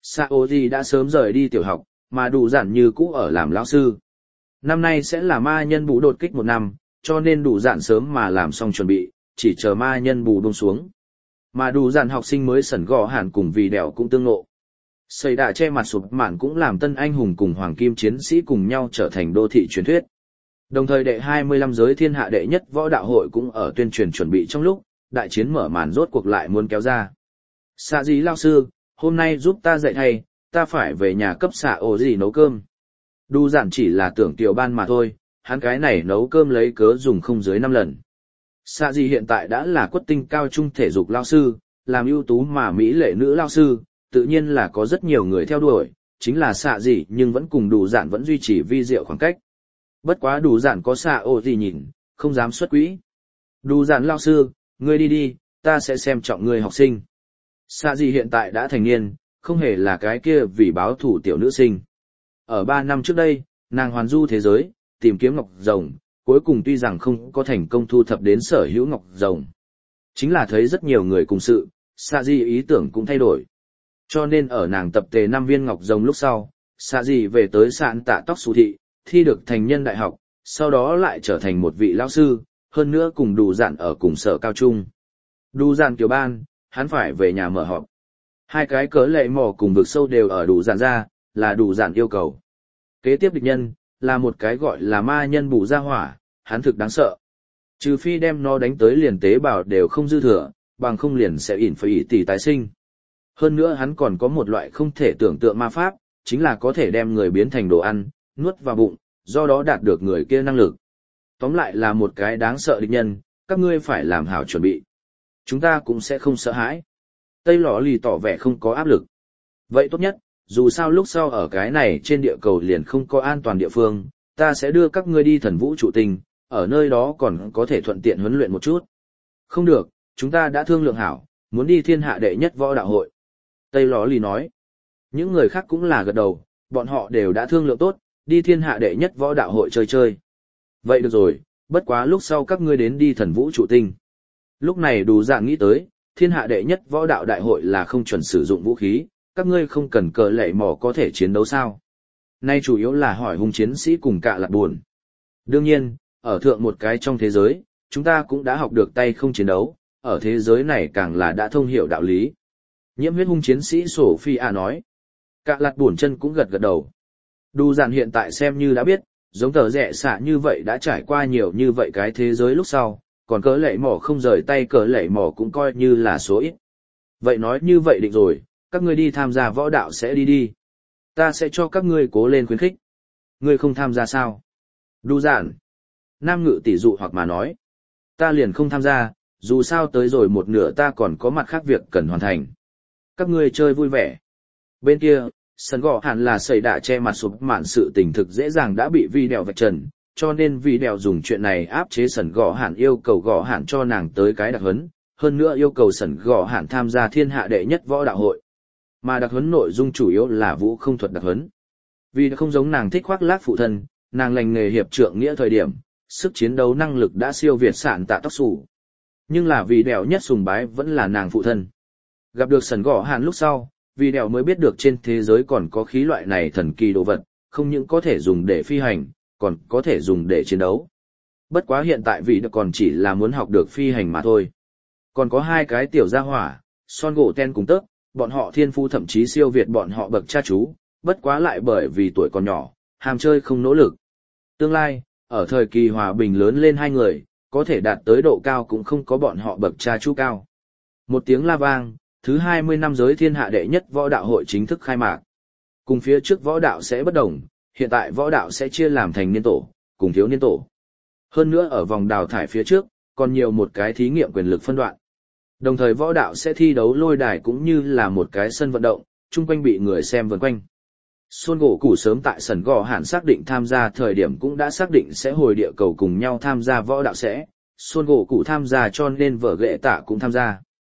Saoji đã sớm rời đi tiểu học, mà đủ dạn như cũ ở làm lão sư. Năm nay sẽ là ma nhân bù đột kích 1 năm, cho nên đủ dạn sớm mà làm xong chuẩn bị, chỉ chờ ma nhân bù buông xuống. Mà đủ dạn học sinh mới sẩn gò hẳn cùng vì đèo cũng tương ngộ. Xây đạ che mặt sụp mạn cũng làm tân anh hùng cùng hoàng kim chiến sĩ cùng nhau trở thành đô thị truyền thuyết. Đồng thời đệ 25 giới thiên hạ đệ nhất võ đạo hội cũng ở tuyên truyền chuẩn bị trong lúc, đại chiến mở màn rốt cuộc lại muốn kéo ra. Xạ gì lao sư, hôm nay giúp ta dạy thầy, ta phải về nhà cấp xạ ổ gì nấu cơm. Đu giản chỉ là tưởng tiểu ban mà thôi, hắn cái này nấu cơm lấy cớ dùng không dưới 5 lần. Xạ gì hiện tại đã là quất tinh cao trung thể dục lao sư, làm ưu tú mà mỹ lệ nữ lao sư, tự nhiên là có rất nhiều người theo đuổi, chính là xạ gì nhưng vẫn cùng đủ giản vẫn duy trì vi diệu khoảng cách. Bất quá đủ giản có xạ ổ gì nhìn, không dám xuất quỹ. Đủ giản lao sư, ngươi đi đi, ta sẽ xem trọng ngươi học sinh. Xạ gì hiện tại đã thành niên, không hề là cái kia vì báo thủ tiểu nữ sinh. Ở 3 năm trước đây, nàng hoàn du thế giới, tìm kiếm ngọc rồng, cuối cùng tuy rằng không có thành công thu thập đến sở hữu ngọc rồng. Chính là thấy rất nhiều người cùng sự, xạ gì ý tưởng cũng thay đổi. Cho nên ở nàng tập tề 5 viên ngọc rồng lúc sau, xạ gì về tới sạn tạ tóc xù thị, thi được thành nhân đại học, sau đó lại trở thành một vị lão sư, hơn nữa cùng đủ dạn ở cùng sở cao trung. Đủ dạn kiểu ban, hắn phải về nhà mở họp. Hai cái cớ lệ mò cùng vực sâu đều ở đủ dạn ra, là đủ dạn yêu cầu. Kế tiếp địch nhân, là một cái gọi là ma nhân bù ra hỏa, hắn thực đáng sợ. Trừ phi đem nó đánh tới liền tế bào đều không dư thừa, bằng không liền sẽ ỉn phải ỉ tỷ tái sinh. Hơn nữa hắn còn có một loại không thể tưởng tượng ma pháp, chính là có thể đem người biến thành đồ ăn, nuốt vào bụng, do đó đạt được người kia năng lực. Tóm lại là một cái đáng sợ địch nhân, các ngươi phải làm hảo chuẩn bị. Chúng ta cũng sẽ không sợ hãi. Tây lọ lì tỏ vẻ không có áp lực. Vậy tốt nhất, dù sao lúc sau ở cái này trên địa cầu liền không có an toàn địa phương, ta sẽ đưa các ngươi đi thần vũ trụ tinh, ở nơi đó còn có thể thuận tiện huấn luyện một chút. Không được, chúng ta đã thương lượng hảo, muốn đi thiên hạ đệ nhất võ đạo hội. Tây lọ lì nói. Những người khác cũng là gật đầu, bọn họ đều đã thương lượng tốt, đi thiên hạ đệ nhất võ đạo hội chơi chơi. Vậy được rồi, bất quá lúc sau các ngươi đến đi thần vũ trụ tinh. Lúc này đủ dạng nghĩ tới, thiên hạ đệ nhất võ đạo đại hội là không chuẩn sử dụng vũ khí, các ngươi không cần cờ lệ mỏ có thể chiến đấu sao. Nay chủ yếu là hỏi hung chiến sĩ cùng cạ lạt buồn. Đương nhiên, ở thượng một cái trong thế giới, chúng ta cũng đã học được tay không chiến đấu, ở thế giới này càng là đã thông hiểu đạo lý. Nhiễm huyết hung chiến sĩ Sophia nói. Cạ lạt buồn chân cũng gật gật đầu. Đu dạn hiện tại xem như đã biết, giống tờ rẽ xạ như vậy đã trải qua nhiều như vậy cái thế giới lúc sau, còn cỡ lệ mỏ không rời tay cỡ lệ mỏ cũng coi như là số ít. Vậy nói như vậy định rồi, các ngươi đi tham gia võ đạo sẽ đi đi. Ta sẽ cho các ngươi cố lên khuyến khích. Ngươi không tham gia sao? Đu dạn. Nam ngự tỷ dụ hoặc mà nói. Ta liền không tham gia, dù sao tới rồi một nửa ta còn có mặt khác việc cần hoàn thành. Các ngươi chơi vui vẻ. Bên kia, sân gò hẳn là xảy đạ che mặt sụp mạn sự tình thực dễ dàng đã bị vi đèo vạch trần, cho nên vi đèo dùng chuyện này áp chế sân gò hẳn yêu cầu gò hẳn cho nàng tới cái đặc huấn, hơn nữa yêu cầu sân gò hẳn tham gia thiên hạ đệ nhất võ đạo hội. Mà đặc huấn nội dung chủ yếu là vũ không thuật đặc huấn. Vì không giống nàng thích khoác lác phụ thân, nàng lành nghề hiệp trượng nghĩa thời điểm, sức chiến đấu năng lực đã siêu việt sạn tạ tóc xù. Nhưng là vì đèo nhất sùng bái vẫn là nàng phụ thân. Gặp được sân gò hẳn lúc sau, vì đèo mới biết được trên thế giới còn có khí loại này thần kỳ đồ vật, không những có thể dùng để phi hành, còn có thể dùng để chiến đấu. Bất quá hiện tại vì còn chỉ là muốn học được phi hành mà thôi. Còn có 2 cái tiểu gia hỏa, Son gỗ ten cùng tớc, bọn họ thiên phu thậm chí siêu việt bọn họ bậc cha chú, bất quá lại bởi vì tuổi còn nhỏ, ham chơi không nỗ lực. Tương lai, ở thời kỳ hòa bình lớn lên 2 người, có thể đạt tới độ cao cũng không có bọn họ bậc cha chú cao. Một tiếng la vang, thứ 20 năm giới thiên hạ đệ nhất võ đạo hội chính thức khai mạc. Cùng phía trước võ đạo sẽ bất đồng, hiện tại võ đạo sẽ chia làm thành niên tổ, cùng thiếu niên tổ. Hơn nữa ở vòng đào thải phía trước, còn nhiều một cái thí nghiệm quyền lực phân đoạn. Đồng thời võ đạo sẽ thi đấu lôi đài cũng như là một cái sân vận động, chung quanh bị người xem vần quanh. Son gỗ củ sớm tại sân gò hẳn xác định tham gia thời điểm cũng đã xác định sẽ hồi địa cầu cùng nhau tham gia võ đạo sẽ. Son gỗ củ tham gia cho nên vợ ghệ tạ cũng tham gia.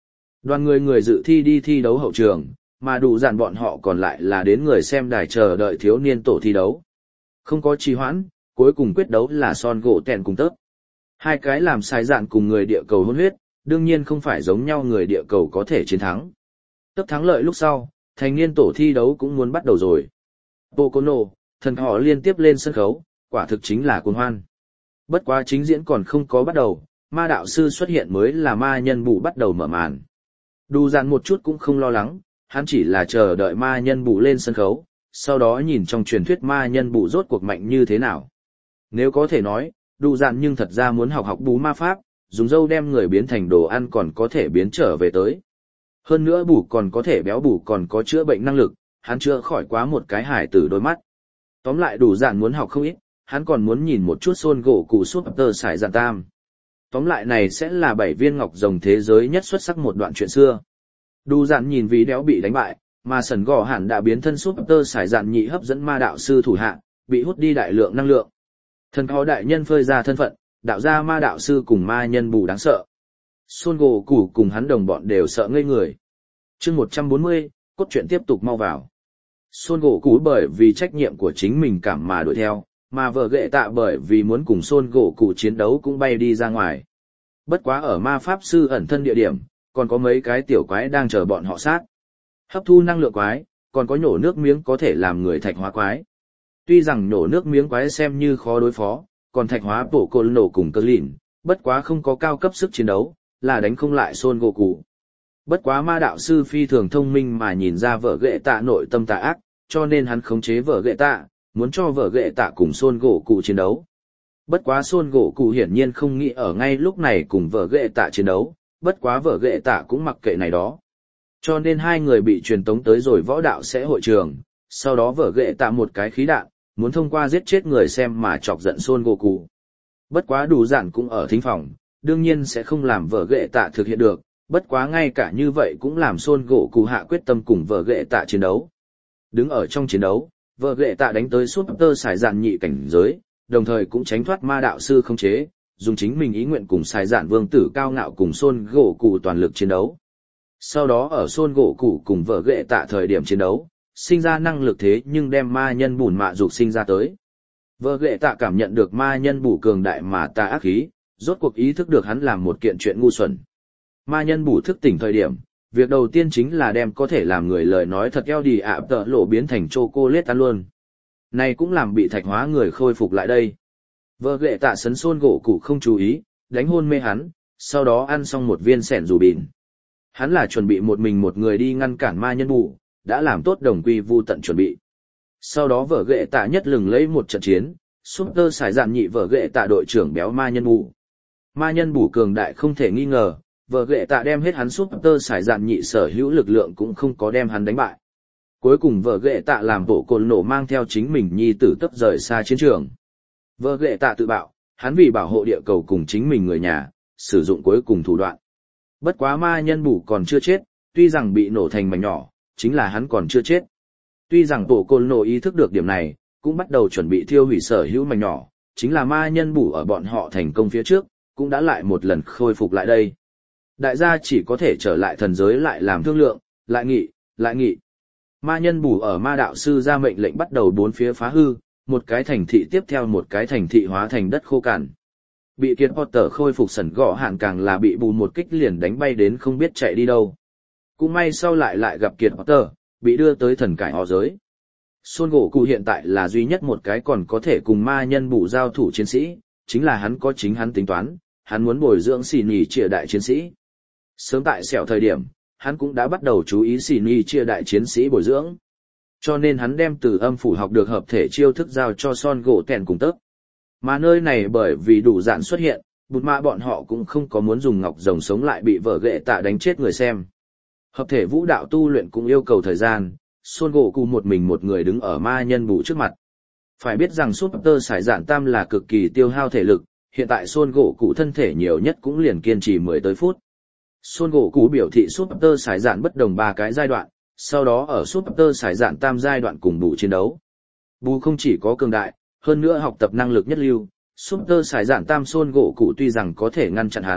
Đoàn người dự thi đi thi đấu hậu trường, mà đủ dàn bọn họ còn lại là đến người xem đài chờ đợi thiếu niên tổ thi đấu. Không có trì hoãn, cuối cùng quyết đấu là Son gỗ tèn cùng tớp. Hai cái làm sai dạn cùng người địa cầu hôn huyết, đương nhiên không phải giống nhau người địa cầu có thể chiến thắng. Tớp thắng lợi lúc sau, thành niên tổ thi đấu cũng muốn bắt đầu rồi. Pocono, thần họ liên tiếp lên sân khấu, quả thực chính là cuồng hoan. Bất quá chính diễn còn không có bắt đầu, ma đạo sư xuất hiện mới là ma nhân bù bắt đầu mở màn. Đủ dàn một chút cũng không lo lắng, hắn chỉ là chờ đợi ma nhân bù lên sân khấu, sau đó nhìn trong truyền thuyết ma nhân bù rốt cuộc mạnh như thế nào. Nếu có thể nói, đủ dàn nhưng thật ra muốn học bù ma pháp, dùng dâu đem người biến thành đồ ăn còn có thể biến trở về tới. Hơn nữa bù còn có thể béo bù còn có chữa bệnh năng lực, hắn chữa khỏi quá một cái hải tử đôi mắt. Tóm lại đủ dàn muốn học không ít, hắn còn muốn nhìn một chút xôn gỗ cụ súp tơ sải dàn tam. Tóm lại này sẽ là 7 viên ngọc rồng thế giới nhất xuất sắc một đoạn chuyện xưa. Đủ dàn nhìn ví đéo bị đánh bại, mà sần gò hẳn đã biến thân súp tơ sải dàn nhị hấp dẫn ma đạo sư thủ hạ, bị hút đi đại lượng năng lượng. Thần khó đại nhân phơi ra thân phận, đạo ra ma đạo sư cùng ma nhân bù đáng sợ. Xôn gỗ cụ cùng hắn đồng bọn đều sợ ngây người. Chương 140, cốt truyện tiếp tục mau vào. Xôn gỗ cụ bởi vì trách nhiệm của chính mình cảm mà đuổi theo, mà vợ ghệ tạ bởi vì muốn cùng xôn gỗ cụ chiến đấu cũng bay đi ra ngoài. Bất quá ở ma pháp sư ẩn thân địa điểm, còn có mấy cái tiểu quái đang chờ bọn họ sát. Hấp thu năng lượng quái, còn có nhổ nước miếng có thể làm người thạch hóa quái. Tuy rằng nhổ nước miếng quái xem như khó đối phó, còn thạch hóa bổ côn nổ cùng cơ lìn, bất quá không có cao cấp sức chiến đấu, là đánh không lại xôn gỗ cụ. Bất quá ma đạo sư phi thường thông minh mà nhìn ra vợ ghệ tạ nội tâm tà ác, cho nên hắn khống chế vợ ghệ tạ, muốn cho vợ ghệ tạ cùng xôn gỗ cụ chiến đấu. Bất quá xôn gỗ cụ hiển nhiên không nghĩ ở ngay lúc này cùng vợ ghệ tạ chiến đấu, bất quá vợ ghệ tạ cũng mặc kệ này đó. Cho nên hai người bị truyền tống tới rồi võ đạo sẽ hội trường, sau đó vợ ghệ tạ một cái khí đạn, muốn thông qua giết chết người xem mà chọc giận xôn gỗ cụ. Bất quá đủ dạn cũng ở thính phòng, đương nhiên sẽ không làm vợ ghệ tạ thực hiện được, bất quá ngay cả như vậy cũng làm xôn gỗ cụ hạ quyết tâm cùng vợ ghệ tạ chiến đấu. Đứng ở trong chiến đấu, vợ ghệ tạ đánh tới súp tơ sải dạn nhị cảnh giới, đồng thời cũng tránh thoát ma đạo sư khống chế, dùng chính mình ý nguyện cùng sải dạn vương tử cao ngạo cùng xôn gỗ cụ toàn lực chiến đấu. Sau đó ở xôn gỗ cụ cùng vợ ghệ tạ thời điểm chiến đấu, sinh ra năng lực thế nhưng đem ma nhân bùn mạ dục sinh ra tới. Vợ ghệ tạ cảm nhận được ma nhân bù cường đại mà tà ác khí, rốt cuộc ý thức được hắn làm một kiện chuyện ngu xuẩn. Ma nhân bù thức tỉnh thời điểm, việc đầu tiên chính là đem có thể làm người lời nói thật eo đi ạ tợ lộ biến thành chocolate ăn luôn. Này cũng làm bị thạch hóa người khôi phục lại đây. Vợ ghệ tạ sấn xôn gỗ cụ không chú ý, đánh hôn mê hắn, sau đó ăn xong một viên sẻn dù bìn. Hắn là chuẩn bị một mình một người đi ngăn cản ma nhân bù, đã làm tốt đồng quy vu tận chuẩn bị. Sau đó vợ ghệ tạ nhất lừng lấy một trận chiến, súp tơ sải dạn nhị vợ ghệ tạ đội trưởng béo ma nhân bù. Ma nhân bù cường đại không thể nghi ngờ, vợ ghệ tạ đem hết hắn súp tơ sải dạn nhị sở hữu lực lượng cũng không có đem hắn đánh bại. Cuối cùng vợ ghệ tạ làm bộ cồn nổ mang theo chính mình nhi tử tấp rời xa chiến trường. Vợ ghệ tạ tự bạo, hắn vì bảo hộ địa cầu cùng chính mình người nhà, sử dụng cuối cùng thủ đoạn. Bất quá ma nhân bù còn chưa chết, tuy rằng bị nổ thành mảnh nhỏ, chính là hắn còn chưa chết. Tuy rằng bộ cồn nổ ý thức được điểm này, cũng bắt đầu chuẩn bị thiêu hủy sở hữu mảnh nhỏ, chính là ma nhân bù ở bọn họ thành công phía trước, cũng đã lại một lần khôi phục lại đây. Đại gia chỉ có thể trở lại thần giới lại làm thương lượng, lại nghị. Ma nhân bù ở ma đạo sư ra mệnh lệnh bắt đầu bốn phía phá hư, một cái thành thị tiếp theo một cái thành thị hóa thành đất khô cằn. Bị Kiệt Potter khôi phục sẩn gõ hạn càng là bị bù một kích liền đánh bay đến không biết chạy đi đâu. Cũng may sau lại gặp Kiệt Potter, bị đưa tới thần cải họ giới. Xôn gỗ cụ hiện tại là duy nhất một cái còn có thể cùng ma nhân bù giao thủ chiến sĩ, chính là hắn có chính hắn tính toán, hắn muốn bồi dưỡng xì nhì chia đại chiến sĩ. Sớm tại sẹo thời điểm, hắn cũng đã bắt đầu chú ý xì nhì chia đại chiến sĩ bồi dưỡng. Cho nên hắn đem từ âm phủ học được hợp thể chiêu thức giao cho son gỗ tèn cùng tớp. Mà nơi này bởi vì đủ dạn xuất hiện, bụt mạ bọn họ cũng không có muốn dùng ngọc rồng sống lại bị vợ ghệ tạ đánh chết người xem. Hợp thể vũ đạo tu luyện cũng yêu cầu thời gian, son gỗ cụ một mình một người đứng ở ma nhân bù trước mặt. Phải biết rằng súp tơ sải dạn tam là cực kỳ tiêu hao thể lực, hiện tại son gỗ cụ thân thể nhiều nhất cũng liền kiên trì 10 tới phút. Son gỗ cụ biểu thị súp tơ sải dạn bất đồng 3 cái giai đoạn, sau đó ở súp tơ sải dạn tam giai đoạn cùng bù chiến đấu. Bù không chỉ có cường đại, hơn nữa học tập năng lực nhất lưu, súp tơ sải dạn tam son gỗ cụ tuy rằng có thể ngăn chặn hắn,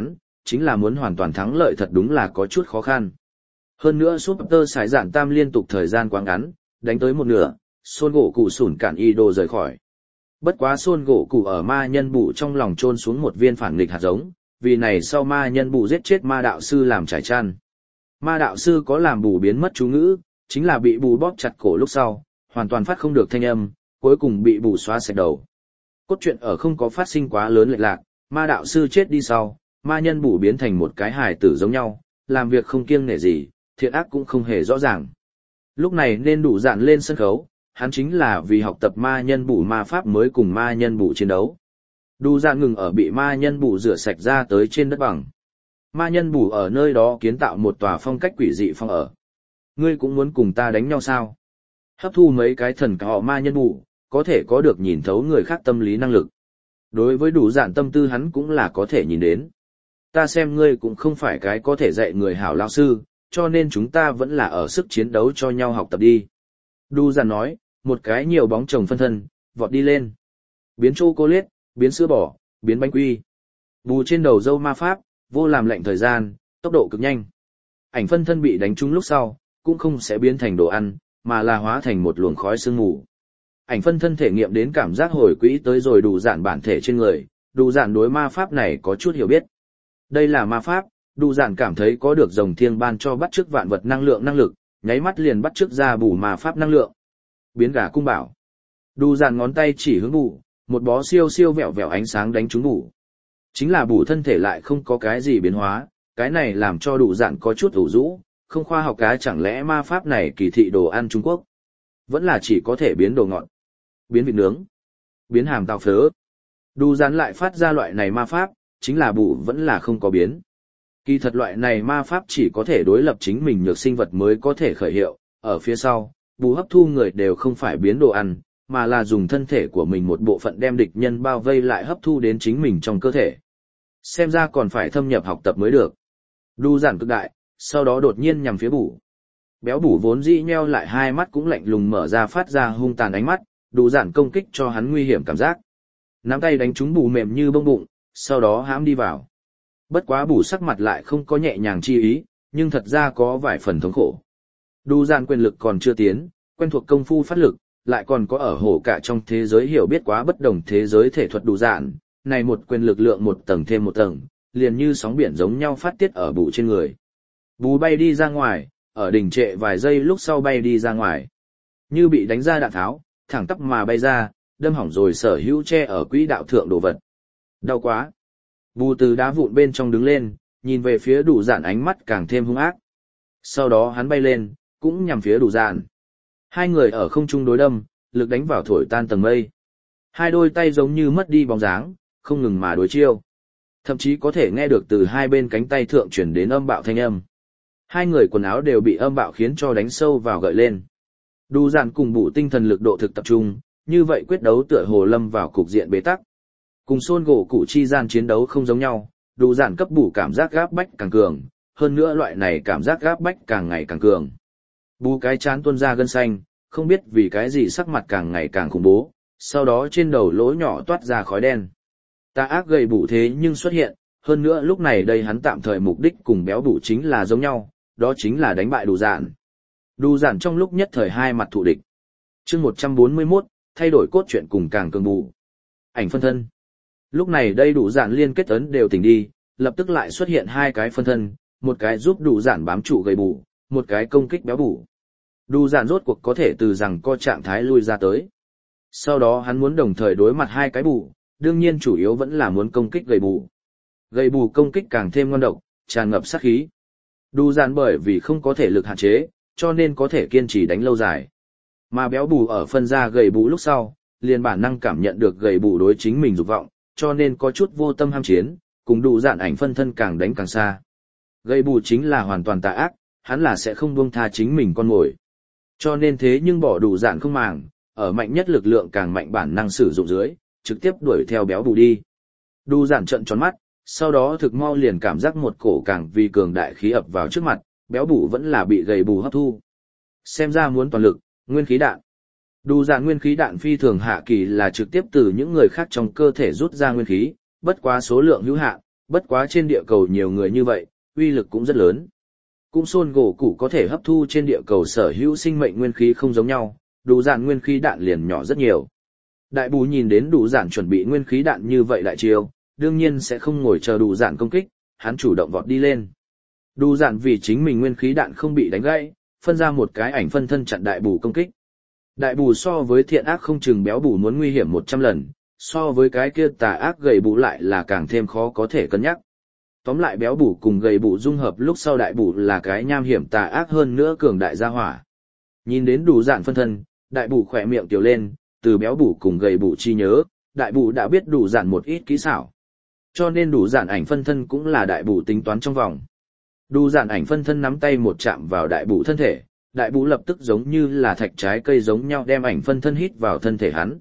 chính là muốn hoàn toàn thắng lợi thật đúng là có chút khó khăn. Hơn nữa Super Sải Dạn Tam liên tục thời gian quá ngắn, đánh tới một nửa, Son gỗ cụ sủn cản y đồ rời khỏi. Bất quá Son gỗ cụ ở ma nhân bụ trong lòng chôn xuống một viên phản nghịch hạt giống, vì này sau ma nhân bụ giết chết ma đạo sư làm trải chăn. Ma đạo sư có làm bù biến mất chú ngữ, chính là bị bù bóp chặt cổ lúc sau, hoàn toàn phát không được thanh âm, cuối cùng bị bù xóa sạch đầu. Cốt truyện ở không có phát sinh quá lớn lệch lạc, ma đạo sư chết đi sau, ma nhân bù biến thành một cái hài tử giống nhau, làm việc không kiêng nể gì, thiện ác cũng không hề rõ ràng. Lúc này nên đủ dạn lên sân khấu, hắn chính là vì học tập ma nhân bù ma pháp mới cùng ma nhân bù chiến đấu. Đủ dạn ngừng ở bị ma nhân bù rửa sạch ra tới trên đất bằng. Ma nhân bù ở nơi đó kiến tạo một tòa phong cách quỷ dị phong ở. Ngươi cũng muốn cùng ta đánh nhau sao? Hấp thu mấy cái thần cỏ ma nhân bù, có thể có được nhìn thấu người khác tâm lý năng lực. Đối với đủ dạn tâm tư hắn cũng là có thể nhìn đến. Ta xem ngươi cũng không phải cái có thể dạy người hảo lao sư, cho nên chúng ta vẫn là ở sức chiến đấu cho nhau học tập đi. Đủ dạn nói, một cái nhiều bóng chồng phân thân, vọt đi lên. Biến chocolate, biến sữa bò, biến bánh quy. Bù trên đầu dâu ma pháp, vô làm lệnh thời gian, tốc độ cực nhanh. Ảnh phân thân bị đánh trúng lúc sau, cũng không sẽ biến thành đồ ăn, mà là hóa thành một luồng khói sương mù. Ảnh phân thân thể nghiệm đến cảm giác hồi quỹ tới rồi đủ dạn bản thể trên người, đủ dạn đối ma pháp này có chút hiểu biết. Đây là ma pháp, đủ dạn cảm thấy có được rồng thiêng ban cho bắt chước vạn vật năng lực, nháy mắt liền bắt chước ra bù ma pháp năng lượng. Biến gà cung bảo. Đủ dạn ngón tay chỉ hướng bù, một bó siêu siêu vẹo vẹo ánh sáng đánh trúng bù. Chính là bù thân thể lại không có cái gì biến hóa, cái này làm cho đủ dạn có chút ủ rũ, không khoa học cá chẳng lẽ ma pháp này kỳ thị đồ ăn Trung Quốc. Vẫn là chỉ có thể biến đồ ngọt, biến vịt nướng, biến hàm tàu phớ. Đủ dạn lại phát ra loại này ma pháp, chính là bù vẫn là không có biến. Kỳ thật loại này ma pháp chỉ có thể đối lập chính mình nhược sinh vật mới có thể khởi hiệu, ở phía sau, bù hấp thu người đều không phải biến đồ ăn, mà là dùng thân thể của mình một bộ phận đem địch nhân bao vây lại hấp thu đến chính mình trong cơ thể. Xem ra còn phải thâm nhập học tập mới được. Đủ dạn cực đại, sau đó đột nhiên nhằm phía bù. Béo bù vốn dĩ nheo lại hai mắt cũng lạnh lùng mở ra phát ra hung tàn ánh mắt, đủ dạn công kích cho hắn nguy hiểm cảm giác. Nắm tay đánh trúng bù mềm như bông bụng, sau đó hãm đi vào. Bất quá bù sắc mặt lại không có nhẹ nhàng chi ý, nhưng thật ra có vài phần thống khổ. Đủ dạn quyền lực còn chưa tiến, quen thuộc công phu phát lực, lại còn có ở hổ cả trong thế giới hiểu biết quá bất đồng thế giới thể thuật đủ dạn, này một quyền lực lượng một tầng thêm một tầng, liền như sóng biển giống nhau phát tiết ở bù trên người. Bù bay đi ra ngoài, ở đỉnh trệ vài giây lúc sau bay đi ra ngoài. Như bị đánh ra đạn tháo, thẳng tắp mà bay ra, đâm hỏng rồi sở hữu che ở quỹ đạo thượng đồ vật. Đau quá. Bù từ đá vụn bên trong đứng lên, nhìn về phía đủ dạn ánh mắt càng thêm hung ác. Sau đó hắn bay lên, cũng nhằm phía đủ dạn. Hai người ở không trung đối đâm, lực đánh vào thổi tan tầng mây. Hai đôi tay giống như mất đi bóng dáng, không ngừng mà đối chiêu. Thậm chí có thể nghe được từ hai bên cánh tay thượng chuyển đến âm bạo thanh âm. Hai người quần áo đều bị âm bạo khiến cho đánh sâu vào gợi lên. Đủ dạn cùng bù tinh thần lực độ thực tập trung, như vậy quyết đấu tựa hồ lâm vào cục diện bế tắc. Cùng Son gỗ cụ chi gian chiến đấu không giống nhau, đủ dạn cấp bù cảm giác gáp bách càng cường, hơn nữa loại này cảm giác gáp bách càng ngày càng cường. Bù cái chán tuôn ra gân xanh, không biết vì cái gì sắc mặt càng ngày càng khủng bố, sau đó trên đầu lỗ nhỏ toát ra khói đen. Tà ác gầy bù thế nhưng xuất hiện, hơn nữa lúc này đây hắn tạm thời mục đích cùng béo bù chính là giống nhau, đó chính là đánh bại đủ dạn. Đủ dạn trong lúc nhất thời hai mặt thù địch. Chương 141, thay đổi cốt truyện cùng càng cường bù. Ảnh phân thân. Lúc này đây đủ dạn liên kết ấn đều tỉnh đi, lập tức lại xuất hiện hai cái phân thân, một cái giúp đủ dạn bám trụ gầy bù, một cái công kích béo bù. Đủ dạn rốt cuộc có thể từ rằng co trạng thái lui ra tới. Sau đó hắn muốn đồng thời đối mặt hai cái bù, đương nhiên chủ yếu vẫn là muốn công kích gầy bù. Gầy bù công kích càng thêm ngon độc, tràn ngập sát khí. Đủ dạn bởi vì không có thể lực hạn chế, cho nên có thể kiên trì đánh lâu dài. Mà béo bù ở phân ra gầy bù lúc sau, liền bản năng cảm nhận được gầy bù đối chính mình dục vọng, cho nên có chút vô tâm ham chiến, cùng đủ dạn ảnh phân thân càng đánh càng xa. Gầy bù chính là hoàn toàn tà ác, hắn là sẽ không buông tha chính mình con mồi. Cho nên thế nhưng bỏ đủ dạn không màng, ở mạnh nhất lực lượng càng mạnh bản năng sử dụng dưới, trực tiếp đuổi theo béo bù đi. Đủ dạn trợn tròn mắt, sau đó thực mau liền cảm giác một cổ càng vì cường đại khí ập vào trước mặt, béo bù vẫn là bị gầy bù hấp thu. Xem ra muốn toàn lực, nguyên khí đạn. Đủ dạn nguyên khí đạn phi thường hạ kỳ là trực tiếp từ những người khác trong cơ thể rút ra nguyên khí, bất quá số lượng hữu hạn, bất quá trên địa cầu nhiều người như vậy, uy lực cũng rất lớn. Cũng Son gỗ cụ có thể hấp thu trên địa cầu sở hữu sinh mệnh nguyên khí không giống nhau, đủ dạn nguyên khí đạn liền nhỏ rất nhiều. Đại bù nhìn đến đủ dạn chuẩn bị nguyên khí đạn như vậy đại chiêu, đương nhiên sẽ không ngồi chờ đủ dạn công kích, hắn chủ động vọt đi lên. Đủ dạn vì chính mình nguyên khí đạn không bị đánh gãy, phân ra một cái ảnh phân thân chặn đại bù công kích. Đại bù so với thiện ác không chừng béo bù muốn nguy hiểm 100 lần, so với cái kia tà ác gầy bù lại là càng thêm khó có thể cân nhắc. Tóm lại béo bù cùng gầy bù dung hợp lúc sau đại bù là cái nham hiểm tà ác hơn nữa cường đại gia hỏa. Nhìn đến đủ dạn phân thân, đại bù khỏe miệng tiểu lên, từ béo bù cùng gầy bù chi nhớ, đại bù đã biết đủ dạn một ít kỹ xảo. Cho nên đủ dạn ảnh phân thân cũng là đại bù tính toán trong vòng. Đủ dạn ảnh phân thân nắm tay một chạm vào đại bù thân thể, đại bù lập tức giống như là thạch trái cây giống nhau đem ảnh phân thân hít vào thân thể hắn.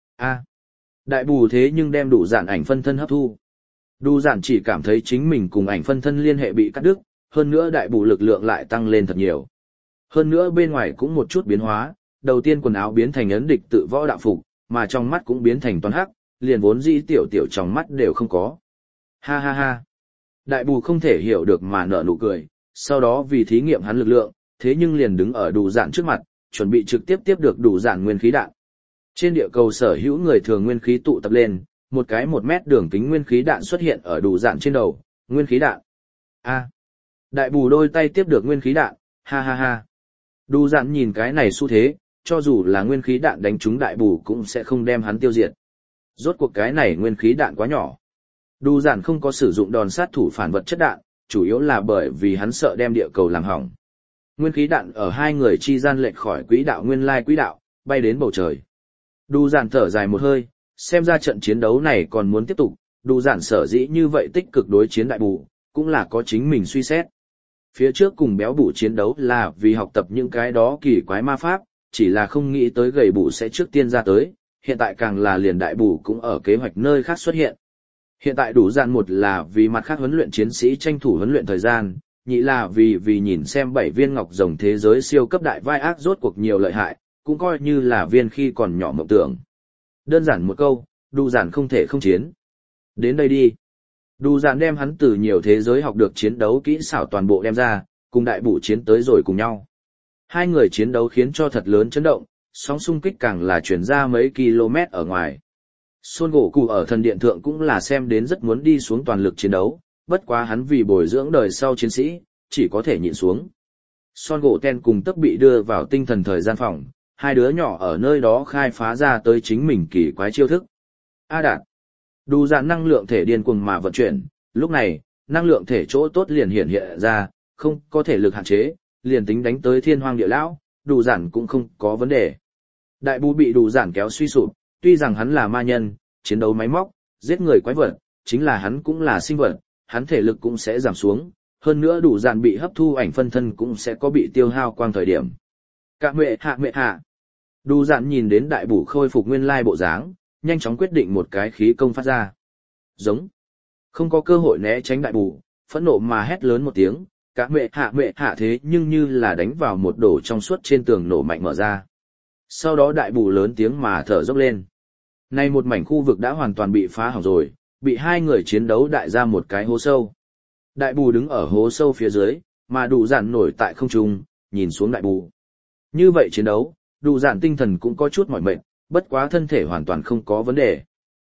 Đại bù thế nhưng đem đủ dạn ảnh phân thân hấp thu. Đủ dạn chỉ cảm thấy chính mình cùng ảnh phân thân liên hệ bị cắt đứt, hơn nữa đại bù lực lượng lại tăng lên thật nhiều. Hơn nữa bên ngoài cũng một chút biến hóa, đầu tiên quần áo biến thành ấn địch tự võ đạo phục, mà trong mắt cũng biến thành toàn hắc, liền vốn dĩ tiểu tiểu trong mắt đều không có. Ha ha ha. Đại bù không thể hiểu được mà nở nụ cười, sau đó vì thí nghiệm hắn lực lượng, thế nhưng liền đứng ở đủ dạn trước mặt, chuẩn bị trực tiếp tiếp được đủ dạn nguyên khí đạn. Trên địa cầu sở hữu người thường nguyên khí tụ tập lên, một cái 1 mét đường kính nguyên khí đạn xuất hiện ở đủ dạn trên đầu, nguyên khí đạn. Đại bù đôi tay tiếp được nguyên khí đạn, ha ha ha. Đủ dạn nhìn cái này xu thế, cho dù là nguyên khí đạn đánh trúng đại bù cũng sẽ không đem hắn tiêu diệt. Rốt cuộc cái này nguyên khí đạn quá nhỏ. Đủ dạn không có sử dụng đòn sát thủ phản vật chất đạn, chủ yếu là bởi vì hắn sợ đem địa cầu làm hỏng. Nguyên khí đạn ở hai người chi gian lệch khỏi quỹ đạo nguyên lai quỹ đạo, bay đến bầu trời. Đủ dạn thở dài một hơi, xem ra trận chiến đấu này còn muốn tiếp tục, đủ dạn sở dĩ như vậy tích cực đối chiến đại bù, cũng là có chính mình suy xét. Phía trước cùng béo bù chiến đấu là vì học tập những cái đó kỳ quái ma pháp, chỉ là không nghĩ tới gầy bù sẽ trước tiên ra tới, hiện tại càng là liền đại bù cũng ở kế hoạch nơi khác xuất hiện. Hiện tại đủ dạn một là vì mặt khác huấn luyện chiến sĩ tranh thủ huấn luyện thời gian, nhị là vì nhìn xem 7 viên ngọc rồng thế giới siêu cấp đại vai ác rốt cuộc nhiều lợi hại, cũng coi như là viên khi còn nhỏ mộng tưởng. Đơn giản một câu, đủ dạn không thể không chiến. Đến đây đi. Đủ dạn đem hắn từ nhiều thế giới học được chiến đấu kỹ xảo toàn bộ đem ra, cùng đại bù chiến tới rồi cùng nhau. Hai người chiến đấu khiến cho thật lớn chấn động, sóng xung kích càng là chuyển ra mấy km ở ngoài. Son gỗ cụ ở thần điện thượng cũng là xem đến rất muốn đi xuống toàn lực chiến đấu, bất quá hắn vì bồi dưỡng đời sau chiến sĩ, chỉ có thể nhịn xuống. Son gỗ ten cùng tấp bị đưa vào tinh thần thời gian phòng, hai đứa nhỏ ở nơi đó khai phá ra tới chính mình kỳ quái chiêu thức. Đạt. Đủ dạn năng lượng thể điên cuồng mà vận chuyển, lúc này, năng lượng thể chỗ tốt liền hiện ra, không có thể lực hạn chế, liền tính đánh tới thiên hoang địa lão, đủ dạn cũng không có vấn đề. Đại bù bị đủ dạn kéo suy sụp, tuy rằng hắn là ma nhân, chiến đấu máy móc, giết người quái vật, chính là hắn cũng là sinh vật, hắn thể lực cũng sẽ giảm xuống, hơn nữa đủ dạn bị hấp thu ảnh phân thân cũng sẽ có bị tiêu hao quang thời điểm. Mẹ hạ. Đủ dạn nhìn đến đại bù khôi phục nguyên lai bộ dáng, nhanh chóng quyết định một cái khí công phát ra. Giống. Không có cơ hội né tránh đại bù, phẫn nộ mà hét lớn một tiếng, mẹ hạ thế nhưng như là đánh vào một đổ trong suốt trên tường nổ mạnh mở ra. Sau đó đại bù lớn tiếng mà thở dốc lên. Nay một mảnh khu vực đã hoàn toàn bị phá hỏng rồi, bị hai người chiến đấu đại ra một cái hố sâu. Đại bù đứng ở hố sâu phía dưới, mà đủ dạn nổi tại không trung, nhìn xuống đại bù. Như vậy chiến đấu, đủ dạn tinh thần cũng có chút mỏi mệt, bất quá thân thể hoàn toàn không có vấn đề.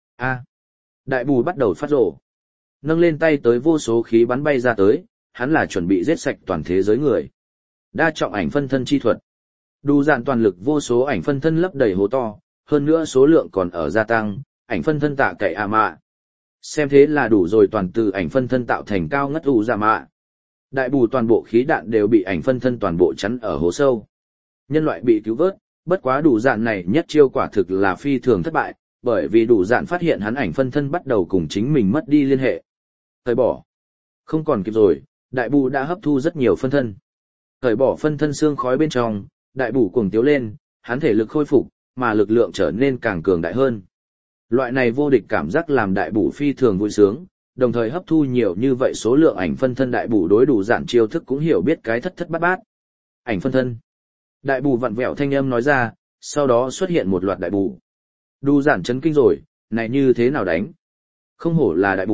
Đại bù bắt đầu phát rổ. Nâng lên tay tới vô số khí bắn bay ra tới, hắn là chuẩn bị giết sạch toàn thế giới người. Đa trọng ảnh phân thân chi thuật. Đủ dạn toàn lực vô số ảnh phân thân lấp đầy hố to, hơn nữa số lượng còn ở gia tăng, ảnh phân thân tạ cậy mạ. Xem thế là đủ rồi, toàn từ ảnh phân thân tạo thành cao ngất mạ. Đại bù toàn bộ khí đạn đều bị ảnh phân thân toàn bộ chắn ở hố sâu. Nhân loại bị cứu vớt, bất quá đủ dạn này nhất chiêu quả thực là phi thường thất bại, bởi vì đủ dạn phát hiện hắn ảnh phân thân bắt đầu cùng chính mình mất đi liên hệ. Thời bỏ. Không còn kịp rồi, đại bù đã hấp thu rất nhiều phân thân. Thời bỏ phân thân xương khói bên trong, đại bù cuồng tiếu lên, hắn thể lực khôi phục, mà lực lượng trở nên càng cường đại hơn. Loại này vô địch cảm giác làm đại bù phi thường vui sướng, đồng thời hấp thu nhiều như vậy số lượng ảnh phân thân, đại bù đối đủ dạn chiêu thức cũng hiểu biết cái thất thất bát bát. Ảnh phân thân. Đại bù vặn vẹo thanh âm nói ra, sau đó xuất hiện một loạt đại bù. Đủ dạn chấn kinh rồi, này như thế nào đánh? Không hổ là đại bù,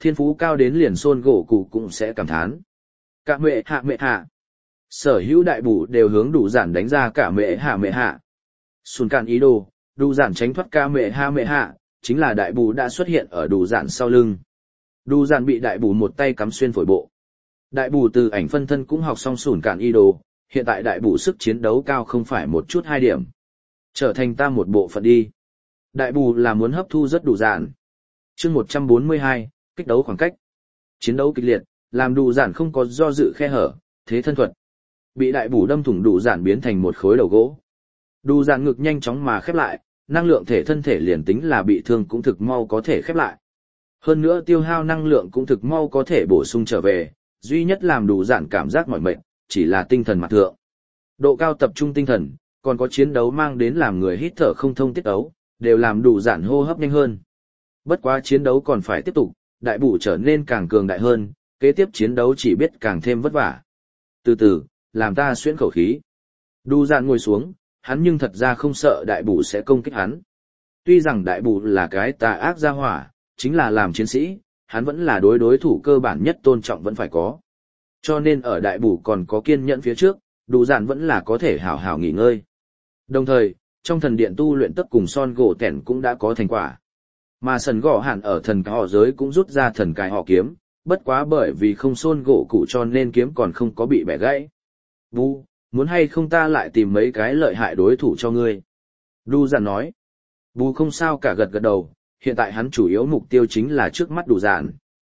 thiên phú cao đến liền Son gỗ cụ cũng sẽ cảm thán. Cả mẹ hạ. Sở hữu đại bù đều hướng đủ giản đánh ra cả mẹ hạ. Sùn cạn ý đồ, đủ giản tránh thoát cả mẹ hạ, chính là đại bù đã xuất hiện ở đủ giản sau lưng. Đủ giản bị đại bù một tay cắm xuyên phổi bộ. Đại bù từ ảnh phân thân cũng học xong sùn cạn ý đồ, hiện tại đại bù sức chiến đấu cao không phải một chút 2 điểm. Trở thành ta một bộ phận đi. Đại bù là muốn hấp thu rất đủ giản. Chương 142, kích đấu khoảng cách. Chiến đấu kịch liệt, làm đủ giản không có do dự khe hở, thế thân thuật. Bị đại bù đâm thủng đủ giản biến thành một khối đầu gỗ. Đủ giản ngực nhanh chóng mà khép lại, năng lượng thể thân thể liền tính là bị thương cũng thực mau có thể khép lại. Hơn nữa tiêu hao năng lượng cũng thực mau có thể bổ sung trở về, duy nhất làm đủ giản cảm giác mỏi mệt, chỉ là tinh thần mặt thượng. Độ cao tập trung tinh thần, còn có chiến đấu mang đến làm người hít thở không thông tiết ấu, đều làm đủ giản hô hấp nhanh hơn. Bất quá chiến đấu còn phải tiếp tục, đại bù trở nên càng cường đại hơn, kế tiếp chiến đấu chỉ biết càng thêm vất vả. Từ từ, làm ta xuyễn khẩu khí. Đủ giản ngồi xuống, hắn nhưng thật ra không sợ đại bù sẽ công kích hắn. Tuy rằng đại bù là cái tà ác gia hỏa, chính là làm chiến sĩ, hắn vẫn là đối thủ cơ bản nhất tôn trọng vẫn phải có. Cho nên ở đại bù còn có kiên nhẫn phía trước, đủ giản vẫn là có thể hảo hảo nghỉ ngơi. Đồng thời, trong thần điện tu luyện tất cùng Son gỗ tẻn cũng đã có thành quả. Mà sần gõ hẳn ở thần cái họ giới cũng rút ra thần cái họ kiếm, bất quá bởi vì không Son gỗ cụ cho nên kiếm còn không có bị bẻ gãy. Vu, muốn hay không ta lại tìm mấy cái lợi hại đối thủ cho ngươi. Đủ giản nói. Vu không sao cả gật gật đầu, hiện tại hắn chủ yếu mục tiêu chính là trước mắt đủ giản.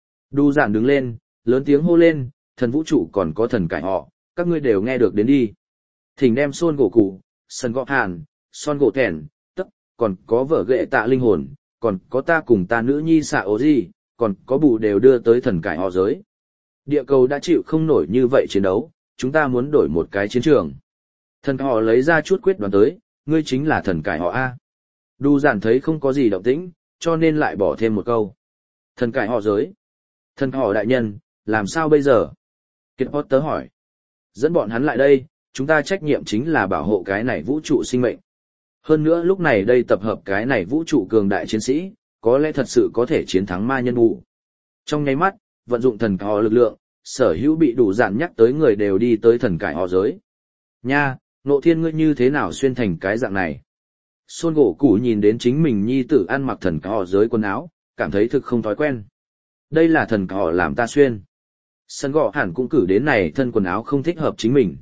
Đủ giản đứng lên, lớn tiếng hô lên, thần vũ trụ còn có thần cải họ, các ngươi đều nghe được đến đi. Thỉnh đem Son gỗ cụ, sần gõ hàn, Son gỗ thèn, tất, còn có vợ ghệ tạ linh hồn, còn có ta cùng ta nữ nhi xạ ố gì, còn có bù đều đưa tới thần cải họ giới. Địa cầu đã chịu không nổi như vậy chiến đấu, chúng ta muốn đổi một cái chiến trường. Thần cải họ lấy ra chút quyết đoán tới, ngươi chính là thần cải họ A. Đủ giản thấy không có gì động tĩnh, cho nên lại bỏ thêm một câu. Thần cải họ giới. Thần cải họ đại nhân, làm sao bây giờ? Kiệt Potter hỏi. Dẫn bọn hắn lại đây, chúng ta trách nhiệm chính là bảo hộ cái này vũ trụ sinh mệnh. Hơn nữa lúc này đây tập hợp cái này vũ trụ cường đại chiến sĩ, có lẽ thật sự có thể chiến thắng ma nhân bù. Trong nháy mắt, vận dụng thần cải họ lực lượng, sở hữu bị đủ giản nhắc tới người đều đi tới thần cải họ giới. Nha, Nộ Thiên ngươi như thế nào xuyên thành cái dạng này? Son gỗ cụ nhìn đến chính mình nhi tử ăn mặc thần cải họ giới quần áo, cảm thấy thực không thói quen. Đây là thần cải họ làm ta xuyên. Sân gõ hẳn cũng cử đến này thân quần áo không thích hợp chính mình.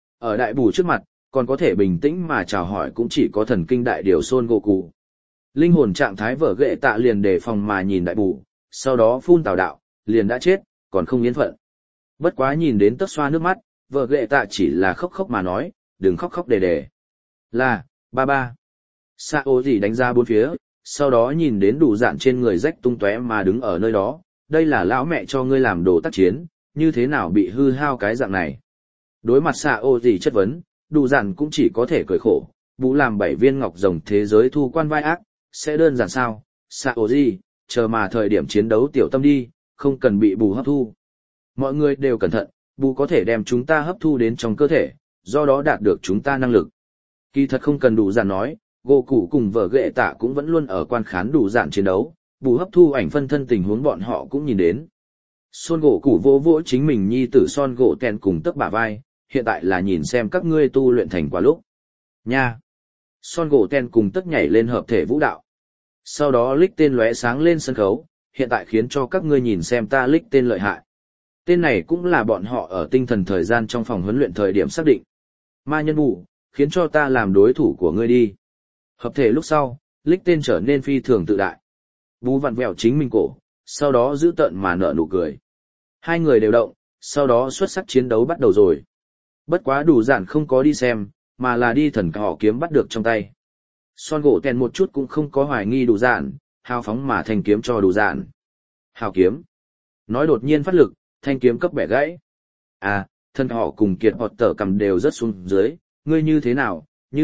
Ở đại bù trước mặt, còn có thể bình tĩnh mà chào hỏi cũng chỉ có thần kinh đại điều Son gỗ cụ. Linh hồn trạng thái vở ghệ tạ liền đề phòng mà nhìn đại bù, sau đó phun tào đạo, liền đã chết, còn không yên phận. Bất quá nhìn đến tấc xoa nước mắt, vợ ghệ tạ chỉ là khóc khóc mà nói, đừng khóc khóc đề. Là, ba. Sa ô gì đánh ra bốn phía, sau đó nhìn đến đủ dạn trên người rách tung tóe mà đứng ở nơi đó, đây là lão mẹ cho ngươi làm đồ tác chiến, như thế nào bị hư hao cái dạng này. Đối mặt Sa ô gì chất vấn, đủ dạn cũng chỉ có thể cười khổ, bú làm 7 viên ngọc rồng thế giới thu quan vai ác, sẽ đơn giản sao, Sa ô gì, chờ mà thời điểm chiến đấu tiểu tâm đi, không cần bị bù hấp thu. Mọi người đều cẩn thận, bù có thể đem chúng ta hấp thu đến trong cơ thể, do đó đạt được chúng ta năng lực. Kỳ thật không cần đủ dạn nói, gỗ cụ cùng vợ ghệ tạ cũng vẫn luôn ở quan khán đủ dạn chiến đấu, bù hấp thu ảnh phân thân tình huống bọn họ cũng nhìn đến. Son gỗ cụ vô vỗ chính mình nhi tử Son gỗ tèn cùng tấc bả vai, hiện tại là nhìn xem các ngươi tu luyện thành quả lúc. Nha! Son gỗ tèn cùng tấc nhảy lên hợp thể vũ đạo. Sau đó lích tên lóe sáng lên sân khấu, hiện tại khiến cho các ngươi nhìn xem ta lích tên lợi hại. Tên này cũng là bọn họ ở tinh thần thời gian trong phòng huấn luyện thời điểm xác định. Ma nhân bù, khiến cho ta làm đối thủ của ngươi đi. Hợp thể lúc sau, lích tên trở nên phi thường tự đại. Bú vặn vẹo chính mình cổ, sau đó giữ tợn mà nở nụ cười. Hai người đều động, sau đó xuất sắc chiến đấu bắt đầu rồi. Bất quá đủ dạn không có đi xem, mà là đi thần cỏ kiếm bắt được trong tay. Son gỗ tèn một chút cũng không có hoài nghi đủ dạn, hào phóng mà thành kiếm cho đủ dạn. Hào kiếm. Nói đột nhiên phát lực, thanh kiếm cấp bẻ gãy. À, thân họ cùng kiệt hoặc tở cầm đều rất xuống dưới, ngươi như thế nào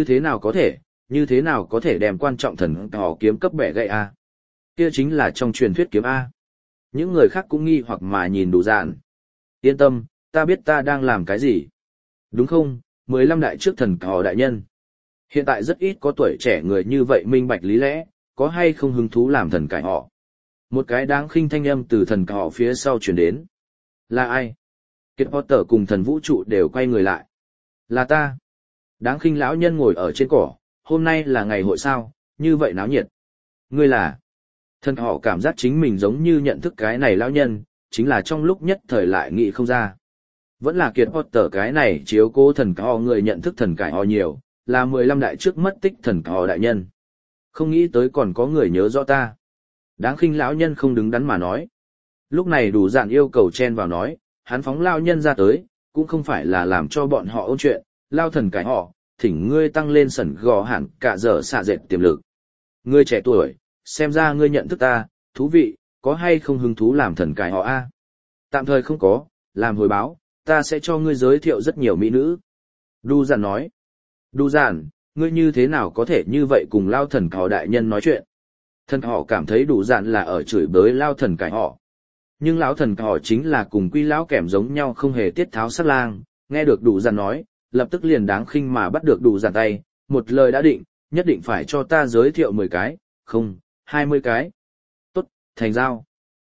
có thể đem quan trọng thần họ kiếm cấp bẻ gãy a? Kia chính là trong truyền thuyết kiếm a. Những người khác cũng nghi hoặc mà nhìn đủ dạn. Yên tâm, ta biết ta đang làm cái gì. Đúng không, 15 đại trước thần họ đại nhân. Hiện tại rất ít có tuổi trẻ người như vậy minh bạch lý lẽ, có hay không hứng thú làm thần cải họ. Một cái đáng khinh thanh âm từ thần cỏ phía sau truyền đến. Là ai? Kiệt Potter cùng thần vũ trụ đều quay người lại. Là ta. Đáng khinh lão nhân ngồi ở trên cỏ, hôm nay là ngày hội sao, như vậy náo nhiệt. Ngươi là? Thần họ cảm giác chính mình giống như nhận thức cái này lão nhân, chính là trong lúc nhất thời lại nghĩ không ra. Vẫn là Kiệt Potter cái này chiếu cố thần cỏ người nhận thức thần cải họ nhiều, là 15 đại trước mất tích thần cỏ đại nhân. Không nghĩ tới còn có người nhớ rõ ta. Đáng khinh lão nhân không đứng đắn mà nói. Lúc này đủ dạn yêu cầu chen vào nói, hắn phóng lão nhân ra tới, cũng không phải là làm cho bọn họ ôn chuyện, lao thần cải họ, thỉnh ngươi tăng lên sẩn gò hẳn cả giờ xạ dệt tiềm lực. Ngươi trẻ tuổi, xem ra ngươi nhận thức ta, thú vị, có hay không hứng thú làm thần cải họ a? Tạm thời không có, làm hồi báo, ta sẽ cho ngươi giới thiệu rất nhiều mỹ nữ. Đu dạn nói. Đu dạn, ngươi như thế nào có thể như vậy cùng lao thần cải đại nhân nói chuyện? Thần họ cảm thấy đủ dạn là ở chửi bới lao thần cải họ. Nhưng lão thần cải họ chính là cùng quy lão kèm giống nhau không hề tiết tháo sát lang, nghe được đủ dạn nói, lập tức liền đáng khinh mà bắt được đủ dạn tay, một lời đã định, nhất định phải cho ta giới thiệu 10 cái, không, 20 cái. Tốt, thành giao.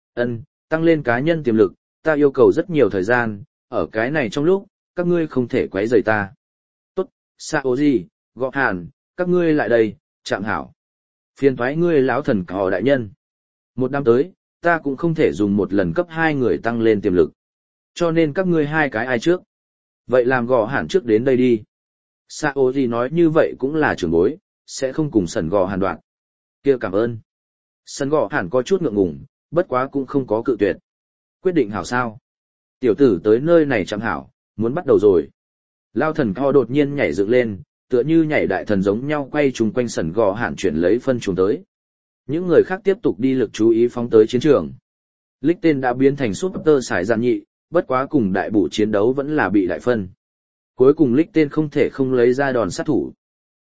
Tăng lên cá nhân tiềm lực, ta yêu cầu rất nhiều thời gian, ở cái này trong lúc, các ngươi không thể quấy rầy ta. Tốt, sao gì, gõ hàn, các ngươi lại đây, chạm hảo. Phiền thoái ngươi lão thần cỏ đại nhân. Một năm tới, ta cũng không thể dùng một lần cấp 2 người tăng lên tiềm lực. Cho nên các ngươi 2 cái ai trước? Vậy làm gò hàn trước đến đây đi. Sao gì nói như vậy cũng là trưởng bối, sẽ không cùng sần gò hàn đoạn. Kia cảm ơn. Sần gò hàn có chút ngượng ngùng, bất quá cũng không có cự tuyệt. Quyết định hảo sao? Tiểu tử tới nơi này chẳng hảo, muốn bắt đầu rồi. Lao thần co đột nhiên nhảy dựng lên, tựa như nhảy đại thần giống nhau quay chung quanh sần gò hàn chuyển lấy phân trùng tới. Những người khác tiếp tục đi lực chú ý phóng tới chiến trường. Lích tên đã biến thành Super Sải Dạn nhị, bất quá cùng đại bổ chiến đấu vẫn là bị đại phân. Cuối cùng Lích tên không thể không lấy ra đòn sát thủ.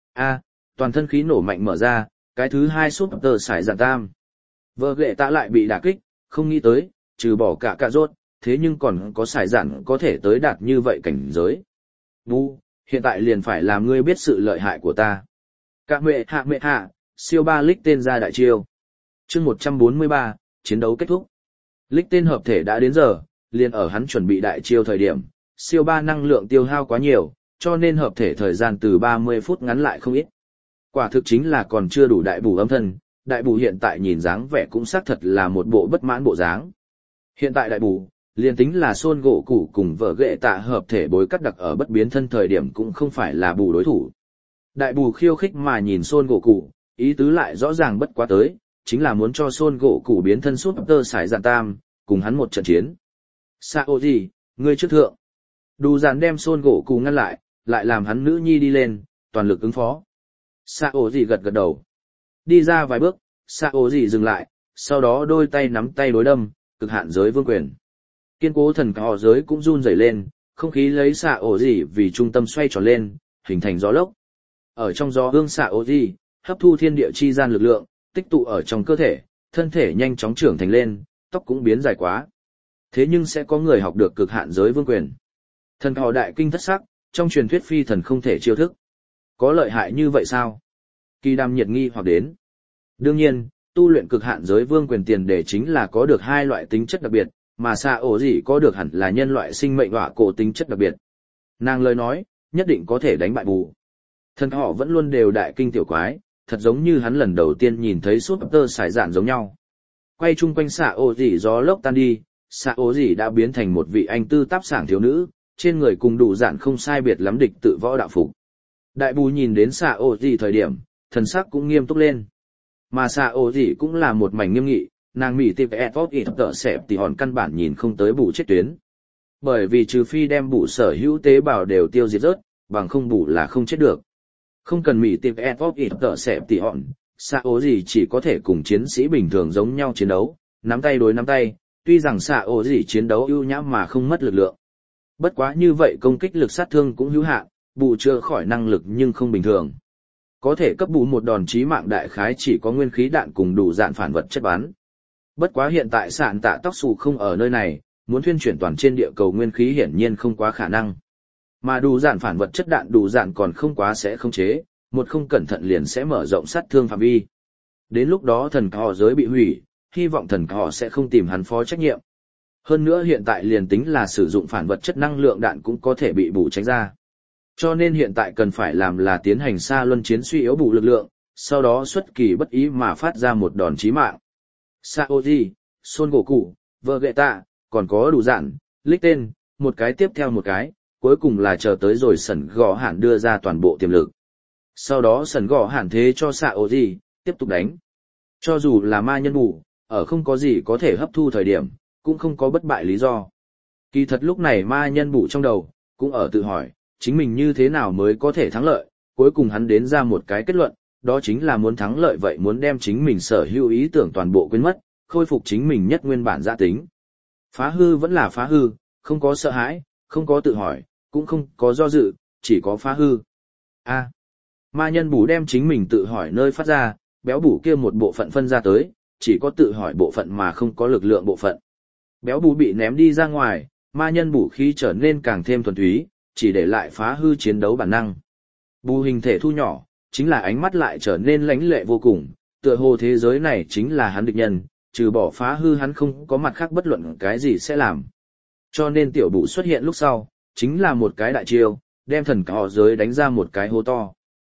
Toàn thân khí nổ mạnh mở ra, cái thứ 2 Super Sải Dạn tam. Vợ ghệ tạ lại bị đả kích, không nghĩ tới, trừ bỏ cả rốt, thế nhưng còn có Sải Dạn có thể tới đạt như vậy cảnh giới. Hiện tại liền phải làm ngươi biết sự lợi hại của ta. Cả mệ hạ, siêu ba Lích tên ra đại chiêu. Chương 143, chiến đấu kết thúc. Lích tên hợp thể đã đến giờ, liền ở hắn chuẩn bị đại chiêu thời điểm, siêu ba năng lượng tiêu hao quá nhiều, cho nên hợp thể thời gian từ 30 phút ngắn lại không ít. Quả thực chính là còn chưa đủ đại bù âm thân, đại bù hiện tại nhìn dáng vẻ cũng xác thật là một bộ bất mãn bộ dáng. Hiện tại đại bù, liền tính là Son gỗ củ cùng vợ ghệ tạ hợp thể bối cắt đặc ở bất biến thân thời điểm cũng không phải là bù đối thủ. Đại bù khiêu khích mà nhìn Son gỗ củ, ý tứ lại rõ ràng bất quá tới, chính là muốn cho Son gỗ củ biến thân Super Sải Dạn tam, cùng hắn một trận chiến. Sao gì, ngươi trước thượng. Đủ dàn đem Son gỗ củ ngăn lại làm hắn nữ nhi đi lên, toàn lực ứng phó. Sao gì gật gật đầu. Đi ra vài bước, Sao gì dừng lại, sau đó đôi tay nắm tay đối đâm, cực hạn giới vương quyền. Kiên cố thần cỏ giới cũng run rẩy lên, không khí lấy Sao gì vì trung tâm xoay tròn lên, hình thành gió lốc. Ở trong gió hương Sao gì, hấp thu thiên địa chi gian lực lượng, tích tụ ở trong cơ thể, thân thể nhanh chóng trưởng thành lên, tóc cũng biến dài quá. Thế nhưng sẽ có người học được cực hạn giới vương quyền. Thần cỏ đại kinh thất sắc, trong truyền thuyết phi thần không thể chiêu thức. Có lợi hại như vậy sao? Kỳ Đàm nhiệt nghi hoặc đến. Đương nhiên, tu luyện cực hạn giới vương quyền tiền đề chính là có được 2 loại tính chất đặc biệt, mà Sao gì có được hẳn là nhân loại sinh mệnh họa cổ tính chất đặc biệt. Nàng lời nói, nhất định có thể đánh bại bù. Thần họ vẫn luôn đều đại kinh tiểu quái, thật giống như hắn lần đầu tiên nhìn thấy Super Sải Dạn giống nhau. Quay chung quanh Sao gì gió lốc tan đi, Sao gì đã biến thành một vị anh tư táp sảng thiếu nữ, trên người cùng đủ dạn không sai biệt lắm địch tự võ đạo phục. Đại bù nhìn đến Sao gì thời điểm, thần sắc cũng nghiêm túc lên. Mà Sao gì cũng là một mảnh nghiêm nghị, nàng mỉ tìm Edward ít tợ xẹp thì hòn căn bản nhìn không tới bù chết tuyến. Bởi vì trừ phi đem bù sở hữu tế bào đều tiêu diệt rớt, bằng không bù là không chết được. Không cần mỉ tìm Edward ít tợ xẹp thì hòn, Sao gì chỉ có thể cùng chiến sĩ bình thường giống nhau chiến đấu, nắm tay đối nắm tay, tuy rằng Sao gì chiến đấu ưu nhã mà không mất lực lượng. Bất quá như vậy công kích lực sát thương cũng hữu hạn, bù chữa khỏi năng lực nhưng không bình thường. Có thể cấp bù một đòn chí mạng đại khái chỉ có nguyên khí đạn cùng đủ dạn phản vật chất bắn. Bất quá hiện tại sạn tạ tóc xù không ở nơi này, muốn thuyên chuyển toàn trên địa cầu nguyên khí hiển nhiên không quá khả năng. Mà đủ dạn phản vật chất đạn đủ dạn còn không quá sẽ không chế, một không cẩn thận liền sẽ mở rộng sát thương phạm vi. Đến lúc đó thần cỏ giới bị hủy, hy vọng thần họ sẽ không tìm hắn phó trách nhiệm. Hơn nữa hiện tại liền tính là sử dụng phản vật chất năng lượng đạn cũng có thể bị bù tránh ra. Cho nên hiện tại cần phải làm là tiến hành xa luân chiến suy yếu bù lực lượng, sau đó xuất kỳ bất ý mà phát ra một đòn chí mạng. Saoji, Son Goku, Vegeta, còn có đủ dạn, lích tên, một cái tiếp theo một cái, cuối cùng là chờ tới rồi sẩn gõ hẳn đưa ra toàn bộ tiềm lực. Sau đó sẩn gõ hẳn thế cho Saoji, tiếp tục đánh. Cho dù là ma nhân bù, ở không có gì có thể hấp thu thời điểm, cũng không có bất bại lý do. Kỳ thật lúc này ma nhân bù trong đầu, cũng ở tự hỏi, chính mình như thế nào mới có thể thắng lợi, cuối cùng hắn đến ra một cái kết luận, đó chính là muốn thắng lợi vậy muốn đem chính mình sở hữu ý tưởng toàn bộ quên mất, khôi phục chính mình nhất nguyên bản giá tính. Phá hư vẫn là phá hư, không có sợ hãi, không có tự hỏi, cũng không có do dự, chỉ có phá hư. Ma nhân bù đem chính mình tự hỏi nơi phát ra, béo bù kia một bộ phận phân ra tới, chỉ có tự hỏi bộ phận mà không có lực lượng bộ phận. Béo bù bị ném đi ra ngoài, ma nhân bù khí trở nên càng thêm thuần túy, chỉ để lại phá hư chiến đấu bản năng. Bù hình thể thu nhỏ, chính là ánh mắt lại trở nên lãnh lệ vô cùng, tựa hồ thế giới này chính là hắn địch nhân, trừ bỏ phá hư hắn không có mặt khác bất luận cái gì sẽ làm. Cho nên tiểu bù xuất hiện lúc sau, chính là một cái đại chiêu, đem thần cỏ giới đánh ra một cái hố to.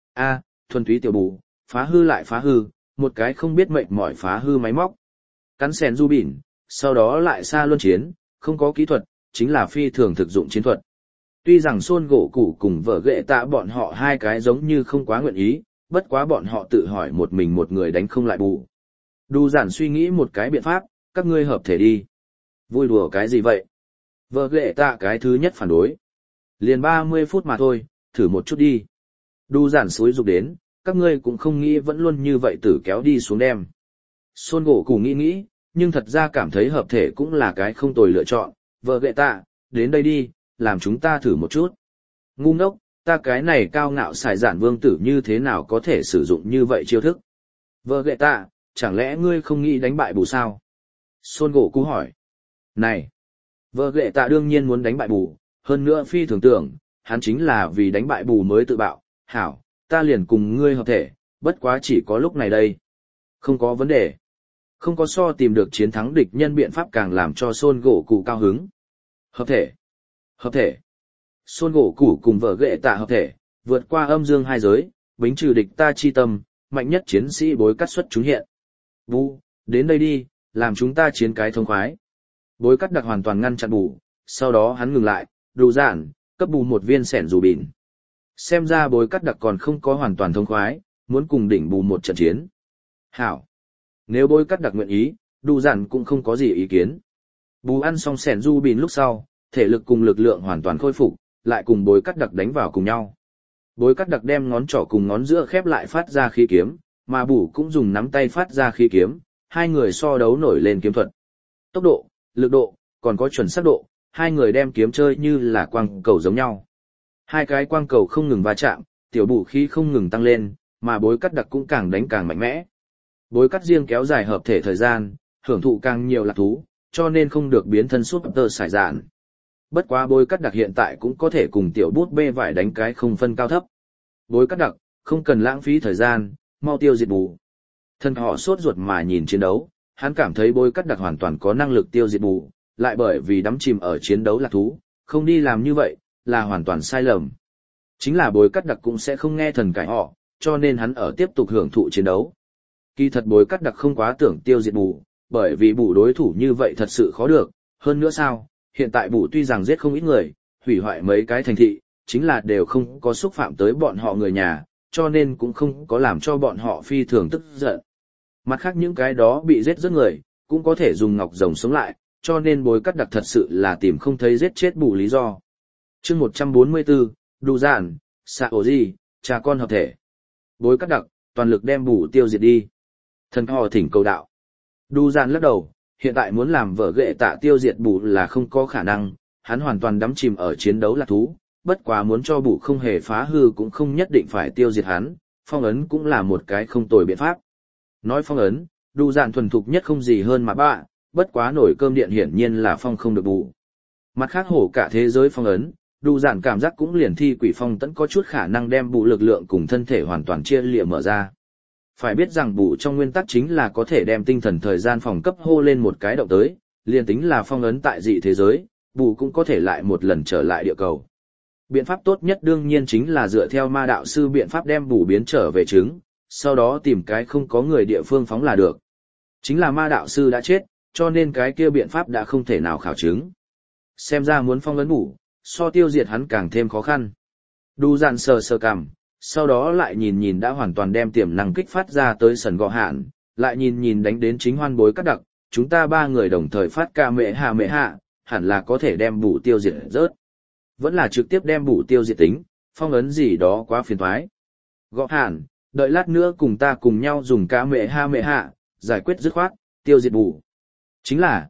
Thuần túy tiểu bù, phá hư lại phá hư, một cái không biết mệt mỏi phá hư máy móc. Cắn xèn du bỉn, sau đó lại xa luân chiến, không có kỹ thuật, chính là phi thường thực dụng chiến thuật. Tuy rằng Son Goku cùng vợ ghệ tạ bọn họ hai cái giống như không quá nguyện ý, bất quá bọn họ tự hỏi một mình một người đánh không lại bù. Đu giản suy nghĩ một cái biện pháp, các ngươi hợp thể đi. Vui đùa cái gì vậy? Vợ ghệ tạ cái thứ nhất phản đối. Liền 30 phút mà thôi, thử một chút đi. Đu giản xúi dục đến, các ngươi cũng không nghĩ vẫn luôn như vậy tử kéo đi xuống đem. Son Goku nghĩ, nhưng thật ra cảm thấy hợp thể cũng là cái không tồi lựa chọn. Vợ ghệ tạ, đến đây đi, làm chúng ta thử một chút. Ngu ngốc, ta cái này cao ngạo xài giản vương tử như thế nào có thể sử dụng như vậy chiêu thức? Vợ ghệ tạ, chẳng lẽ ngươi không nghĩ đánh bại bù sao? Son Goku hỏi. Này, vợ ghệ tạ đương nhiên muốn đánh bại bù, hơn nữa phi thường tưởng, hắn chính là vì đánh bại bù mới tự bạo. Hảo, ta liền cùng ngươi hợp thể, bất quá chỉ có lúc này đây. Không có vấn đề. Không có so tìm được chiến thắng địch nhân biện pháp càng làm cho Son Goku cao hứng. Hợp thể. Hợp thể. Son Goku cùng vợ ghệ tạ hợp thể, vượt qua âm dương hai giới, bính trừ địch ta chi tâm, mạnh nhất chiến sĩ bối cắt xuất chúng hiện. Bù, đến đây đi, làm chúng ta chiến cái thông khoái. Bối cắt đặc hoàn toàn ngăn chặn bù, sau đó hắn ngừng lại, đủ giản, cấp bù một viên sẻn dù bỉn. Xem ra bối cắt đặc còn không có hoàn toàn thông khoái, muốn cùng đỉnh bù một trận chiến. Hảo. Nếu bối cắt đặc nguyện ý, đủ giản cũng không có gì ý kiến. Bù ăn xong sẻn dù bỉn lúc sau, thể lực cùng lực lượng hoàn toàn khôi phục, lại cùng bối cắt đặc đánh vào cùng nhau. Bối cắt đặc đem ngón trỏ cùng ngón giữa khép lại phát ra khí kiếm, mà bù cũng dùng nắm tay phát ra khí kiếm, hai người so đấu nổi lên kiếm thuật. Tốc độ, lực độ, còn có chuẩn xác độ, hai người đem kiếm chơi như là quang cầu giống nhau. Hai cái quang cầu không ngừng va chạm, tiểu bù khí không ngừng tăng lên, mà bối cắt đặc cũng càng đánh càng mạnh mẽ. Bối cắt riêng kéo dài hợp thể thời gian, hưởng thụ càng nhiều lạc thú, cho nên không được biến thân suốt tơ sải dạn. Bất quá bối cắt đặc hiện tại cũng có thể cùng tiểu bút bê vải đánh cái không phân cao thấp. Bối cắt đặc, không cần lãng phí thời gian, mau tiêu diệt bù. Thân họ sốt ruột mà nhìn chiến đấu, hắn cảm thấy bối cắt đặc hoàn toàn có năng lực tiêu diệt bù, lại bởi vì đắm chìm ở chiến đấu lạc thú, không đi làm như vậy, là hoàn toàn sai lầm. Chính là bối cắt đặc cũng sẽ không nghe thần cải họ, cho nên hắn ở tiếp tục hưởng thụ chiến đấu. Kỳ thật bối cắt đặc không quá tưởng tiêu diệt bù, bởi vì bù đối thủ như vậy thật sự khó được, hơn nữa sao, hiện tại bù tuy rằng giết không ít người, hủy hoại mấy cái thành thị, chính là đều không có xúc phạm tới bọn họ người nhà, cho nên cũng không có làm cho bọn họ phi thường tức giận. Mặt khác những cái đó bị giết rất người, cũng có thể dùng ngọc rồng sống lại, cho nên bối cắt đặc thật sự là tìm không thấy giết chết bù lý do. Chương 144, Đu Giản, Saoji, cha con hợp thể. Bối cắt đặc, toàn lực đem bù tiêu diệt đi. Thần họ thỉnh cầu đạo. Đu Giản lắc đầu, hiện tại muốn làm vợ ghệ tạ tiêu diệt bù là không có khả năng, hắn hoàn toàn đắm chìm ở chiến đấu lạc thú, bất quá muốn cho bù không hề phá hư cũng không nhất định phải tiêu diệt hắn, phong ấn cũng là một cái không tồi biện pháp. Nói phong ấn, Đu Giản thuần thục nhất không gì hơn mà bạ, bất quá nổi cơm điện hiển nhiên là phong không được bù. Mặt khác hổ cả thế giới phong ấn, Đu Giản cảm giác cũng liền thi quỷ phong tẫn có chút khả năng đem bù lực lượng cùng thân thể hoàn toàn chia liệm mở ra. Phải biết rằng bù trong nguyên tắc chính là có thể đem tinh thần thời gian phòng cấp hô lên một cái động tới, liền tính là phong ấn tại dị thế giới, bù cũng có thể lại một lần trở lại địa cầu. Biện pháp tốt nhất đương nhiên chính là dựa theo ma đạo sư biện pháp đem bù biến trở về trứng, sau đó tìm cái không có người địa phương phóng là được. Chính là ma đạo sư đã chết, cho nên cái kia biện pháp đã không thể nào khảo chứng. Xem ra muốn phong ấn bù, so tiêu diệt hắn càng thêm khó khăn. Đu dàn sờ sờ cằm, sau đó lại nhìn nhìn đã hoàn toàn đem tiềm năng kích phát ra tới sần gọ hạn, lại nhìn nhìn đánh đến chính hoan bối cắt đặc, chúng ta ba người đồng thời phát ca mệ hạ, hẳn là có thể đem bù tiêu diệt rớt. Vẫn là trực tiếp đem bù tiêu diệt tính, phong ấn gì đó quá phiền toái. Gọ hạn, đợi lát nữa cùng ta cùng nhau dùng ca mệ hạ, giải quyết dứt khoát, tiêu diệt bù. Chính là,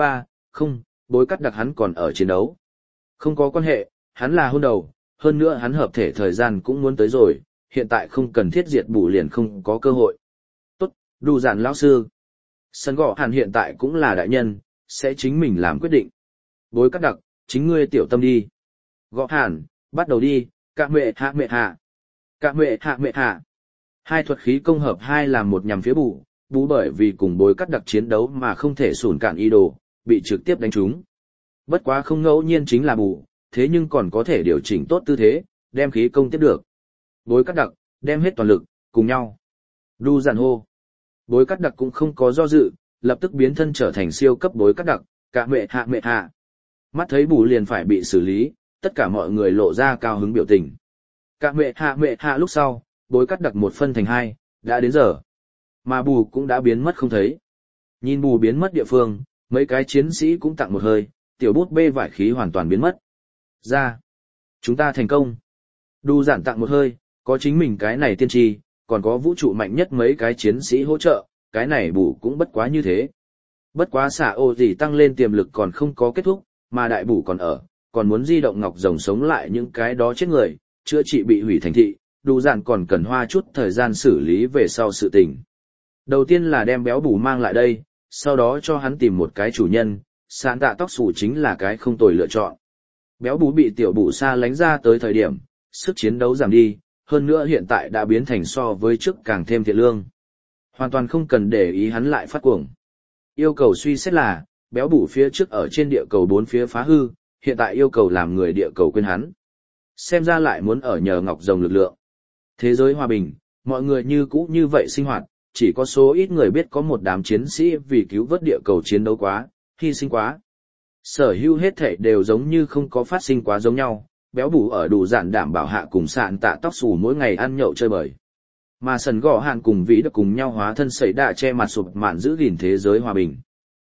không, bối cắt đặc hắn còn ở chiến đấu. Không có quan hệ, hắn là hôn đầu, hơn nữa hắn hợp thể thời gian cũng muốn tới rồi, hiện tại không cần thiết diệt bù liền không có cơ hội. Tốt, đủ giản lão sư. Sân gọ hàn hiện tại cũng là đại nhân, sẽ chính mình làm quyết định. Bối cắt đặc, chính ngươi tiểu tâm đi. Gọ hàn, bắt đầu đi, cạ mệ hạ. Cạ mệ hạ. Hai thuật khí công hợp hai làm một nhằm phía bù bởi vì cùng bối cắt đặc chiến đấu mà không thể sủn cạn ý đồ, bị trực tiếp đánh trúng. Bất quá không ngẫu nhiên chính là bù, thế nhưng còn có thể điều chỉnh tốt tư thế, đem khí công tiếp được. Bối cắt đặc, đem hết toàn lực, cùng nhau. Đu giản hô. Bối cắt đặc cũng không có do dự, lập tức biến thân trở thành siêu cấp bối cắt đặc, cạ mệ hạ. Mắt thấy bù liền phải bị xử lý, tất cả mọi người lộ ra cao hứng biểu tình. Cạ mệ hạ lúc sau, bối cắt đặc một phân thành hai, đã đến giờ. Mà bù cũng đã biến mất không thấy. Nhìn bù biến mất địa phương, mấy cái chiến sĩ cũng tặng một hơi, tiểu bút bê vải khí hoàn toàn biến mất. Ra. Chúng ta thành công. Đu giản tặng một hơi, có chính mình cái này tiên tri, còn có vũ trụ mạnh nhất mấy cái chiến sĩ hỗ trợ, cái này bù cũng bất quá như thế. Bất quá xả ô gì tăng lên tiềm lực còn không có kết thúc, mà đại bù còn ở, còn muốn di động ngọc rồng sống lại những cái đó chết người, chữa trị bị hủy thành thị, Đu giản còn cần hoa chút thời gian xử lý về sau sự tình. Đầu tiên là đem béo bù mang lại đây, sau đó cho hắn tìm một cái chủ nhân, sán tạ tóc xù chính là cái không tồi lựa chọn. Béo bù bị tiểu bù xa lánh ra tới thời điểm, sức chiến đấu giảm đi, hơn nữa hiện tại đã biến thành so với trước càng thêm thiện lương. Hoàn toàn không cần để ý hắn lại phát cuồng. Yêu cầu suy xét là, béo bù phía trước ở trên địa cầu bốn phía phá hư, hiện tại yêu cầu làm người địa cầu quên hắn. Xem ra lại muốn ở nhờ ngọc rồng lực lượng. Thế giới hòa bình, mọi người như cũ như vậy sinh hoạt, chỉ có số ít người biết có một đám chiến sĩ vì cứu vớt địa cầu chiến đấu quá, hy sinh quá. Sở hữu hết thể đều giống như không có phát sinh quá giống nhau, béo bù ở đủ dạn đảm bảo hạ cùng sạn tạ tóc xù mỗi ngày ăn nhậu chơi bời. Mà sần gõ hạn cùng vĩ được cùng nhau hóa thân sẩy đạ che mặt sụp mạn giữ gìn thế giới hòa bình.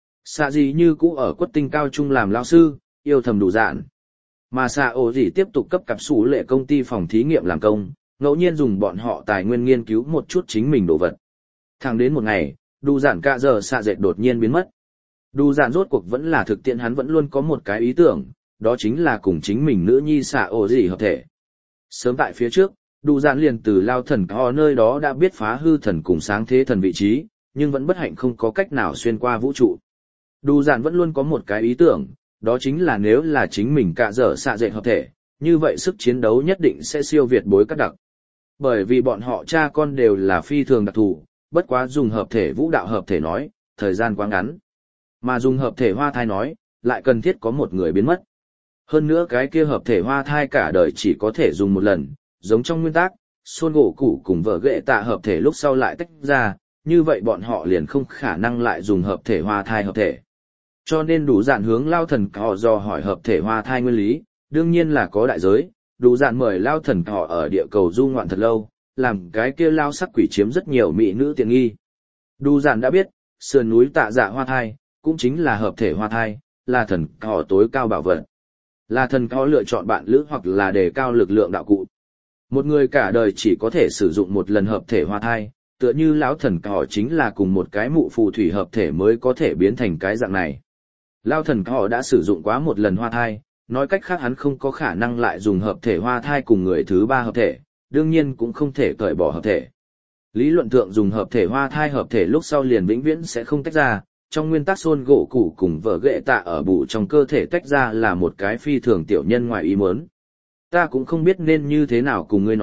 Xạ gì như cũ ở quất tinh cao trung làm lao sư, yêu thầm đủ dạn. Mà xạ ổ gì tiếp tục cấp cặp sủ lệ công ty phòng thí nghiệm làm công, ngẫu nhiên dùng bọn họ tài nguyên nghiên cứu một chút chính mình đồ vật. Thẳng đến một ngày, đủ dạn cả giờ xạ dệt đột nhiên biến mất. Đủ dạn rốt cuộc vẫn là thực tiễn hắn vẫn luôn có một cái ý tưởng, đó chính là cùng chính mình nữ nhi xạ ổ gì hợp thể. Sớm tại phía trước, đủ dạn liền từ lao thần ho nơi đó đã biết phá hư thần cùng sáng thế thần vị trí, nhưng vẫn bất hạnh không có cách nào xuyên qua vũ trụ. Đủ dạn vẫn luôn có một cái ý tưởng, đó chính là nếu là chính mình cả giờ xạ dệt hợp thể, như vậy sức chiến đấu nhất định sẽ siêu việt bối các đặc. Bởi vì bọn họ cha con đều là phi thường đặc thù, bất quá dùng hợp thể vũ đạo hợp thể nói, thời gian quá ngắn. Mà dùng hợp thể hoa thai nói, lại cần thiết có một người biến mất. Hơn nữa cái kia hợp thể hoa thai cả đời chỉ có thể dùng một lần, giống trong nguyên tắc, Son gỗ củ cùng vợ ghệ tạ hợp thể lúc sau lại tách ra, như vậy bọn họ liền không khả năng lại dùng hợp thể hoa thai hợp thể. Cho nên đủ dạn hướng lao thần họ dò hỏi hợp thể hoa thai nguyên lý, đương nhiên là có đại giới, đủ dạn mời lao thần họ ở địa cầu du ngoạn thật lâu, làm cái kia lao sắc quỷ chiếm rất nhiều mỹ nữ tiện nghi. Đủ dạn đã biết, sườn núi tạ dạ hoa thai, cũng chính là hợp thể hoa thai, là thần họ tối cao bảo vật. Là thần họ lựa chọn bạn lữ hoặc là đề cao lực lượng đạo cụ. Một người cả đời chỉ có thể sử dụng một lần hợp thể hoa thai, tựa như lão thần họ chính là cùng một cái mụ phù thủy hợp thể mới có thể biến thành cái dạng này. Lao thần họ đã sử dụng quá một lần hoa thai, nói cách khác hắn không có khả năng lại dùng hợp thể hoa thai cùng người thứ ba hợp thể, đương nhiên cũng không thể cởi bỏ hợp thể. Lý luận thượng dùng hợp thể hoa thai hợp thể lúc sau liền vĩnh viễn sẽ không tách ra, trong nguyên tắc Son gỗ củ cùng vợ ghệ tạ ở bù trong cơ thể tách ra là một cái phi thường tiểu nhân ngoài ý muốn. Ta cũng không biết nên như thế nào cùng ngươi nói,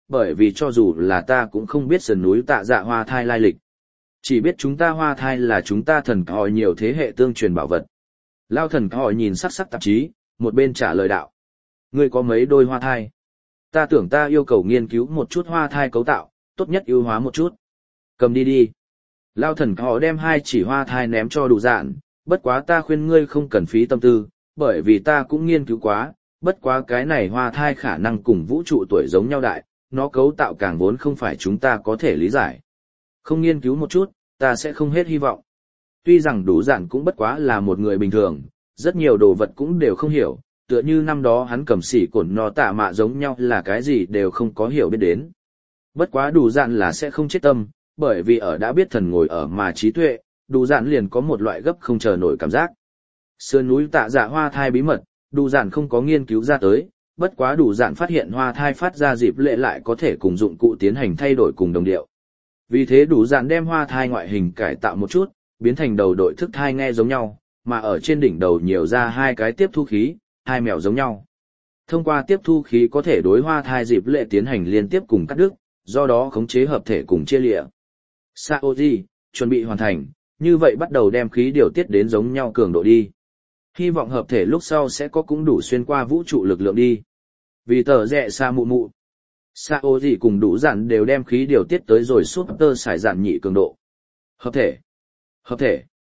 bởi vì cho dù là ta cũng không biết sườn núi tạ dạ hoa thai lai lịch. Chỉ biết chúng ta hoa thai là chúng ta thần hỏi nhiều thế hệ tương truyền bảo vật. Lao thần hỏi nhìn sắc sắc tạp chí, một bên trả lời đạo. Ngươi có mấy đôi hoa thai? Ta tưởng ta yêu cầu nghiên cứu một chút hoa thai cấu tạo, tốt nhất ưu hóa một chút. Cầm đi đi. Lao thần họ đem 2 chỉ hoa thai ném cho đủ dạn, bất quá ta khuyên ngươi không cần phí tâm tư, bởi vì ta cũng nghiên cứu quá, bất quá cái này hoa thai khả năng cùng vũ trụ tuổi giống nhau đại, nó cấu tạo càng vốn không phải chúng ta có thể lý giải. Không nghiên cứu một chút, ta sẽ không hết hy vọng. Tuy rằng đủ dạn cũng bất quá là một người bình thường, rất nhiều đồ vật cũng đều không hiểu, tựa như năm đó hắn cầm xỉ cổn nó tạ mạ giống nhau là cái gì đều không có hiểu biết đến. Bất quá đủ dạn là sẽ không chết tâm, bởi vì ở đã biết thần ngồi ở mà trí tuệ, đủ dạn liền có một loại gấp không chờ nổi cảm giác. Sườn núi tạ dạ hoa thai bí mật, đủ dạn không có nghiên cứu ra tới, bất quá đủ dạn phát hiện hoa thai phát ra dịp lệ lại có thể cùng dụng cụ tiến hành thay đổi cùng đồng điệu. Vì thế đủ dạn đem hoa thai ngoại hình cải tạo một chút, biến thành đầu đội thức thai nghe giống nhau, mà ở trên đỉnh đầu nhiều ra 2 cái tiếp thu khí, 2 mèo giống nhau. Thông qua tiếp thu khí có thể đối hoa thai dịp lệ tiến hành liên tiếp cùng cắt đứt, do đó khống chế hợp thể cùng chia lịa. Saoji, chuẩn bị hoàn thành, như vậy bắt đầu đem khí điều tiết đến giống nhau cường độ đi. Hy vọng hợp thể lúc sau sẽ có cũng đủ xuyên qua vũ trụ lực lượng đi. Vì tờ rẽ xa mụ mụ. Saoji cùng đủ dạn đều đem khí điều tiết tới rồi suốt tơ sải dạn nhị cường độ. Hợp thể. Hợp thể.